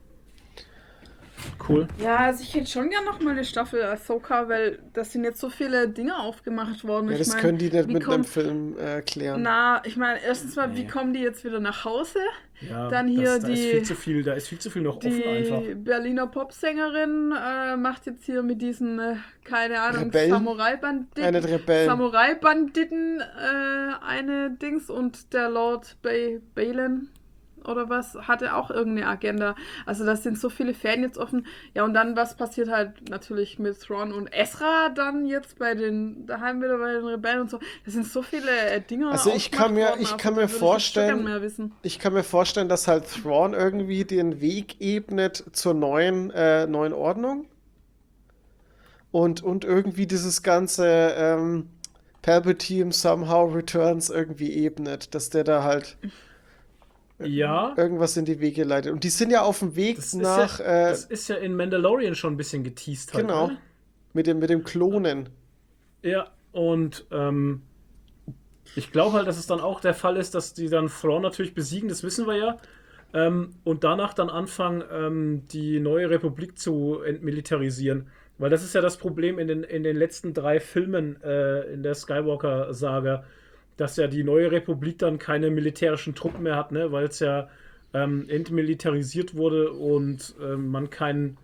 Speaker 1: Cool.
Speaker 3: Ja, also ich hätte schon gern noch mal eine Staffel Ahsoka, weil das sind jetzt so viele Dinge aufgemacht worden.
Speaker 2: Ja,
Speaker 3: Ich
Speaker 2: das
Speaker 3: mein,
Speaker 2: können die nicht
Speaker 3: wie
Speaker 2: mit einem
Speaker 3: kommt-
Speaker 2: Film klären.
Speaker 3: Na, ich meine, erstens mal, wie
Speaker 1: Nee.
Speaker 3: kommen die jetzt wieder nach Hause?
Speaker 1: Ja,
Speaker 3: Dann hier
Speaker 1: da ist
Speaker 3: die-
Speaker 1: viel zu viel, noch offen einfach.
Speaker 3: Die Berliner Popsängerin macht jetzt hier mit diesen, keine Ahnung,
Speaker 2: Rebellen?
Speaker 3: Samurai-Banditen.
Speaker 2: Nicht Rebellen.
Speaker 3: Samurai-Banditen eine Dings, und der Lord Balin oder was hatte auch irgendeine Agenda. Also das sind so viele Fäden jetzt offen. Ja, und dann was passiert halt natürlich mit Thrawn und Ezra dann jetzt daheim wieder bei den Rebellen und so. Das sind so viele Dinge.
Speaker 2: Also ich kann mir-
Speaker 3: aufgemacht worden,
Speaker 2: ich kann
Speaker 3: aber
Speaker 2: mir
Speaker 3: da würde jetzt
Speaker 2: vorstellen-
Speaker 3: schon gern mehr wissen.
Speaker 2: Ich kann mir vorstellen, dass halt Thrawn irgendwie den Weg ebnet zur neuen Ordnung. Und irgendwie dieses ganze Palpatine somehow returns irgendwie ebnet, dass der da halt
Speaker 1: Ja,
Speaker 2: irgendwas in die Wege leitet. Und die sind ja auf dem Weg
Speaker 1: das
Speaker 2: nach
Speaker 1: das ist ja in Mandalorian schon ein bisschen geteased halt.
Speaker 2: genau,
Speaker 1: Ne?
Speaker 2: mit dem Klonen.
Speaker 1: Ja, und ich glaube halt, dass es dann auch der Fall ist, dass die dann Thrawn natürlich besiegen, das wissen wir ja. und danach dann anfangen, die neue Republik zu entmilitarisieren. Weil das ist ja das Problem in den letzten 3 Filmen in der Skywalker-Saga, dass ja die neue Republik dann keine militärischen Truppen mehr hat, ne? Weil es ja entmilitarisiert wurde und man keinen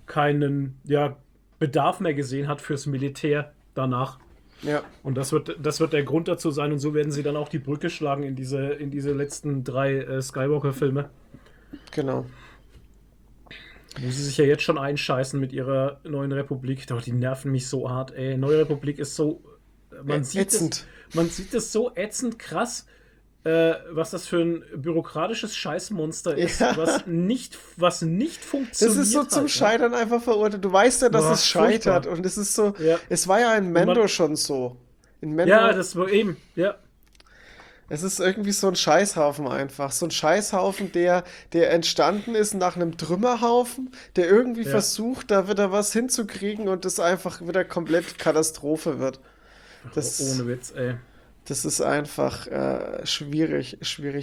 Speaker 1: Bedarf mehr gesehen hat fürs Militär danach.
Speaker 2: Ja.
Speaker 1: Und das wird der Grund dazu sein, und so werden sie dann auch die Brücke schlagen in diese letzten 3 Skywalker-Filme.
Speaker 2: Genau.
Speaker 1: Wo sie sich ja jetzt schon einscheißen mit ihrer neuen Republik. Doch, die nerven mich so hart, ey. Neue Republik ist so. Man sieht es so ätzend krass, was das für ein bürokratisches Scheißmonster ist,
Speaker 2: Ja.
Speaker 1: was nicht funktioniert.
Speaker 2: Das ist so zum
Speaker 1: halt,
Speaker 2: Scheitern einfach verurteilt. Du weißt ja, dass
Speaker 1: Boah,
Speaker 2: es scheitert.
Speaker 1: furchtbar.
Speaker 2: Und es ist so.
Speaker 1: Ja.
Speaker 2: Es war ja in Mando
Speaker 1: man-
Speaker 2: schon so. In Mando,
Speaker 1: Ja, das war eben, ja.
Speaker 2: es ist irgendwie so ein Scheißhaufen einfach. So ein Scheißhaufen, der entstanden ist nach einem Trümmerhaufen, der irgendwie
Speaker 1: Ja.
Speaker 2: versucht, da wieder was hinzukriegen und das einfach wieder komplett Katastrophe wird. Das,
Speaker 1: Ohne Witz, ey.
Speaker 2: das ist einfach schwierig.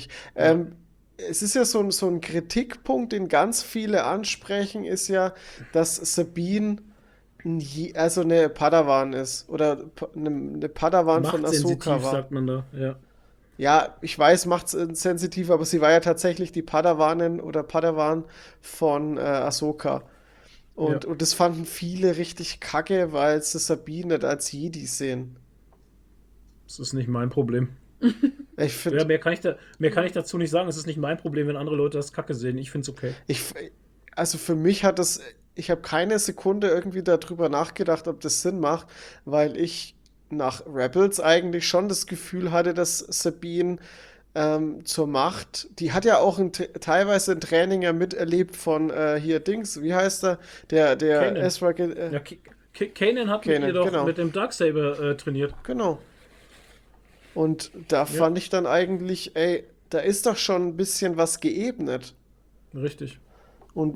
Speaker 2: Es ist ja so ein Kritikpunkt, den ganz viele ansprechen, ist ja, dass Sabine also eine Padawan ist. Oder eine Padawan von
Speaker 1: Machtsensitiv,
Speaker 2: Ahsoka war.
Speaker 1: sagt man da, ja.
Speaker 2: Ja, ich weiß, macht's sensitiv, aber sie war ja tatsächlich die Padawanin oder Padawan von Ahsoka. Und das fanden viele richtig kacke, weil sie Sabine nicht als Jedi sehen.
Speaker 1: Das ist nicht mein Problem.
Speaker 2: Ich
Speaker 1: Ja,
Speaker 2: finde,
Speaker 1: mehr kann ich dazu nicht sagen. Es ist nicht mein Problem, wenn andere Leute das Kacke sehen. Ich finde es okay.
Speaker 2: also für mich hat das, ich habe keine Sekunde irgendwie darüber nachgedacht, ob das Sinn macht, weil ich nach Rebels eigentlich schon das Gefühl hatte, dass Sabine zur Macht, die hat ja auch teilweise ein Training ja miterlebt von hier Dings, wie heißt er? Der
Speaker 1: Kanan.
Speaker 2: Ezra,
Speaker 1: Ja, Kanan hat mit
Speaker 2: Kanan,
Speaker 1: ihr doch
Speaker 2: genau.
Speaker 1: mit dem Darksaber trainiert.
Speaker 2: genau. Und da fand ich dann eigentlich, ey, da ist doch schon ein bisschen was geebnet.
Speaker 1: Richtig.
Speaker 2: Und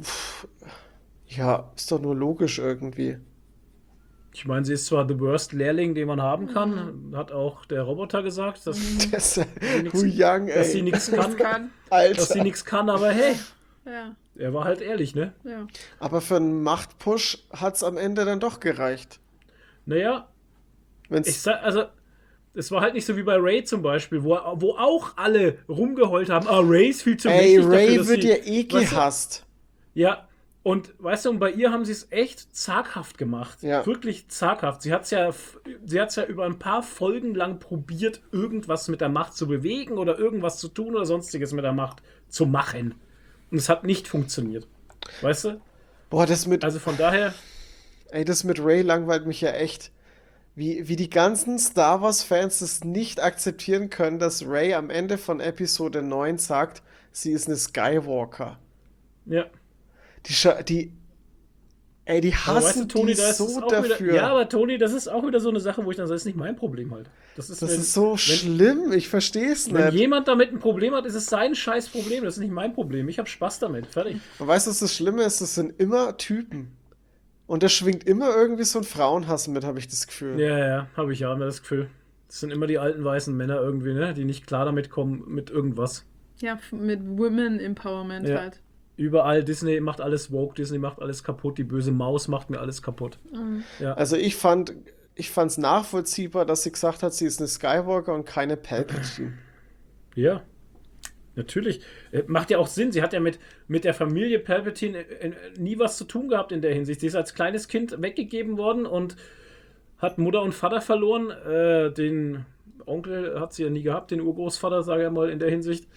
Speaker 2: ja, ist doch nur logisch irgendwie.
Speaker 1: Ich meine, sie ist zwar the worst Lehrling, den man haben kann, hat auch der Roboter gesagt, dass
Speaker 2: Das,
Speaker 1: nix-
Speaker 2: Hu Yang,
Speaker 1: dass sie
Speaker 2: ey,
Speaker 1: nichts kann,
Speaker 3: Kann.
Speaker 1: dass sie
Speaker 2: Alter.
Speaker 1: nichts kann, aber hey,
Speaker 3: Ja,
Speaker 1: er war halt ehrlich, ne?
Speaker 3: ja.
Speaker 2: Aber für einen Machtpush hat's am Ende dann doch gereicht.
Speaker 1: Naja,
Speaker 2: Wenn's,
Speaker 1: also, es war halt nicht so wie bei Ray zum Beispiel, wo auch alle rumgeheult haben, Ray ist viel zu
Speaker 2: ey,
Speaker 1: mächtig dafür,
Speaker 2: Ray
Speaker 1: dass
Speaker 2: wird
Speaker 1: sie,
Speaker 2: ja
Speaker 1: weißt du,
Speaker 2: gehasst.
Speaker 1: Ja, und weißt du, und bei ihr haben sie es echt zaghaft gemacht.
Speaker 2: Ja.
Speaker 1: Wirklich zaghaft. Sie hat's ja über ein paar Folgen lang probiert, irgendwas mit der Macht zu bewegen oder irgendwas zu tun oder sonstiges mit der Macht zu machen. Und es hat nicht funktioniert. Weißt du?
Speaker 2: Boah, das mit
Speaker 1: daher,
Speaker 2: Ray langweilt mich ja echt. Wie die ganzen Star Wars-Fans das nicht akzeptieren können, dass Ray am Ende von Episode 9 sagt, sie ist eine Skywalker.
Speaker 1: ja.
Speaker 2: Die
Speaker 1: Aber weißt
Speaker 2: hassen
Speaker 1: du, Toni,
Speaker 2: die
Speaker 1: da ist es
Speaker 2: so
Speaker 1: auch
Speaker 2: dafür.
Speaker 1: wieder. Ja, aber Toni, das ist auch wieder so eine Sache, wo ich dann sage, das ist nicht mein Problem halt. Das ist,
Speaker 2: Das
Speaker 1: wenn,
Speaker 2: ist so schlimm, ich verstehe es
Speaker 1: wenn
Speaker 2: nicht.
Speaker 1: jemand damit ein Problem hat, ist es sein scheiß Problem. Das ist nicht mein Problem. Ich habe Spaß damit. Fertig.
Speaker 2: Und weißt du, was das Schlimme ist? Das sind immer Typen. Und da schwingt immer irgendwie so ein Frauenhass mit, habe ich das Gefühl.
Speaker 1: Ja, habe ich ja immer das Gefühl. Das sind immer die alten weißen Männer irgendwie, ne? Die nicht klar damit kommen mit irgendwas.
Speaker 3: Ja, mit Women Empowerment
Speaker 1: Ja.
Speaker 3: halt.
Speaker 1: Überall, Disney macht alles woke, Disney macht alles kaputt, die böse Maus macht mir alles kaputt. Ja.
Speaker 2: Also ich fand's nachvollziehbar, dass sie gesagt hat, sie ist eine Skywalker und keine Palpatine.
Speaker 1: Ja, natürlich. Macht ja auch Sinn. Sie hat ja mit der Familie Palpatine nie was zu tun gehabt in der Hinsicht. Sie ist als kleines Kind weggegeben worden und hat Mutter und Vater verloren. Den Onkel hat sie ja nie gehabt, den Urgroßvater, sage ich mal, in der Hinsicht.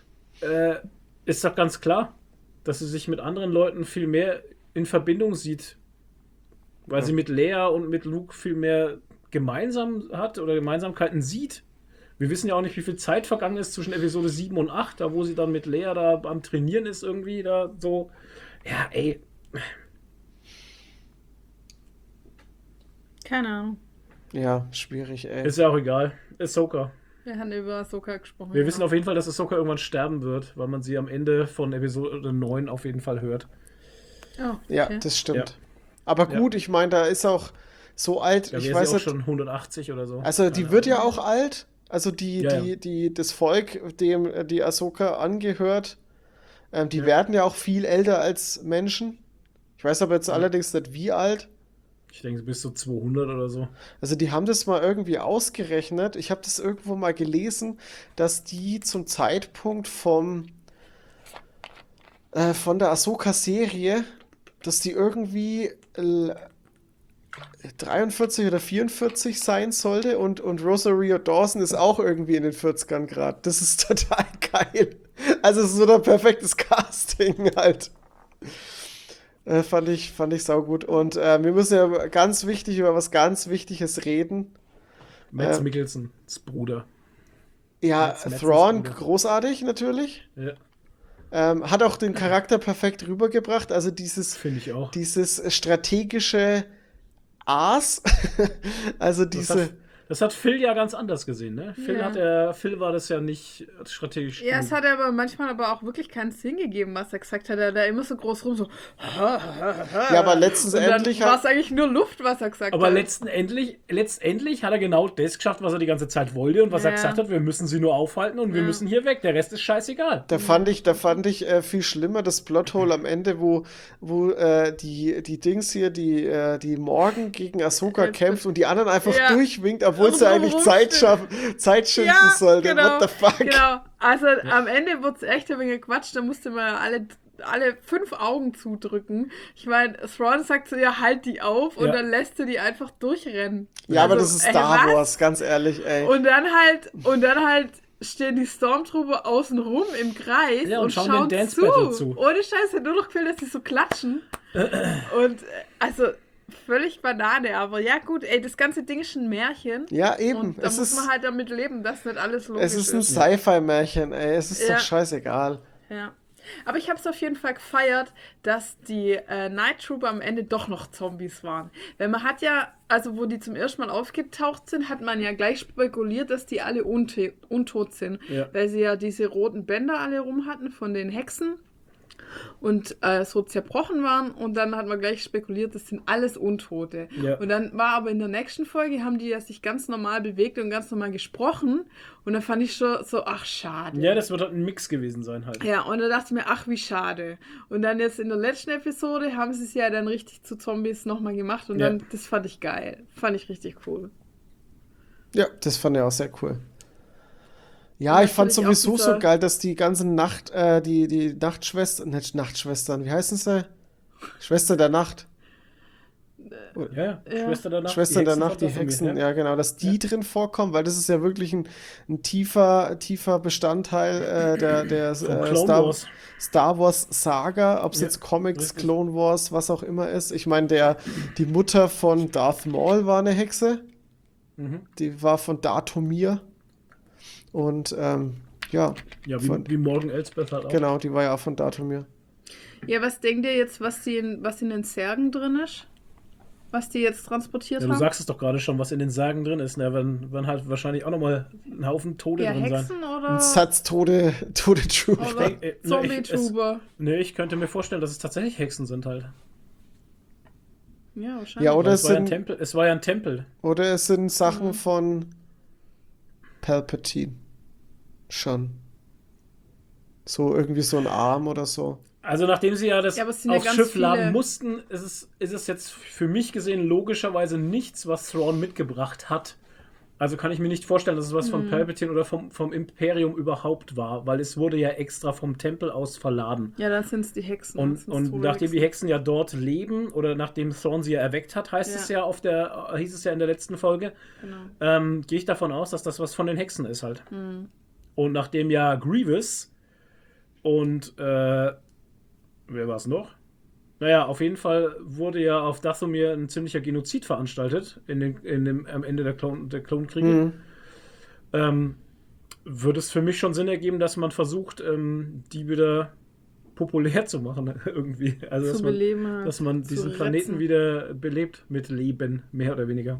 Speaker 1: Ist doch ganz klar, dass sie sich mit anderen Leuten viel mehr in Verbindung sieht. Weil sie mit Leia und mit Luke viel mehr gemeinsam hat oder Gemeinsamkeiten sieht. Wir wissen ja auch nicht, wie viel Zeit vergangen ist zwischen Episode 7 und 8, da wo sie dann mit Leia da am Trainieren ist irgendwie da so. Ja, ey.
Speaker 3: Keine Ahnung.
Speaker 2: Ja, schwierig, ey.
Speaker 1: Ist ja auch egal. Ahsoka.
Speaker 3: Wir haben über Ahsoka gesprochen.
Speaker 1: Wir wissen auf jeden Fall, dass Ahsoka irgendwann sterben wird, weil man sie am Ende von Episode 9 auf jeden Fall hört.
Speaker 3: Oh,
Speaker 2: Ja,
Speaker 3: okay.
Speaker 2: das stimmt.
Speaker 1: Ja.
Speaker 2: Aber gut, ich meine, da ist auch so alt,
Speaker 1: Da
Speaker 2: ich
Speaker 1: wäre
Speaker 2: weiß
Speaker 1: sie auch
Speaker 2: nicht,
Speaker 1: schon 180 oder so.
Speaker 2: also die
Speaker 1: Keine
Speaker 2: wird ja
Speaker 1: Ahnung.
Speaker 2: auch alt. Also
Speaker 1: Ja, ja.
Speaker 2: das Volk, dem die Ahsoka angehört, Die werden ja auch viel älter als Menschen. Ich weiß aber jetzt allerdings nicht, wie alt.
Speaker 1: Ich denke, bis zu 200 oder so.
Speaker 2: Also die haben das mal irgendwie ausgerechnet. Ich habe das irgendwo mal gelesen, dass die zum Zeitpunkt von der Ahsoka-Serie, dass die irgendwie 43 oder 44 sein sollte und Rosario Dawson ist auch irgendwie in den 40ern gerade. Das ist total geil. Also es ist so ein perfektes Casting halt. Fand ich saugut. Und wir müssen ja ganz wichtig über was ganz Wichtiges reden.
Speaker 1: Mads Mikkelsens Bruder.
Speaker 2: Ja,
Speaker 1: Mads
Speaker 2: Thrawn,
Speaker 1: Bruder.
Speaker 2: großartig natürlich.
Speaker 1: Ja,
Speaker 2: Hat auch den Charakter perfekt rübergebracht. Also
Speaker 1: finde ich auch.
Speaker 2: dieses strategische Aas. Also
Speaker 1: Das hat Phil ja ganz anders gesehen, ne? Phil war das ja nicht strategisch.
Speaker 3: Ja, es
Speaker 1: genug.
Speaker 3: hat aber manchmal aber auch wirklich keinen Sinn gegeben, was er gesagt hat. Er da immer so groß rum, so.
Speaker 2: Ja, aber letztendlich
Speaker 3: war es eigentlich nur Luft, was er gesagt
Speaker 1: Aber
Speaker 3: hat.
Speaker 1: letztendlich hat er genau das geschafft, was er die ganze Zeit wollte und was er
Speaker 3: Ja.
Speaker 1: gesagt hat, wir müssen sie nur aufhalten und wir müssen hier weg. Der Rest ist scheißegal.
Speaker 2: Da fand ich viel schlimmer das Plothole am Ende, wo die Dings hier, die Morgan gegen Ahsoka kämpft und die anderen einfach
Speaker 3: Ja.
Speaker 2: durchwinkt, obwohl sie eigentlich
Speaker 3: Rumstehen.
Speaker 2: Zeit schinden sollte.
Speaker 3: genau,
Speaker 2: What the fuck?
Speaker 3: Genau. Also am Ende wurde es echt ein wenig Quatsch, da musste man alle 5 Augen zudrücken. Ich meine, Thrawn sagt so, ja, halt die auf und
Speaker 1: Ja.
Speaker 3: dann lässt du die einfach durchrennen.
Speaker 2: Ja, aber
Speaker 3: Also,
Speaker 2: das ist Star
Speaker 3: was?
Speaker 2: Wars, ganz ehrlich, ey.
Speaker 3: Und dann halt stehen die Stormtrooper außen rum im Kreis
Speaker 1: Ja, und schauen
Speaker 3: schauen
Speaker 1: den Dance Battle zu.
Speaker 3: Ohne Scheiß, hat nur noch gefehlt, dass sie so klatschen. Und also völlig Banane, aber ja gut, ey, das ganze Ding ist ein Märchen.
Speaker 2: Ja, eben.
Speaker 3: Und da
Speaker 2: Es
Speaker 3: muss
Speaker 2: ist,
Speaker 3: man halt damit leben, dass nicht alles logisch
Speaker 2: es ist ein Sci-Fi-Märchen, ey. Es ist
Speaker 3: Ja.
Speaker 2: doch scheißegal.
Speaker 3: Ja. Aber ich habe es auf jeden Fall gefeiert, dass die Night Trooper am Ende doch noch Zombies waren. Weil man hat ja, also wo die zum ersten Mal aufgetaucht sind, hat man ja gleich spekuliert, dass die alle untot sind.
Speaker 1: Ja.
Speaker 3: Weil sie ja diese roten Bänder alle rum hatten von den Hexen und so zerbrochen waren. Und dann hat man gleich spekuliert, das sind alles Untote.
Speaker 1: Ja.
Speaker 3: Und dann war aber in der nächsten Folge, haben die ja sich ganz normal bewegt und ganz normal gesprochen. Und dann fand ich schon so, ach schade.
Speaker 1: Ja, das wird halt ein Mix gewesen sein halt.
Speaker 3: Ja, und da dachte ich mir, ach, wie schade. Und dann jetzt in der letzten Episode haben sie es ja dann richtig zu Zombies nochmal gemacht und
Speaker 1: Ja.
Speaker 3: dann, das fand ich geil. Fand ich richtig cool.
Speaker 2: Ja, das fand ich auch sehr cool. Ja,
Speaker 3: Und
Speaker 2: ich fand
Speaker 3: natürlich auch
Speaker 2: sowieso so geil, dass die ganzen die Nachtschwestern, nicht Nachtschwestern, wie heißen sie? Schwester der Nacht.
Speaker 1: Ja,
Speaker 3: Ja.
Speaker 1: Schwester der Nacht.
Speaker 2: Schwestern der Nacht, die
Speaker 1: von mir,
Speaker 2: Hexen, ja genau, dass die drin vorkommen, weil das ist ja wirklich ein tiefer Bestandteil der
Speaker 1: Clone Wars.
Speaker 2: Star Wars Saga, ob es
Speaker 1: Ja,
Speaker 2: jetzt Comics,
Speaker 1: richtig.
Speaker 2: Clone Wars, was auch immer ist. Ich meine, die Mutter von Darth Maul war eine Hexe.
Speaker 1: Mhm.
Speaker 2: Die war von Dathomir. Und ja,
Speaker 1: Ja,
Speaker 2: von,
Speaker 1: wie Morgan Elsbeth halt auch.
Speaker 2: genau, die war ja auch von Dathomir.
Speaker 3: Ja, was denkt ihr jetzt, was in den Särgen drin ist? Was die jetzt transportiert
Speaker 1: Ja, du
Speaker 3: haben?
Speaker 1: sagst es doch gerade schon, was in den Särgen drin ist. Ne? Werden halt wahrscheinlich auch nochmal ein Haufen Tode
Speaker 3: ja,
Speaker 1: drin sein.
Speaker 3: Hexen oder,
Speaker 2: Ein Satz Tode Trooper.
Speaker 3: oder
Speaker 1: ne,
Speaker 3: Zombie-Trooper?
Speaker 1: Ich könnte mir vorstellen, dass es tatsächlich Hexen sind halt.
Speaker 3: Ja, wahrscheinlich.
Speaker 2: Ja, oder
Speaker 1: Weil
Speaker 2: es sind,
Speaker 1: es war ja ein Tempel.
Speaker 2: oder es sind Sachen von Palpatine. Schon. So irgendwie so ein Arm oder so.
Speaker 1: Also nachdem sie ja das
Speaker 3: Ja, aber es sind ja
Speaker 1: aufs
Speaker 3: ganz
Speaker 1: Schiff
Speaker 3: viele-
Speaker 1: laden mussten, ist es jetzt für mich gesehen logischerweise nichts, was Thrawn mitgebracht hat. Also kann ich mir nicht vorstellen, dass es was von Palpatine oder vom Imperium überhaupt war, weil es wurde ja extra vom Tempel aus verladen.
Speaker 3: Ja, dann sind es die Hexen. das sind's
Speaker 1: Und
Speaker 3: tote
Speaker 1: nachdem die Hexen ja dort leben, oder nachdem Thrawn sie ja erweckt hat, hieß es ja in der letzten Folge,
Speaker 3: Genau.
Speaker 1: gehe ich davon aus, dass das was von den Hexen ist halt. Und nachdem ja Grievous und wer war es noch? Naja, auf jeden Fall wurde ja auf Dathomir ein ziemlicher Genozid veranstaltet am Ende der Klonkriege. Würde es für mich schon Sinn ergeben, dass man versucht, die wieder populär zu machen irgendwie. Also
Speaker 3: Zu beleben,
Speaker 1: dass man
Speaker 3: zu
Speaker 1: diesen
Speaker 3: retzen.
Speaker 1: Planeten wieder belebt mit Leben, mehr oder weniger.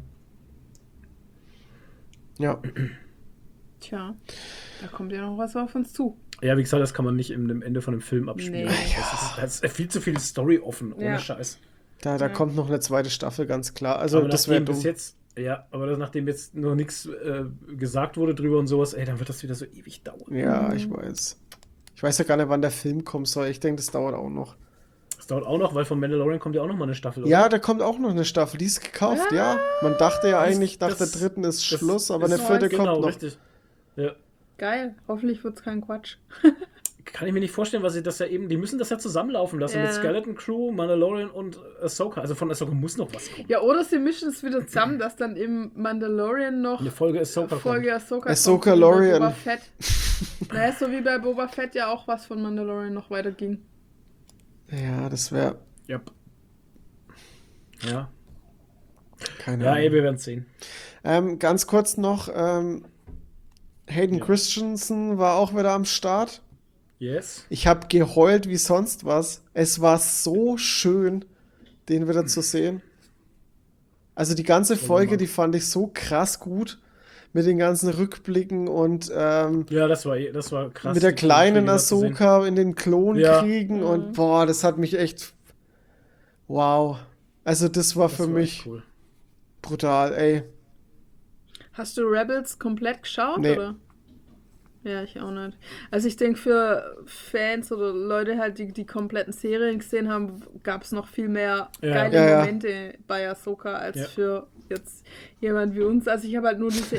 Speaker 2: Ja.
Speaker 3: Tja, da kommt ja noch was auf uns zu.
Speaker 1: Ja, wie gesagt, das kann man nicht im Ende von dem Film abspielen.
Speaker 3: Nee.
Speaker 1: Das ist viel zu viel Story offen, ohne
Speaker 3: Ja.
Speaker 1: Scheiß.
Speaker 2: Da kommt noch eine zweite Staffel, ganz klar. Also
Speaker 1: Aber
Speaker 2: das wäre
Speaker 1: nachdem
Speaker 2: dumm.
Speaker 1: bis jetzt, nachdem jetzt noch nichts gesagt wurde drüber und sowas, dann wird das wieder so ewig dauern.
Speaker 2: Ja, ich weiß. Ich weiß ja gar nicht, wann der Film kommen soll. Ich denke, das dauert auch noch.
Speaker 1: Das dauert auch noch, weil von Mandalorian kommt ja auch noch mal eine Staffel. oder?
Speaker 2: Ja, da kommt auch noch eine Staffel. Die ist gekauft, ja. Man dachte ja eigentlich, nach
Speaker 1: das-
Speaker 2: der dritten ist
Speaker 1: Das
Speaker 2: Schluss, aber
Speaker 1: ist-
Speaker 2: eine vierte
Speaker 1: genau,
Speaker 2: kommt noch.
Speaker 1: richtig. Ja.
Speaker 3: Geil. Hoffentlich wird es kein Quatsch.
Speaker 1: Kann ich mir nicht vorstellen, weil sie das ja eben, die müssen das ja zusammenlaufen lassen
Speaker 3: Ja.
Speaker 1: mit Skeleton Crew, Mandalorian und Ahsoka. Also von Ahsoka muss noch was kommen.
Speaker 3: Ja, oder sie mischen es wieder zusammen, dass dann im Mandalorian noch
Speaker 1: Eine Folge Ahsoka
Speaker 3: Folge Ahsoka
Speaker 2: Ahsoka
Speaker 3: kommt, so wie bei
Speaker 2: Lorian.
Speaker 3: Boba Fett. Naja, so wie bei Boba Fett ja auch was von Mandalorian noch weiterging.
Speaker 2: Ja, das wäre.
Speaker 1: kommt. Yep. Ja.
Speaker 2: Keine
Speaker 1: Ja, ey,
Speaker 2: Ahnung.
Speaker 1: wir werden es sehen.
Speaker 2: Ganz kurz noch: Hayden
Speaker 1: Ja.
Speaker 2: Christensen war auch wieder am Start.
Speaker 1: Yes.
Speaker 2: Ich habe geheult wie sonst was. Es war so schön, den wieder zu sehen. Also die ganze Folge, die fand ich so krass gut. Mit den ganzen Rückblicken und
Speaker 1: Ja, das war krass.
Speaker 2: mit der
Speaker 1: die
Speaker 2: kleinen
Speaker 1: Folge zu sehen.
Speaker 2: Ahsoka in den Klonkriegen
Speaker 3: Ja.
Speaker 2: und boah, das hat mich echt. Wow. Also das war
Speaker 1: Das
Speaker 2: für
Speaker 1: war
Speaker 2: mich
Speaker 1: echt cool.
Speaker 2: brutal, ey.
Speaker 3: Hast du Rebels komplett geschaut,
Speaker 2: Nee.
Speaker 3: oder? Ja, ich auch nicht. Also ich denke, für Fans oder Leute halt, die die kompletten Serien gesehen haben, gab es noch viel mehr
Speaker 1: Ja.
Speaker 3: geile
Speaker 2: Ja, ja.
Speaker 3: Momente bei Ahsoka als
Speaker 1: Ja.
Speaker 3: für jetzt jemand wie uns. Also ich habe halt nur diese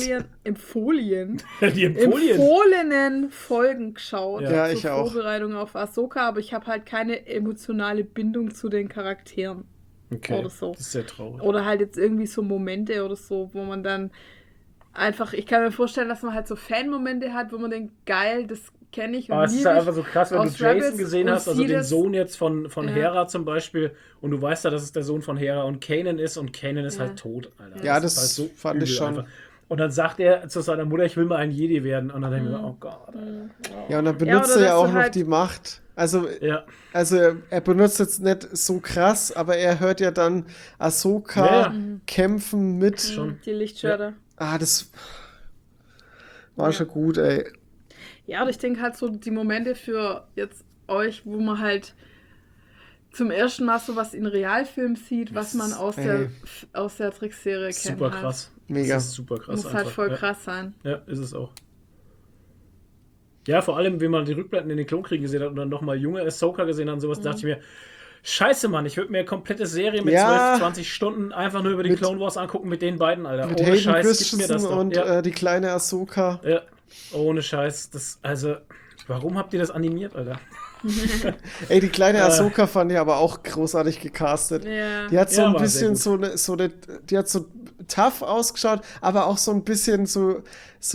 Speaker 1: Die Empolien.
Speaker 3: empfohlenen Folgen geschaut.
Speaker 1: Ja,
Speaker 2: ich
Speaker 3: zur
Speaker 2: auch.
Speaker 3: Vorbereitung auf Ahsoka, aber ich habe halt keine emotionale Bindung zu den Charakteren.
Speaker 1: Okay,
Speaker 3: oder so.
Speaker 1: das ist sehr traurig.
Speaker 3: Oder halt jetzt irgendwie so Momente oder so, wo man dann einfach, ich kann mir vorstellen, dass man halt so Fan-Momente hat, wo man denkt, geil, das kenne ich und
Speaker 1: Aber es ist
Speaker 3: liebe
Speaker 1: ja
Speaker 3: ich
Speaker 1: einfach so krass, wenn du
Speaker 3: aus
Speaker 1: Jason
Speaker 3: Rebels
Speaker 1: gesehen
Speaker 3: und
Speaker 1: hast, also
Speaker 3: sie
Speaker 1: den
Speaker 3: das-
Speaker 1: Sohn jetzt von
Speaker 3: Ja.
Speaker 1: Hera zum Beispiel, und du weißt ja, dass es der Sohn von Hera und Kanan ist und Kanan ist
Speaker 3: Ja.
Speaker 1: halt tot, Alter.
Speaker 2: Ja,
Speaker 1: ist
Speaker 2: das
Speaker 1: halt
Speaker 2: fand ich
Speaker 1: übel
Speaker 2: schon.
Speaker 1: einfach. Und dann sagt er zu seiner Mutter, ich will mal ein Jedi werden. Und dann denke ich mir, oh Gott. Alter.
Speaker 2: Ja, und dann
Speaker 3: Ja,
Speaker 2: benutzt
Speaker 3: oder
Speaker 2: er ja
Speaker 3: dass du
Speaker 2: auch noch
Speaker 3: halt-
Speaker 2: die Macht. Also
Speaker 1: Ja,
Speaker 2: er benutzt jetzt nicht so krass, aber er hört ja dann Ahsoka
Speaker 1: Ja, ja.
Speaker 2: kämpfen mit.
Speaker 1: Schon.
Speaker 3: Die Lichtschwerter.
Speaker 2: Das war
Speaker 3: Ja.
Speaker 2: schon gut, ey.
Speaker 3: Ja, und ich denke halt so die Momente für jetzt euch, wo man halt zum ersten Mal sowas in Realfilm sieht, was man aus
Speaker 2: ey.
Speaker 3: der Trickserie kennt.
Speaker 1: super
Speaker 3: halt.
Speaker 1: krass.
Speaker 2: Mega.
Speaker 1: Das ist super krass.
Speaker 3: Muss halt voll
Speaker 1: ja.
Speaker 3: krass sein.
Speaker 1: Ja, ist es auch. Ja, vor allem, wenn man die Rückblenden in den Klonkriegen gesehen hat und dann nochmal junge Ahsoka gesehen hat und sowas, dachte ich mir, scheiße, Mann, ich würde mir eine komplette Serie mit
Speaker 2: Ja.
Speaker 1: 12, 20 Stunden einfach nur über die
Speaker 2: Mit-
Speaker 1: Clone Wars angucken mit den beiden, Alter.
Speaker 2: Mit
Speaker 1: Ohne
Speaker 2: Hayden
Speaker 1: Scheiß, gib mir
Speaker 2: Christensen
Speaker 1: das doch.
Speaker 2: und
Speaker 1: Ja.
Speaker 2: die kleine Ahsoka.
Speaker 1: Ja, ohne Scheiß. Das, also, warum habt ihr das animiert, Alter?
Speaker 2: Ey, die kleine Ahsoka fand ich aber auch großartig gecastet.
Speaker 3: Ja.
Speaker 2: Die hat so
Speaker 1: Ja,
Speaker 2: ein
Speaker 1: war sehr
Speaker 2: bisschen
Speaker 1: gut.
Speaker 2: die hat so tough ausgeschaut, aber auch so ein bisschen so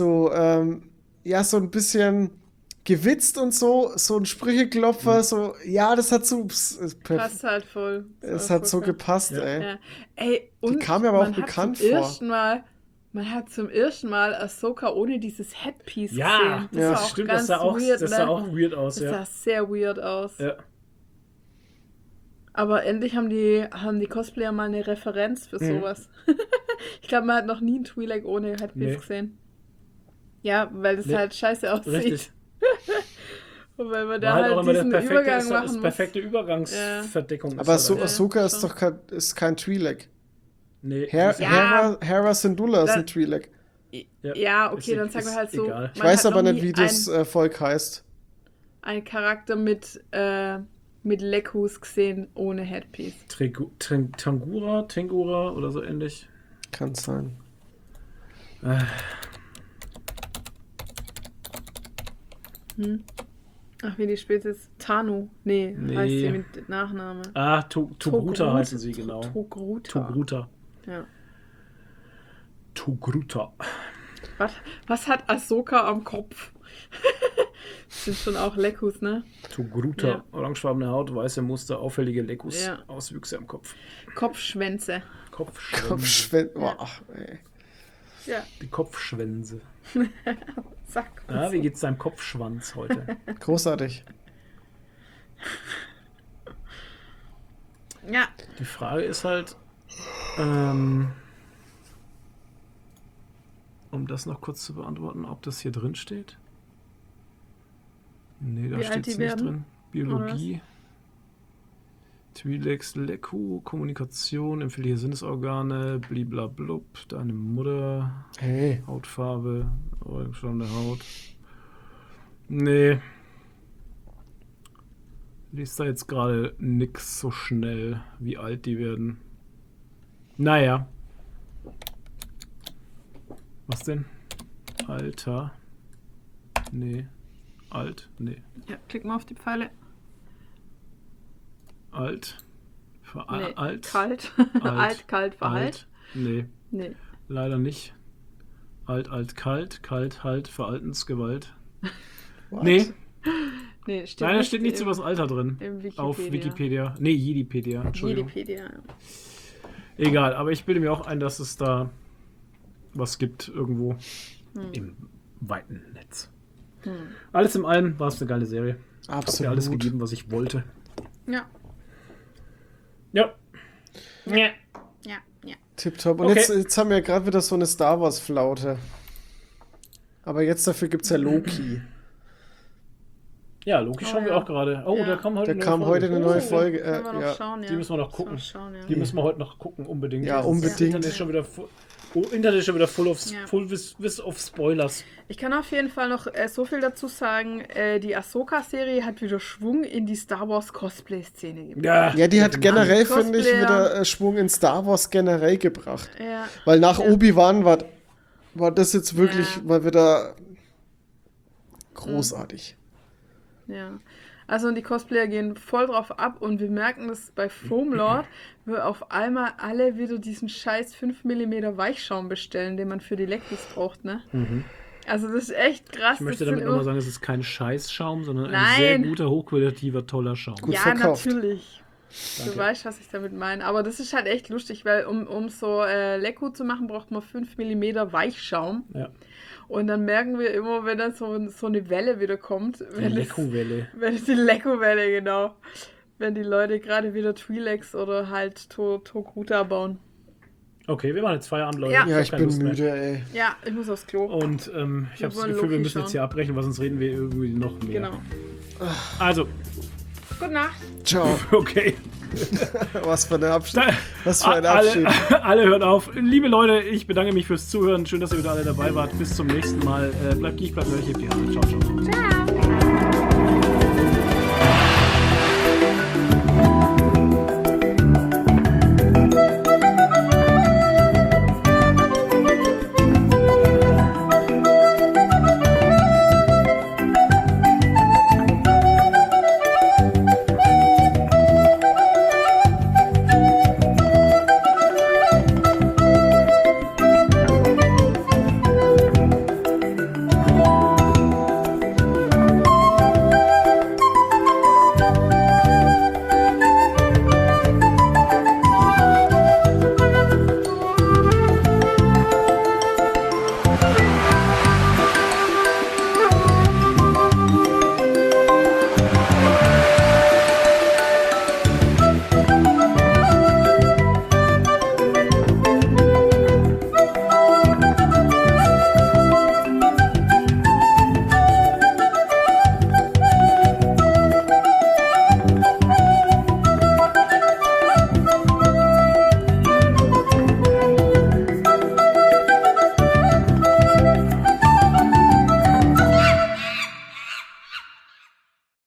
Speaker 2: ein bisschen gewitzt und so ein Sprücheklopfer, so, ja, das hat so,
Speaker 3: Passt halt voll.
Speaker 2: es hat so
Speaker 3: voll
Speaker 2: gepasst,
Speaker 1: Ja.
Speaker 2: ey.
Speaker 3: Ja. Ey, und
Speaker 2: kam mir aber auch
Speaker 3: man hat
Speaker 2: bekannt
Speaker 3: zum
Speaker 2: vor.
Speaker 3: Man hat zum ersten Mal Ahsoka ohne dieses Headpiece
Speaker 1: Ja,
Speaker 3: gesehen.
Speaker 2: ja,
Speaker 3: war auch
Speaker 1: stimmt,
Speaker 3: ganz
Speaker 1: das sah auch,
Speaker 3: weird,
Speaker 1: das
Speaker 3: ne?
Speaker 1: sah auch weird aus,
Speaker 3: Das
Speaker 1: ja.
Speaker 3: sah sehr weird aus.
Speaker 1: Ja.
Speaker 3: Aber endlich haben die Cosplayer mal eine Referenz für sowas. Ich glaube, man hat noch nie einen Twi'lek ohne Headpiece
Speaker 1: Nee.
Speaker 3: gesehen. Ja, weil das
Speaker 1: Nee.
Speaker 3: halt scheiße aussieht.
Speaker 1: Richtig.
Speaker 3: Und weil man da
Speaker 1: War halt auch
Speaker 3: halt
Speaker 1: immer
Speaker 3: diesen
Speaker 1: das
Speaker 3: Übergang
Speaker 1: das
Speaker 3: machen muss.
Speaker 1: perfekte Übergangsverdeckung. ist
Speaker 2: Aber
Speaker 1: das halt.
Speaker 2: Ahsoka ist
Speaker 3: schon.
Speaker 2: doch ist kein Twi'lek.
Speaker 1: Nee,
Speaker 2: Her
Speaker 1: ist-
Speaker 2: Hera Syndulla ist
Speaker 3: Da-
Speaker 2: ein Twi'lek.
Speaker 3: Ja, okay,
Speaker 1: Ist-
Speaker 3: dann sagen wir
Speaker 1: ist
Speaker 3: halt so.
Speaker 1: egal.
Speaker 2: Ich
Speaker 3: man
Speaker 2: weiß
Speaker 3: hat
Speaker 2: aber
Speaker 3: noch
Speaker 2: nicht,
Speaker 3: nie
Speaker 2: wie das Volk heißt.
Speaker 3: ein Charakter mit Leckus gesehen ohne Headpiece.
Speaker 1: Tangura oder so ähnlich.
Speaker 2: Kann sein.
Speaker 3: Ach, wie die Spezies. Tanu. Nee,
Speaker 1: Nee.
Speaker 3: heißt sie mit Nachname.
Speaker 1: Ah, Togruta heißen sie, genau.
Speaker 3: Togruta.
Speaker 1: Togruta.
Speaker 3: Ja.
Speaker 1: Togruta.
Speaker 3: Was hat Ahsoka am Kopf? Das sind schon auch Leckus, ne?
Speaker 1: Togruta.
Speaker 3: Ja.
Speaker 1: Orangefarbene Haut, weiße Muster, auffällige Leckus,
Speaker 3: Ja.
Speaker 1: Auswüchse am Kopf.
Speaker 3: Kopfschwänze.
Speaker 1: Kopfschwänze.
Speaker 2: Kopfschwänze. Boah, ey.
Speaker 3: Ja,
Speaker 1: Die Kopfschwänze.
Speaker 3: zack.
Speaker 1: Ah, wie geht's deinem Kopfschwanz heute?
Speaker 2: Großartig.
Speaker 3: Ja,
Speaker 1: Die Frage ist halt, um das noch kurz zu beantworten, ob das hier drin steht. Nee, da
Speaker 3: Wie alt
Speaker 1: steht
Speaker 3: die
Speaker 1: es nicht
Speaker 3: werden?
Speaker 1: drin. Biologie. Twi'leks, Lekku, Kommunikation, empfindliche Sinnesorgane, bliblablub, deine Mutter,
Speaker 2: Hey.
Speaker 1: Hautfarbe, orangefarbene Haut. Nee, Liest da jetzt gerade nix so schnell, wie alt die werden. Naja. Was denn? Alter. Nee. Alt. Nee.
Speaker 3: Ja, klick mal auf die Pfeile.
Speaker 1: Alt.
Speaker 3: Nee,
Speaker 1: Alt.
Speaker 3: kalt. Alt, kalt, verhalt.
Speaker 1: Alt. Nee,
Speaker 3: Nee.
Speaker 1: leider nicht. Alt, kalt. Kalt, halt, Verhaltensgewalt.
Speaker 2: What?
Speaker 1: Nee,
Speaker 3: Nee, steht
Speaker 1: leider
Speaker 3: nicht
Speaker 1: steht nichts
Speaker 3: im-
Speaker 1: über das Alter drin.
Speaker 3: im Wikipedia.
Speaker 1: Auf Wikipedia. Nee, Jedipedia. Entschuldigung.
Speaker 3: Wikipedia, ja.
Speaker 1: Egal, aber ich bilde mir auch ein, dass es da was gibt irgendwo im weiten Netz. Alles in allem war es eine geile Serie. Hab mir
Speaker 2: Absolut.
Speaker 1: alles gegeben, was ich wollte.
Speaker 3: Ja.
Speaker 1: Ja. Ja.
Speaker 3: Ja, ja.
Speaker 2: Tipptopp. Und
Speaker 1: Okay.
Speaker 2: jetzt haben wir gerade wieder so eine Star Wars-Flaute. Aber jetzt dafür gibt es ja Loki.
Speaker 1: Ja, Loki schauen wir
Speaker 3: ja.
Speaker 1: auch gerade. Oh,
Speaker 3: Ja.
Speaker 1: da kam heute
Speaker 2: Da kam heute eine neue Folge.
Speaker 3: Können wir noch
Speaker 2: Ja.
Speaker 3: schauen, ja.
Speaker 1: Die müssen wir noch gucken.
Speaker 3: Müssen wir schauen, ja.
Speaker 1: Die müssen wir heute noch gucken, unbedingt.
Speaker 2: Ja,
Speaker 1: Das
Speaker 2: unbedingt.
Speaker 1: Internet ist schon wieder Internet ist schon wieder full
Speaker 3: Ja.
Speaker 1: of Spoilers.
Speaker 3: Ich kann auf jeden Fall noch so viel dazu sagen, die Ahsoka-Serie hat wieder Schwung in die Star Wars Cosplay-Szene gebracht.
Speaker 2: Ja, die hat generell,
Speaker 3: Also
Speaker 2: finde ich,
Speaker 3: Cosplayer.
Speaker 2: wieder Schwung in Star Wars generell gebracht.
Speaker 3: Ja.
Speaker 2: Weil nach
Speaker 3: Ja.
Speaker 2: Obi-Wan war das jetzt wirklich
Speaker 3: Ja.
Speaker 2: mal wieder großartig.
Speaker 3: Ja. Also und die Cosplayer gehen voll drauf ab und wir merken das bei Foamlord, wo auf einmal alle wieder diesen scheiß 5 mm Weichschaum bestellen, den man für die Lektis braucht, ne? Also das ist echt krass.
Speaker 1: Ich möchte
Speaker 3: das
Speaker 1: damit
Speaker 3: sind
Speaker 1: nochmal
Speaker 3: immer-
Speaker 1: sagen, es ist kein Scheißschaum, sondern ein
Speaker 3: Nein.
Speaker 1: sehr guter, hochqualitativer, toller Schaum.
Speaker 2: Gut
Speaker 3: ja,
Speaker 2: verkauft.
Speaker 3: natürlich.
Speaker 1: Danke.
Speaker 3: Du weißt, was ich damit meine. Aber das ist halt echt lustig, weil um so Lecko zu machen, braucht man 5 mm Weichschaum.
Speaker 1: Ja.
Speaker 3: Und dann merken wir immer, wenn dann so eine Welle wieder kommt.
Speaker 1: Die
Speaker 3: Wenn es-
Speaker 1: Lecko-Welle.
Speaker 3: Wenn die Lecko-Welle, genau. Wenn die Leute gerade wieder Twi'leks oder halt Togruta bauen.
Speaker 1: Okay, wir machen jetzt Feierabend, Leute.
Speaker 3: Ja.
Speaker 2: Ja,
Speaker 1: hab
Speaker 2: ich
Speaker 1: keine
Speaker 2: bin
Speaker 1: Lust mehr.
Speaker 2: müde, ey.
Speaker 3: Ja, ich muss aufs Klo.
Speaker 1: Und ich habe
Speaker 3: Wir
Speaker 1: das
Speaker 3: wollen
Speaker 1: Gefühl, wir
Speaker 3: Loki
Speaker 1: müssen jetzt
Speaker 3: schauen.
Speaker 1: hier abbrechen, weil sonst reden wir irgendwie noch mehr.
Speaker 3: Genau.
Speaker 1: Also,
Speaker 3: Gute Nacht.
Speaker 2: Ciao.
Speaker 1: okay.
Speaker 2: Was für ein Abschied. Was für ein
Speaker 1: alle,
Speaker 2: Abschied.
Speaker 1: alle hören auf. Liebe Leute, ich bedanke mich fürs Zuhören. Schön, dass ihr wieder alle dabei wart. Bis zum nächsten Mal. Bleibt geek, bleibt nördlich. Ciao, ciao.